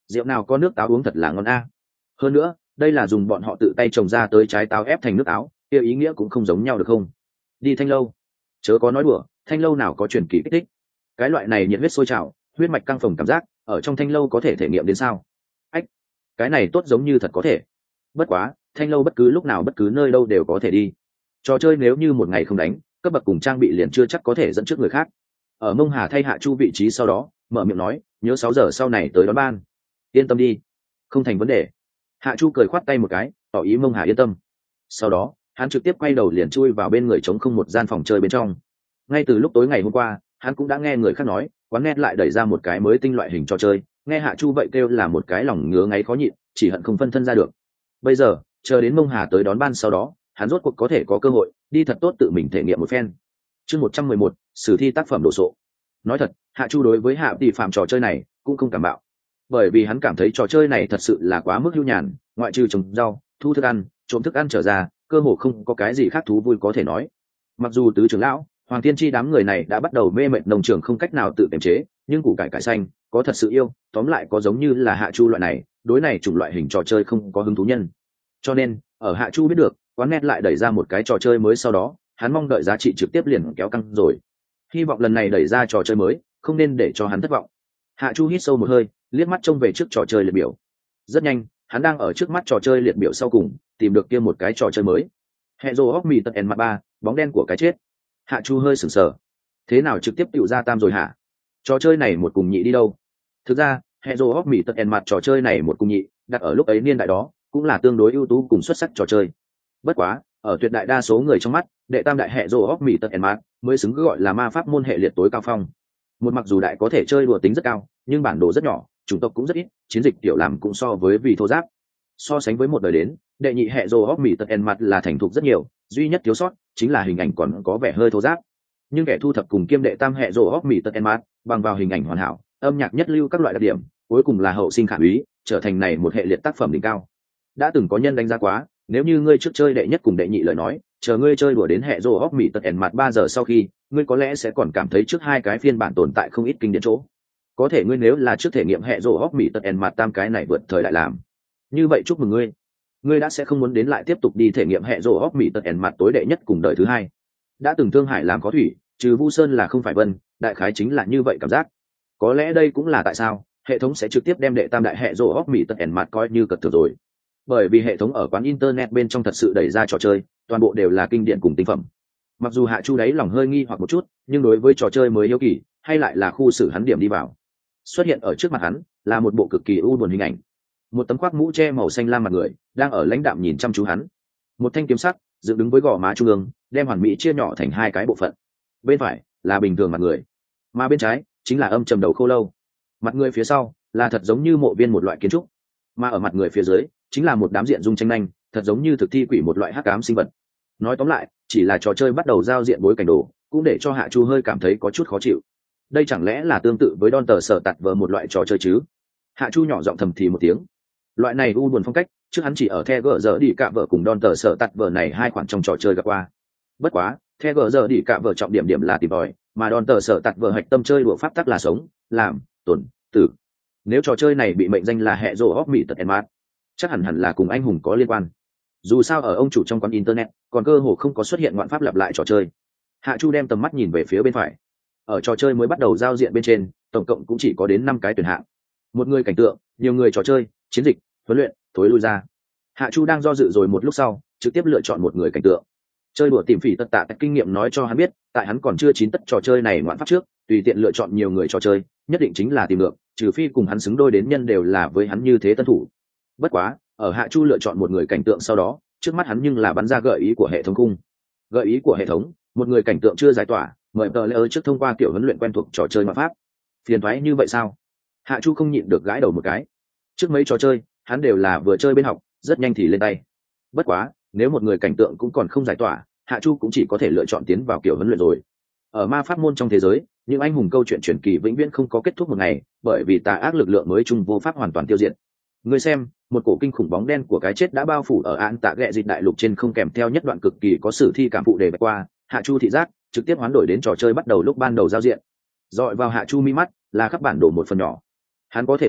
rượu nào có nước táo uống thật là ngon a. Hơn nữa đây là dùng bọn họ tự tay trồng ra tới trái táo ép thành nước táo, kia ý nghĩa cũng không giống nhau được không? Đi Thanh lâu, chớ có nói đùa, Thanh lâu nào có truyền kỳ kích thích, cái loại này nhiệt huyết sôi trào, huyết mạch căng phồng cảm giác ở trong Thanh lâu có thể thể nghiệm đến sao? Ách, cái này tốt giống như thật có thể. Bất quá Thanh lâu bất cứ lúc nào bất cứ nơi đâu đều có thể đi, trò chơi nếu như một ngày không đánh, cấp bậc cùng trang bị liền chưa chắc có thể dẫn trước người khác. Ở Mông Hà thay Hạ Chu vị trí sau đó mở miệng nói, nhớ 6 giờ sau này tới đón ban. Yên tâm đi, không thành vấn đề. Hạ Chu cười khoát tay một cái tỏ ý Mông Hà yên tâm. Sau đó hắn trực tiếp quay đầu liền chui vào bên người trống không một gian phòng chơi bên trong. Ngay từ lúc tối ngày hôm qua hắn cũng đã nghe người khác nói quán net lại đẩy ra một cái mới tinh loại hình trò chơi, nghe Hạ Chu vậy kêu là một cái lòng ngứa ngáy khó nhịn, chỉ hận không phân thân ra được. Bây giờ chờ đến Mông Hà tới đón ban sau đó, hắn rốt cuộc có thể có cơ hội đi thật tốt tự mình thể nghiệm một phen. Chương 111, sử thi tác phẩm đồ sộ. Nói thật, Hạ Chu đối với Hạ Tỷ Phạm trò chơi này cũng không cảm bạo, bởi vì hắn cảm thấy trò chơi này thật sự là quá mức hưu nhàn, ngoại trừ trồng rau, thu thức ăn, trộm thức ăn trở ra, cơ hồ không có cái gì khác thú vui có thể nói. Mặc dù tứ trưởng lão, Hoàng Thiên Chi đám người này đã bắt đầu mê mệt nông trường không cách nào tự kiềm chế, nhưng củ cải xanh có thật sự yêu, tóm lại có giống như là Hạ Chu loại này, đối này chủng loại hình trò chơi không có hứng thú nhân. Cho nên, ở Hạ Chu biết được, quán net lại đẩy ra một cái trò chơi mới sau đó, hắn mong đợi giá trị trực tiếp liền kéo căng rồi. Hy vọng lần này đẩy ra trò chơi mới, không nên để cho hắn thất vọng. Hạ Chu hít sâu một hơi, liếc mắt trông về trước trò chơi liệt biểu. Rất nhanh, hắn đang ở trước mắt trò chơi liệt biểu sau cùng, tìm được kia một cái trò chơi mới. Hero of Myth and Mặt 3, bóng đen của cái chết. Hạ Chu hơi sửng sở. Thế nào trực tiếp tiểu ra tam rồi hả? Trò chơi này một cùng nhị đi đâu? Thực ra, Hero of Myth and Mặt trò chơi này một cùng nhị, đặt ở lúc ấy niên đại đó, cũng là tương đối ưu tú cùng xuất sắc trò chơi. Bất quá, ở tuyệt đại đa số người trong mắt, đệ tam đại Hero of Myth and Mặt mới xứng gọi là ma pháp môn hệ liệt tối cao phong. Một mặc dù đại có thể chơi đùa tính rất cao, nhưng bản đồ rất nhỏ, chủng tộc cũng rất ít, chiến dịch tiểu làm cũng so với vì thô giáp. So sánh với một đời đến, đệ nhị hệ Hero of Myth and Mặt là thành thục rất nhiều, duy nhất thiếu sót chính là hình ảnh còn có vẻ hơi thô giáp. Nhưng kẻ thu thập cùng kiêm đệ tam hệ Hero of Myth and Mặt bằng vào hình ảnh hoàn hảo, âm nhạc nhất lưu các loại đặc điểm, cuối cùng là hậu sinh khả úy, trở thành này một hệ liệt tác phẩm đỉnh cao. Đã từng có nhân đánh giá quá, nếu như ngươi trước chơi đệ nhất cùng đệ nhị lời nói, chờ ngươi chơi đùa đến hệ Hero of Myth and Mặt 3 giờ sau khi, ngươi có lẽ sẽ còn cảm thấy trước hai cái phiên bản tồn tại không ít kinh điển chỗ. Có thể ngươi nếu là trước thể nghiệm hệ Hero of Myth and Mặt tam cái này vượt thời đại làm, như vậy chúc mừng ngươi đã sẽ không muốn đến lại tiếp tục đi thể nghiệm hệ Hero of Myth and Mặt tối đệ nhất cùng đời thứ hai. Đã từng Thương Hải làm có thủy, trừ Vu Sơn là không phải vân, đại khái chính là như vậy cảm giác. Có lẽ đây cũng là tại sao hệ thống sẽ trực tiếp đem đệ tam đại hệ Hero of Myth and Mặt coi như cật thừa rồi, bởi vì hệ thống ở quán internet bên trong thật sự đẩy ra trò chơi toàn bộ đều là kinh điển cùng tinh phẩm. Mặc dù Hạ Chu đấy lòng hơi nghi hoặc một chút, nhưng đối với trò chơi mới hiếu kỳ hay lại là khu xử hắn điểm đi vào. Xuất hiện ở trước mặt hắn là một bộ cực kỳ u buồn hình ảnh, một tấm khoác mũ che màu xanh lam mặt người đang ở lãnh đạm nhìn chăm chú hắn, một thanh kiếm sắc dựng đứng với gò má trung ương, đem hoàn mỹ chia nhỏ thành hai cái bộ phận. Bên phải là bình thường mặt người, mà bên trái chính là âm trầm đầu khô lâu. Mặt người phía sau là thật giống như mộ viên một loại kiến trúc, mà ở mặt người phía dưới chính là một đám diện dung tranh nhanh, thật giống như thực thi quỷ một loại hắc ám sinh vật. Nói tóm lại, chỉ là trò chơi bắt đầu giao diện bối cảnh đồ, cũng để cho Hạ Chu hơi cảm thấy có chút khó chịu. Đây chẳng lẽ là tương tự với Don tờ sở tạt vờ một loại trò chơi chứ? Hạ Chu nhỏ giọng thầm thì một tiếng. Loại này u buồn phong cách, trước hắn chỉ ở The gở giờ đi cạ vợ cùng Don tờ sở tạt vờ này hai khoản trong trò chơi gặp qua. Bất quá, The gở giờ đi cạ vợ trọng điểm là tìm tòi, mà Don tờ sở tạt vờ hạch tâm chơi đùa pháp tắc là sống, làm, tồn, tử. Nếu trò chơi này bị mệnh danh là hệ Hero of Myth and Mặt, chắc hẳn là cùng anh hùng có liên quan. Dù sao ở ông chủ trong quán internet còn cơ hồ không có xuất hiện ngoạn pháp lặp lại trò chơi. Hạ Chu đem tầm mắt nhìn về phía bên phải. Ở trò chơi mới bắt đầu giao diện bên trên, tổng cộng cũng chỉ có đến 5 cái tuyển hạng. Một người cảnh tượng, nhiều người trò chơi, chiến dịch, huấn luyện, thối lui ra. Hạ Chu đang do dự rồi một lúc sau, trực tiếp lựa chọn một người cảnh tượng. Chơi đùa tìm phỉ tất tạ kinh nghiệm nói cho hắn biết, tại hắn còn chưa chín tất trò chơi này ngoạn pháp trước, tùy tiện lựa chọn nhiều người trò chơi, nhất định chính là tìm được, trừ phi cùng hắn xứng đôi đến nhân đều là với hắn như thế tân thủ. Bất quá, ở Hạ Chu lựa chọn một người cảnh tượng sau đó, trước mắt hắn nhưng là bắn ra gợi ý của hệ thống khung. Gợi ý của hệ thống, một người cảnh tượng chưa giải tỏa, mời tờ lễ trước thông qua kiểu huấn luyện quen thuộc trò chơi ngoạn pháp. Phiền toái như vậy sao? Hạ Chu không nhịn được gãi đầu một cái. Trước mấy trò chơi, hắn đều là vừa chơi bên học, rất nhanh thì lên tay. Bất quá, nếu một người cảnh tượng cũng còn không giải tỏa, Hạ Chu cũng chỉ có thể lựa chọn tiến vào kiểu huấn luyện rồi. Ở ma pháp môn trong thế giới, những anh hùng câu chuyện truyền kỳ vĩnh viễn không có kết thúc một ngày, bởi vì tà ác lực lượng mới chung vô pháp hoàn toàn tiêu diệt. Người xem, một cổ kinh khủng bóng đen của cái chết đã bao phủ ở án tạ ghẹ dịch đại lục trên không, kèm theo nhất đoạn cực kỳ có sử thi cảm phụ đề bạch qua. Hạ Chu thị giác trực tiếp hoán đổi đến trò chơi bắt đầu lúc ban đầu giao diện. Dọi vào Hạ Chu mi mắt là khắp bản đồ một phần nhỏ. Hắn có thể thấy,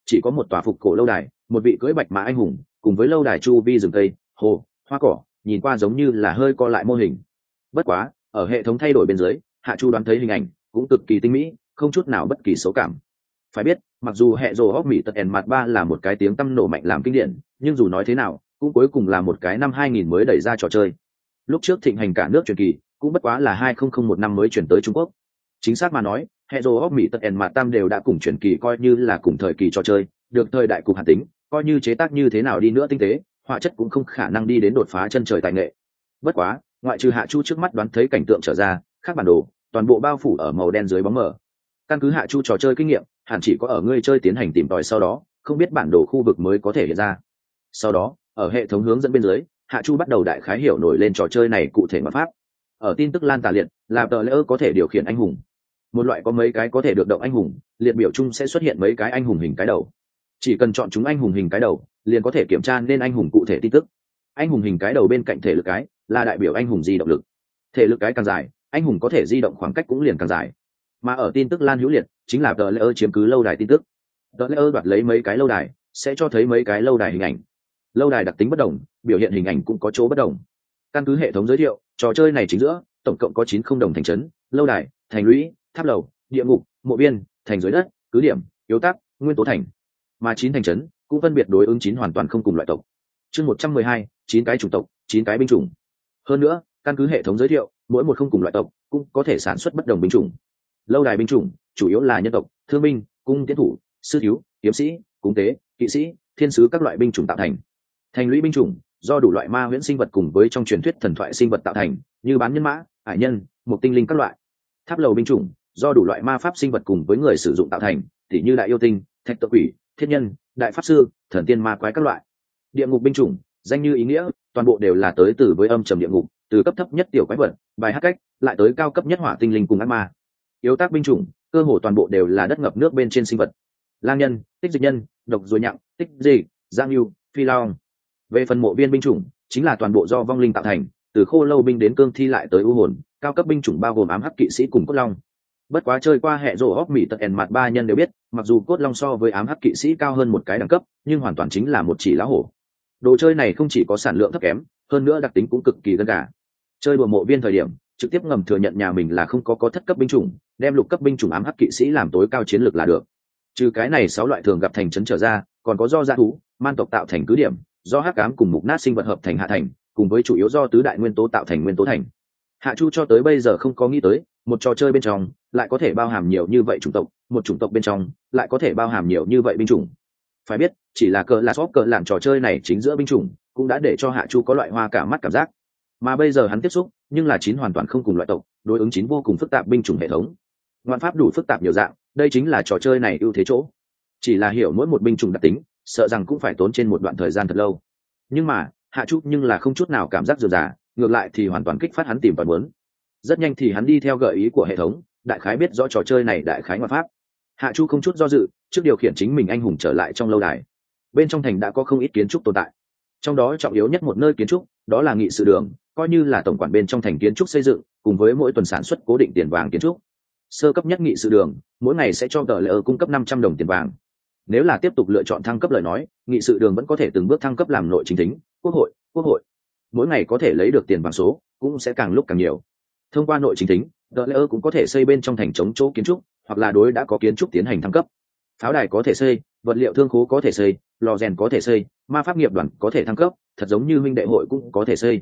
chỉ có một tòa phục cổ lâu đài, một vị cưỡi bạch mã anh hùng, cùng với lâu đài chu vi rừng cây, hồ, hoa cỏ, nhìn qua giống như là hơi co lại mô hình. Bất quá ở hệ thống thay đổi bên dưới, Hạ Chu đoán thấy hình ảnh cũng cực kỳ tinh mỹ, không chút nào bất kỳ xấu cảm. Phải biết, mặc dù hệ rồ hóc mỹ tật ẻn mặt 3 là một cái tiếng tăm nổ mạnh làm kinh điển, nhưng dù nói thế nào cũng cuối cùng là một cái năm 2000 mới đẩy ra trò chơi. Lúc trước thịnh hành cả nước truyền kỳ cũng bất quá là 2001 năm mới chuyển tới Trung Quốc. Chính xác mà nói, hệ rồ hóc mỹ tật ẻn mặt tam đều đã cùng truyền kỳ coi như là cùng thời kỳ trò chơi, được thời đại cục hạt tính, coi như chế tác như thế nào đi nữa tinh tế, họa chất cũng không khả năng đi đến đột phá chân trời tài nghệ. Bất quá ngoại trừ Hạ Chu trước mắt đoán thấy cảnh tượng trở ra, khác bản đồ toàn bộ bao phủ ở màu đen dưới bóng mờ. Căn cứ Hạ Chu trò chơi kinh nghiệm, hẳn chỉ có ở người chơi tiến hành tìm tòi sau đó, không biết bản đồ khu vực mới có thể hiện ra. Sau đó ở hệ thống hướng dẫn bên dưới, Hạ Chu bắt đầu đại khái hiểu nổi lên trò chơi này cụ thể mà pháp. Ở tin tức lan tả liệt là tờ lễ có thể điều khiển anh hùng, một loại có mấy cái có thể được động anh hùng, liệt biểu chung sẽ xuất hiện mấy cái anh hùng hình cái đầu. Chỉ cần chọn chúng anh hùng hình cái đầu, liền có thể kiểm tra nên anh hùng cụ thể tin tức. Anh hùng hình cái đầu bên cạnh thể lực cái là đại biểu anh hùng di động lực, thể lực cái càng dài, anh hùng có thể di động khoảng cách cũng liền càng dài. Mà ở tin tức lan hữu liệt chính là tờ lễ chiếm cứ lâu đài tin tức. Tờ lễ đoạt lấy mấy cái lâu đài sẽ cho thấy mấy cái lâu đài hình ảnh, lâu đài đặc tính bất đồng, biểu hiện hình ảnh cũng có chỗ bất đồng. Căn cứ hệ thống giới thiệu, trò chơi này chính giữa tổng cộng có 9 không đồng thành trấn, lâu đài, thành lũy, tháp lầu, địa ngục, mộ viên, thành dưới đất, cứ điểm, yếu tắc, nguyên tố thành. Mà 9 thành trấn cũng phân biệt đối ứng 9 hoàn toàn không cùng loại tộc. Chương 112, 9 cái chủng tộc, 9 cái binh chủng. Hơn nữa, căn cứ hệ thống giới thiệu, mỗi một không cùng loại tộc cũng có thể sản xuất bất đồng binh chủng. Lâu đài binh chủng chủ yếu là nhân tộc, thương binh, cung tiến thủ, sư thiếu, kiếm sĩ, cung tế, kỵ sĩ, thiên sứ các loại binh chủng tạo thành. Thành lũy binh chủng do đủ loại ma huyễn sinh vật cùng với trong truyền thuyết thần thoại sinh vật tạo thành, như bán nhân mã, hải nhân, một tinh linh các loại. Tháp lầu binh chủng do đủ loại ma pháp sinh vật cùng với người sử dụng tạo thành, tỉ như đại yêu tinh, thạch tự quỷ, thiên nhân, đại pháp sư, thần tiên ma quái các loại. Địa ngục binh chủng danh như ý nghĩa, toàn bộ đều là tới từ với âm trầm địa ngục, từ cấp thấp nhất tiểu quái vật, bài hát cách, lại tới cao cấp nhất hỏa tinh linh cùng ác ma. Yếu tác binh chủng cơ hồ toàn bộ đều là đất ngập nước bên trên sinh vật, lang nhân, tích dịch nhân, độc ruồi nhặng, tích gì, giang lưu, phi long. Về phần mộ viên binh chủng chính là toàn bộ do vong linh tạo thành, từ khô lâu binh đến cương thi lại tới u hồn. Cao cấp binh chủng bao gồm ám hắc kỵ sĩ cùng cốt long. Bất quá chơi qua hệ rồ hóc mỹ tật ẻn mặt 3 nhân đều biết, mặc dù cốt long so với ám hắc kỵ sĩ cao hơn một cái đẳng cấp, nhưng hoàn toàn chính là một chỉ lá hổ. Đồ chơi này không chỉ có sản lượng thấp kém, hơn nữa đặc tính cũng cực kỳ gân gà. Chơi đùa mộ viên thời điểm trực tiếp ngầm thừa nhận nhà mình là không có thất cấp binh chủng, đem lục cấp binh chủng ám hắc kỵ sĩ làm tối cao chiến lược là được. Trừ cái này 6 loại thường gặp thành trấn trở ra, còn có do dã thú, man tộc tạo thành cứ điểm, do hắc ám cùng mục nát sinh vật hợp thành hạ thành, cùng với chủ yếu do tứ đại nguyên tố tạo thành nguyên tố thành. Hạ Chu cho tới bây giờ không có nghĩ tới, một trò chơi bên trong lại có thể bao hàm nhiều như vậy chủng tộc, một chủng tộc bên trong lại có thể bao hàm nhiều như vậy binh chủng. Phải biết, chỉ là cờ là shop cờ làm trò chơi này chính giữa binh chủng, cũng đã để cho Hạ Chu có loại hoa cả mắt cảm giác. Mà bây giờ hắn tiếp xúc, nhưng là 9 hoàn toàn không cùng loại tộc, đối ứng 9 vô cùng phức tạp binh chủng hệ thống. Ngoạn pháp đủ phức tạp nhiều dạng, đây chính là trò chơi này ưu thế chỗ. Chỉ là hiểu mỗi một binh chủng đặc tính, sợ rằng cũng phải tốn trên một đoạn thời gian thật lâu. Nhưng mà, Hạ Chu nhưng là không chút nào cảm giác dườm già, ngược lại thì hoàn toàn kích phát hắn tìm tòi muốn. Rất nhanh thì hắn đi theo gợi ý của hệ thống, đại khái biết rõ trò chơi này đại khái ngoạn pháp. Hạ Chu không chút do dự, trước điều khiển chính mình anh hùng trở lại trong lâu đài. Bên trong thành đã có không ít kiến trúc tồn tại, trong đó trọng yếu nhất một nơi kiến trúc đó là nghị sự đường, coi như là tổng quản bên trong thành kiến trúc xây dựng, cùng với mỗi tuần sản xuất cố định tiền vàng kiến trúc. Sơ cấp nhất nghị sự đường mỗi ngày sẽ cho tờ lễ cung cấp 500 đồng tiền vàng. Nếu là tiếp tục lựa chọn thăng cấp lời nói, nghị sự đường vẫn có thể từng bước thăng cấp làm nội chính thính, quốc hội. Mỗi ngày có thể lấy được tiền vàng số cũng sẽ càng lúc càng nhiều. Thông qua nội chính thính, tờ lễ cũng có thể xây bên trong thành chống chỗ kiến trúc, hoặc là đối đã có kiến trúc tiến hành thăng cấp. Pháo đài có thể xây, vật liệu thương khố có thể xây, lò rèn có thể xây, ma pháp nghiệp đoàn có thể thăng cấp, thật giống như huynh đệ hội cũng có thể xây.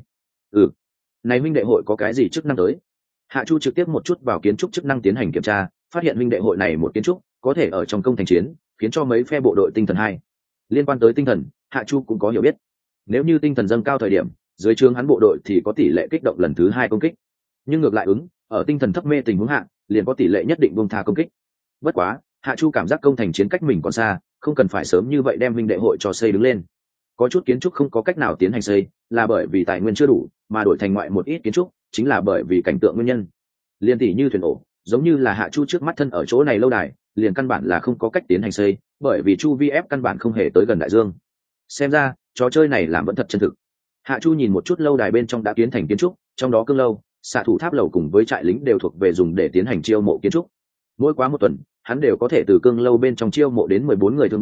Này huynh đệ hội có cái gì chức năng tới? Hạ Chu trực tiếp một chút vào kiến trúc chức năng tiến hành kiểm tra, phát hiện huynh đệ hội này một kiến trúc có thể ở trong công thành chiến, khiến cho mấy phe bộ đội tinh thần hai. Liên quan tới tinh thần, Hạ Chu cũng có hiểu biết. Nếu như tinh thần dâng cao thời điểm, dưới trướng hắn bộ đội thì có tỷ lệ kích động lần thứ 2 công kích. Nhưng ngược lại ở tinh thần thấp mê tình huống hạ, liền có tỷ lệ nhất định buông tha công kích. Bất quá, Hạ Chu cảm giác công thành chiến cách mình còn xa, không cần phải sớm như vậy đem huynh đệ hội cho xây đứng lên. Có chút kiến trúc không có cách nào tiến hành xây, là bởi vì tài nguyên chưa đủ, mà đổi thành ngoại một ít kiến trúc, chính là bởi vì cảnh tượng nguyên nhân. Liên tỷ như thuyền ổ, giống như là Hạ Chu trước mắt thân ở chỗ này lâu đài, liền căn bản là không có cách tiến hành xây, bởi vì chu vi ép căn bản không hề tới gần đại dương. Xem ra, trò chơi này làm vẫn thật chân thực. Hạ Chu nhìn một chút lâu đài bên trong đã kiến thành kiến trúc, trong đó cương lâu, xạ thủ tháp lầu cùng với trại lính đều thuộc về dùng để tiến hành chiêu mộ kiến trúc. Mỗi quá một tuần, hắn đều có thể từ cương lâu bên trong chiêu mộ đến 14 người thương binh,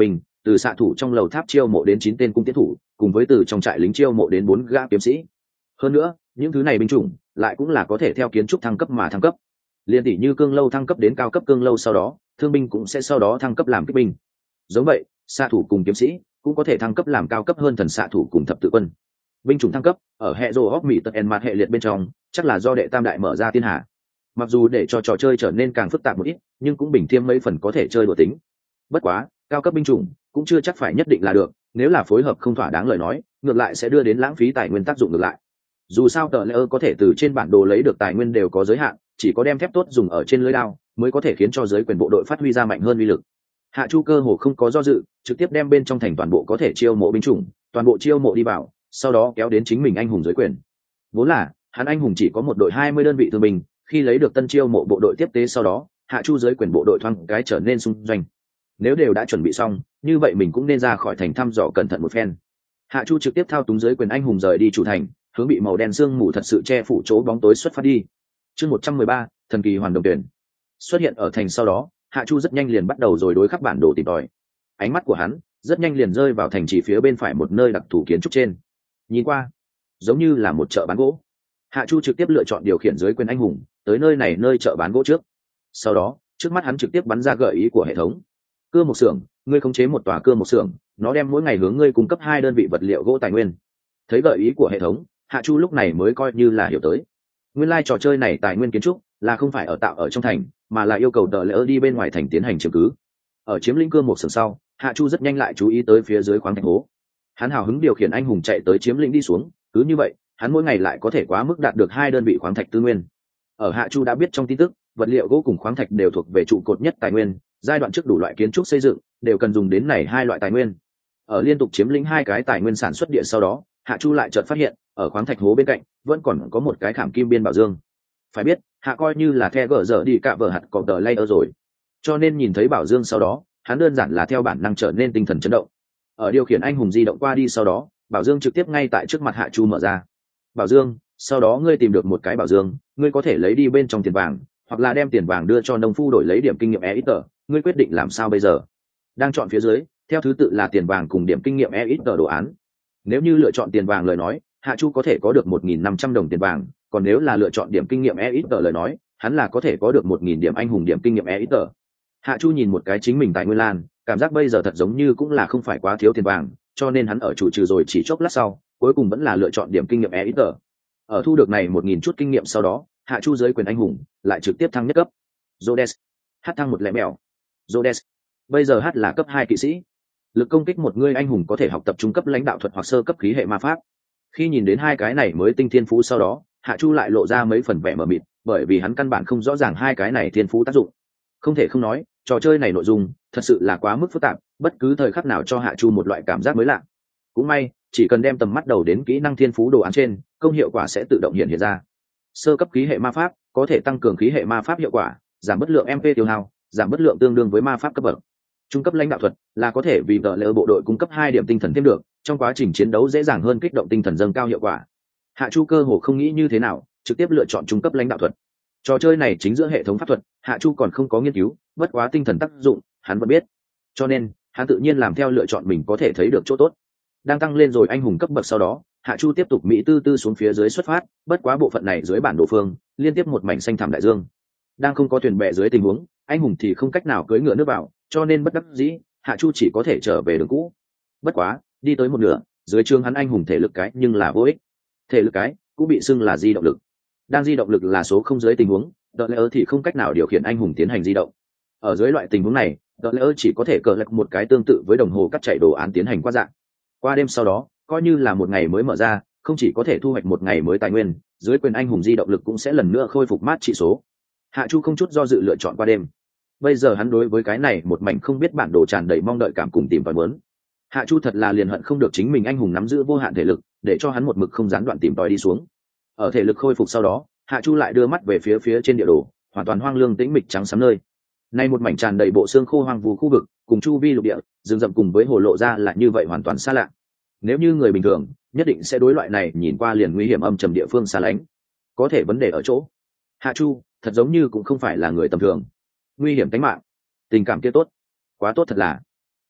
từ xạ thủ trong lầu tháp chiêu mộ đến 9 tên cung tiến thủ, cùng với từ trong trại lính chiêu mộ đến 4 gã kiếm sĩ. Hơn nữa, những thứ này binh chủng lại cũng là có thể theo kiến trúc thăng cấp mà thăng cấp. Liên tỷ như cương lâu thăng cấp đến cao cấp cương lâu, sau đó thương binh cũng sẽ sau đó thăng cấp làm kích binh. Giống vậy, xạ thủ cùng kiếm sĩ cũng có thể thăng cấp làm cao cấp hơn thần xạ thủ cùng thập tự quân. Binh chủng thăng cấp ở hệ rô hóc mỹ tật en mặt hệ liệt bên trong chắc là do đệ tam đại mở ra thiên hạ. Mặc dù để cho trò chơi trở nên càng phức tạp một ít, nhưng cũng bình thêm mấy phần có thể chơi đùa tính. Bất quá cao cấp binh chủng cũng chưa chắc phải nhất định là được, nếu là phối hợp không thỏa đáng lời nói, ngược lại sẽ đưa đến lãng phí tài nguyên tác dụng ngược lại. Dù sao tờ layer có thể từ trên bản đồ lấy được tài nguyên đều có giới hạn, chỉ có đem thép tốt dùng ở trên lưới đao mới có thể khiến cho giới quyền bộ đội phát huy ra mạnh hơn uy lực. Hạ Chu cơ hồ không có do dự, trực tiếp đem bên trong thành toàn bộ có thể chiêu mộ binh chủng toàn bộ chiêu mộ đi vào, sau đó kéo đến chính mình anh hùng giới quyền. Vốn là hắn anh hùng chỉ có một đội 20 đơn vị thương binh, khi lấy được tân chiêu mộ bộ đội tiếp tế sau đó, Hạ Chu giới quyền bộ đội thoáng cái trở nên xung doanh. Nếu đều đã chuẩn bị xong, như vậy mình cũng nên ra khỏi thành thăm dò cẩn thận một phen. Hạ Chu trực tiếp thao túng giới quyền anh hùng rời đi chủ thành, hướng bị màu đen sương mù thật sự che phủ chỗ bóng tối xuất phát đi. Chương 113, thần kỳ hoàn đồng tuyển. Xuất hiện ở thành sau đó, Hạ Chu rất nhanh liền bắt đầu rồi đối khắp bản đồ tìm tòi. Ánh mắt của hắn rất nhanh liền rơi vào thành trì phía bên phải một nơi đặc thù kiến trúc trên. Nhìn qua, giống như là một chợ bán gỗ. Hạ Chu trực tiếp lựa chọn điều khiển giới quyền anh hùng tới nơi này, nơi chợ bán gỗ trước. Sau đó, trước mắt hắn trực tiếp bắn ra gợi ý của hệ thống. Cưa một xưởng, ngươi khống chế một tòa cưa một xưởng, nó đem mỗi ngày hướng ngươi cung cấp 2 đơn vị vật liệu gỗ tài nguyên. Thấy gợi ý của hệ thống, Hạ Chu lúc này mới coi như là hiểu tới. Nguyên lai trò chơi này tài nguyên kiến trúc là không phải ở tạo ở trong thành, mà là yêu cầu tờ lỡ đi bên ngoài thành tiến hành chiếm cứ. Ở chiếm lĩnh cưa một xưởng sau, Hạ Chu rất nhanh lại chú ý tới phía dưới khoáng thạch hố. Hắn hào hứng điều khiển anh hùng chạy tới chiếm lĩnh đi xuống, cứ như vậy, hắn mỗi ngày lại có thể quá mức đạt được 2 đơn vị khoáng thạch tư nguyên. Ở Hạ Chu đã biết trong tin tức, vật liệu gỗ cùng khoáng thạch đều thuộc về trụ cột nhất tài nguyên, giai đoạn trước đủ loại kiến trúc xây dựng đều cần dùng đến này 2 loại tài nguyên. Ở liên tục chiếm lĩnh 2 cái tài nguyên sản xuất địa sau đó, Hạ Chu lại chợt phát hiện, ở khoáng thạch hố bên cạnh vẫn còn có một cái khảm kim biên bảo dương. Phải biết, Hạ coi như là the gở dở đi cả vở hạt cọp tờ layer rồi, cho nên nhìn thấy bảo dương sau đó, hắn đơn giản là theo bản năng trở nên tinh thần chấn động. Ở điều khiển anh hùng di động qua đi sau đó, bảo dương trực tiếp ngay tại trước mặt Hạ Chu mở ra. Bảo dương, sau đó ngươi tìm được một cái bảo dương, ngươi có thể lấy đi bên trong tiền vàng, hoặc là đem tiền vàng đưa cho nông phu đổi lấy điểm kinh nghiệm e ít tờ, ngươi quyết định làm sao bây giờ. Đang chọn phía dưới, theo thứ tự là tiền vàng cùng điểm kinh nghiệm e ít tờ đồ án. Nếu như lựa chọn tiền vàng lời nói, Hạ Chu có thể có được 1.500 đồng tiền vàng, còn nếu là lựa chọn điểm kinh nghiệm e ít tờ lời nói, hắn là có thể có được 1.000 điểm anh hùng điểm kinh nghiệm e ít tờ. Hạ Chu nhìn một cái chính mình tại Nguyên Lan, cảm giác bây giờ thật giống như cũng là không phải quá thiếu tiền vàng, cho nên hắn ở chủ trừ rồi chỉ chốc lát sau, cuối cùng vẫn là lựa chọn điểm kinh nghiệm e ít tờ. Ở thu được này 1.000 chút kinh nghiệm sau đó, Hạ Chu giới quyền anh hùng lại trực tiếp thăng nhất cấp. Rhodes, H thăng một lẻ mèo. Rhodes, bây giờ H là cấp 2 kỵ sĩ. Lực công kích một người anh hùng có thể học tập trung cấp lãnh đạo thuật hoặc sơ cấp khí hệ ma pháp. Khi nhìn đến 2 cái này mới tinh thiên phú sau đó, Hạ Chu lại lộ ra mấy phần vẻ mờ mịt, bởi vì hắn căn bản không rõ ràng 2 cái này thiên phú tác dụng. Không thể không nói, trò chơi này nội dung thật sự là quá mức phức tạp, bất cứ thời khắc nào cho Hạ Chu một loại cảm giác mới lạ. Cũng may, chỉ cần đem tầm mắt đầu đến kỹ năng thiên phú đồ án trên, công hiệu quả sẽ tự động hiện ra. Sơ cấp khí hệ ma pháp có thể tăng cường khí hệ ma pháp hiệu quả, giảm bất lượng MP tiêu hao, giảm bất lượng tương đương với ma pháp cấp bậc. Trung cấp lãnh đạo thuật là có thể vì tờ lỡ bộ đội cung cấp 2 điểm tinh thần thêm được, trong quá trình chiến đấu dễ dàng hơn, kích động tinh thần dâng cao hiệu quả. Hạ Chu cơ hồ không nghĩ như thế nào, trực tiếp lựa chọn trung cấp lãnh đạo thuật. Trò chơi này chính giữa hệ thống pháp thuật, Hạ Chu còn không có nghiên cứu, bất quá tinh thần tác dụng hắn vẫn biết, cho nên hắn tự nhiên làm theo lựa chọn mình có thể thấy được chỗ tốt. Đang tăng lên rồi anh hùng cấp bậc sau đó, Hạ Chu tiếp tục mỹ tư tư xuống phía dưới xuất phát, bất quá bộ phận này dưới bản đồ phương liên tiếp một mảnh xanh thẳm đại dương. Đang không có thuyền bè dưới tình huống, anh hùng thì không cách nào cưỡi ngựa nước vào, cho nên bất đắc dĩ, Hạ Chu chỉ có thể trở về đường cũ. Bất quá, đi tới một nửa, dưới trường hắn anh hùng thể lực cái nhưng là vô ích. Thể lực cái cũng bị xưng là di động lực. Đang di động lực là số không dưới tình huống, đợt lỡ thì không cách nào điều khiển anh hùng tiến hành di động. Ở dưới loại tình huống này, đợt lỡ chỉ có thể cờ lật một cái tương tự với đồng hồ cắt chạy đồ án tiến hành qua dạng. Qua đêm sau đó, coi như là một ngày mới mở ra, không chỉ có thể thu hoạch một ngày mới tài nguyên, dưới quyền anh hùng di động lực cũng sẽ lần nữa khôi phục mát trị số. Hạ Chu không chút do dự lựa chọn qua đêm. Bây giờ hắn đối với cái này một mảnh không biết bản đồ tràn đầy mong đợi cảm cùng tìm tòi muốn. Hạ Chu thật là liền hận không được chính mình anh hùng nắm giữ vô hạn thể lực, để cho hắn một mực không gián đoạn tìm tòi đi xuống. Ở thể lực khôi phục sau đó, Hạ Chu lại đưa mắt về phía trên địa đồ, hoàn toàn hoang lương tĩnh mịch trắng xám nơi. Nay một mảnh tràn đầy bộ xương khô hoang vu khu vực, cùng chu vi lục địa, rừng rậm cùng với hồ lộ ra là như vậy hoàn toàn xa lạ. Nếu như người bình thường, nhất định sẽ đối loại này nhìn qua liền nguy hiểm âm trầm địa phương xa lánh. Có thể vấn đề ở chỗ, Hạ Chu thật giống như cũng không phải là người tầm thường. Nguy hiểm tính mạng, tình cảm kia tốt, quá tốt thật là.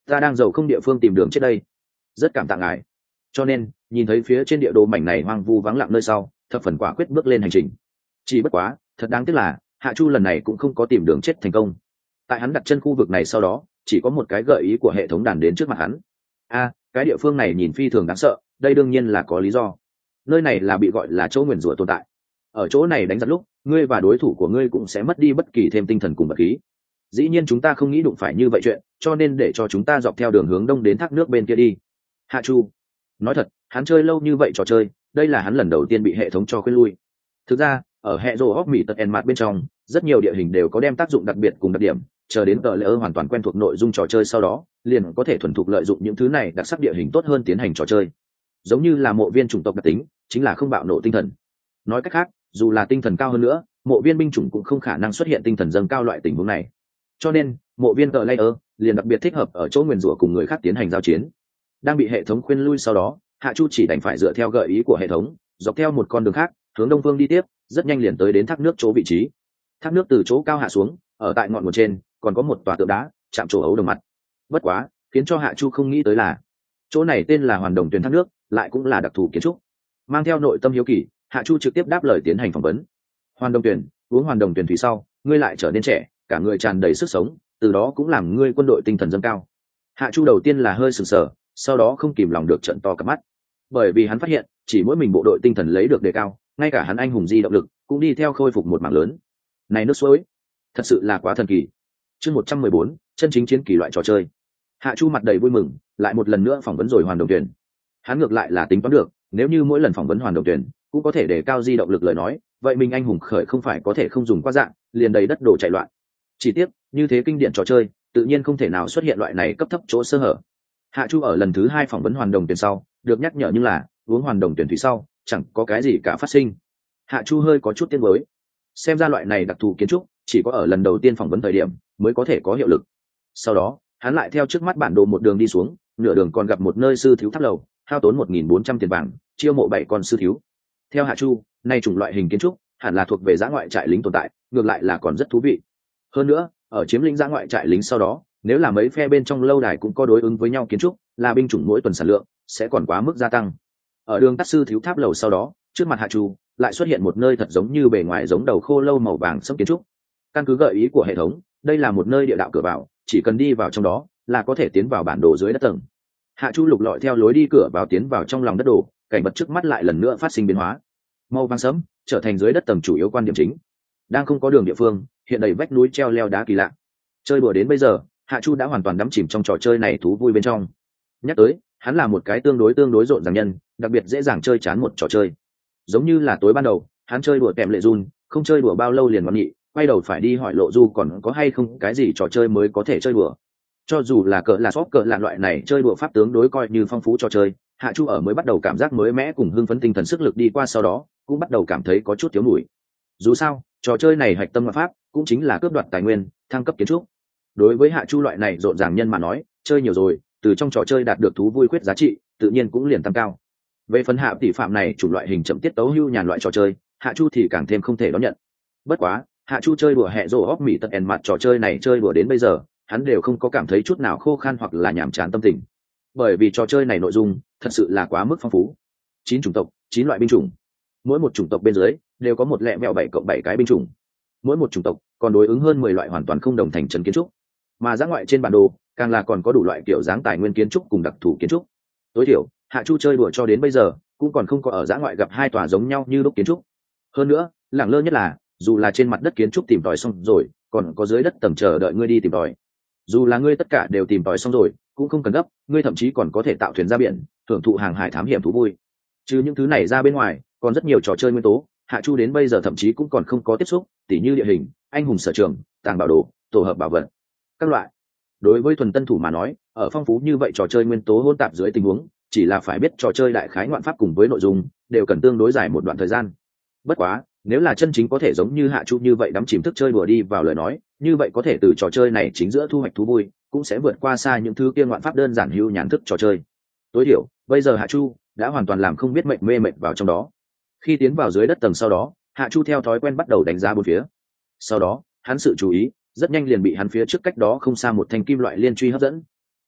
Ta đang giàu không địa phương tìm đường chết đây, rất cảm tạ ngài. Cho nên nhìn thấy phía trên địa đồ mảnh này hoang vu vắng lặng nơi sau, thập phần quả quyết bước lên hành trình. Chỉ bất quá thật đáng tiếc là Hạ Chu lần này cũng không có tìm đường chết thành công. Tại hắn đặt chân khu vực này sau đó, chỉ có một cái gợi ý của hệ thống đàn đến trước mặt hắn. Cái địa phương này nhìn phi thường đáng sợ, đây đương nhiên là có lý do. Nơi này là bị gọi là chỗ nguyền rủa tồn tại. Ở chỗ này đánh giặc lúc, ngươi và đối thủ của ngươi cũng sẽ mất đi bất kỳ thêm tinh thần cùng vật khí. Dĩ nhiên chúng ta không nghĩ đụng phải như vậy chuyện, cho nên để cho chúng ta dọc theo đường hướng đông đến thác nước bên kia đi. Hạ Chu nói thật, hắn chơi lâu như vậy trò chơi, đây là hắn lần đầu tiên bị hệ thống cho khuyên lui. Thực ra ở hệ rồ hóc mỹ tật en mặt bên trong, rất nhiều địa hình đều có đem tác dụng đặc biệt cùng đặc điểm, chờ đến tờ lễ hoàn toàn quen thuộc nội dung trò chơi sau đó, liền có thể thuần thục lợi dụng những thứ này đặc sắc địa hình tốt hơn tiến hành trò chơi. Giống như là mộ viên chủng tộc đặc tính, chính là không bạo nộ tinh thần. Nói cách khác, dù là tinh thần cao hơn nữa, mộ viên binh chủng cũng không khả năng xuất hiện tinh thần dâng cao loại tình huống này. Cho nên mộ viên tờ layer liền đặc biệt thích hợp ở chỗ nguyền rủa cùng người khác tiến hành giao chiến. Đang bị hệ thống khuyên lui sau đó, Hạ Chu chỉ đành phải dựa theo gợi ý của hệ thống, dọc theo một con đường khác hướng đông phương đi tiếp, rất nhanh liền tới đến thác nước chỗ vị trí. Thác nước từ chỗ cao hạ xuống, ở tại ngọn nguồn trên còn có một tòa tượng đá chạm trổ ấu đồng mặt. Bất quá khiến cho Hạ Chu không nghĩ tới là chỗ này tên là Hoàn Đồng Tuyền thác nước, lại cũng là đặc thù kiến trúc. Mang theo nội tâm hiếu kỳ, Hạ Chu trực tiếp đáp lời tiến hành phỏng vấn. Hoàn Đồng Tuyền, uống Hoàn Đồng Tuyền thủy sau, ngươi lại trở nên trẻ, cả người tràn đầy sức sống, từ đó cũng làm ngươi quân đội tinh thần dâng cao. Hạ Chu đầu tiên là hơi sừng sờ, sau đó không kìm lòng được trợn to cả mắt, bởi vì hắn phát hiện chỉ mỗi mình bộ đội tinh thần lấy được đề cao, ngay cả hắn anh hùng di động lực cũng đi theo khôi phục một mảng lớn. Này nước suối, thật sự là quá thần kỳ. Chương 114, chân chính chiến kỳ loại trò chơi. Hạ Chu mặt đầy vui mừng, lại một lần nữa phỏng vấn rồi Hoàn Đồng Tuyền. Hắn ngược lại là tính toán được, nếu như mỗi lần phỏng vấn Hoàn Đồng Tuyền cũng có thể đề cao di động lực lời nói, vậy mình anh hùng khởi không phải có thể không dùng qua dạng, liền đầy đất đổ chạy loạn. Chỉ tiếc, như thế kinh điển trò chơi, tự nhiên không thể nào xuất hiện loại này cấp thấp chỗ sơ hở. Hạ Chu ở lần thứ 2 phỏng vấn Hoàn Đồng Tuyền sau, được nhắc nhở nhưng là uống Hoàn Đồng Tuyền thủy sau, chẳng có cái gì cả phát sinh. Hạ Chu hơi có chút tiếc nuối. Xem ra loại này đặc thù kiến trúc, chỉ có ở lần đầu tiên phỏng vấn thời điểm mới có thể có hiệu lực. Sau đó, hắn lại theo trước mắt bản đồ một đường đi xuống, nửa đường còn gặp một nơi sư thiếu tháp lầu, hao tốn 1.400 tiền vàng, chiêu mộ 7 con sư thiếu. Theo Hạ Chu, nay chủng loại hình kiến trúc hẳn là thuộc về dã ngoại trại lính tồn tại, ngược lại là còn rất thú vị. Hơn nữa, ở chiếm lĩnh dã ngoại trại lính sau đó, nếu là mấy phe bên trong lâu đài cũng có đối ứng với nhau kiến trúc, là binh chủng mỗi tuần sản lượng sẽ còn quá mức gia tăng. Ở đường tắt sư thiếu tháp lầu sau đó, trước mặt Hạ Chu lại xuất hiện một nơi thật giống như bề ngoài giống đầu khô lâu màu vàng sẫm kiến trúc. Căn cứ gợi ý của hệ thống, đây là một nơi địa đạo cửa vào, chỉ cần đi vào trong đó là có thể tiến vào bản đồ dưới đất tầng. Hạ Chu lục lọi theo lối đi cửa vào tiến vào trong lòng đất đồ, cảnh vật trước mắt lại lần nữa phát sinh biến hóa. Màu vàng sẫm trở thành dưới đất tầng chủ yếu quan điểm chính. Đang không có đường địa phương, hiện đầy vách núi treo leo đá kỳ lạ. Chơi đùa đến bây giờ, Hạ Chu đã hoàn toàn đắm chìm trong trò chơi này thú vui bên trong. Nhắc tới, hắn là một cái tương đối rộn ràng nhân, đặc biệt dễ dàng chơi chán một trò chơi. Giống như là tối ban đầu, hắn chơi đùa kèm lệ run, không chơi đùa bao lâu liền ngoan nghị, quay đầu phải đi hỏi Lộ Du còn có hay không cái gì trò chơi mới có thể chơi đùa. Cho dù là cỡ là shop cỡ là loại này chơi đùa pháp tướng đối coi như phong phú trò chơi, Hạ Chu ở mới bắt đầu cảm giác mới mẽ cùng hưng phấn tinh thần sức lực đi qua sau đó, cũng bắt đầu cảm thấy có chút thiếu mũi. Dù sao, trò chơi này hạch tâm ngoại pháp cũng chính là cướp đoạt tài nguyên, thăng cấp kiến trúc. Đối với Hạ Chu loại này rộn ràng nhân mà nói, chơi nhiều rồi, từ trong trò chơi đạt được thú vui quyết giá trị, tự nhiên cũng liền tăng cao. Về phần Hạ tỷ phạm này chủ loại hình chậm tiết tấu hưu nhàn loại trò chơi, Hạ Chu thì càng thêm không thể đón nhận. Bất quá, Hạ Chu chơi đùa hệ rồ óc mỹ tật ẻn mặt trò chơi này chơi đùa đến bây giờ, hắn đều không có cảm thấy chút nào khô khan hoặc là nhàm chán tâm tình, bởi vì trò chơi này nội dung thật sự là quá mức phong phú. 9 chủng tộc, 9 loại binh chủng, mỗi một chủng tộc bên dưới đều có một lẹ mẹo 7+7 cái binh chủng, mỗi một chủng tộc còn đối ứng hơn 10 loại hoàn toàn không đồng thành trấn kiến trúc, mà dã ngoại trên bản đồ càng là còn có đủ loại kiểu dáng tài nguyên kiến trúc cùng đặc thù kiến trúc. Tối thiểu Hạ Chu chơi đùa cho đến bây giờ cũng còn không có ở dã ngoại gặp 2 tòa giống nhau như lúc kiến trúc. Hơn nữa, lẳng lơ nhất là dù là trên mặt đất kiến trúc tìm tòi xong rồi, còn có dưới đất tầng chờ đợi ngươi đi tìm tòi. Dù là ngươi tất cả đều tìm tòi xong rồi, cũng không cần gấp, ngươi thậm chí còn có thể tạo thuyền ra biển, thưởng thụ hàng hải thám hiểm thú vui. Chứ những thứ này ra bên ngoài, còn rất nhiều trò chơi nguyên tố, Hạ Chu đến bây giờ thậm chí cũng còn không có tiếp xúc, tỉ như địa hình, anh hùng sở trường, tàng bảo đồ, tổ hợp bảo vật, các loại. Đối với thuần tân thủ mà nói, ở phong phú như vậy trò chơi nguyên tố hỗn tạp dưới tình huống, chỉ là phải biết trò chơi đại khái ngoạn pháp cùng với nội dung, đều cần tương đối dài một đoạn thời gian. Bất quá, nếu là chân chính có thể giống như Hạ Chu như vậy đắm chìm thức chơi đùa đi vào lời nói, như vậy có thể từ trò chơi này chính giữa thu hoạch thú vui, cũng sẽ vượt qua xa những thứ kia ngoạn pháp đơn giản hữu nhàn thức trò chơi. Tối thiểu, bây giờ Hạ Chu đã hoàn toàn làm không biết mệnh mê mệt vào trong đó. Khi tiến vào dưới đất tầng sau đó, Hạ Chu theo thói quen bắt đầu đánh giá bốn phía. Sau đó, hắn sự chú ý rất nhanh liền bị hắn phía trước cách đó không xa một thanh kim loại liên truy hấp dẫn.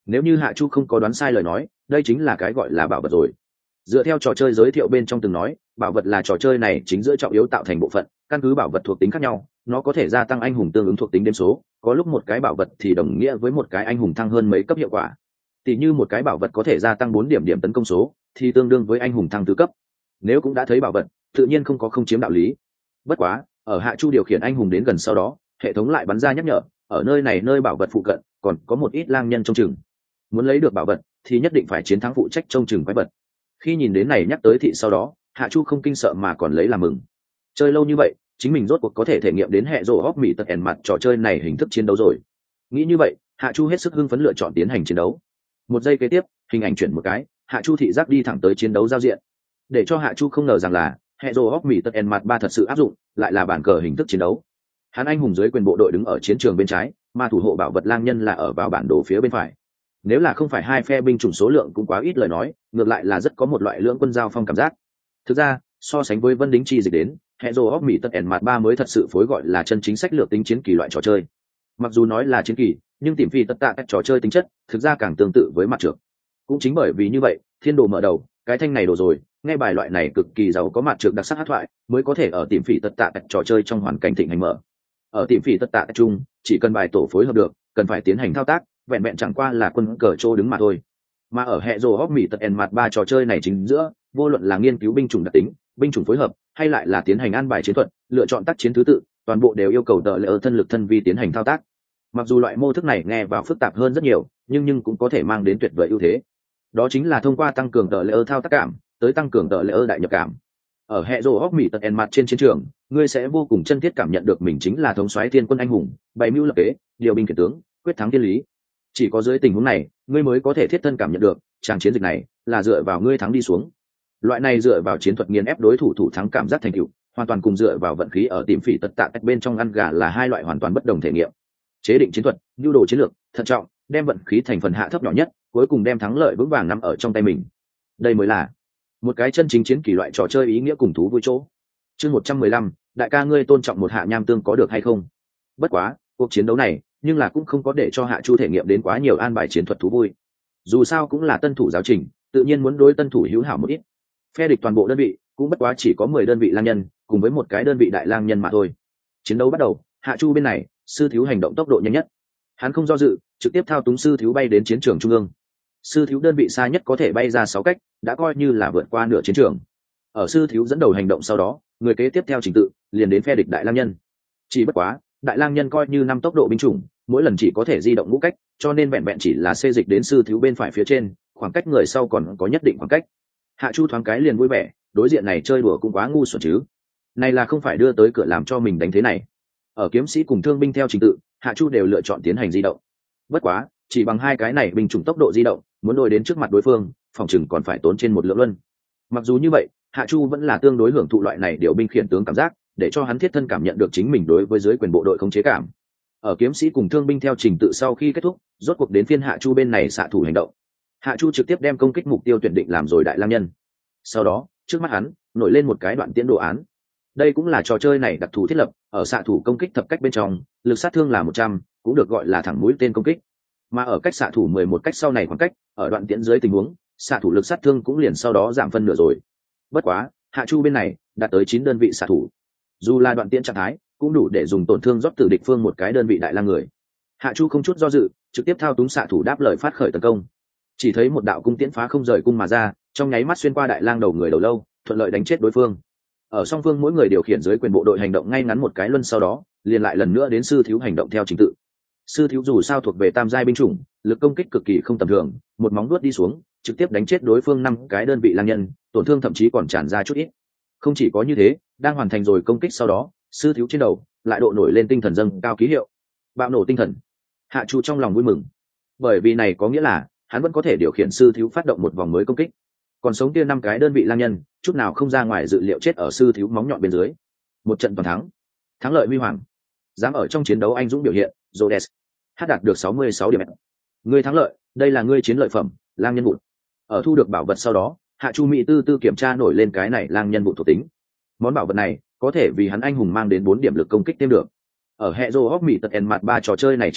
Nếu như Hạ Chu không có đoán sai lời nói, đây chính là cái gọi là bảo vật rồi. Dựa theo trò chơi giới thiệu bên trong từng nói, bảo vật là trò chơi này chính giữa trọng yếu tạo thành bộ phận, căn cứ bảo vật thuộc tính khác nhau, nó có thể gia tăng anh hùng tương ứng thuộc tính đếm số, có lúc một cái bảo vật thì đồng nghĩa với một cái anh hùng thăng hơn mấy cấp hiệu quả. Tỷ như một cái bảo vật có thể gia tăng 4 điểm điểm tấn công số, thì tương đương với anh hùng thăng 4 cấp. Nếu cũng đã thấy bảo vật, tự nhiên không có không chiếm đạo lý. Bất quá, ở Hạ Chu điều khiển anh hùng đến gần sau đó, hệ thống lại bắn ra nhắc nhở, ở nơi này nơi bảo vật phụ cận, còn có một ít lang nhân trông chừng. Muốn lấy được bảo vật thì nhất định phải chiến thắng phụ trách trông chừng quái vật. Khi nhìn đến này nhắc tới thị sau đó, Hạ Chu không kinh sợ mà còn lấy làm mừng. Chơi lâu như vậy, chính mình rốt cuộc có thể thể nghiệm đến hệ rồ hóc mỹ tật ẻn mặt trò chơi này hình thức chiến đấu rồi. Nghĩ như vậy, Hạ Chu hết sức hưng phấn lựa chọn tiến hành chiến đấu. Một giây kế tiếp, hình ảnh chuyển một cái, Hạ Chu thị giác đi thẳng tới chiến đấu giao diện. Để cho Hạ Chu không ngờ rằng là hệ rồ hóc mỹ tật ẻn mặt 3 thật sự áp dụng, lại là bản cờ hình thức chiến đấu. Hắn anh hùng dưới quyền bộ đội đứng ở chiến trường bên trái, mà thủ hộ bảo vật lang nhân là ở vào bản đồ phía bên phải. Nếu là không phải hai phe binh chủng số lượng cũng quá ít lời nói, ngược lại là rất có một loại lưỡng quân giao phong cảm giác. Thực ra, so sánh với Vân Đính chi dịch đến, hệ rồ hóc mỹ tật ẻn mặt 3 mới thật sự phối gọi là chân chính sách lược tính chiến kỳ loại trò chơi. Mặc dù nói là chiến kỳ, nhưng tìm phi tất tạ các trò chơi tính chất thực ra càng tương tự với mặt trược. Cũng chính bởi vì như vậy, thiên đồ mở đầu cái thanh này đồ rồi, nghe bài loại này cực kỳ giàu có mặt trược đặc sắc hát thoại, mới có thể ở tìm phi tất tạ các trò chơi trong hoàn cảnh thịnh hành mở. Ở tìm phi tất tạ các chung, chỉ cần bài tổ phối hợp được, cần phải tiến hành thao tác, vẹn vẹn chẳng qua là quân cờ trô đứng mà thôi. Mà ở hệ rồ hóc mỹ tật ẻn mặt 3 trò chơi này chính giữa, vô luận là nghiên cứu binh chủng đặc tính, binh chủng phối hợp, hay lại là tiến hành an bài chiến thuật, lựa chọn tác chiến thứ tự, toàn bộ đều yêu cầu tờ lệ thân lực thân vi tiến hành thao tác. Mặc dù loại mô thức này nghe vào phức tạp hơn rất nhiều, nhưng cũng có thể mang đến tuyệt vời ưu thế. Đó chính là thông qua tăng cường tờ lệ thao tác cảm, tới tăng cường tờ lệ đại nhập cảm. Ở hệ rồ hóc mỹ tật ẻn mặt trên chiến trường, ngươi sẽ vô cùng chân thiết cảm nhận được mình chính là thống soái thiên quân anh hùng, bày mưu lập kế, điều binh khiển tướng, quyết thắng thiên lý. Chỉ có dưới tình huống này, ngươi mới có thể thiết thân cảm nhận được tràng chiến dịch này là dựa vào ngươi thắng đi xuống. Loại này dựa vào chiến thuật nghiền ép đối thủ thủ thắng cảm giác thành tựu, hoàn toàn cùng dựa vào vận khí ở tìm phỉ tật tạ cách bên trong ăn gà là hai loại hoàn toàn bất đồng thể nghiệm. Chế định chiến thuật, nhu đồ chiến lược, thận trọng, đem vận khí thành phần hạ thấp nhỏ nhất, cuối cùng đem thắng lợi vững vàng nằm ở trong tay mình. Đây mới là một cái chân chính chiến kỳ loại trò chơi ý nghĩa cùng thú vui chỗ. Chương 115, đại ca ngươi tôn trọng một hạ nham tương có được hay không? Bất quá, cuộc chiến đấu này nhưng là cũng không có để cho Hạ Chu thể nghiệm đến quá nhiều an bài chiến thuật thú vui. Dù sao cũng là tân thủ giáo trình, tự nhiên muốn đối tân thủ hữu hảo một ít. Phe địch toàn bộ đơn vị cũng bất quá chỉ có 10 đơn vị lang nhân, cùng với một cái đơn vị đại lang nhân mà thôi. Chiến đấu bắt đầu, Hạ Chu bên này, sư thiếu hành động tốc độ nhanh nhất. Hắn không do dự, trực tiếp thao túng sư thiếu bay đến chiến trường trung ương. Sư thiếu đơn vị xa nhất có thể bay ra 6 cách, đã coi như là vượt qua nửa chiến trường. Ở sư thiếu dẫn đầu hành động sau đó, người kế tiếp theo trình tự liền đến phe địch đại lang nhân. Chỉ bất quá, đại lang nhân coi như 5 tốc độ binh chủng, mỗi lần chỉ có thể di động ngũ cách, cho nên vẹn vẹn chỉ là xê dịch đến sư thiếu bên phải phía trên, khoảng cách người sau còn có nhất định khoảng cách. Hạ Chu thoáng cái liền vui vẻ, đối diện này chơi đùa cũng quá ngu xuẩn chứ. Này là không phải đưa tới cửa làm cho mình đánh thế này. Ở kiếm sĩ cùng thương binh theo trình tự, Hạ Chu đều lựa chọn tiến hành di động. Bất quá, chỉ bằng hai cái này binh chủng tốc độ di động, muốn đuổi đến trước mặt đối phương, phòng chừng còn phải tốn trên một lượng luân. Mặc dù như vậy, Hạ Chu vẫn là tương đối hưởng thụ loại này điều binh khiển tướng cảm giác, để cho hắn thiết thân cảm nhận được chính mình đối với dưới quyền bộ đội không chế cảm. Ở kiếm sĩ cùng thương binh theo trình tự sau khi kết thúc, rốt cuộc đến phiên Hạ Chu bên này xạ thủ hành động. Hạ Chu trực tiếp đem công kích mục tiêu tuyển định làm rồi đại lang nhân. Sau đó, trước mắt hắn nổi lên một cái đoạn tiễn đồ án. Đây cũng là trò chơi này đặc thù thiết lập, ở xạ thủ công kích thập cách bên trong, lực sát thương là 100, cũng được gọi là thẳng mũi tên công kích. Mà ở cách xạ thủ 11 cách sau này khoảng cách, ở đoạn tiễn dưới tình huống, xạ thủ lực sát thương cũng liền sau đó giảm phân nửa rồi. Bất quá, Hạ Chu bên này đạt tới 9 đơn vị xạ thủ. Dù là đoạn tiễn trạng thái, cũng đủ để dùng tổn thương rót từ địch phương một cái đơn vị đại lang người. Hạ Chu không chút do dự, trực tiếp thao túng xạ thủ đáp lời phát khởi tấn công. Chỉ thấy một đạo cung tiễn phá không rời cung mà ra, trong nháy mắt xuyên qua đại lang đầu người đầu lâu, thuận lợi đánh chết đối phương. Ở song phương mỗi người điều khiển dưới quyền bộ đội hành động ngay ngắn một cái luân, sau đó liền lại lần nữa đến sư thiếu hành động theo trình tự. Sư thiếu dù sao thuộc về tam giai binh chủng, lực công kích cực kỳ không tầm thường, một móng vuốt đi xuống, trực tiếp đánh chết đối phương 5 cái đơn vị lang nhân, tổn thương thậm chí còn tràn ra chút ít. Không chỉ có như thế, đang hoàn thành rồi công kích sau đó, sư thiếu trên đầu lại độ nổi lên tinh thần dâng cao ký hiệu, bạo nổ tinh thần. Hạ Chu trong lòng vui mừng, bởi vì này có nghĩa là hắn vẫn có thể điều khiển sư thiếu phát động một vòng mới công kích. Còn sống kia 5 cái đơn vị lang nhân, chút nào không ra ngoài dự liệu chết ở sư thiếu móng nhọn bên dưới. Một trận toàn thắng, thắng lợi huy hoàng. Dám ở trong chiến đấu anh dũng biểu hiện, Rhodes đạt được 66 điểm. Ngươi thắng lợi, đây là ngươi chiến lợi phẩm, lang nhân vụn. Ở thu được bảo vật sau đó, Hạ Chu Mỹ tư kiểm tra nổi lên cái này lang nhân vụn thuộc tính. Món bảo vật này có thể vì hắn anh hùng mang đến 4 điểm lực công kích thêm được. Ở hệ rô hóc mỹ tật ẻn mặt 3 trò chơi này chính giữa,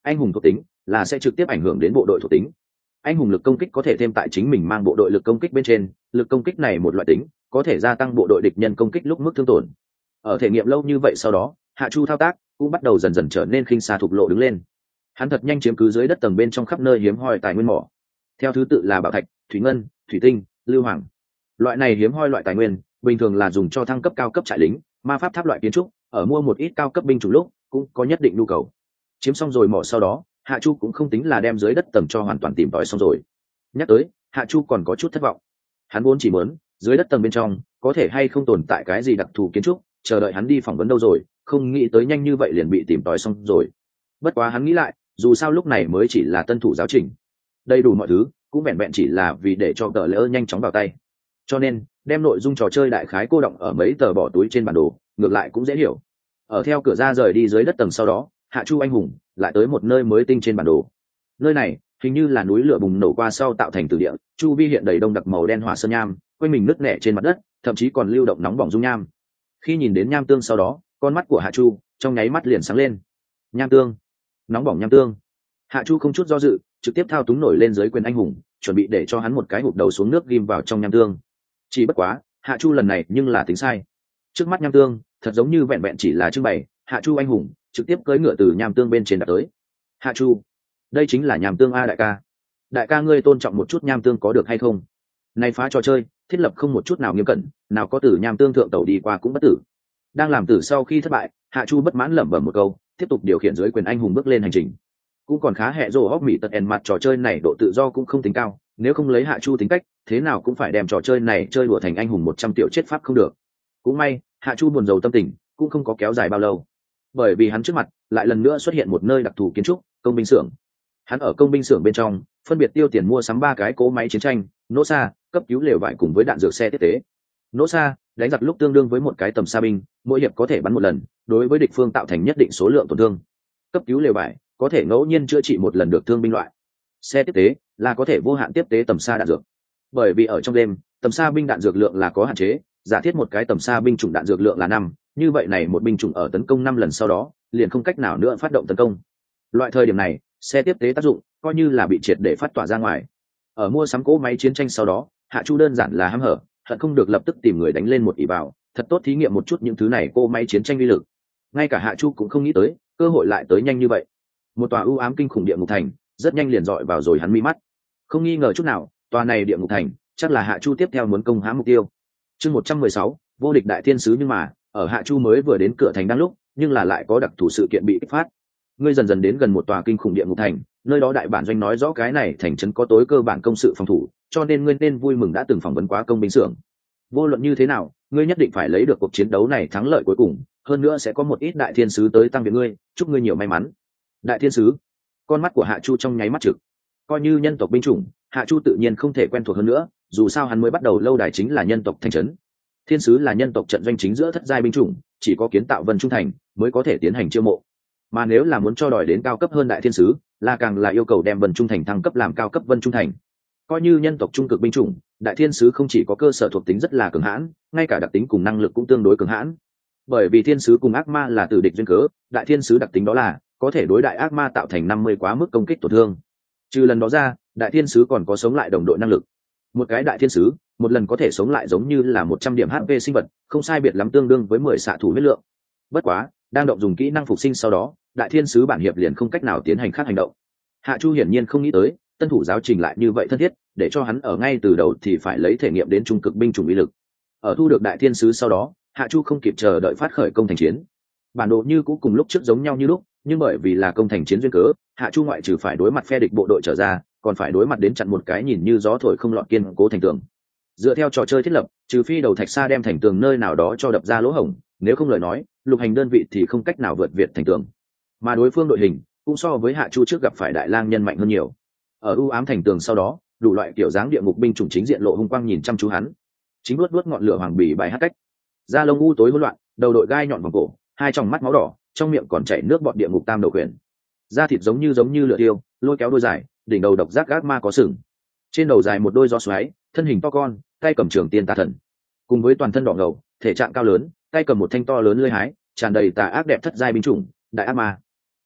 anh hùng thuộc tính là sẽ trực tiếp ảnh hưởng đến bộ đội thuộc tính. Anh hùng lực công kích có thể thêm tại chính mình mang bộ đội lực công kích bên trên, lực công kích này một loại tính có thể gia tăng bộ đội địch nhân công kích lúc mức thương tổn. Ở thể nghiệm lâu như vậy sau đó, Hạ Chu thao tác cũng bắt đầu dần dần trở nên khinh xa thục lộ đứng lên. Hắn thật nhanh chiếm cứ dưới đất tầng bên trong khắp nơi hiếm hoi tài nguyên mỏ, theo thứ tự là bảo thạch, thủy ngân, thủy tinh, lưu hoàng. Loại này hiếm hoi loại tài nguyên bình thường là dùng cho thăng cấp cao cấp trại lính, ma pháp tháp loại kiến trúc, ở mua một ít cao cấp binh chủng lúc cũng có nhất định nhu cầu. Chiếm xong rồi mỏ sau đó, Hạ Chu cũng không tính là đem dưới đất tầng cho hoàn toàn tìm tòi xong rồi. Nhắc tới, Hạ Chu còn có chút thất vọng. Hắn vốn chỉ muốn dưới đất tầng bên trong có thể hay không tồn tại cái gì đặc thù kiến trúc, chờ đợi hắn đi phỏng vấn đâu rồi, không nghĩ tới nhanh như vậy liền bị tìm tòi xong rồi. Bất quá hắn nghĩ lại, dù sao lúc này mới chỉ là tân thủ giáo trình, đầy đủ mọi thứ cũng vẹn vẹn chỉ là vì để cho tờ lỡ nhanh chóng vào tay, cho nên đem nội dung trò chơi đại khái cô động ở mấy tờ bỏ túi trên bản đồ ngược lại cũng dễ hiểu. Ở theo cửa ra rời đi dưới đất tầng sau đó, Hạ Chu anh hùng lại tới một nơi mới tinh trên bản đồ. Nơi này hình như là núi lửa bùng nổ qua sau tạo thành từ địa, chu vi hiện đầy đông đặc màu đen hỏa sơn nham, quanh mình nứt nẻ trên mặt đất, thậm chí còn lưu động nóng bỏng dung nham. Khi nhìn đến nham tương sau đó, con mắt của Hạ Chu trong nháy mắt liền sáng lên. Nham tương, nóng bỏng nham tương. Hạ Chu không chút do dự, trực tiếp thao túng nổi lên dưới quyền anh hùng, chuẩn bị để cho hắn một cái hụt đầu xuống nước ghim vào trong nham tương. Chỉ bất quá, Hạ Chu lần này nhưng là tính sai. Trước mắt nham tương thật giống như vẹn vẹn chỉ là trưng bày, Hạ Chu anh hùng trực tiếp cưỡi ngựa từ nham tương bên trên đặt tới. Hạ Chu, đây chính là nham tương a đại ca. Đại ca ngươi tôn trọng một chút nham tương có được hay không? Này phá trò chơi, thiết lập không một chút nào nghiêm cẩn, nào có từ nham tương thượng tàu đi qua cũng bất tử. Đang làm tử sau khi thất bại, Hạ Chu bất mãn lẩm bẩm một câu, tiếp tục điều khiển dưới quyền anh hùng bước lên hành trình. Cũng còn khá hệ rồ hóc mỹ tật ẻn mặt trò chơi này độ tự do cũng không tính cao, nếu không lấy Hạ Chu tính cách, thế nào cũng phải đem trò chơi này chơi đùa thành anh hùng 100 triệu chết pháp không được. Cũng may, Hạ Chu buồn rầu tâm tình cũng không có kéo dài bao lâu, bởi vì hắn trước mặt lại lần nữa xuất hiện một nơi đặc thù kiến trúc, công binh xưởng. Hắn ở công binh xưởng bên trong phân biệt tiêu tiền mua sắm 3 cái cỗ máy chiến tranh, nỗ xa, cấp cứu lều vải cùng với đạn dược xe tiếp tế. Nỗ xa đánh giặc lúc tương đương với một cái tầm xa binh, mỗi hiệp có thể bắn một lần, đối với địch phương tạo thành nhất định số lượng tổn thương. Cấp cứu lều vải có thể ngẫu nhiên chữa trị một lần được thương binh loại. Xe tiếp tế là có thể vô hạn tiếp tế tầm xa đạn dược, bởi vì ở trong đêm tầm xa binh đạn dược lượng là có hạn chế, giả thiết một cái tầm xa binh chủng đạn dược lượng là 5, như vậy này một binh chủng ở tấn công 5 lần sau đó liền không cách nào nữa phát động tấn công. Loại thời điểm này xe tiếp tế tác dụng coi như là bị triệt để phát tỏa ra ngoài. Ở mua sắm cỗ máy chiến tranh sau đó, Hạ Chu đơn giản là hăm hở, hận không được lập tức tìm người đánh lên một ỷ vào, thật tốt thí nghiệm một chút những thứ này cỗ máy chiến tranh uy lực. Ngay cả Hạ Chu cũng không nghĩ tới cơ hội lại tới nhanh như vậy. Một tòa ưu ám kinh khủng địa ngục thành rất nhanh liền dọi vào rồi hắn mi mắt. Không nghi ngờ chút nào, tòa này địa ngục thành chắc là Hạ Chu tiếp theo muốn công hãm mục tiêu. Chương 116, vô địch đại thiên sứ. Nhưng mà ở Hạ Chu mới vừa đến cửa thành đang lúc, nhưng là lại có đặc thù sự kiện bị kích phát. Ngươi dần dần đến gần một tòa kinh khủng địa ngục thành, nơi đó đại bản doanh nói rõ cái này thành trấn có tối cơ bản công sự phòng thủ, cho nên ngươi nên vui mừng đã từng phỏng vấn quá công binh xưởng. Vô luận như thế nào, ngươi nhất định phải lấy được cuộc chiến đấu này thắng lợi cuối cùng, hơn nữa sẽ có một ít đại thiên sứ tới tăng viện ngươi, chúc ngươi nhiều may mắn. Đại thiên sứ? Con mắt của Hạ Chu trong nháy mắt trực. Coi như nhân tộc binh chủng, Hạ Chu tự nhiên không thể quen thuộc hơn nữa, dù sao hắn mới bắt đầu lâu đài chính là nhân tộc thành trấn. Thiên sứ là nhân tộc trận doanh chính giữa thất giai binh chủng, chỉ có kiến tạo Vân Trung thành mới có thể tiến hành chiêu mộ. Mà nếu là muốn cho đòi đến cao cấp hơn đại thiên sứ, là càng là yêu cầu đem Vân Trung thành thăng cấp làm cao cấp Vân Trung thành. Coi như nhân tộc trung cực binh chủng, đại thiên sứ không chỉ có cơ sở thuộc tính rất là cường hãn, ngay cả đặc tính cùng năng lực cũng tương đối cường hãn. Bởi vì thiên sứ cùng ác ma là tử địch duyên cớ, đại thiên sứ đặc tính đó là có thể đối đại ác ma tạo thành 50 quá mức công kích tổn thương. Trừ lần đó ra, đại thiên sứ còn có sống lại đồng đội năng lực. Một cái đại thiên sứ một lần có thể sống lại giống như là 100 điểm HP sinh vật, không sai biệt lắm tương đương với 10 xạ thủ huyết lượng. Bất quá, đang động dùng kỹ năng phục sinh sau đó, đại thiên sứ bản hiệp liền không cách nào tiến hành khác hành động. Hạ Chu hiển nhiên không nghĩ tới tân thủ giáo trình lại như vậy thân thiết, để cho hắn ở ngay từ đầu thì phải lấy thể nghiệm đến trung cực binh chủng uy lực. Ở thu được đại thiên sứ sau đó, Hạ Chu không kịp chờ đợi phát khởi công thành chiến. Bản đồ như cũ cùng lúc trước giống nhau như lúc, nhưng bởi vì là công thành chiến duyên cớ, Hạ Chu ngoại trừ phải đối mặt phe địch bộ đội trở ra, còn phải đối mặt đến chặn một cái nhìn như gió thổi không lọt kiên cố thành tường. Dựa theo trò chơi thiết lập, trừ phi đầu thạch xa đem thành tường nơi nào đó cho đập ra lỗ hổng, nếu không lời nói, lục hành đơn vị thì không cách nào vượt việt thành tường. Mà đối phương đội hình cũng so với Hạ Chu trước gặp phải đại lang nhân mạnh hơn nhiều. Ở u ám thành tường sau đó, đủ loại kiểu dáng địa ngục binh chủng chính diện lộ hung quang nhìn chăm chú hắn. Chính luốt ngọn lửa hoàng bì bài hát cách. Da lông u tối hỗn loạn, đầu đội gai nhọn vòng cổ, hai tròng mắt máu đỏ, trong miệng còn chảy nước bọt địa ngục tam đầu quyền. Da thịt giống như lửa tiêu, lôi kéo đôi dài, đỉnh đầu độc giác ác ma có sừng. Trên đầu dài một đôi gió xoáy, thân hình to con, tay cầm trường tiên tà thần. Cùng với toàn thân đỏ ngầu, thể trạng cao lớn, tay cầm một thanh to lớn lưỡi hái, tràn đầy tà ác đẹp thất giai binh chủng, đại ác ma.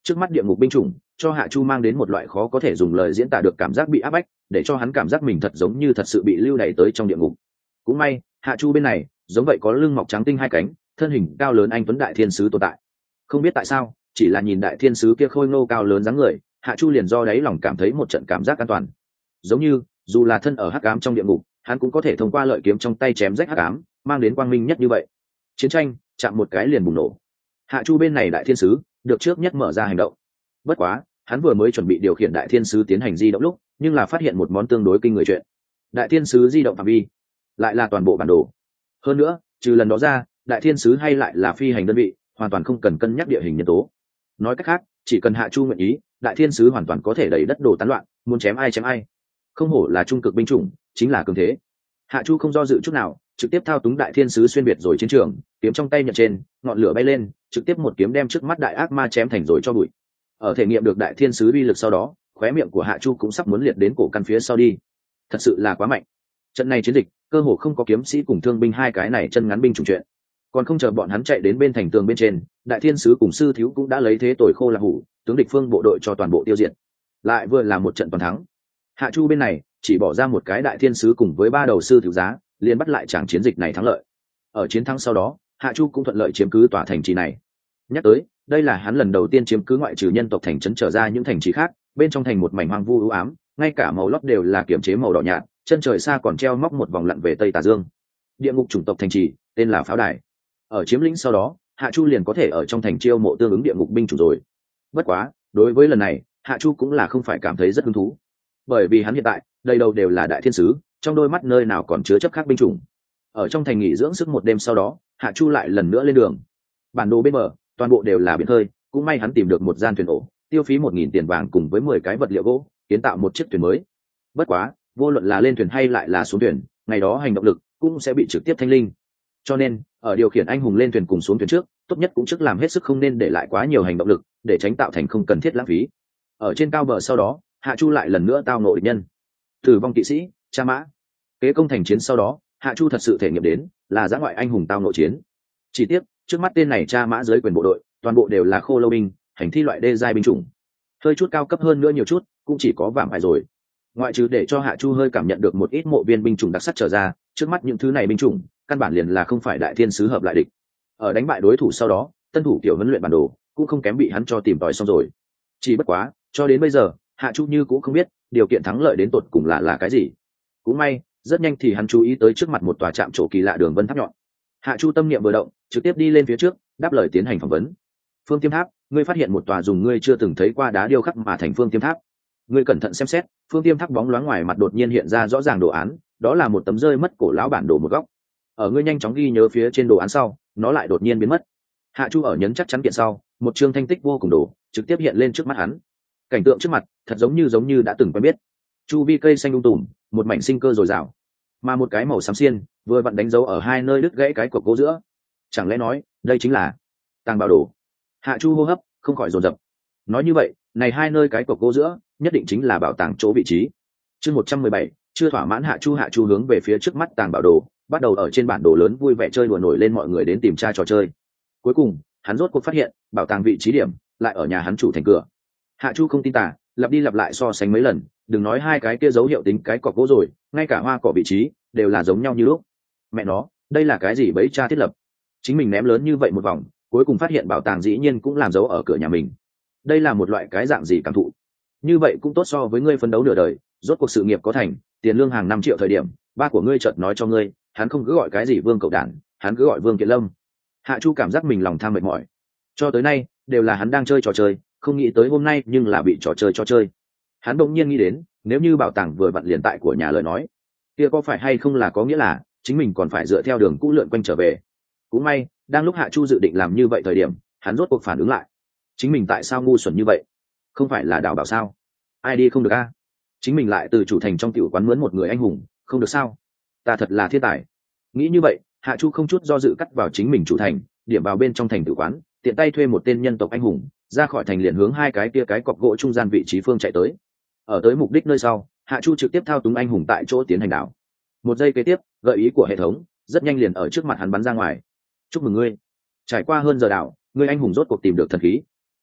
Trước mắt địa ngục binh chủng cho Hạ Chu mang đến một loại khó có thể dùng lời diễn tả được cảm giác bị áp bách, để cho hắn cảm giác mình thật giống như thật sự bị lưu đày tới trong địa ngục. Cũng may Hạ Chu bên này giống vậy có lưng mọc trắng tinh hai cánh, thân hình cao lớn anh tuấn đại thiên sứ tồn tại. Không biết tại sao, chỉ là nhìn đại thiên sứ kia khôi ngô cao lớn dáng người, Hạ Chu liền do đáy lòng cảm thấy một trận cảm giác an toàn, giống như dù là thân ở hắc ám trong địa ngục, hắn cũng có thể thông qua lợi kiếm trong tay chém rách hắc ám, mang đến quang minh nhất như vậy. Chiến tranh chạm một cái liền bùng nổ. Hạ Chu bên này đại thiên sứ được trước nhất mở ra hành động. Bất quá hắn vừa mới chuẩn bị điều khiển đại thiên sứ tiến hành di động lúc, nhưng là phát hiện một món tương đối kinh người chuyện. Đại thiên sứ di động phạm vi lại là toàn bộ bản đồ. Hơn nữa trừ lần đó ra, đại thiên sứ hay lại là phi hành đơn vị, hoàn toàn không cần cân nhắc địa hình nhân tố. Nói cách khác, chỉ cần Hạ Chu nguyện ý, đại thiên sứ hoàn toàn có thể đẩy đất đổ tán loạn, muốn chém ai chém ai. Không hổ là trung cực binh chủng, chính là cường thế. Hạ Chu không do dự chút nào, trực tiếp thao túng đại thiên sứ xuyên biệt rồi chiến trường, kiếm trong tay nhận trên, ngọn lửa bay lên, trực tiếp một kiếm đem trước mắt đại ác ma chém thành rồi cho bụi. Ở thể nghiệm được đại thiên sứ uy lực sau đó, khóe miệng của Hạ Chu cũng sắp muốn liệt đến cổ căn phía sau đi. Thật sự là quá mạnh. Trận này chiến dịch, cơ hồ không có kiếm sĩ cùng thương binh hai cái này chân ngắn binh chủng chuyện. Còn không chờ bọn hắn chạy đến bên thành tường bên trên, đại thiên sứ cùng sư thiếu cũng đã lấy thế tồi khô là hủ, tướng địch phương bộ đội cho toàn bộ tiêu diệt. Lại vừa là một trận toàn thắng. Hạ Chu bên này chỉ bỏ ra một cái đại thiên sứ cùng với 3 đầu sư thiếu giá, liền bắt lại tràng chiến dịch này thắng lợi. Ở chiến thắng sau đó, Hạ Chu cũng thuận lợi chiếm cứ tòa thành trì này. Nhắc tới, đây là hắn lần đầu tiên chiếm cứ ngoại trừ nhân tộc thành trấn trở ra những thành trì khác, bên trong thành một mảnh hoang vu u ám, ngay cả màu lót đều là kiểm chế màu đỏ nhạt, chân trời xa còn treo móc một vòng lặn về tây tà dương. Địa ngục chủng tộc thành trì, tên là Pháo Đài. Ở chiếm lĩnh sau đó, Hạ Chu liền có thể ở trong thành chiêu mộ tương ứng địa ngục binh chủ rồi. Bất quá, đối với lần này, Hạ Chu cũng là không phải cảm thấy rất hứng thú, bởi vì hắn hiện tại đầy đầu đều là đại thiên sứ, trong đôi mắt nơi nào còn chứa chấp khác binh chủng. Ở trong thành nghỉ dưỡng sức một đêm sau đó, Hạ Chu lại lần nữa lên đường. Bản đồ bên bờ toàn bộ đều là biển khơi, cũng may hắn tìm được một gian thuyền ổ, tiêu phí 1000 tiền vàng cùng với 10 cái vật liệu gỗ, kiến tạo một chiếc thuyền mới. Bất quá, vô luận là lên thuyền hay lại là xuống thuyền, ngày đó hành động lực cũng sẽ bị trực tiếp thanh linh. Cho nên, ở điều khiển anh hùng lên thuyền cùng xuống thuyền trước, tốt nhất cũng trước làm hết sức không nên để lại quá nhiều hành động lực, để tránh tạo thành không cần thiết lãng phí. Ở trên cao bờ sau đó, Hạ Chu lại lần nữa tao ngộ địch nhân. Tử vong kỵ sĩ, Cha Mã. Kế công thành chiến sau đó, Hạ Chu thật sự thể nghiệm đến là dã ngoại anh hùng tao ngộ chiến. Chỉ tiếc, trước mắt tên này Cha Mã dưới quyền bộ đội, toàn bộ đều là khô lâu binh, hành thi loại đê giai binh chủng. Hơi chút cao cấp hơn nữa nhiều chút, cũng chỉ có vạm ải rồi. Ngoại trừ để cho Hạ Chu hơi cảm nhận được một ít mộ viên binh chủng đặc sắc trở ra, trước mắt những thứ này binh chủng, căn bản liền là không phải đại thiên sứ hợp lại địch. Ở đánh bại đối thủ sau đó, tân thủ tiểu huấn luyện bản đồ cũng không kém bị hắn cho tìm tòi xong rồi. Chỉ bất quá, cho đến bây giờ, Hạ Chu như cũng không biết điều kiện thắng lợi đến tột cùng là cái gì. Cũng may, rất nhanh thì hắn chú ý tới trước mặt một tòa trạm chỗ kỳ lạ đường vân tháp nhọn. Hạ Chu tâm niệm vừa động, trực tiếp đi lên phía trước, đáp lời tiến hành phỏng vấn. Phương Tiêm Tháp, ngươi phát hiện một tòa dùng ngươi chưa từng thấy qua đá điêu khắc mà thành Phương Tiêm Tháp. Ngươi cẩn thận xem xét, Phương Tiêm Tháp bóng loáng ngoài mặt đột nhiên hiện ra rõ ràng đồ án, đó là một tấm rơi mất cổ lão bản đồ một góc. Ở ngươi nhanh chóng ghi nhớ phía trên đồ án sau, nó lại đột nhiên biến mất. Hạ Chu ở nhấn chắc chắn kiện sau, một chương thanh tích vô cùng đồ trực tiếp hiện lên trước mắt hắn. Cảnh tượng trước mặt thật giống như đã từng quen biết. Chu vi cây xanh tùm, một mảnh sinh cơ dồi dào, mà một cái màu xám xiên vừa vặn đánh dấu ở hai nơi đứt gãy cái cột gỗ giữa. Chẳng lẽ nói đây chính là tàng bảo đồ? Hạ Chu hô hấp không khỏi dồn dập. Nói như vậy, này hai nơi cái cột gỗ giữa nhất định chính là bảo tàng chỗ vị trí. Chương 117, chưa thỏa mãn. Hạ Chu hướng về phía trước mắt tàng bảo đồ, bắt đầu ở trên bản đồ lớn vui vẻ chơi đùa nổi lên mọi người đến tìm tra trò chơi. Cuối cùng, hắn rốt cuộc phát hiện bảo tàng vị trí điểm lại ở nhà hắn chủ thành cửa. Hạ Chu không tin tả, lặp đi lặp lại so sánh mấy lần, đừng nói hai cái kia dấu hiệu tính cái cọc gỗ rồi, ngay cả hoa cỏ vị trí đều là giống nhau như lúc. Mẹ nó, đây là cái gì bẫy cha thiết lập? Chính mình ném lớn như vậy một vòng, cuối cùng phát hiện bảo tàng dĩ nhiên cũng làm dấu ở cửa nhà mình. Đây là một loại cái dạng gì cảm thụ? Như vậy cũng tốt so với ngươi phấn đấu nửa đời, rốt cuộc sự nghiệp có thành, tiền lương hàng 5 triệu thời điểm, ba của ngươi chợt nói cho ngươi, hắn không cứ gọi cái gì Vương Cậu Đản, hắn cứ gọi Vương Kiện Lâm. Hạ Chu cảm giác mình lòng tham mệt mỏi. Cho tới nay, đều là hắn đang chơi trò chơi, không nghĩ tới hôm nay nhưng là bị trò chơi cho chơi. Hắn đột nhiên nghĩ đến, nếu như bảo tàng vừa vặn liền tại của nhà lời nói, kia có phải hay không là có nghĩa là chính mình còn phải dựa theo đường cũ lượn quanh trở về. Cũng may, đang lúc Hạ Chu dự định làm như vậy thời điểm, hắn rốt cuộc phản ứng lại. Chính mình tại sao ngu xuẩn như vậy? Không phải là đào bảo sao? Ai đi không được a? Chính mình lại từ chủ thành trong tiểu quán mướn một người anh hùng, không được sao? Ta thật là thiên tài. Nghĩ như vậy, Hạ Chu không chút do dự cắt vào chính mình chủ thành, điểm vào bên trong thành tiểu quán, tiện tay thuê một tên nhân tộc anh hùng, ra khỏi thành liền hướng hai cái kia cái cọc gỗ trung gian vị trí phương chạy tới. Ở tới mục đích nơi sau, Hạ Chu trực tiếp thao túng anh hùng tại chỗ tiến hành đảo. Một giây kế tiếp, gợi ý của hệ thống rất nhanh liền ở trước mặt hắn bắn ra ngoài. Chúc mừng ngươi, trải qua hơn giờ đảo, ngươi anh hùng rốt cuộc tìm được thần khí.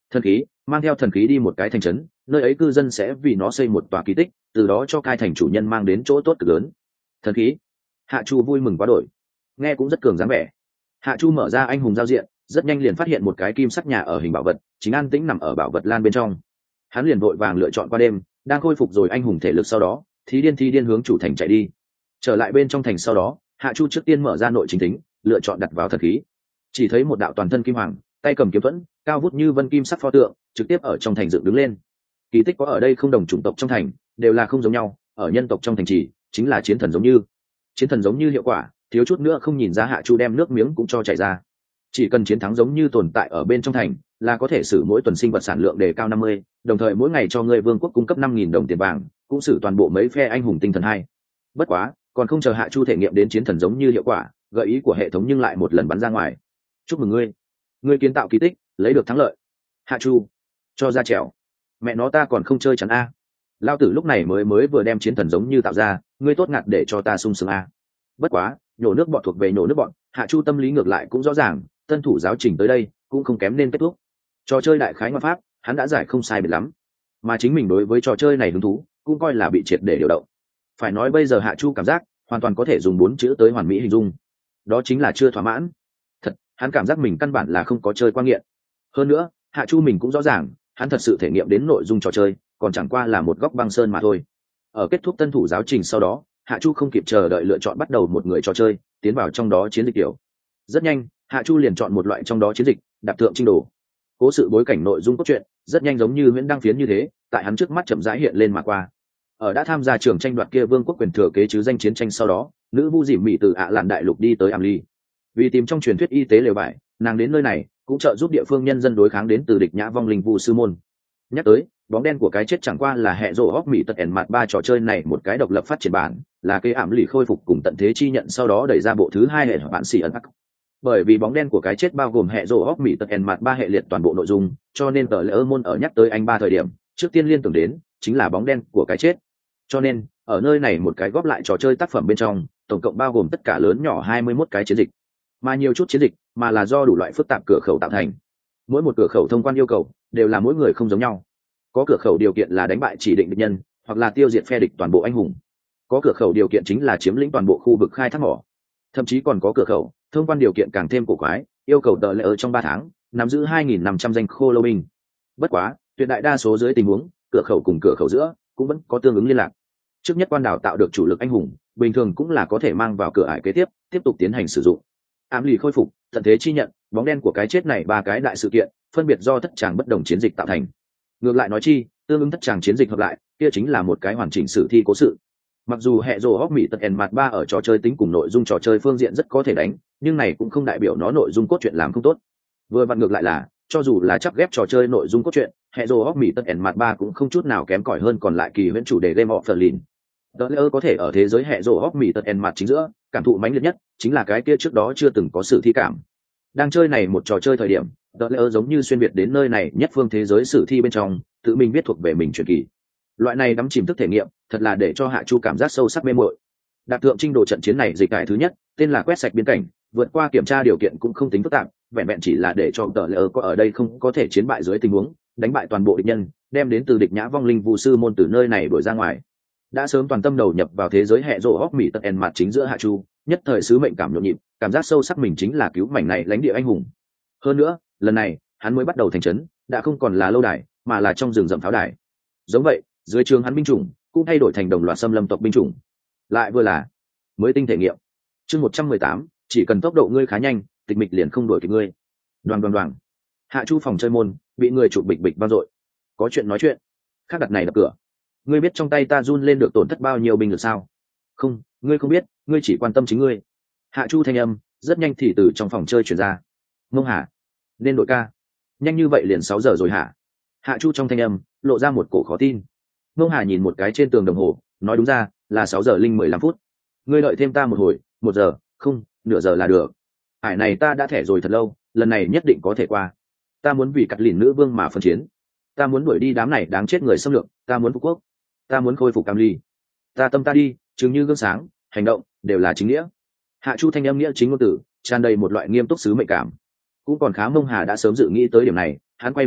Thần khí mang theo thần khí đi một cái thành trấn, nơi ấy cư dân sẽ vì nó xây một tòa kỳ tích, từ đó cho cai thành chủ nhân mang đến chỗ tốt cực lớn. Thần khí. Hạ Chu vui mừng quá đổi, nghe cũng rất cường dáng vẻ. Hạ Chu mở ra anh hùng giao diện, rất nhanh liền phát hiện một cái kim sắc nhà ở hình bảo vật, chính an tĩnh nằm ở bảo vật lan bên trong. Hắn liền vội vàng lựa chọn qua đêm, đang khôi phục rồi anh hùng thể lực sau đó, thí điên hướng chủ thành chạy đi. Trở lại bên trong thành sau đó, Hạ Chu trước tiên mở ra nội chính tính, lựa chọn đặt vào thần khí. Chỉ thấy một đạo toàn thân kim hoàng, tay cầm kiếm thuẫn, cao vút như vân kim sắc pho tượng, trực tiếp ở trong thành dựng đứng lên. Kỳ tích có ở đây không đồng chủng tộc trong thành, đều là không giống nhau, ở nhân tộc trong thành trì, chính là chiến thần giống như. Chiến thần giống như hiệu quả, thiếu chút nữa không nhìn ra Hạ Chu đem nước miếng cũng cho chảy ra. Chỉ cần chiến thắng giống như tồn tại ở bên trong thành, là có thể xử mỗi tuần sinh vật sản lượng đề cao 50, đồng thời mỗi ngày cho người vương quốc cung cấp 5.000 đồng tiền vàng, cũng xử toàn bộ mấy phe anh hùng tinh thần hai. Bất quá, còn không chờ Hạ Chu thể nghiệm đến chiến thần giống như hiệu quả, gợi ý của hệ thống nhưng lại một lần bắn ra ngoài. Chúc mừng ngươi kiến tạo kỳ tích, lấy được thắng lợi. Hạ Chu, cho ra trèo. Mẹ nó ta còn không chơi chắn a. Lao tử lúc này mới vừa đem chiến thần giống như tạo ra, ngươi tốt ngặt để cho ta sung sướng a. Bất quá, nhổ nước bọn thuộc về nhổ nước bọn, Hạ Chu tâm lý ngược lại cũng rõ ràng, tân thủ giáo trình tới đây cũng không kém nên kết thúc. Trò chơi đại khái ngoại pháp, hắn đã giải không sai biệt lắm, mà chính mình đối với trò chơi này hứng thú cũng coi là bị triệt để điều động. Phải nói bây giờ Hạ Chu cảm giác hoàn toàn có thể dùng 4 chữ tới hoàn mỹ hình dung, đó chính là chưa thỏa mãn. Thật, hắn cảm giác mình căn bản là không có chơi qua nghiện. Hơn nữa, Hạ Chu mình cũng rõ ràng, hắn thật sự thể nghiệm đến nội dung trò chơi, còn chẳng qua là một góc băng sơn mà thôi. Ở kết thúc tân thủ giáo trình sau đó, Hạ Chu không kịp chờ đợi lựa chọn bắt đầu một người trò chơi, tiến vào trong đó chiến dịch kiểu. Rất nhanh, Hạ Chu liền chọn một loại trong đó chiến dịch, đạp thượng trinh đồ. Cố sự bối cảnh nội dung cốt truyện rất nhanh giống như huyễn đăng phiến như thế, tại hắn trước mắt chậm rãi hiện lên mà qua. Ở đã tham gia trường tranh đoạt kia vương quốc quyền thừa kế chứ danh chiến tranh sau đó, nữ vu dìm mị từ ạ lạn đại lục đi tới Am Ly. Vì tìm trong truyền thuyết y tế lều vải, nàng đến nơi này cũng trợ giúp địa phương nhân dân đối kháng đến từ địch nhã vong linh vu sư môn. Nhắc tới, bóng đen của cái chết chẳng qua là hệ rộ hóc mỹ tật ẻn mặt 3 trò chơi này một cái độc lập phát triển bản, là cây ảm lì khôi phục cùng tận thế chi nhận sau đó đẩy ra bộ thứ 2 hệ bản xỉ ẩn. Bởi vì bóng đen của cái chết bao gồm hệ rộ hóc mỹ tật ẻn mặt 3 hệ liệt toàn bộ nội dung, cho nên tờ lỡ môn ở nhắc tới anh 3 thời điểm trước tiên liên tưởng đến chính là bóng đen của cái chết. Cho nên ở nơi này một cái góp lại trò chơi tác phẩm bên trong, tổng cộng bao gồm tất cả lớn nhỏ 21 cái chiến dịch, mà nhiều chút chiến dịch mà là do đủ loại phức tạp cửa khẩu tạo thành. Mỗi một cửa khẩu thông quan yêu cầu đều là mỗi người không giống nhau. Có cửa khẩu điều kiện là đánh bại chỉ định địch nhân, hoặc là tiêu diệt phe địch toàn bộ anh hùng. Có cửa khẩu điều kiện chính là chiếm lĩnh toàn bộ khu vực khai thác mỏ. Thậm chí còn có cửa khẩu thông quan điều kiện càng thêm cổ quái, yêu cầu tờ lệ ở trong 3 tháng nắm giữ 2.500 danh khô lâu binh. Bất quá, tuyệt đại đa số dưới tình huống, cửa khẩu cùng cửa khẩu giữa cũng vẫn có tương ứng liên lạc. Trước nhất quan đảo tạo được chủ lực anh hùng, bình thường cũng là có thể mang vào cửa ải kế tiếp tục tiến hành sử dụng. Ám lì khôi phục, tận thế chi nhận, bóng đen của cái chết này 3 cái đại sự kiện, phân biệt do thất tràng bất đồng chiến dịch tạo thành. Ngược lại nói chi, tương ứng thất tràng chiến dịch hợp lại, kia chính là một cái hoàn chỉnh sử thi cố sự. Mặc dù hệ rồ hóc mỹ tật ẻn mặt 3 ở trò chơi tính cùng nội dung trò chơi phương diện rất có thể đánh, nhưng này cũng không đại biểu nó nội dung cốt truyện làm không tốt. Vừa vặn ngược lại là, cho dù là chắc ghép trò chơi nội dung cốt truyện, hệ rồ hóc mỹ tật ẻn mặt 3 cũng không chút nào kém cỏi hơn còn lại kỳ huyễn chủ đề Game of Berlin. Tờ lỡ có thể ở thế giới hệ rồ hóc mỹ tật ẻn mặt chính giữa, cảm thụ mãnh liệt nhất chính là cái kia trước đó chưa từng có sử thi cảm. Đang chơi này một trò chơi thời điểm, tờ lỡ giống như xuyên việt đến nơi này nhất phương thế giới sử thi bên trong, tự mình viết thuộc về mình truyền kỳ. Loại này đắm chìm thức thể nghiệm, thật là để cho Hạ Chu cảm giác sâu sắc mê mội. Đạp thượng trinh đồ trận chiến này dịch cải thứ nhất, tên là quét sạch biên cảnh, vượt qua kiểm tra điều kiện cũng không tính phức tạp, vẹn vẹn chỉ là để cho tờ lỡ có ở đây không có thể chiến bại dưới tình huống, đánh bại toàn bộ địch nhân, đem đến từ địch nhã vong linh vu sư môn từ nơi này đuổi ra ngoài. Đã sớm toàn tâm đầu nhập vào thế giới hệ rộ hóc mỹ tật ẻn mặt chính giữa Hạ Chu, nhất thời sứ mệnh cảm nhộn nhịp, cảm giác sâu sắc mình chính là cứu mảnh này lãnh địa anh hùng. Hơn nữa, lần này hắn mới bắt đầu thành trấn, đã không còn là lâu đài, mà là trong rừng rậm pháo đài. Giống vậy, dưới trường hắn binh chủng cũng thay đổi thành đồng loạt xâm lâm tộc binh chủng, lại vừa là mới tinh thể nghiệm. Chương 118, chỉ cần tốc độ ngươi khá nhanh, tịch mịch liền không đuổi kịp ngươi. Đoàng. Hạ Chu phòng chơi môn bị người chụp bịch bịch vang dội. Có chuyện nói chuyện. Khác đặt này đập cửa. Ngươi biết trong tay ta run lên được tổn thất bao nhiêu binh được sao? Không, ngươi không biết, ngươi chỉ quan tâm chính ngươi. Hạ Chu thanh âm rất nhanh thì từ trong phòng chơi truyền ra. Mông hả? Nên đội ca. Nhanh như vậy liền 6 giờ rồi hả? Hạ Chu trong thanh âm lộ ra một cổ khó tin. Mông Hà nhìn một cái trên tường đồng hồ, nói đúng ra là 6 giờ linh 15 phút. Ngươi đợi thêm ta một hồi, 1 giờ, không, nửa giờ là được. Hải này ta đã thẻ rồi thật lâu, lần này nhất định có thể qua. Ta muốn vì cắt lìn nữ vương mà phân chiến. Ta muốn đuổi đi đám này đáng chết người xâm lược, ta muốn phục quốc. Ta muốn khôi phục Cam Ly. Ta tâm ta đi, chứng như gương sáng, hành động đều là chính nghĩa. Hạ Chu thanh âm nghĩa chính ngôn tử, tràn đầy một loại nghiêm túc sứ mệnh cảm. Cũng còn khá Mông Hà đã sớm dự nghĩ tới điểm này, hắn quay đầu đi,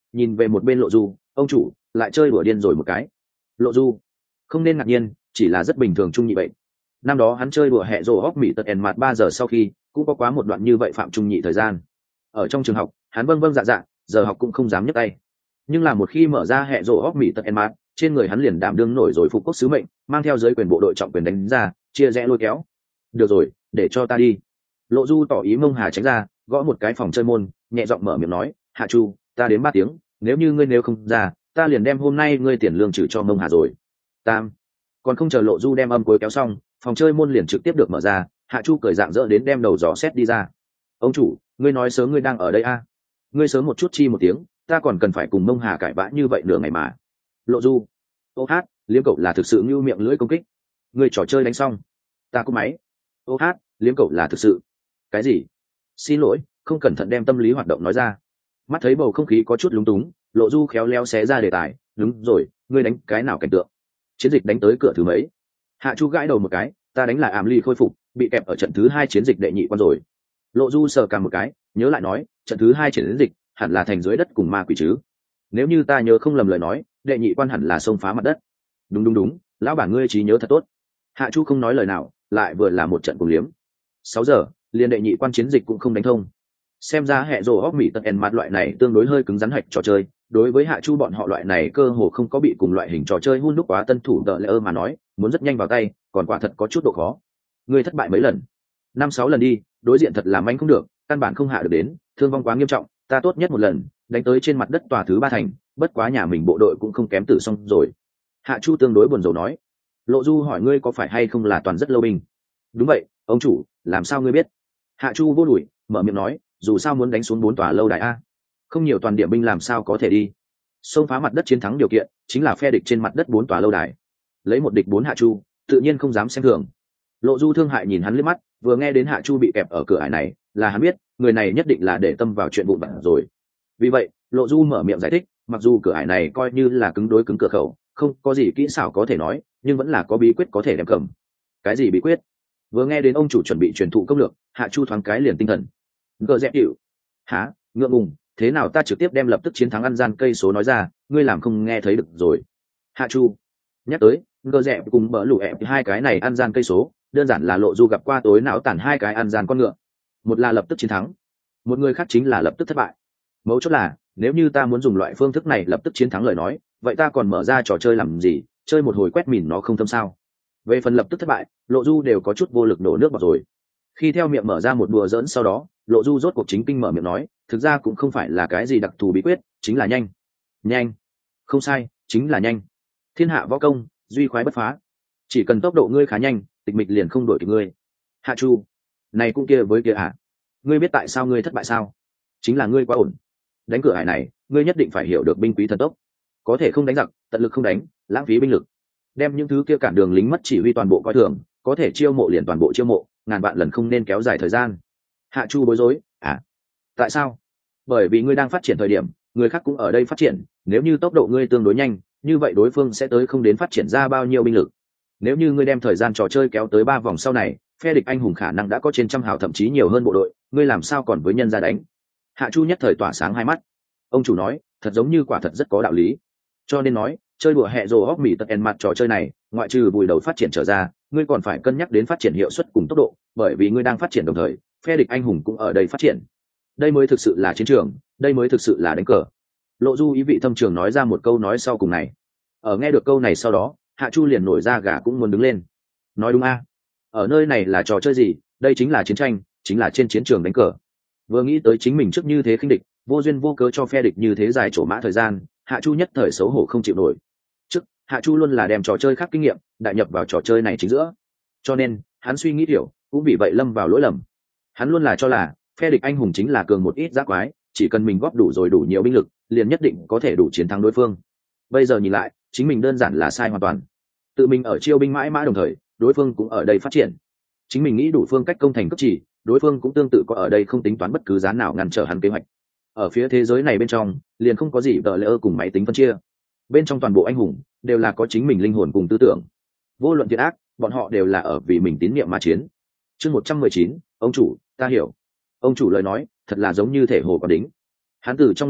nhìn về một bên Lộ Du, ông chủ lại chơi đùa điên rồi một cái. Lộ Du không nên ngạc nhiên, chỉ là rất bình thường trung nhị vậy. Năm đó hắn chơi đùa hẹ rồ hóc mỹ tật ẻn mặt 3 giờ sau khi cũng có quá một đoạn như vậy phạm trung nhị thời gian. Ở trong trường học hắn vâng vâng dạ dạ, giờ học cũng không dám nhấc tay, nhưng là một khi mở ra hẹ rồ hóc mỹ tật ẻn mặt, trên người hắn liền đảm đương nổi rồi phục quốc sứ mệnh, mang theo giới quyền bộ đội trọng quyền đánh ra, chia rẽ lôi kéo. Được rồi, để cho ta đi. Lộ Du tỏ ý Mông Hà tránh ra, gõ một cái phòng chơi môn, nhẹ giọng mở miệng nói, Hạ Chu, ta đến 3 tiếng, nếu như ngươi không ra, ta liền đem hôm nay ngươi tiền lương trừ cho Mông Hà rồi. Tam. Còn không chờ Lộ Du đem âm cuối kéo xong, phòng chơi môn liền trực tiếp được mở ra. Hạ Chu cởi dạng dỡ đến đem đầu gió xét đi ra. Ông chủ, ngươi nói sớm ngươi đang ở đây à? Ngươi sớm một chút chi một tiếng, ta còn cần phải cùng Mông Hà cãi vã như vậy nửa ngày mà. Lộ Du. Ô hát, liếm cậu là thực sự ngưu miệng lưỡi công kích. Ngươi trò chơi đánh xong, ta cúp máy. Ô hát, liếm cậu là thực sự. Cái gì? Xin lỗi, không cẩn thận đem tâm lý hoạt động nói ra. Mắt thấy bầu không khí có chút lúng túng, Lộ Du khéo léo xé ra đề tài. Đúng rồi, ngươi đánh cái nào cảnh tượng? Chiến dịch đánh tới cửa thứ mấy? Hạ Chu gãi đầu một cái, ta đánh là ảm ly khôi phục, bị kẹp ở trận thứ 2 chiến dịch đệ nhị quan rồi. Lộ Du sờ cằm một cái, nhớ lại nói, trận thứ 2 chiến dịch hẳn là thành dưới đất cùng ma quỷ chứ? Nếu như ta nhớ không lầm lời nói, đệ nhị quan hẳn là xông phá mặt đất. Đúng, lão bản ngươi trí nhớ thật tốt. Hạ Chu không nói lời nào, lại vừa là một trận cùng liếm. 6 giờ, liên đệ nhị quan chiến dịch cũng không đánh thông. Xem ra hệ rồ hóc mỹ tật ẻn mặt loại này tương đối hơi cứng rắn hạch trò chơi, đối với Hạ Chu bọn họ loại này cơ hồ không có bị cùng loại hình trò chơi hun đúc quá tân thủ đỡ lẽ mà nói, muốn rất nhanh vào tay, còn quả thật có chút độ khó. Ngươi thất bại mấy lần? 5-6 lần đi, đối diện thật làm anh không được, căn bản không hạ được đến, thương vong quá nghiêm trọng, ta tốt nhất một lần đánh tới trên mặt đất tòa thứ 3 thành, bất quá nhà mình bộ đội cũng không kém tử xong rồi. Hạ Chu tương đối buồn rầu nói. Lộ Du hỏi ngươi có phải hay không là toàn rất lâu binh? Đúng vậy, ông chủ, làm sao ngươi biết? Hạ Chu vô đuổi, mở miệng nói, dù sao muốn đánh xuống 4 tòa lâu đài a, không nhiều toàn điểm binh làm sao có thể đi. Xông phá mặt đất chiến thắng điều kiện chính là phe địch trên mặt đất 4 tòa lâu đài. Lấy một địch 4 Hạ Chu, tự nhiên không dám xem thường. Lộ Du thương hại nhìn hắn liếc mắt, vừa nghe đến Hạ Chu bị kẹp ở cửa ải này, là hắn biết, người này nhất định là để tâm vào chuyện vụn vặt rồi. Vì vậy, Lộ Du mở miệng giải thích, mặc dù cửa ải này coi như là cứng đối cứng cửa khẩu, không có gì kỹ xảo có thể nói, nhưng vẫn là có bí quyết có thể đem cầm. Cái gì bí quyết? Vừa nghe đến ông chủ chuẩn bị truyền thụ công lược, Hạ Chu thoáng cái liền tinh thần. Gờ dẹp điệu. Hả? Ngượng ngùng, thế nào ta trực tiếp đem lập tức chiến thắng ăn gian cây số nói ra, ngươi làm không nghe thấy được rồi. Hạ Chu nhắc tới, gờ dẹp cùng bỡ lũ ẹp hai cái này ăn gian cây số, đơn giản là Lộ Du gặp qua tối não tàn hai cái ăn gian con ngựa. Một là lập tức chiến thắng, một người khác chính là lập tức thất bại. Mấu chốt là, nếu như ta muốn dùng loại phương thức này lập tức chiến thắng lời nói, vậy ta còn mở ra trò chơi làm gì, chơi một hồi quét mìn nó không thâm sao? Về phần lập tức thất bại, Lộ Du đều có chút vô lực đổ nước vào rồi. Khi theo miệng mở ra một đùa giỡn sau đó, Lộ Du rốt cuộc chính kinh mở miệng nói, thực ra cũng không phải là cái gì đặc thù bí quyết, chính là nhanh, không sai, chính là nhanh. Thiên hạ võ công, duy khoái bất phá, chỉ cần tốc độ ngươi khá nhanh, tịch mịch liền không đổi kịp ngươi. Hạ Chu, này cũng kia với kia à? Ngươi biết tại sao ngươi thất bại sao? Chính là ngươi quá ổn. Đánh cửa hải này, ngươi nhất định phải hiểu được binh quý thần tốc, có thể không đánh giặc, tận lực không đánh, lãng phí binh lực, đem những thứ kia cản đường lính mất chỉ huy toàn bộ coi thường, có thể chiêu mộ liền toàn bộ chiêu mộ, ngàn vạn lần không nên kéo dài thời gian. Hạ Chu bối rối, à? Tại sao? Bởi vì ngươi đang phát triển thời điểm, người khác cũng ở đây phát triển, nếu như tốc độ ngươi tương đối nhanh, như vậy đối phương sẽ tới không đến phát triển ra bao nhiêu binh lực. Nếu như ngươi đem thời gian trò chơi kéo tới 3 vòng sau này, phe địch anh hùng khả năng đã có trên trăm hào thậm chí nhiều hơn bộ đội, ngươi làm sao còn với nhân ra đánh? Hạ Chu nhất thời tỏa sáng hai mắt. Ông chủ nói, thật giống như quả thật rất có đạo lý. Cho nên nói, chơi đùa hẹ rồ hóc mỉ tật en mặt trò chơi này, ngoại trừ vùi đầu phát triển trở ra, ngươi còn phải cân nhắc đến phát triển hiệu suất cùng tốc độ, bởi vì ngươi đang phát triển đồng thời, phe địch anh hùng cũng ở đây phát triển. Đây mới thực sự là chiến trường, đây mới thực sự là đánh cờ. Lộ Du ý vị thâm trường nói ra một câu nói sau cùng này. Ở nghe được câu này sau đó, Hạ Chu liền nổi ra gà cũng muốn đứng lên. Nói đúng a, ở nơi này là trò chơi gì, đây chính là chiến tranh, chính là trên chiến trường đánh cờ. Vừa nghĩ tới chính mình trước như thế khinh địch, vô duyên vô cớ cho phe địch như thế dài trổ mã thời gian, Hạ Chu nhất thời xấu hổ không chịu nổi. Trước, Hạ Chu luôn là đem trò chơi khác kinh nghiệm đại nhập vào trò chơi này chính giữa, cho nên hắn suy nghĩ hiểu, cũng vì vậy lâm vào lỗi lầm. Hắn luôn là cho là phe địch anh hùng chính là cường một ít giác quái, chỉ cần mình góp đủ rồi đủ nhiều binh lực, liền nhất định có thể đủ chiến thắng đối phương. Bây giờ nhìn lại, chính mình đơn giản là sai hoàn toàn. Tự mình ở chiêu binh mãi mã đồng thời, đối phương cũng ở đây phát triển. Chính mình nghĩ đủ phương cách công thành cấp chỉ, đối phương cũng tương tự có ở đây không tính toán bất cứ giá nào ngăn trở hắn kế hoạch. Ở phía thế giới này bên trong, liền không có gì tờ lỡ cùng máy tính phân chia. Bên trong toàn bộ anh hùng đều là có chính mình linh hồn cùng tư tưởng. Vô luận thiện ác, bọn họ đều là ở vì mình tín nhiệm mà chiến. Chương 119, ông chủ, ta hiểu. Ông chủ lời nói, thật là giống như thể hồ có đính. Hắn từ trong lĩnh ngộ,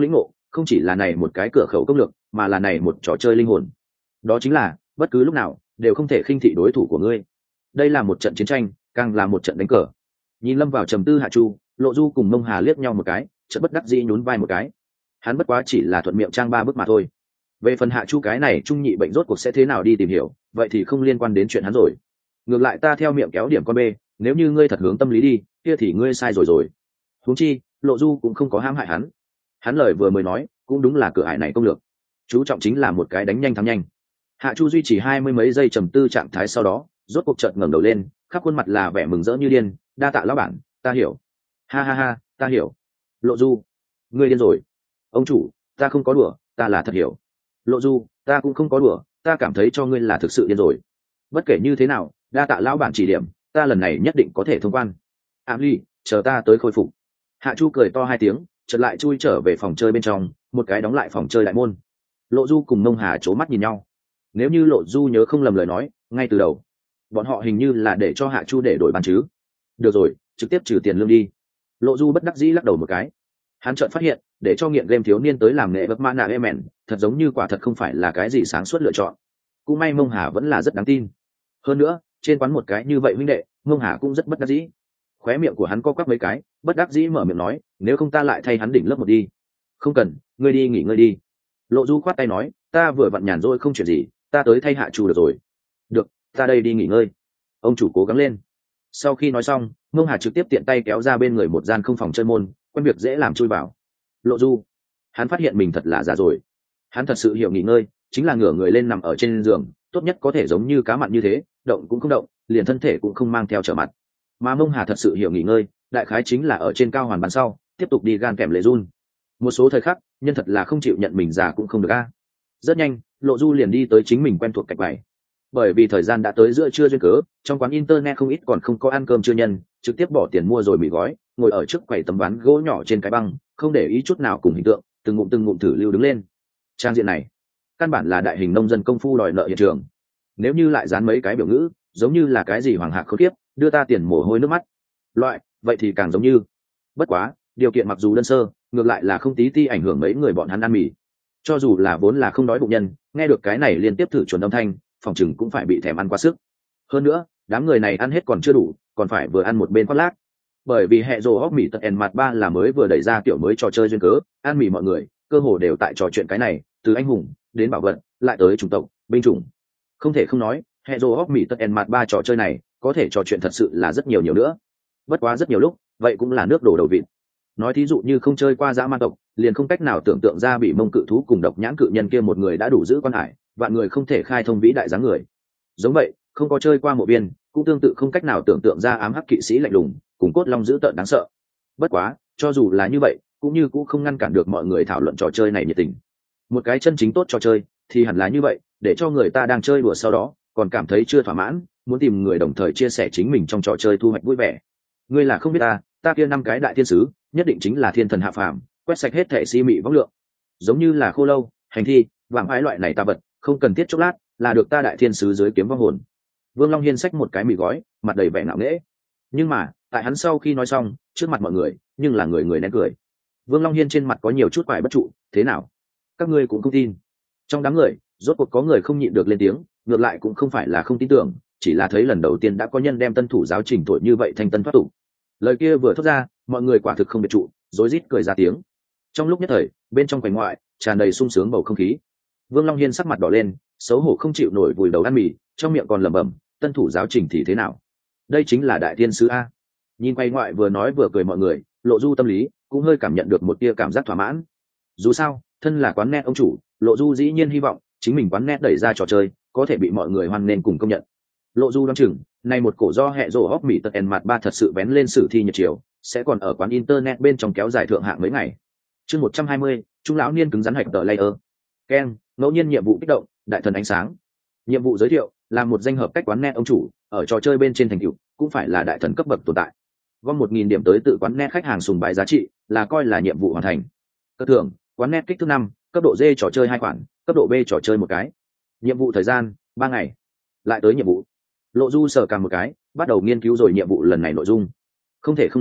không chỉ là này một cái cửa khẩu công lược, mà là này một trò chơi linh hồn. Đó chính là bất cứ lúc nào đều không thể khinh thị đối thủ của ngươi. Đây là một trận chiến tranh, càng là một trận đánh cờ. Nhìn lâm vào trầm tư Hạ Chu, Lộ Du cùng Mông Hà liếc nhau một cái, chợt bất đắc dĩ nhún vai một cái. Hắn bất quá chỉ là thuận miệng trang ba bước mà thôi. Về phần Hạ Chu cái này trung nhị bệnh rốt cuộc sẽ thế nào đi tìm hiểu, vậy thì không liên quan đến chuyện hắn rồi. Ngược lại ta theo miệng kéo điểm con bê, nếu như ngươi thật hướng tâm lý đi, kia thì ngươi sai rồi. Huống chi, Lộ Du cũng không có hãm hại hắn. Hắn lời vừa mới nói, cũng đúng là cửa ải này công lược. Chú trọng chính là một cái đánh nhanh thắng nhanh. Hạ Chu duy trì 20 mấy giây trầm tư trạng thái sau đó, rốt cuộc chợt ngẩng đầu lên, khắp khuôn mặt là vẻ mừng rỡ như điên, đa tạ lão bản, ta hiểu. Ha ha ha, ta hiểu. Lộ Du, ngươi điên rồi. Ông chủ, ta không có đùa, ta là thật hiểu. Lộ Du, ta cũng không có đùa, ta cảm thấy cho ngươi là thực sự điên rồi. Bất kể như thế nào, đa tạ lão bản chỉ điểm, ta lần này nhất định có thể thông quan. Ám Ly, chờ ta tới khôi phục. Hạ Chu cười to 2 tiếng, chợt lại chui trở về phòng chơi bên trong, một cái đóng lại phòng chơi đại môn. Lộ Du cùng Mông Hà trố mắt nhìn nhau. Nếu như Lộ Du nhớ không lầm lời nói, ngay từ đầu bọn họ hình như là để cho Hạ Chu để đổi bàn chứ. Được rồi, trực tiếp trừ tiền lương đi. Lộ Du bất đắc dĩ lắc đầu một cái. Hắn chợt phát hiện, để cho nghiện game thiếu niên tới làm nghệ bất mãn nạ emen, thật giống như quả thật không phải là cái gì sáng suốt lựa chọn. Cũng may Mông Hà vẫn là rất đáng tin. Hơn nữa, trên quán một cái như vậy huynh đệ, Mông Hà cũng rất bất đắc dĩ. Khóe miệng của hắn co quắp mấy cái, bất đắc dĩ mở miệng nói, nếu không ta lại thay hắn đỉnh lớp một đi. Không cần, ngươi đi nghỉ ngơi đi. Lộ Du khoát tay nói, ta vừa vặn nhàn rỗi không chuyện gì, ta tới thay Hạ Chu được rồi. Được, ta đây đi nghỉ ngơi. Ông chủ cố gắng lên. Sau khi nói xong, Mông Hà trực tiếp tiện tay kéo ra bên người một gian không phòng chơi môn, quen việc dễ làm chui vào. Lộ Du, hắn phát hiện mình thật là già rồi. Hắn thật sự hiểu nghỉ ngơi chính là ngửa người lên nằm ở trên giường, tốt nhất có thể giống như cá mặn như thế, động cũng không động, liền thân thể cũng không mang theo trở mặt. Mà Mông Hà thật sự hiểu nghỉ ngơi, đại khái chính là ở trên cao hoàn bàn sau, tiếp tục đi gan kèm lệ run. Một số thời khắc, nhân thật là không chịu nhận mình già cũng không được a. Rất nhanh, Lộ Du liền đi tới chính mình quen thuộc cạnh bài. Bởi vì thời gian đã tới giữa trưa duyên cớ, trong quán internet không ít còn không có ăn cơm trưa nhân, trực tiếp bỏ tiền mua rồi mì gói, ngồi ở trước quầy tấm ván gỗ nhỏ trên cái băng, không để ý chút nào cùng hình tượng, từng ngụm thử lưu đứng lên. Trang diện này, căn bản là đại hình nông dân công phu đòi nợ hiện trường. Nếu như lại dán mấy cái biểu ngữ, giống như là cái gì hoàng hạc khốn kiếp, đưa ta tiền mồ hôi nước mắt. Loại, vậy thì càng giống như. Bất quá, điều kiện mặc dù đơn sơ, ngược lại là không tí ti ảnh hưởng mấy người bọn hắn ăn mì. Cho dù là vốn là không đói bụng nhân, nghe được cái này liên tiếp thử chuẩn âm thanh, phòng chừng cũng phải bị thèm ăn quá sức. Hơn nữa, đám người này ăn hết còn chưa đủ, còn phải vừa ăn một bên khoác lác. Bởi vì hệ rồ hóc mì tật ẻn mặt 3 là mới vừa đẩy ra kiểu mới trò chơi duyên cớ, ăn mì mọi người cơ hồ đều tại trò chuyện cái này, từ anh hùng đến bảo vật lại tới chủng tộc binh chủng. Không thể không nói, hệ rồ hóc mì tật ẻn mặt 3 trò chơi này có thể trò chuyện thật sự là rất nhiều nữa. Bất quá rất nhiều lúc vậy cũng là nước đổ đầu vịt. Nói thí dụ như không chơi qua dã man tộc, liền không cách nào tưởng tượng ra bị mông cự thú cùng độc nhãn cự nhân kia một người đã đủ giữ quan hải, vạn người không thể khai thông vĩ đại dáng người. Giống vậy, không có chơi qua mộ biên, cũng tương tự không cách nào tưởng tượng ra ám hắc kỵ sĩ lạnh lùng cùng cốt long dữ tợn đáng sợ. Bất quá, cho dù là như vậy, cũng không ngăn cản được mọi người thảo luận trò chơi này nhiệt tình. Một cái chân chính tốt trò chơi thì hẳn là như vậy, để cho người ta đang chơi đùa sau đó còn cảm thấy chưa thỏa mãn, muốn tìm người đồng thời chia sẻ chính mình trong trò chơi thu hoạch vui vẻ. Ngươi là không biết ta kia 5 cái đại thiên sứ nhất định chính là thiên thần hạ phàm, quét sạch hết thể si mị võng lượng, giống như là khô lâu, hành thi, vàng ái loại này tà vật, không cần thiết chốc lát là được ta đại thiên sứ dưới kiếm vong hồn. Vương Long Hiên xách một cái mì gói, mặt đầy vẻ ngạo nghễ. Nhưng mà, tại hắn sau khi nói xong, trước mặt mọi người, nhưng là người nén cười. Vương Long Hiên trên mặt có nhiều chút quải bất trụ, thế nào? Các ngươi cũng không tin. Trong đám người, rốt cuộc có người không nhịn được lên tiếng, ngược lại cũng không phải là không tin tưởng, chỉ là thấy lần đầu tiên đã có nhân đem tân thủ giáo trình tuổi như vậy thành tân thoát tục. Lời kia vừa thốt ra, mọi người quả thực không biệt trụ, rối rít cười ra tiếng. Trong lúc nhất thời, bên trong quầy ngoại tràn đầy sung sướng bầu không khí. Vương Long Hiên sắc mặt đỏ lên, xấu hổ không chịu nổi vùi đầu ăn mì, trong miệng còn lẩm bẩm, tân thủ giáo trình thì thế nào? Đây chính là đại thiên sứ a. Nhìn quay ngoại vừa nói vừa cười mọi người, Lộ Du tâm lý cũng hơi cảm nhận được một tia cảm giác thỏa mãn. Dù sao, thân là quán net ông chủ, Lộ Du dĩ nhiên hy vọng chính mình quán net đẩy ra trò chơi có thể bị mọi người hoan nghênh cùng công nhận. Lộ Du đoán chừng, này một cổ do hệ rồ hóc mỹ tật ẻn mặt 3 thật sự bén lên sử thi nhiệt chiều, sẽ còn ở quán internet bên trong kéo dài thượng hạng mấy ngày. Chương 120, trung lão niên cứng rắn hạch tờ layer. Ken, ngẫu nhiên nhiệm vụ kích động, đại thần ánh sáng. Nhiệm vụ giới thiệu, là một danh hợp cách quán net ông chủ, ở trò chơi bên trên thành tựu, cũng phải là đại thần cấp bậc tồn tại. Gom 1000 điểm tới tự quán net khách hàng sùng bái giá trị, là coi là nhiệm vụ hoàn thành. Cơ thưởng, quán net kích thước 5, cấp độ D trò chơi 2 khoản, cấp độ B trò chơi 1 cái. Nhiệm vụ thời gian, 3 ngày. Lại tới nhiệm vụ. Lộ Du sờ cằm một cái, bắt đầu nghiên cứu rồi nhiệm vụ lần này nội dung. Không thể không nói,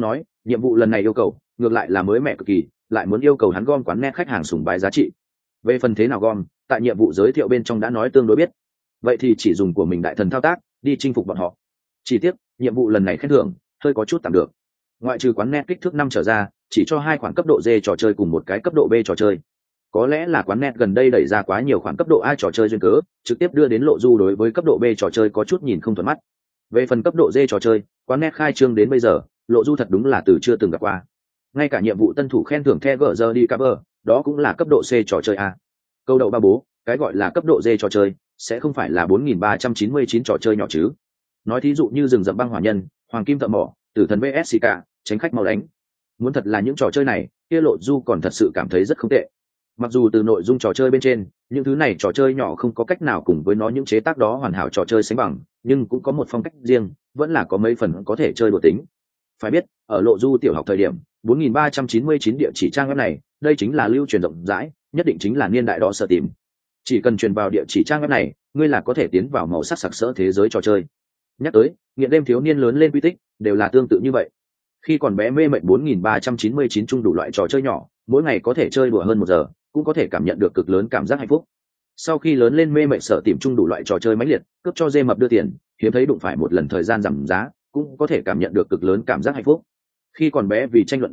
nhiệm vụ lần này yêu cầu ngược lại là mới mẻ cực kỳ, lại muốn yêu cầu hắn gom quán net khách hàng sùng bái giá trị. Về phần thế nào gom, tại nhiệm vụ giới thiệu bên trong đã nói tương đối biết, vậy thì chỉ dùng của mình đại thần thao tác đi chinh phục bọn họ. Chỉ tiếc nhiệm vụ lần này khen thưởng hơi có chút tạm được, ngoại trừ quán net kích thước 5 trở ra, chỉ cho 2 khoản cấp độ D trò chơi cùng một cái cấp độ B trò chơi. Có lẽ là quán net gần đây đẩy ra quá nhiều khoản cấp độ A trò chơi duyên cớ, trực tiếp đưa đến Lộ Du đối với cấp độ B trò chơi có chút nhìn không thuận mắt. Về phần cấp độ D trò chơi, quán net khai trương đến bây giờ, Lộ Du thật đúng là từ chưa từng gặp qua. Ngay cả nhiệm vụ tân thủ khen thưởng The Gờ đi cover, đó cũng là cấp độ C trò chơi A. Câu đậu ba bố, cái gọi là cấp độ D trò chơi, sẽ không phải là 4399 trò chơi nhỏ chứ. Nói thí dụ như rừng rậm băng hỏa nhân, hoàng kim thợ mỏ, tử thần VSCK, tránh khách mau đánh. Muốn thật là những trò chơi này, kia Lộ Du còn thật sự cảm thấy rất không tệ. Mặc dù từ nội dung trò chơi bên trên, những thứ này trò chơi nhỏ không có cách nào cùng với nó những chế tác đó hoàn hảo trò chơi sánh bằng, nhưng cũng có một phong cách riêng, vẫn là có mấy phần có thể chơi đùa tính. Phải biết, ở Lộ Du tiểu học thời điểm, 4399 địa chỉ trang web này, đây chính là lưu truyền rộng rãi, nhất định chính là niên đại đó sợ tìm. Chỉ cần truyền vào địa chỉ trang web này, ngươi là có thể tiến vào màu sắc sặc sỡ thế giới trò chơi. Nhắc tới, nghiện đêm thiếu niên lớn lên quy tích, đều là tương tự như vậy. Khi còn bé mê mệt 4399 chung đủ loại trò chơi nhỏ, mỗi ngày có thể chơi đùa hơn 1 giờ, cũng có thể cảm nhận được cực lớn cảm giác hạnh phúc. Sau khi lớn lên mê mệt sợ tìm chung đủ loại trò chơi mãnh liệt, cướp cho dê mập đưa tiền, hiếm thấy đụng phải một lần thời gian giảm giá, cũng có thể cảm nhận được cực lớn cảm giác hạnh phúc. Khi còn bé vì tranh luận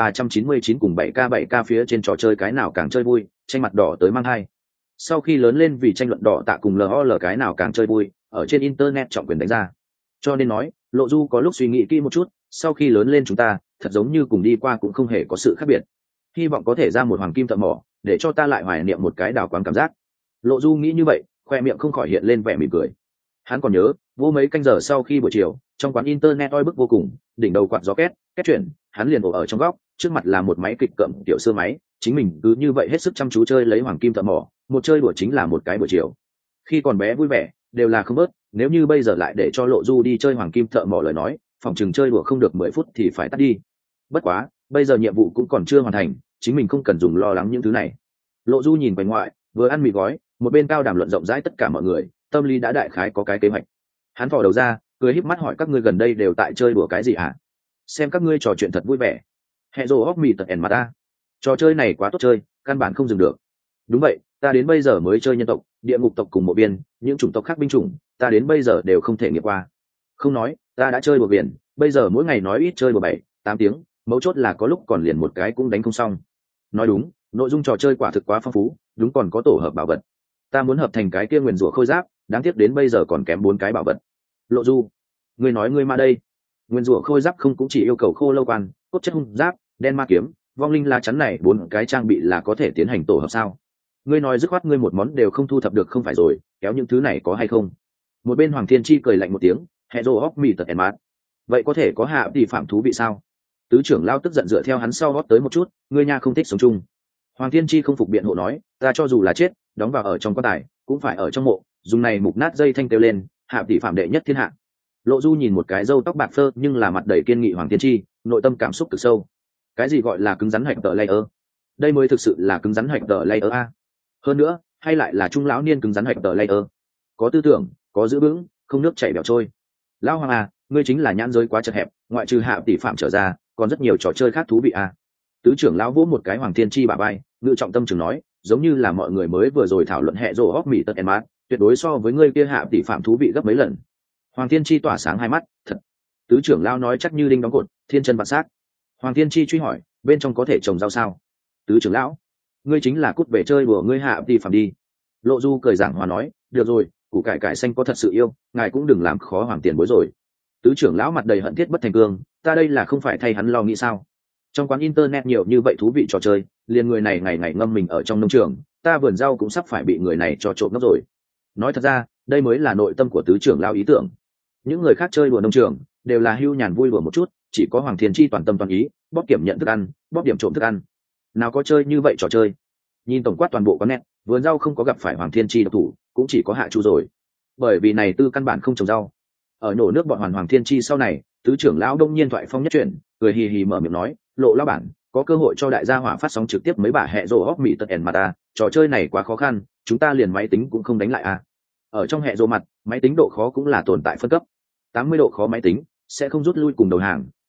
4399 cùng 7K phía trên trò chơi cái nào càng chơi vui, tranh mặt đỏ tới mang hai. Sau khi lớn lên vì tranh luận đỏ tạ cùng LOL cái nào càng chơi vui, ở trên internet trọng quyền đánh ra. Cho nên nói, Lộ Du có lúc suy nghĩ kỹ một chút, sau khi lớn lên chúng ta, thật giống như cùng đi qua cũng không hề có sự khác biệt. Hy vọng có thể ra một hoàng kim thợ mỏ, để cho ta lại hoài niệm một cái đào quán cảm giác. Lộ Du nghĩ như vậy, khoe miệng không khỏi hiện lên vẻ mỉm cười. Hắn còn nhớ, vô mấy canh giờ sau khi buổi chiều, trong quán internet oi bức vô cùng, đỉnh đầu quạt gió két chuyển, hắn liền ổ ở trong góc, trước mặt là một máy kịch cậm tiểu xưa máy, chính mình cứ như vậy hết sức chăm chú chơi lấy hoàng kim thợ mỏ, một chơi đùa chính là một cái buổi chiều. Khi còn bé vui vẻ, đều là không bớt, nếu như bây giờ lại để cho Lộ Du đi chơi hoàng kim thợ mỏ lời nói, phòng chừng chơi đùa không được 10 phút thì phải tắt đi. Bất quá, bây giờ nhiệm vụ cũng còn chưa hoàn thành, chính mình không cần dùng lo lắng những thứ này. Lộ Du nhìn bên ngoài, vừa ăn mì gói, một bên cao đàm luận rộng rãi tất cả mọi người, tâm lý đã đại khái có cái kế hoạch. Hắn thò đầu ra, cười híp mắt hỏi các ngươi gần đây đều tại chơi đùa cái gì hả? Xem các ngươi trò chuyện thật vui vẻ. Hẹ rồ hóc mì tật ẻn mà ta. Trò chơi này quá tốt chơi, căn bản không dừng được. Đúng vậy, ta đến bây giờ mới chơi nhân tộc, địa ngục tộc cùng mộ biên, những chủng tộc khác binh chủng, ta đến bây giờ đều không thể nghiệm qua. Không nói, ta đã chơi đùa biển, bây giờ mỗi ngày nói ít chơi đùa 7-8 tiếng, mấu chốt là có lúc còn liền một cái cũng đánh không xong. Nói đúng, nội dung trò chơi quả thực quá phong phú, đúng còn có tổ hợp bảo vật. Ta muốn hợp thành cái kia nguyền rủa khôi giáp, đáng tiếc đến bây giờ còn kém 4 cái bảo vật. Lộ Du, ngươi nói ngươi ma đây, nguyên rủa khôi giáp không cũng chỉ yêu cầu khô lâu quan, cốt chất hung giáp, đen ma kiếm, vong linh la chắn này 4 cái trang bị là có thể tiến hành tổ hợp sao? Ngươi nói dứt khoát ngươi một món đều không thu thập được không phải rồi, kéo những thứ này có hay không? Một bên Hoàng Thiên Chi cười lạnh một tiếng, hẹ rồ hóc mì tật ẻn mát. Vậy có thể có hạ tỷ phạm thú vị sao? Tứ trưởng lao tức giận dựa theo hắn sau gót tới một chút, ngươi nha không thích sống chung. Hoàng Thiên Chi không phục biện hộ nói, ta cho dù là chết, đóng vào ở trong quan tài, cũng phải ở trong mộ, dùng này mục nát dây thanh kêu lên, hạ tỷ phạm đệ nhất thiên hạ. Lộ Du nhìn một cái râu tóc bạc phơ nhưng là mặt đầy kiên nghị Hoàng Thiên Chi, nội tâm cảm xúc cực sâu. Cái gì gọi là cứng rắn hạch tờ layer? Đây mới thực sự là cứng rắn hạch tờ layer a. Hơn nữa, hay lại là trung lão niên cứng rắn hạch tờ layer. Có tư tưởng, có giữ vững, không nước chảy bẻo trôi. Lão Hoàng à, ngươi chính là nhãn giới quá chật hẹp, ngoại trừ hạ tỷ phạm trở ra, còn rất nhiều trò chơi khác thú vị a. Tứ trưởng lão vỗ một cái Hoàng Thiên Chi bả vai, ngự trọng tâm trường nói, giống như là mọi người mới vừa rồi thảo luận hệ rồ hóc mì tật en mát, tuyệt đối so với ngươi kia hạ tỷ phạm thú vị gấp mấy lần. Hoàng Thiên Chi tỏa sáng hai mắt, thật. Tứ trưởng lão nói chắc như đinh đóng cột, thiên chân vạn sát. Hoàng Thiên Chi truy hỏi, bên trong có thể trồng rau sao? Tứ trưởng lão, ngươi chính là cút về chơi đùa ngươi hạ tỷ phạm đi. Lộ Du cười giảng hòa nói, được rồi, củ cải cải xanh có thật sự yêu, ngài cũng đừng làm khó Hoàng tiền bối rồi. Tứ trưởng lão mặt đầy hận thiết bất thành cương, ta đây là không phải thay hắn lo nghĩ sao? Trong quán internet nhiều như vậy thú vị trò chơi, liền người này ngày ngày ngâm mình ở trong nông trường, ta vườn rau cũng sắp phải bị người này cho trộm mất rồi. Nói thật ra, đây mới là nội tâm của tứ trưởng lão ý tưởng. Những người khác chơi đùa nông trường đều là hưu nhàn vui đùa một chút, chỉ có Hoàng Thiên Chi toàn tâm toàn ý, bóp kiểm nhận thức ăn, bóp điểm trộm thức ăn. Nào có chơi như vậy trò chơi. Nhìn tổng quát toàn bộ quán net, vườn rau không có gặp phải Hoàng Thiên Chi độc thủ, cũng chỉ có Hạ Chu rồi. Bởi vì này tư căn bản không trồng rau. Ở nổ nước bọn Hoàng Thiên Chi sau này, tứ trưởng lão đông nhiên thoại phong nhất chuyển, cười hì hì mở miệng nói, Lộ lão bản, có cơ hội cho đại gia hỏa phát sóng trực tiếp mấy bà hệ rồ hóc mì tật ẻn mà ta, trò chơi này quá khó khăn, chúng ta liền máy tính cũng không đánh lại à. Ở trong hệ rồ mặt, máy tính độ khó cũng là tồn tại phân cấp. 80 độ khó máy tính sẽ không rút lui cùng đầu hàng,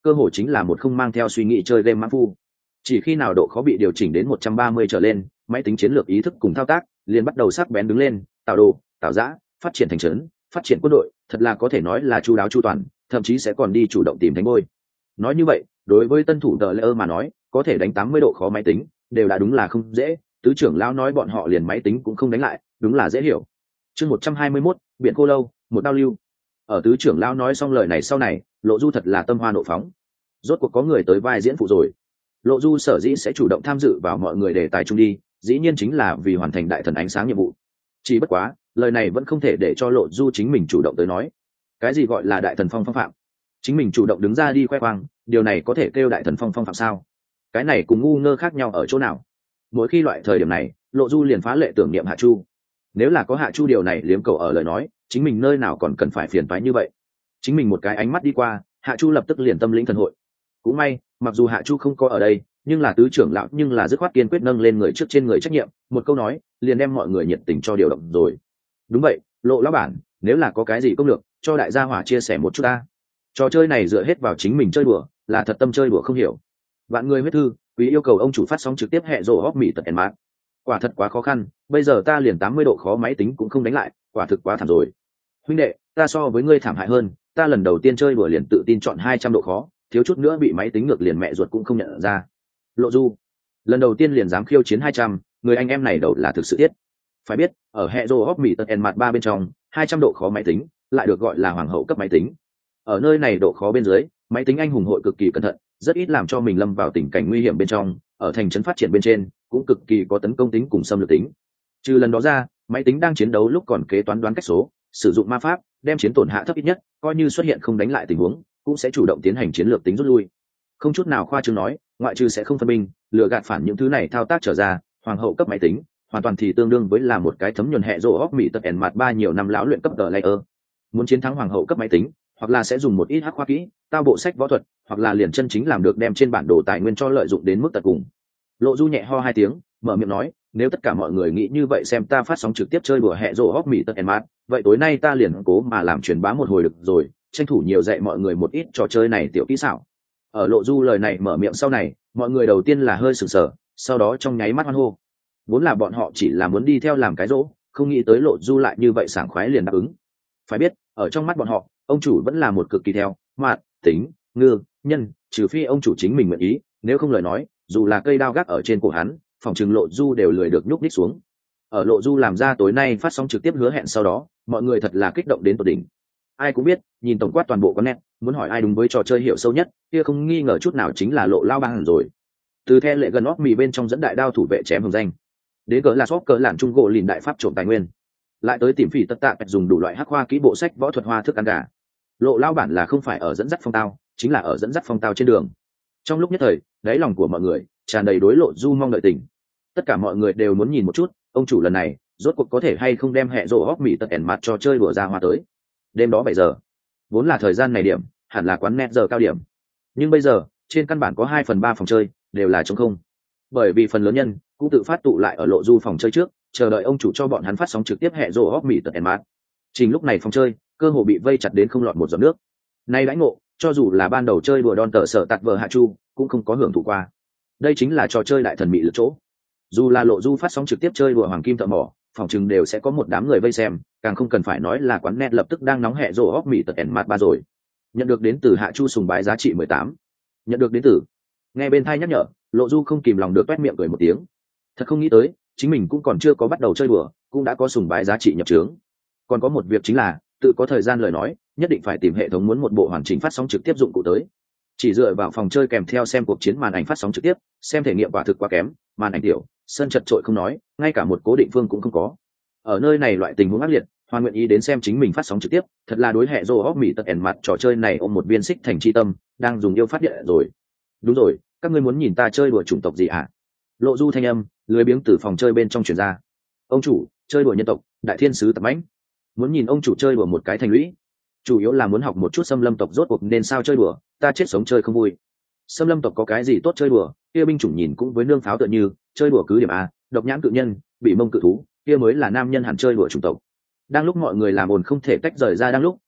cơ hội chính là một không mang theo suy nghĩ chơi game mãn phu. Chỉ khi nào độ khó bị điều chỉnh đến 130 trở lên, máy tính chiến lược ý thức cùng thao tác liền bắt đầu sắc bén đứng lên, tạo đồ, tạo giã, phát triển thành trấn, phát triển quân đội, thật là có thể nói là chu đáo chu toàn, thậm chí sẽ còn đi chủ động tìm thánh bôi. Nói như vậy, đối với tân thủ tờ layer mà nói, có thể đánh 80 độ khó máy tính, đều đã đúng là không dễ, tứ trưởng lão nói bọn họ liền máy tính cũng không đánh lại, đúng là dễ hiểu. Chương 121, biển cô lâu, một đao lưu. Ở tứ trưởng lão nói xong lời này sau này, Lộ Du thật là tâm hoa nộ phóng. Rốt cuộc có người tới vai diễn phụ rồi. Lộ Du sở dĩ sẽ chủ động tham dự vào mọi người đề tài chung đi, dĩ nhiên chính là vì hoàn thành đại thần ánh sáng nhiệm vụ. Chỉ bất quá, lời này vẫn không thể để cho Lộ Du chính mình chủ động tới nói. Cái gì gọi là đại thần phong phạm? Chính mình chủ động đứng ra đi khoe khoang, điều này có thể kêu đại thần phong phạm sao? Cái này cùng ngu ngơ khác nhau ở chỗ nào? Mỗi khi loại thời điểm này, Lộ Du liền phá lệ tưởng niệm Hạ Chu. Nếu là có Hạ Chu điều này liếm cầu ở lời nói, chính mình nơi nào còn cần phải phiền toái như vậy? Chính mình một cái ánh mắt đi qua, Hạ Chu lập tức liền tâm lĩnh thần hội. Cũng may, mặc dù Hạ Chu không có ở đây, nhưng là tứ trưởng lão nhưng là dứt khoát kiên quyết nâng lên người trước trên người trách nhiệm, một câu nói liền đem mọi người nhiệt tình cho điều động rồi. Đúng vậy, Lộ lão bản, nếu là có cái gì công lược, cho đại gia hỏa chia sẻ một chút ta. Trò chơi này dựa hết vào chính mình chơi đùa, là thật tâm chơi đùa không hiểu. Vạn người huyết thư, quý yêu cầu ông chủ phát sóng trực tiếp hệ rồ hóc mỹ tật ẻn mát. Quả thật quá khó khăn, bây giờ ta liền 80 độ khó máy tính cũng không đánh lại, quả thực quá thảm rồi. Huynh đệ, ta so với ngươi thảm hại hơn, ta lần đầu tiên chơi đùa liền tự tin chọn 200 độ khó, thiếu chút nữa bị máy tính ngược liền mẹ ruột cũng không nhận ra. Lộ Du, lần đầu tiên liền dám khiêu chiến 200, người anh em này đầu là thực sự tiết. Phải biết, ở hệ rồ hóc mỹ tật ẻn mát 3 bên trong, 200 độ khó máy tính lại được gọi là hoàng hậu cấp máy tính. Ở nơi này độ khó bên dưới, máy tính anh hùng hội cực kỳ cẩn thận, rất ít làm cho mình lâm vào tình cảnh nguy hiểm bên trong, ở thành trấn phát triển bên trên cũng cực kỳ có tấn công tính cùng xâm lược tính. Trừ lần đó ra, máy tính đang chiến đấu lúc còn kế toán đoán cách số, sử dụng ma pháp đem chiến tổn hạ thấp ít nhất, coi như xuất hiện không đánh lại tình huống cũng sẽ chủ động tiến hành chiến lược tính rút lui. Không chút nào khoa trương nói, ngoại trừ sẽ không phân binh lừa gạt phản những thứ này thao tác trở ra, hoàng hậu cấp máy tính hoàn toàn thì tương đương với là một cái thấm nhuần hệ rồ hóc mỹ tật ẻn mặt 3 nhiều năm lão luyện cấp tờ layer. Muốn chiến thắng hoàng hậu cấp máy tính, hoặc là sẽ dùng một ít hắc khoa kỹ, tao bộ sách võ thuật, hoặc là liền chân chính làm được đem trên bản đồ tài nguyên cho lợi dụng đến mức tận cùng. Lộ Du nhẹ ho 2 tiếng, mở miệng nói, nếu tất cả mọi người nghĩ như vậy xem ta phát sóng trực tiếp chơi đùa hệ rồ hóc mỹ tật ẻn mát, vậy tối nay ta liền cố mà làm truyền bá một hồi được rồi, tranh thủ nhiều dạy mọi người một ít trò chơi này tiểu kỹ xảo. Ở Lộ Du lời này mở miệng sau này, mọi người đầu tiên là hơi sửng sở, sau đó trong nháy mắt hoan hô. Vốn là bọn họ chỉ là muốn đi theo làm cái rỗ, không nghĩ tới Lộ Du lại như vậy sảng khoái liền đáp ứng. Phải biết, ở trong mắt bọn họ, ông chủ vẫn là một cực kỳ theo mạn tính ngư nhân, trừ phi ông chủ chính mình nguyện ý, nếu không lời nói, dù là cây đao gác ở trên cổ hắn, phòng trừng Lộ Du đều lười được nhúc nhích xuống. Ở Lộ Du làm ra tối nay phát sóng trực tiếp hứa hẹn sau đó, mọi người thật là kích động đến tột đỉnh. Ai cũng biết, nhìn tổng quát toàn bộ con nét, muốn hỏi ai đúng với trò chơi hiểu sâu nhất, kia không nghi ngờ chút nào chính là Lộ lao bang rồi. Từ The lệ gần óc mì bên trong dẫn đại đao thủ vệ chém hồng danh, đến cỡ là shop cỡ lản trung gỗ lìn đại pháp trộm tài nguyên, lại tới tìm phỉ tất tạ dùng đủ loại hắc hoa kỹ bộ sách võ thuật hoa thức ăn gà. Lộ lao bản là không phải ở dẫn dắt phong tao, chính là ở dẫn dắt phong tao trên đường. Trong lúc nhất thời, đáy lòng của mọi người tràn đầy đối Lộ Du mong đợi tình. Tất cả mọi người đều muốn nhìn một chút, ông chủ lần này rốt cuộc có thể hay không đem hệ rồ hóc mỹ tật ẻn mặt cho chơi đùa ra hoa tới. Đêm đó 7 giờ, vốn là thời gian này điểm hẳn là quán net giờ cao điểm, nhưng bây giờ trên căn bản có 2/3 phòng chơi đều là trống không, bởi vì phần lớn nhân cũng tự phát tụ lại ở Lộ Du phòng chơi trước, chờ đợi ông chủ cho bọn hắn phát sóng trực tiếp hệ rồ hóc mỹ tật ẻn mặt. Trình lúc này phòng chơi cơ hồ bị vây chặt đến không lọt một giọt nước. Nay lãnh ngộ, cho dù là ban đầu chơi đùa đòn tờ sở tạt vờ Hạ Chu cũng không có hưởng thụ qua. Đây chính là trò chơi đại thần mỹ lực chỗ. Dù là Lộ Du phát sóng trực tiếp chơi đùa hoàng kim thợ mỏ, phòng chừng đều sẽ có một đám người vây xem, càng không cần phải nói là quán net lập tức đang nóng hệ rồ hóc mỹ tật ẻn mặt 3 rồi. Nhận được đến từ Hạ Chu sùng bái giá trị 18. Nhận được đến từ. Nghe bên thai nhắc nhở, Lộ Du không kìm lòng được toét miệng cười một tiếng. Thật không nghĩ tới, chính mình cũng còn chưa có bắt đầu chơi đùa, cũng đã có sùng bái giá trị nhập trướng. Còn có một việc chính là, tự có thời gian lời nói, nhất định phải tìm hệ thống muốn một bộ hoàn chỉnh phát sóng trực tiếp dụng cụ tới. Chỉ dựa vào phòng chơi kèm theo xem cuộc chiến màn ảnh phát sóng trực tiếp, xem thể nghiệm quả thực quá kém, màn ảnh tiểu, sân chật trội không nói, ngay cả một cố định phương cũng không có. Ở nơi này loại tình huống ác liệt, Hoàn nguyện ý đến xem chính mình phát sóng trực tiếp, thật là đối hệ rồ hóc mỹ tật ẻn mặt trò chơi này ôm một viên xích thành chi tâm, đang dùng yêu phát điện rồi. Đúng rồi, các ngươi muốn nhìn ta chơi đùa chủng tộc gì ạ? Lộ Du thanh âm lười biếng từ phòng chơi bên trong truyền ra. Ông chủ, chơi đùa nhân tộc, đại thiên sứ tập mãnh. Muốn nhìn ông chủ chơi đùa một cái thành lũy, chủ yếu là muốn học một chút xâm lâm tộc rốt cuộc nên sao chơi đùa, ta chết sống chơi không vui. Xâm lâm tộc có cái gì tốt chơi đùa, kia binh chủng nhìn cũng với nương pháo tựa như, chơi đùa cứ điểm a, độc nhãn cự nhân, bị mông cự thú, kia mới là nam nhân hẳn chơi đùa chủng tộc. Đang lúc mọi người làm ồn không thể tách rời ra đang lúc,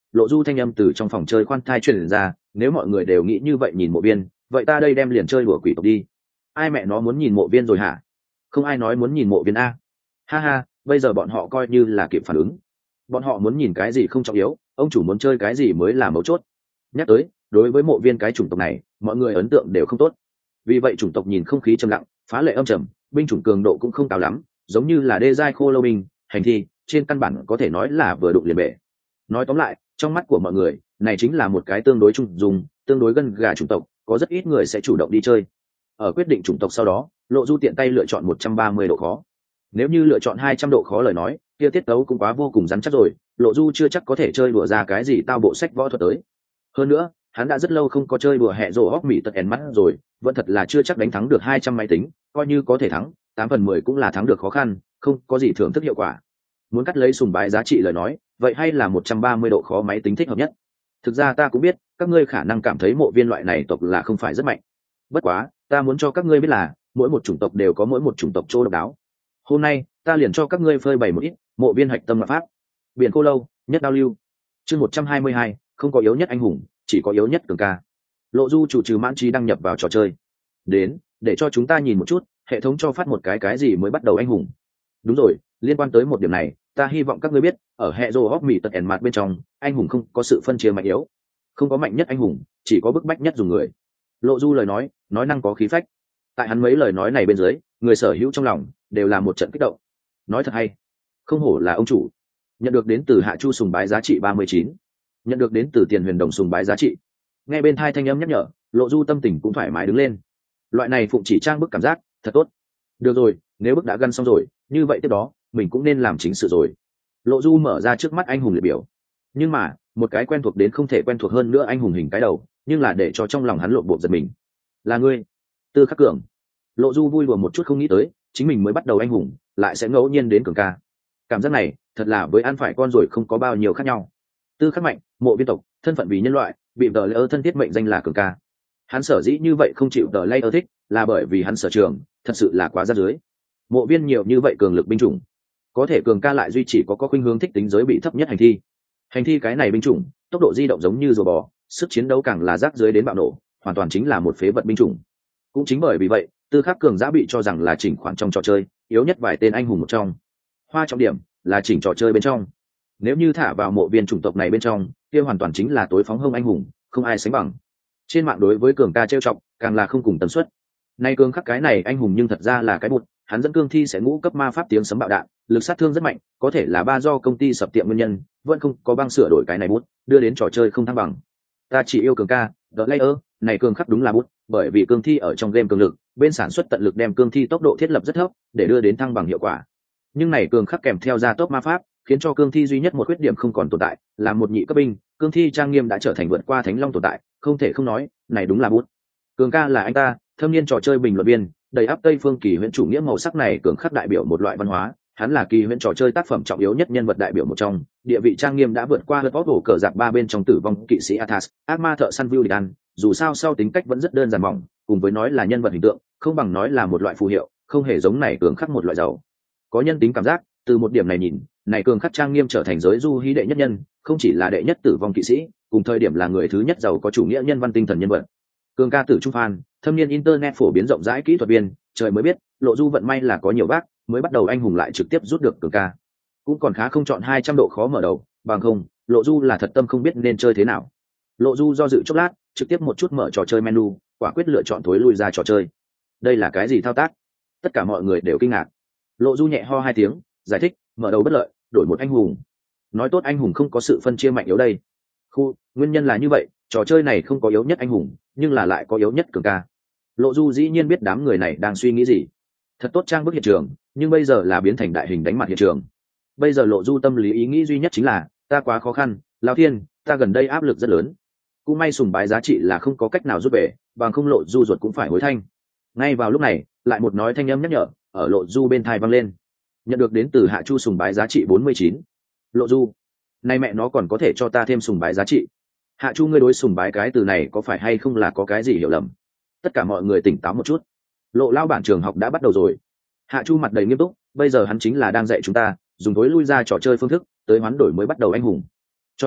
Lộ Du thanh âm từ trong phòng chơi khoan thai truyền ra, nếu mọi người đều nghĩ như vậy nhìn mộ viên, vậy ta đây đem liền chơi đùa quỷ tộc đi. Ai mẹ nó muốn nhìn mộ viên rồi hả? Không ai nói muốn nhìn mộ viên a. Ha ha, bây giờ bọn họ coi như là kịp phản ứng. Bọn họ muốn nhìn cái gì không trọng yếu, ông chủ muốn chơi cái gì mới là mấu chốt. Nhắc tới, đối với mộ viên cái chủng tộc này, mọi người ấn tượng đều không tốt. Vì vậy chủng tộc nhìn không khí trầm lặng, phá lệ âm trầm, binh chủng cường độ cũng không cao lắm, giống như là đê giai khô lâu binh, hành thi, trên căn bản có thể nói là vừa đụng liền bể. Nói tóm lại, trong mắt của mọi người, này chính là một cái tương đối trung dung, tương đối gân gà chủng tộc, có rất ít người sẽ chủ động đi chơi. Ở quyết định chủng tộc sau đó, Lộ Du tiện tay lựa chọn 130 độ khó. Nếu như lựa chọn 200 độ khó lời nói, kia tiết tấu cũng quá vô cùng rắn chắc rồi, Lộ Du chưa chắc có thể chơi đùa ra cái gì tao bộ sách võ thuật tới. Hơn nữa, hắn đã rất lâu không có chơi đùa hẹ rồ hóc mỹ tật ẻn mắt rồi, vẫn thật là chưa chắc đánh thắng được 200 máy tính, coi như có thể thắng, 8 phần 10 cũng là thắng được khó khăn, không có gì thưởng thức hiệu quả. Muốn cắt lấy sùng bái giá trị lời nói, vậy hay là 130 độ khó máy tính thích hợp nhất. Thực ra ta cũng biết, các ngươi khả năng cảm thấy mộ viên loại này tộc là không phải rất mạnh. Bất quá, ta muốn cho các ngươi biết là, mỗi một chủng tộc đều có mỗi một chủng tộc chỗ độc đáo. Hôm nay, ta liền cho các ngươi phơi bày một ít, mộ viên hạch tâm lập pháp. Biển Cô Lâu, nhất đao lưu. Chương 122, không có yếu nhất anh hùng, chỉ có yếu nhất cường ca. Lộ Du chủ trừ mãn trí đăng nhập vào trò chơi. Đến, để cho chúng ta nhìn một chút, hệ thống cho phát một cái gì mới bắt đầu anh hùng. Đúng rồi, liên quan tới một điểm này, ta hy vọng các ngươi biết, ở hệ rồ hóc mỹ tật ẻn mặt bên trong, anh hùng không có sự phân chia mạnh yếu, không có mạnh nhất anh hùng, chỉ có bức bách nhất dùng người. Lộ Du lời nói năng có khí phách. Tại hắn mấy lời nói này bên dưới, người sở hữu trong lòng đều là một trận kích động. Nói thật hay, không hổ là ông chủ. Nhận được đến từ Hạ Chu sùng bái giá trị 39, nhận được đến từ Tiền Huyền Đồng sùng bái giá trị. Nghe bên thai thanh âm nhắc nhở, Lộ Du tâm tình cũng thoải mái đứng lên. Loại này phụng chỉ trang bức cảm giác thật tốt. Được rồi, nếu bức đã gân xong rồi, như vậy tiếp đó mình cũng nên làm chính sự rồi. Lộ Du mở ra trước mắt anh hùng liệt biểu, nhưng mà một cái quen thuộc đến không thể quen thuộc hơn nữa anh hùng hình cái đầu, nhưng là để cho trong lòng hắn lộn bộ giật mình. Là ngươi, Tư Khắc Cường. Lộ Du vui đùa một chút, không nghĩ tới chính mình mới bắt đầu anh hùng lại sẽ ngẫu nhiên đến cường ca. Cảm giác này thật là với ăn phải con rồi không có bao nhiêu khác nhau. Tư Khắc mạnh, mộ viên tộc, thân phận vì nhân loại, bị tờ layer thân thiết mệnh danh là cường ca. Hắn sở dĩ như vậy không chịu tờ layer thích, là bởi vì hắn sở trường thật sự là quá ra dưới. Mộ viên nhiều như vậy cường lực binh chủng, có thể cường ca lại duy chỉ có khuynh hướng thích tính giới bị thấp nhất hành thi. Hành thi cái này binh chủng, tốc độ di động giống như rùa bò, sức chiến đấu càng là rác dưới đến bạo nổ, hoàn toàn chính là một phế vật binh chủng. Cũng chính bởi vì vậy, Tư Khắc Cường đã bị cho rằng là chỉnh khoản trong trò chơi yếu nhất vài tên anh hùng một trong. Hoa trọng điểm là chỉnh trò chơi bên trong. Nếu như thả vào mộ viên chủng tộc này bên trong, kia hoàn toàn chính là tối phóng hông anh hùng, không ai sánh bằng. Trên mạng đối với Cường ca trêu chọc, càng là không cùng tần suất. Nay Cường Khắc cái này anh hùng nhưng thật ra là cái bụt, hắn dẫn cương thi sẽ ngũ cấp ma pháp tiếng sấm bạo đạn, lực sát thương rất mạnh, có thể là ba do công ty sập tiệm nguyên nhân, vẫn không có băng sửa đổi cái này bút, đưa đến trò chơi không thăng bằng. Ta chỉ yêu Cường ca, The Layer, này Cường Khắc đúng là bút, bởi vì cương thi ở trong game cường lực, bên sản xuất tận lực đem cương thi tốc độ thiết lập rất thấp, để đưa đến thăng bằng hiệu quả. Nhưng này Cường Khắc kèm theo gia tốc ma pháp, khiến cho cương thi duy nhất một khuyết điểm không còn tồn tại, là một nhị cấp binh, cương thi trang nghiêm đã trở thành vượt qua thánh long tồn tại, không thể không nói, này đúng là bút. Cường ca là anh ta, thâm niên trò chơi bình luận viên, đầy áp Tây phương kỳ huyễn chủ nghĩa màu sắc này Cường Khắc đại biểu một loại văn hóa, hắn là kỳ huyễn trò chơi tác phẩm trọng yếu nhất nhân vật đại biểu một trong, địa vị trang nghiêm đã vượt qua hớt hổ cờ giặc ba bên trong tử vong kỵ sĩ Athas, ác ma thợ săn Villian, dù sao sau tính cách vẫn rất đơn giản mỏng, cùng với nói là nhân vật hình tượng, không bằng nói là một loại phù hiệu, không hề giống này Cường Khắc một loại giàu có nhân tính cảm giác. Từ một điểm này nhìn, này Cường Khắc trang nghiêm trở thành giới du hí đệ nhất nhân, không chỉ là đệ nhất tử vong kỵ sĩ, cùng thời điểm là người thứ nhất giàu có chủ nghĩa nhân văn tinh thần nhân vật. Cường ca tử trung phan, thâm niên internet phổ biến rộng rãi kỹ thuật viên, trời mới biết, Lộ Du vận may là có nhiều bác, mới bắt đầu anh hùng lại trực tiếp rút được Cường ca. Cũng còn khá không chọn 200 độ khó mở đầu, bằng không, Lộ Du là thật tâm không biết nên chơi thế nào. Lộ Du do dự chốc lát, trực tiếp một chút mở trò chơi menu, quả quyết lựa chọn thối lui ra trò chơi. Đây là cái gì thao tác? Tất cả mọi người đều kinh ngạc. Lộ Du nhẹ ho hai tiếng, giải thích, mở đầu bất lợi, đổi một anh hùng. Nói tốt anh hùng không có sự phân chia mạnh yếu đây. Nguyên nhân là như vậy, trò chơi này không có yếu nhất anh hùng, nhưng là lại có yếu nhất cường ca. Lộ Du dĩ nhiên biết đám người này đang suy nghĩ gì. Thật tốt trang bức hiện trường, nhưng bây giờ là biến thành đại hình đánh mặt hiện trường. Bây giờ Lộ Du tâm lý ý nghĩ duy nhất chính là, ta quá khó khăn, Lão Thiên, ta gần đây áp lực rất lớn. Cũng may sùng bái giá trị là không có cách nào rút về, bằng không Lộ Du ruột cũng phải hối thanh. Ngay vào lúc này, lại một nói thanh âm nhắc nhở ở Lộ Du bên tai vang lên. Nhận được đến từ Hạ Chu sùng bái giá trị 49. Lộ Du, nay mẹ nó còn có thể cho ta thêm sùng bái giá trị. Hạ Chu, ngươi đối sùng bái cái từ này có phải hay không là có cái gì hiểu lầm? Tất cả mọi người tỉnh táo một chút. Lộ lao bản trường học đã bắt đầu rồi. Hạ Chu mặt đầy nghiêm túc, bây giờ hắn chính là đang dạy chúng ta dùng tối lui ra trò chơi phương thức tới hoán đổi mới bắt đầu anh hùng. Cho nên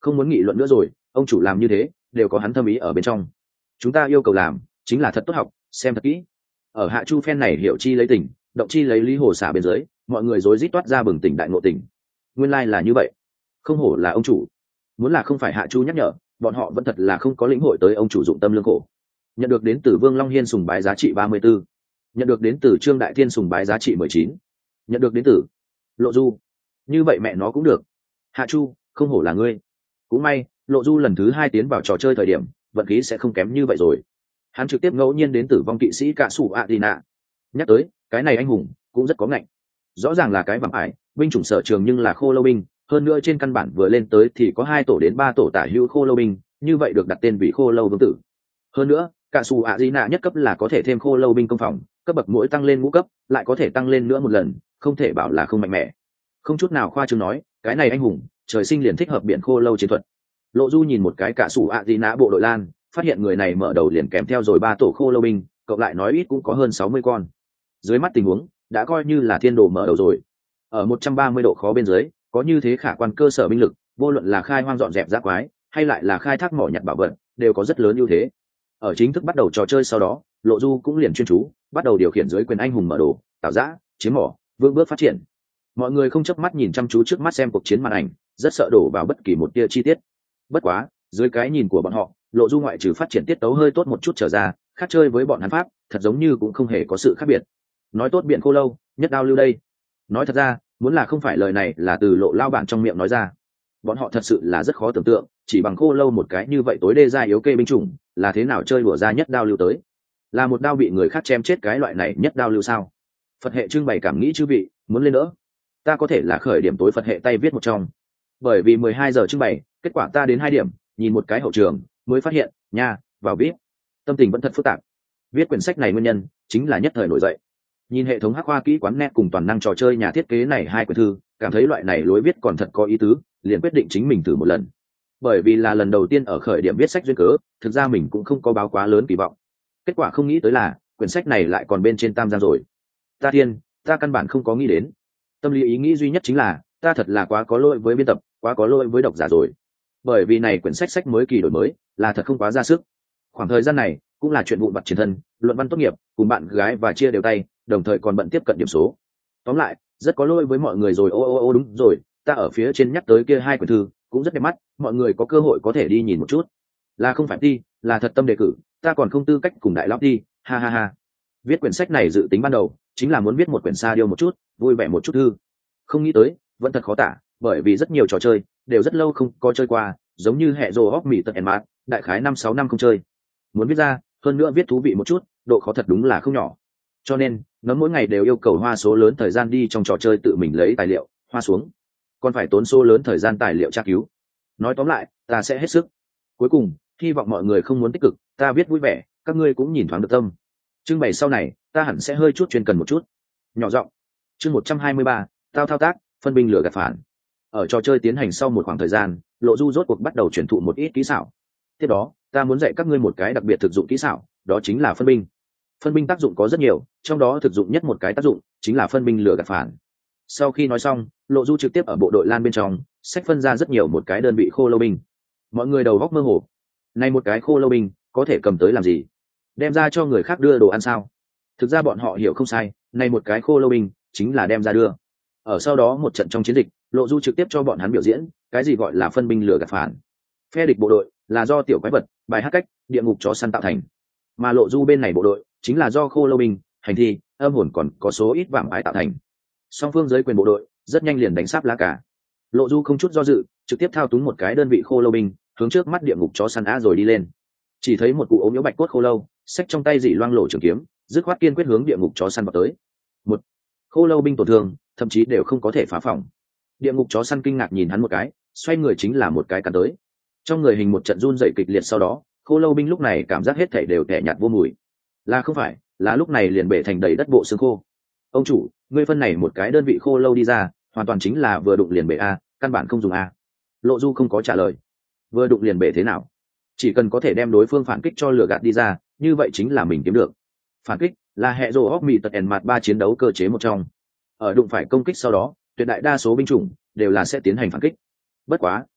không muốn nghị luận nữa rồi, ông chủ làm như thế đều có hắn thâm ý ở bên trong. Chúng ta yêu cầu làm chính là thật tốt học, xem thật kỹ. Ở Hạ Chu phen này hiểu chi lấy tình, động chi lấy lý hồ xả bên dưới, mọi người rối rít toát ra bừng tỉnh đại ngộ tỉnh. Nguyên lai là như vậy, không hổ là ông chủ. Muốn là không phải Hạ Chu nhắc nhở, bọn họ vẫn thật là không có lĩnh hội tới ông chủ dụng tâm lương khổ. Nhận được đến từ Vương Long Hiên sùng bái giá trị 34, nhận được đến từ Trương Đại Thiên sùng bái giá trị 19, nhận được đến từ Lộ Du. Như vậy mẹ nó cũng được. Hạ Chu, không hổ là ngươi. Cũng may, Lộ Du lần thứ 2 tiến vào trò chơi thời điểm, vận khí sẽ không kém như vậy rồi. Hắn trực tiếp ngẫu nhiên đến tử vong kỵ sĩ Cạ Sủ Athena. Nhắc tới, cái này anh hùng cũng rất có ngạnh. Rõ ràng là cái vạm ải, binh chủng sở trường nhưng là khô lâu binh, hơn nữa trên căn bản vừa lên tới thì có 2 tổ đến 3 tổ tả hữu khô lâu binh, như vậy được đặt tên vị khô lâu vương tử. Hơn nữa, Cạ Sủ Athena nhất cấp là có thể thêm khô lâu binh công phòng, cấp bậc mỗi tăng lên ngũ cấp, lại có thể tăng lên nữa một lần, không thể bảo là không mạnh mẽ. Không chút nào khoa trương nói, cái này anh hùng, trời sinh liền thích hợp biển khô lâu chiến thuật. Lộ Du nhìn một cái Cạ Sủ Athena bộ đội lan, phát hiện người này mở đầu liền kèm theo rồi 3 tổ khô lâu binh, cộng lại nói ít cũng có hơn 60 con. Dưới mắt tình huống, đã coi như là thiên đồ mở đầu rồi. Ở 130 độ khó bên dưới, có như thế khả quan cơ sở binh lực, vô luận là khai hoang dọn dẹp giã quái, hay lại là khai thác mỏ nhặt bảo vật, đều có rất lớn ưu thế. Ở chính thức bắt đầu trò chơi sau đó, Lộ Du cũng liền chuyên chú, bắt đầu điều khiển dưới quyền anh hùng mở đồ, tạo giã, chiếm mỏ, vững bước phát triển. Mọi người không chớp mắt nhìn chăm chú trước mắt xem cuộc chiến màn ảnh, rất sợ đổ vào bất kỳ một tia chi tiết. Bất quá, dưới cái nhìn của bọn họ, Lộ Du ngoại trừ phát triển tiết tấu hơi tốt một chút trở ra, khác chơi với bọn hắn pháp, thật giống như cũng không hề có sự khác biệt. Nói tốt biện khô lâu, nhất đao lưu đây. Nói thật ra, muốn là không phải lời này là từ Lộ lao bản trong miệng nói ra, bọn họ thật sự là rất khó tưởng tượng, chỉ bằng khô lâu một cái như vậy tối đê gia yếu kê binh chủng, là thế nào chơi đùa ra nhất đao lưu tới. Là một đao bị người khác chém chết cái loại này nhất đao lưu sao? Phật hệ trưng bày cảm nghĩ chư vị, muốn lên nữa. Ta có thể là khởi điểm tối Phật hệ tay viết một trong. Bởi vì 12 giờ trưng bày, kết quả ta đến 2 điểm, nhìn một cái hậu trường, mới phát hiện, nha, vào viết. Tâm tình vẫn thật phức tạp. Viết quyển sách này nguyên nhân, chính là nhất thời nổi dậy. Nhìn hệ thống hắc khoa kỹ quán net cùng toàn năng trò chơi nhà thiết kế này 2 quyển thư, cảm thấy loại này lối viết còn thật có ý tứ, liền quyết định chính mình thử một lần. Bởi vì là lần đầu tiên ở khởi điểm viết sách duyên cớ, thực ra mình cũng không có báo quá lớn kỳ vọng. Kết quả không nghĩ tới là, quyển sách này lại còn bên trên tam giang rồi. Ta thiên, ta căn bản không có nghĩ đến. Tâm lý ý nghĩ duy nhất chính là, ta thật là quá có lỗi với biên tập, quá có lỗi với độc giả rồi. Bởi vì này quyển sách mới kỳ đổi mới, là thật không quá ra sức. Khoảng thời gian này, cũng là chuyện vụn vặt chiến thân, luận văn tốt nghiệp, cùng bạn gái và chia đều tay, đồng thời còn bận tiếp cận điểm số. Tóm lại, rất có lỗi với mọi người rồi. Ô đúng rồi, ta ở phía trên nhắc tới kia 2 quyển thư, cũng rất đẹp mắt, mọi người có cơ hội có thể đi nhìn một chút. Là không phải đi, là thật tâm đề cử, ta còn không tư cách cùng đại lão đi, ha ha ha. Viết quyển sách này dự tính ban đầu, chính là muốn viết một quyển sa điêu một chút, vui vẻ một chút thư. Không nghĩ tới, vẫn thật khó tả, bởi vì rất nhiều trò chơi đều rất lâu không có chơi qua, giống như hệ rồ hóc mỹ tật ẻn mát, đại khái 5-6 năm không chơi. Muốn viết ra, hơn nữa viết thú vị một chút, độ khó thật đúng là không nhỏ. Cho nên, nó mỗi ngày đều yêu cầu hoa số lớn thời gian đi trong trò chơi tự mình lấy tài liệu, hoa xuống. Còn phải tốn số lớn thời gian tài liệu tra cứu. Nói tóm lại, ta sẽ hết sức. Cuối cùng, hy vọng mọi người không muốn tích cực, ta viết vui vẻ, các ngươi cũng nhìn thoáng được tâm. Trưng bày sau này, ta hẳn sẽ hơi chút chuyên cần một chút. Nhỏ giọng. Chương 123, tao thao tác, phân binh lửa gạt phản. Ở trò chơi tiến hành sau một khoảng thời gian, Lộ Du rốt cuộc bắt đầu truyền thụ một ít kỹ xảo. Tiếp đó, ta muốn dạy các ngươi một cái đặc biệt thực dụng kỹ xảo, đó chính là phân binh. Phân binh tác dụng có rất nhiều, trong đó thực dụng nhất một cái tác dụng chính là phân binh lửa gạt phản. Sau khi nói xong, Lộ Du trực tiếp ở bộ đội lan bên trong, sách phân ra rất nhiều một cái đơn vị khô lâu binh. Mọi người đầu góc mơ hồ. Này một cái khô lâu binh, có thể cầm tới làm gì? Đem ra cho người khác đưa đồ ăn sao? Thực ra bọn họ hiểu không sai, này một cái khô lâu binh, chính là đem ra đưa. Ở sau đó một trận trong chiến dịch, Lộ Du trực tiếp cho bọn hắn biểu diễn, cái gì gọi là phân binh lửa gạt phản. Phe địch bộ đội là do tiểu quái vật, bài hát cách, địa ngục chó săn tạo thành. Mà Lộ Du bên này bộ đội, chính là do khô lâu binh, hành thi, âm hồn còn có số ít vạm ái tạo thành. Song phương giới quyền bộ đội, rất nhanh liền đánh sáp lá cả. Lộ Du không chút do dự, trực tiếp thao túng một cái đơn vị khô lâu binh, hướng trước mắt địa ngục chó săn á rồi đi lên. Chỉ thấy một cụ ốm yếu bạch cốt khô lâu, xách trong tay dị loang lổ trường kiếm, dứt khoát kiên quyết hướng địa ngục chó săn vào tới. Một khô lâu binh tổn thương, thậm chí đều không có thể phá phòng. Địa ngục chó săn kinh ngạc nhìn hắn một cái, xoay người chính là một cái cắn tới. Trong người hình một trận run dậy kịch liệt, sau đó khô lâu binh lúc này cảm giác hết thảy đều tẻ nhạt vô mùi. Là không phải, là lúc này liền bể thành đầy đất bộ xương khô. Ông chủ, ngươi phân này một cái đơn vị khô lâu đi ra, hoàn toàn chính là vừa đụng liền bể a, căn bản không dùng a. Lộ Du không có trả lời. Vừa đụng liền bể thế nào? Chỉ cần có thể đem đối phương phản kích cho lừa gạt đi ra, như vậy chính là mình kiếm được. Phản kích là hệ rồ hóc mì tật ẻn mặt 3 chiến đấu cơ chế một trong. Ở đụng phải công kích sau đó, tuyệt đại đa số binh chủng đều là sẽ tiến hành phản kích. Bất quá,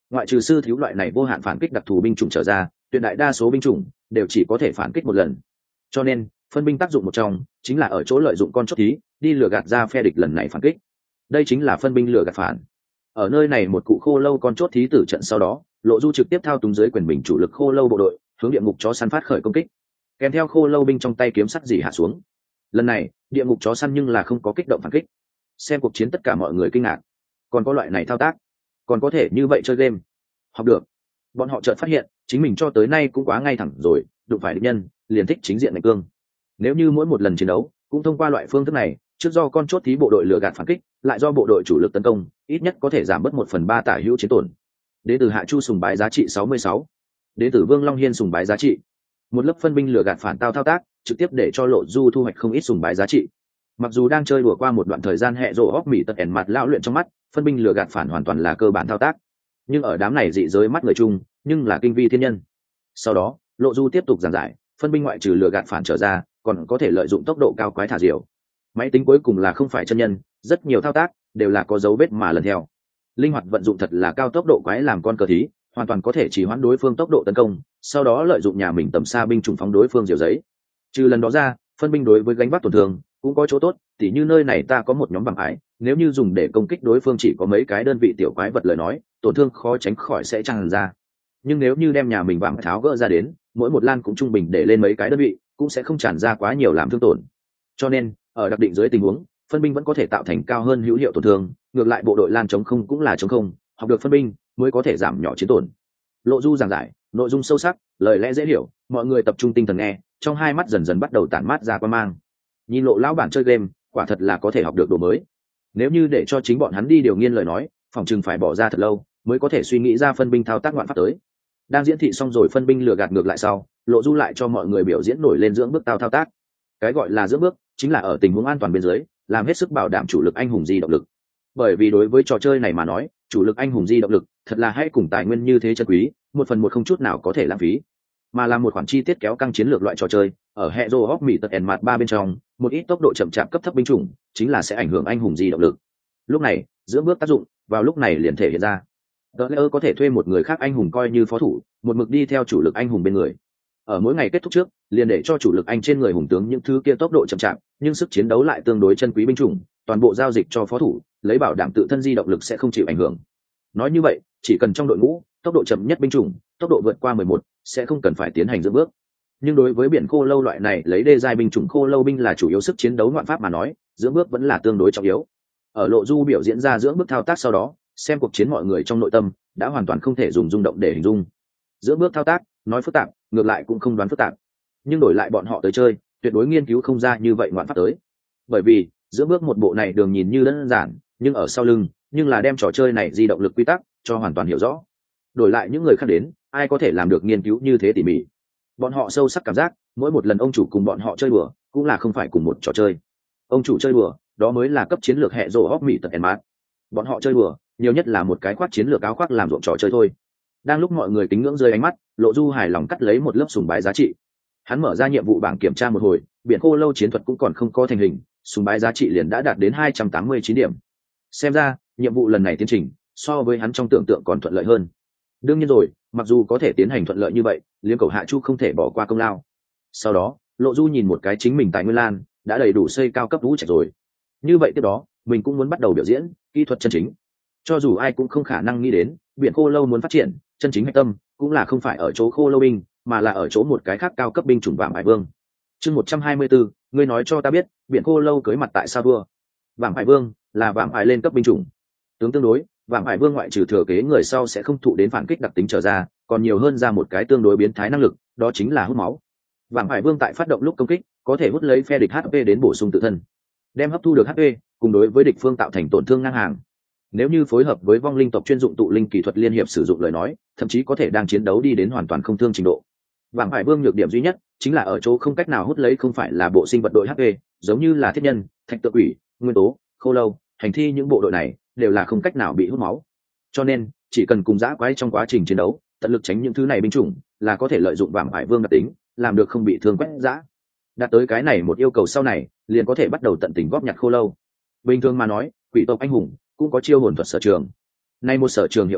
ngoại trừ sư thiếu loại này vô hạn phản kích đặc thù binh chủng trở ra, tuyệt đại đa số binh chủng đều chỉ có thể phản kích một lần. Cho nên phân binh tác dụng một trong chính là ở chỗ lợi dụng con chốt thí đi lừa gạt ra phe địch lần này phản kích. Đây chính là phân binh lừa gạt phản. Ở nơi này một cụ khô lâu con chốt thí tử trận sau đó, Lộ Du trực tiếp thao túng dưới quyền bình chủ lực khô lâu bộ đội hướng địa ngục chó săn phát khởi công kích, kèm theo khô lâu binh trong tay kiếm sắt dỉ hạ xuống. Lần này địa ngục chó săn nhưng là không có kích động phản kích. Xem cuộc chiến tất cả mọi người kinh ngạc, còn có loại này thao tác, còn có thể như vậy chơi game. Học được, bọn họ chợt phát hiện chính mình cho tới nay cũng quá ngay thẳng rồi, đụng phải địch nhân liền thích chính diện đánh cương. Nếu như mỗi một lần chiến đấu cũng thông qua loại phương thức này, trước do con chốt thí bộ đội lừa gạt phản kích, lại do bộ đội chủ lực tấn công, ít nhất có thể giảm bớt 1/3 tả hữu chiến tổn. Đến từ Hạ Chu sùng bái giá trị 66, đến từ Vương Long Hiên sùng bái giá trị. Một lớp phân binh lừa gạt phản tao thao tác, trực tiếp để cho Lộ Du thu hoạch không ít sùng bái giá trị. Mặc dù đang chơi đùa qua một đoạn thời gian hệ rộ óc mỉ tật ẻn mặt lão luyện trong mắt, phân binh lừa gạt phản hoàn toàn là cơ bản thao tác, nhưng ở đám này dị giới mắt người chung, nhưng là kinh vi thiên nhân. Sau đó, Lộ Du tiếp tục giảng giải, phân binh ngoại trừ lừa gạt phản trở ra, còn có thể lợi dụng tốc độ cao quái thả diều. Máy tính cuối cùng là không phải chân nhân, rất nhiều thao tác đều là có dấu vết mà lần theo. Linh hoạt vận dụng thật là cao tốc độ quái làm con cờ thí, hoàn toàn có thể chỉ hoãn đối phương tốc độ tấn công, sau đó lợi dụng nhà mình tầm xa binh chủng phóng đối phương diều giấy. Trừ lần đó ra, phân binh đối với gánh vác tổn thương cũng có chỗ tốt, tỉ như nơi này ta có một nhóm vàng ải, nếu như dùng để công kích đối phương chỉ có mấy cái đơn vị tiểu quái vật lời nói, tổn thương khó tránh khỏi sẽ tràn ra. Nhưng nếu như đem nhà mình vàng tháo gỡ ra đến, mỗi một lan cũng trung bình để lên mấy cái đơn vị, cũng sẽ không tràn ra quá nhiều làm thương tổn. Cho nên ở đặc định dưới tình huống, phân binh vẫn có thể tạo thành cao hơn hữu hiệu tổn thương, ngược lại bộ đội lan chống không cũng là chống không, học được phân binh mới có thể giảm nhỏ chiến tổn. Lộ Du giảng giải nội dung sâu sắc, lời lẽ dễ hiểu, mọi người tập trung tinh thần nghe, trong hai mắt dần dần bắt đầu tản mát ra quan mang. Nhìn Lộ lão bản chơi game, quả thật là có thể học được đồ mới. Nếu như để cho chính bọn hắn đi điều nghiên lời nói, phòng chừng phải bỏ ra thật lâu mới có thể suy nghĩ ra phân binh thao tác ngoạn pháp tới. Đang diễn thị xong rồi phân binh lừa gạt ngược lại sau, Lộ Du lại cho mọi người biểu diễn nổi lên dưỡng bước thao tác. Cái gọi là dưỡng bước chính là ở tình huống an toàn bên dưới, làm hết sức bảo đảm chủ lực anh hùng di động lực. Bởi vì đối với trò chơi này mà nói, chủ lực anh hùng di động lực thật là hay cùng tài nguyên như thế chân quý, 1/1 không chút nào có thể lãng phí, mà là một khoản chi tiết kéo căng chiến lược loại trò chơi. Ở hệ rô hóc mỹ tật ẻn mặt 3 bên trong, một ít tốc độ chậm chạp cấp thấp binh chủng chính là sẽ ảnh hưởng anh hùng di động lực. Lúc này dưỡng bước tác dụng vào lúc này liền thể hiện ra. Dler có thể thuê một người khác anh hùng coi như phó thủ, một mực đi theo chủ lực anh hùng bên người. Ở mỗi ngày kết thúc trước, liền để cho chủ lực anh trên người hùng tướng những thứ kia tốc độ chậm chạp nhưng sức chiến đấu lại tương đối chân quý binh chủng, toàn bộ giao dịch cho phó thủ, lấy bảo đảm tự thân di động lực sẽ không chịu ảnh hưởng. Nói như vậy, chỉ cần trong đội ngũ tốc độ chậm nhất binh chủng, tốc độ vượt qua 11, sẽ không cần phải tiến hành dưỡng bước. Nhưng đối với biển khô lâu loại này lấy đê giai binh chủng khô lâu binh là chủ yếu sức chiến đấu ngoạn pháp mà nói, dưỡng bước vẫn là tương đối trọng yếu. Ở Lộ Du biểu diễn ra dưỡng bước thao tác sau đó, xem cuộc chiến mọi người trong nội tâm đã hoàn toàn không thể dùng rung động để hình dung. Dưỡng bước thao tác, nói phức tạp, ngược lại cũng không đoán phức tạp. Nhưng đổi lại bọn họ tới chơi, tuyệt đối nghiên cứu không ra như vậy ngoạn pháp tới. Bởi vì, dưỡng bước một bộ này đường nhìn như đơn giản, nhưng ở sau lưng, nhưng là đem trò chơi này di động lực quy tắc cho hoàn toàn hiểu rõ. Đổi lại những người khác đến, ai có thể làm được nghiên cứu như thế tỉ mỉ. Bọn họ sâu sắc cảm giác, mỗi một lần ông chủ cùng bọn họ chơi đùa, cũng là không phải cùng một trò chơi. Ông chủ chơi đùa, đó mới là cấp chiến lược hệ rồ hóc mỹ tật ẻn mát. Bọn họ chơi đùa, nhiều nhất là một cái khoác chiến lược áo khoác làm ruộng trò chơi thôi. Đang lúc mọi người kính ngưỡng rơi ánh mắt, Lộ Du hài lòng cắt lấy một lớp sùng bái giá trị. Hắn mở ra nhiệm vụ bảng kiểm tra một hồi, biển khô lâu chiến thuật cũng còn không có thành hình, sùng bái giá trị liền đã đạt đến 289 điểm. Xem ra nhiệm vụ lần này tiến trình so với hắn trong tưởng tượng còn thuận lợi hơn. Đương nhiên rồi, mặc dù có thể tiến hành thuận lợi như vậy, Liêm Cầu Hạ Chu không thể bỏ qua công lao. Sau đó Lộ Du nhìn một cái chính mình tại Nguyên Lan đã đầy đủ xây cao cấp vũ trạch rồi, như vậy tiếp đó mình cũng muốn bắt đầu biểu diễn kỹ thuật chân chính. Cho dù ai cũng không khả năng nghĩ đến biển khô lâu muốn phát triển chân chính hạch tâm cũng là không phải ở chỗ khô lâu binh, mà là ở chỗ một cái khác cao cấp binh chủng Vạm Ải Vương. Chương 124, ngươi nói cho ta biết biển khô lâu cưới mặt tại sao thua. Vạm Ải Vương là Vạm Ải lên cấp binh chủng. Tướng tương đối, Vạm Ải Vương ngoại trừ thừa kế người sau sẽ không thụ đến phản kích đặc tính trở ra, còn nhiều hơn ra một cái tương đối biến thái năng lực, đó chính là hút máu. Vạm Ải Vương tại phát động lúc công kích có thể hút lấy phe địch HP đến bổ sung tự thân, đem hấp thu được HP cùng đối với địch phương tạo thành tổn thương ngang hàng. Nếu như phối hợp với vong linh tộc chuyên dụng tụ linh kỹ thuật liên hiệp sử dụng lời nói, thậm chí có thể đang chiến đấu đi đến hoàn toàn không thương trình độ. Vạm Ải Vương nhược điểm duy nhất chính là ở chỗ không cách nào hút lấy không phải là bộ sinh vật đội HP, giống như là thiết nhân, thạch tự quỷ, nguyên tố, khô lâu, hành thi, những bộ đội này đều là không cách nào bị hút máu. Cho nên chỉ cần cùng dã quái trong quá trình chiến đấu tận lực tránh những thứ này binh chủng là có thể lợi dụng Vạm Ải Vương đặc tính làm được không bị thương quét dã. Đạt tới cái này một yêu cầu sau này liền có thể bắt đầu tận tình góp nhặt khô lâu. Bình thường mà nói, quỷ tộc anh hùng cũng có chiêu hồn thuật sở trường. Nay một sở trường hiệu quả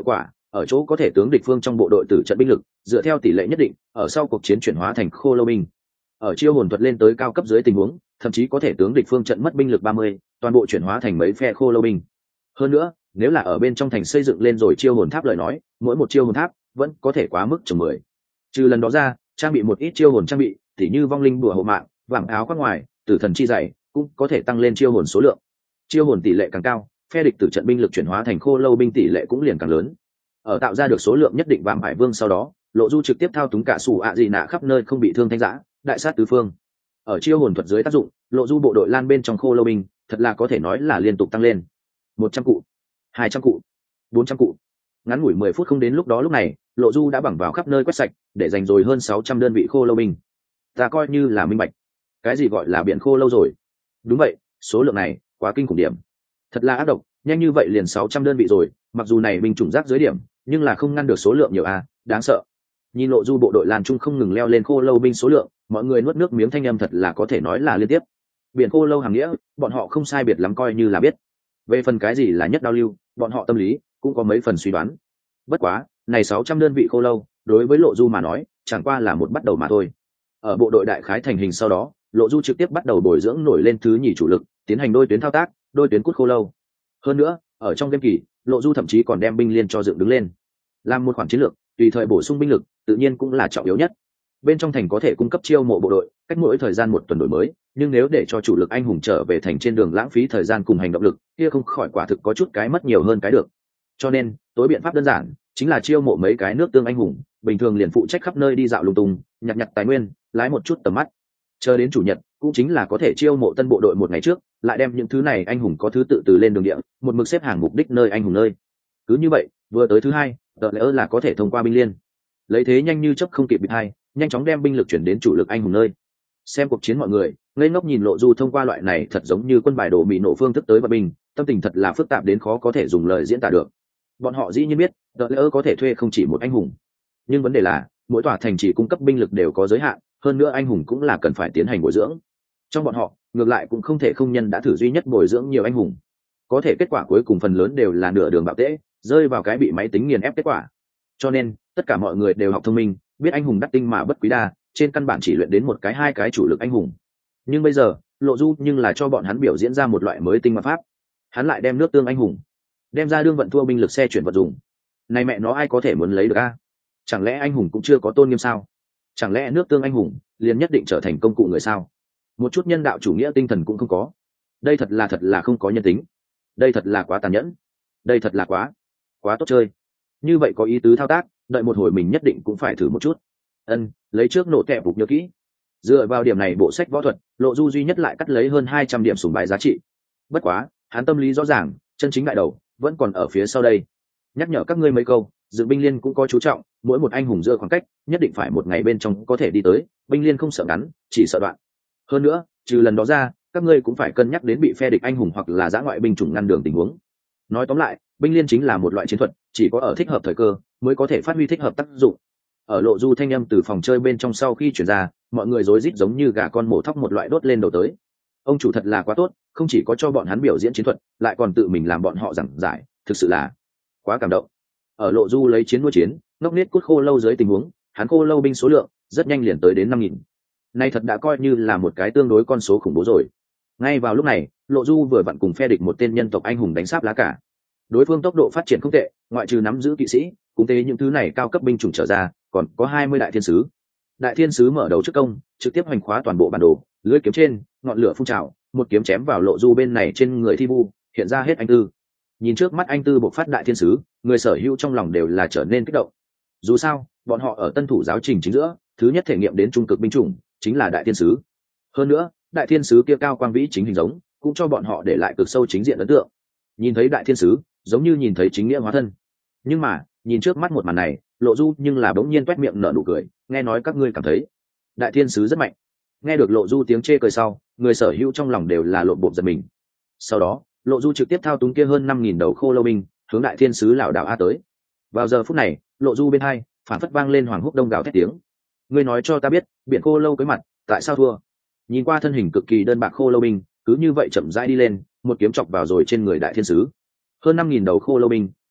ở chỗ có thể tướng địch phương trong bộ đội tử trận binh lực dựa theo tỷ lệ nhất định ở sau cuộc chiến chuyển hóa thành khô lâu binh. Ở chiêu hồn thuật lên tới cao cấp dưới tình huống, thậm chí có thể tướng địch phương trận mất binh lực 30, toàn bộ chuyển hóa thành mấy phe khô lâu binh. Hơn nữa, nếu là ở bên trong thành xây dựng lên rồi chiêu hồn tháp lời nói, mỗi một chiêu hồn tháp vẫn có thể quá mức chừng 10. Trừ lần đó ra, trang bị một ít chiêu hồn trang bị, tỉ như vong linh bùa hộ mạng, vàng áo khoác ngoài, tử thần chi dày, cũng có thể tăng lên chiêu hồn số lượng. Chiêu hồn tỷ lệ càng cao, phe địch tử trận binh lực chuyển hóa thành khô lâu binh tỷ lệ cũng liền càng lớn. Ở tạo ra được số lượng nhất định vạm hải vương sau đó, Lộ Du trực tiếp thao túng cả sủ ạ gì nạ khắp nơi không bị thương thanh giã, đại sát tứ phương. Ở chiêu hồn thuật dưới tác dụng, Lộ Du bộ đội lan bên trong khô lâu binh, thật là có thể nói là liên tục tăng lên. 100 cụ, 200 cụ, 400 cụ. Ngắn ngủi 10 phút không đến lúc đó lúc này, Lộ Du đã bằng vào khắp nơi quét sạch, để dành rồi hơn 600 đơn vị khô lâu binh. Ta coi như là minh bạch. Cái gì gọi là biển khô lâu rồi? Đúng vậy, số lượng này quá kinh khủng điểm. Thật là ác độc, nhanh như vậy liền 600 đơn vị rồi, mặc dù này binh chủng rác dưới điểm, nhưng là không ngăn được số lượng nhiều đáng sợ. Nhìn Lộ Du bộ đội lan trung không ngừng leo lên khô lâu binh số lượng, mọi người nuốt nước miếng thanh âm thật là có thể nói là liên tiếp. Biển khô lâu hàm nghĩa, bọn họ không sai biệt lắm coi như là biết. Về phần cái gì là nhất đao lưu, bọn họ tâm lý cũng có mấy phần suy đoán. Bất quá, này 600 đơn vị khô lâu, đối với Lộ Du mà nói, chẳng qua là một bắt đầu mà thôi. Ở bộ đội đại khái thành hình sau đó, Lộ Du trực tiếp bắt đầu bồi dưỡng nổi lên thứ nhì chủ lực, tiến hành đôi tuyến thao tác, đôi tuyến cút khô lâu. Hơn nữa, ở trong game kỳ, Lộ Du thậm chí còn đem binh liên cho dựng đứng lên, làm một khoản chiến lược, tùy thời bổ sung binh lực, tự nhiên cũng là trọng yếu nhất. Bên trong thành có thể cung cấp chiêu mộ bộ đội, cách mỗi thời gian một tuần đổi mới, nhưng nếu để cho chủ lực anh hùng trở về thành trên đường lãng phí thời gian cùng hành động lực, kia không khỏi quả thực có chút cái mất nhiều hơn cái được. Cho nên, tối biện pháp đơn giản chính là chiêu mộ mấy cái nước tương anh hùng, bình thường liền phụ trách khắp nơi đi dạo lung tung, nhặt tài nguyên, lái một chút tầm mắt. Chờ đến chủ nhật, cũng chính là có thể chiêu mộ tân bộ đội một ngày trước, lại đem những thứ này anh hùng có thứ tự từ lên đường địa, một mực xếp hàng mục đích nơi anh hùng nơi. Cứ như vậy, vừa tới thứ hai, tờ lỡ là có thể thông qua binh liên. Lấy thế nhanh như chớp không kịp bị hai, nhanh chóng đem binh lực chuyển đến chủ lực anh hùng nơi. Xem cuộc chiến mọi người, ngây ngốc nhìn Lộ Du thông qua loại này thật giống như quân bài đồ bị nổ phương thức tới và binh, tâm tình thật là phức tạp đến khó có thể dùng lời diễn tả được. Bọn họ dĩ nhiên biết, tờ lỡ có thể thuê không chỉ một anh hùng, nhưng vấn đề là mỗi tòa thành chỉ cung cấp binh lực đều có giới hạn, hơn nữa anh hùng cũng là cần phải tiến hành bồi dưỡng. Trong bọn họ, ngược lại cũng không thể không nhân đã thử duy nhất bồi dưỡng nhiều anh hùng, có thể kết quả cuối cùng phần lớn đều là nửa đường bạo tễ, rơi vào cái bị máy tính nghiền ép kết quả. Cho nên tất cả mọi người đều học thông minh, biết anh hùng đắt tinh mà bất quý đa, trên căn bản chỉ luyện đến một cái hai cái chủ lực anh hùng. Nhưng bây giờ Lộ Du nhưng là cho bọn hắn biểu diễn ra một loại mới tinh mà pháp, hắn lại đem nước tương anh hùng đem ra đương vận thua binh lực xe chuyển vật dùng. Này mẹ nó ai có thể muốn lấy được chẳng lẽ anh hùng cũng chưa có tôn nghiêm sao? Chẳng lẽ nước tương anh hùng liền nhất định trở thành công cụ người sao? Một chút nhân đạo chủ nghĩa tinh thần cũng không có. Đây thật là không có nhân tính. Đây thật là quá tàn nhẫn. Đây thật là quá tốt chơi. Như vậy có ý tứ thao tác, đợi một hồi mình nhất định cũng phải thử một chút. Lấy trước nổ kẹp phục nhớ kỹ. Dựa vào điểm này bộ sách võ thuật, Lộ Du duy nhất lại cắt lấy hơn 200 điểm sủng bái giá trị. Bất quá, hắn tâm lý rõ ràng, chân chính đại đầu vẫn còn ở phía sau đây. Nhắc nhở các ngươi mấy câu, dự binh liên cũng có chú trọng, mỗi một anh hùng giữa khoảng cách nhất định phải một ngày bên trong có thể đi tới, binh liên không sợ ngắn, chỉ sợ đoạn. Hơn nữa, trừ lần đó ra, các ngươi cũng phải cân nhắc đến bị phe địch anh hùng hoặc là dã ngoại binh chủng ngăn đường tình huống. Nói tóm lại, binh liên chính là một loại chiến thuật, chỉ có ở thích hợp thời cơ mới có thể phát huy thích hợp tác dụng. Ở Lộ Du thanh âm từ phòng chơi bên trong sau khi chuyển ra, mọi người rối rít giống như gà con mổ thóc một loại đốt lên đầu tới. Ông chủ thật là quá tốt, không chỉ có cho bọn hắn biểu diễn chiến thuật, lại còn tự mình làm bọn họ giảng giải, thực sự là quá cảm động. Ở Lộ Du lấy chiến nuôi chiến, ngốc nết cút khô lâu dưới tình huống, hắn khô lâu binh số lượng rất nhanh liền tới đến 5.000. Nay thật đã coi như là một cái tương đối con số khủng bố rồi. Ngay vào lúc này, Lộ Du vừa vặn cùng phe địch một tên nhân tộc anh hùng đánh sáp lá cả. Đối phương tốc độ phát triển không tệ, ngoại trừ nắm giữ kỵ sĩ, cũng tế những thứ này cao cấp binh chủng trở ra, còn có 20 đại thiên sứ. Đại thiên sứ mở đầu trước công, trực tiếp hoành khóa toàn bộ bản đồ, lưỡi kiếm trên, ngọn lửa phun trào, một kiếm chém vào Lộ Du bên này trên người Thi Vu, hiện ra hết anh tư. Nhìn trước mắt anh tư bộc phát đại thiên sứ, người sở hữu trong lòng đều là trở nên kích động. Dù sao, bọn họ ở tân thủ giáo trình chính giữa, thứ nhất thể nghiệm đến trung cực binh chủng chính là đại thiên sứ. Hơn nữa, đại thiên sứ kia cao quang vĩ chính hình giống, cũng cho bọn họ để lại cực sâu chính diện ấn tượng. Nhìn thấy đại thiên sứ, giống như nhìn thấy chính nghĩa hóa thân. Nhưng mà, nhìn trước mắt một màn này, Lộ Du nhưng là bỗng nhiên toét miệng nở nụ cười, nghe nói các ngươi cảm thấy đại thiên sứ rất mạnh. Nghe được Lộ Du tiếng chê cười sau, người sở hữu trong lòng đều là lộn bộp giật mình. Sau đó, Lộ Du trực tiếp thao túng kia hơn 5.000 đầu khô lâu binh, hướng đại thiên sứ lão đạo a tới. Vào giờ phút này, Lộ Du bên hai phản phất vang lên hoàng húc đông gào thét tiếng. Ngươi nói cho ta biết, biển khô lâu cưới mặt, tại sao thua? Nhìn qua thân hình cực kỳ đơn bạc khô lâu binh, cứ như vậy chậm rãi đi lên, một kiếm chọc vào rồi trên người đại thiên sứ. Hơn 5.000 đầu khô lâu binh,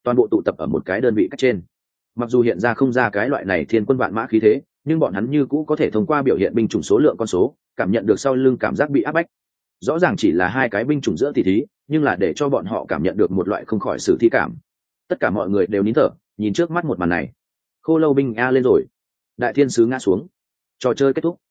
toàn bộ tụ tập ở một cái đơn vị cách trên. Mặc dù hiện ra không ra cái loại này thiên quân vạn mã khí thế, nhưng bọn hắn như cũ có thể thông qua biểu hiện binh chủng số lượng con số cảm nhận được sau lưng cảm giác bị áp bách. Rõ ràng chỉ là hai cái binh chủng giữa tỷ thí, nhưng là để cho bọn họ cảm nhận được một loại không khỏi sử thi cảm. Tất cả mọi người đều nín thở nhìn trước mắt một màn này. Khô lâu binh a lên rồi, đại thiên sứ ngã xuống, trò chơi kết thúc.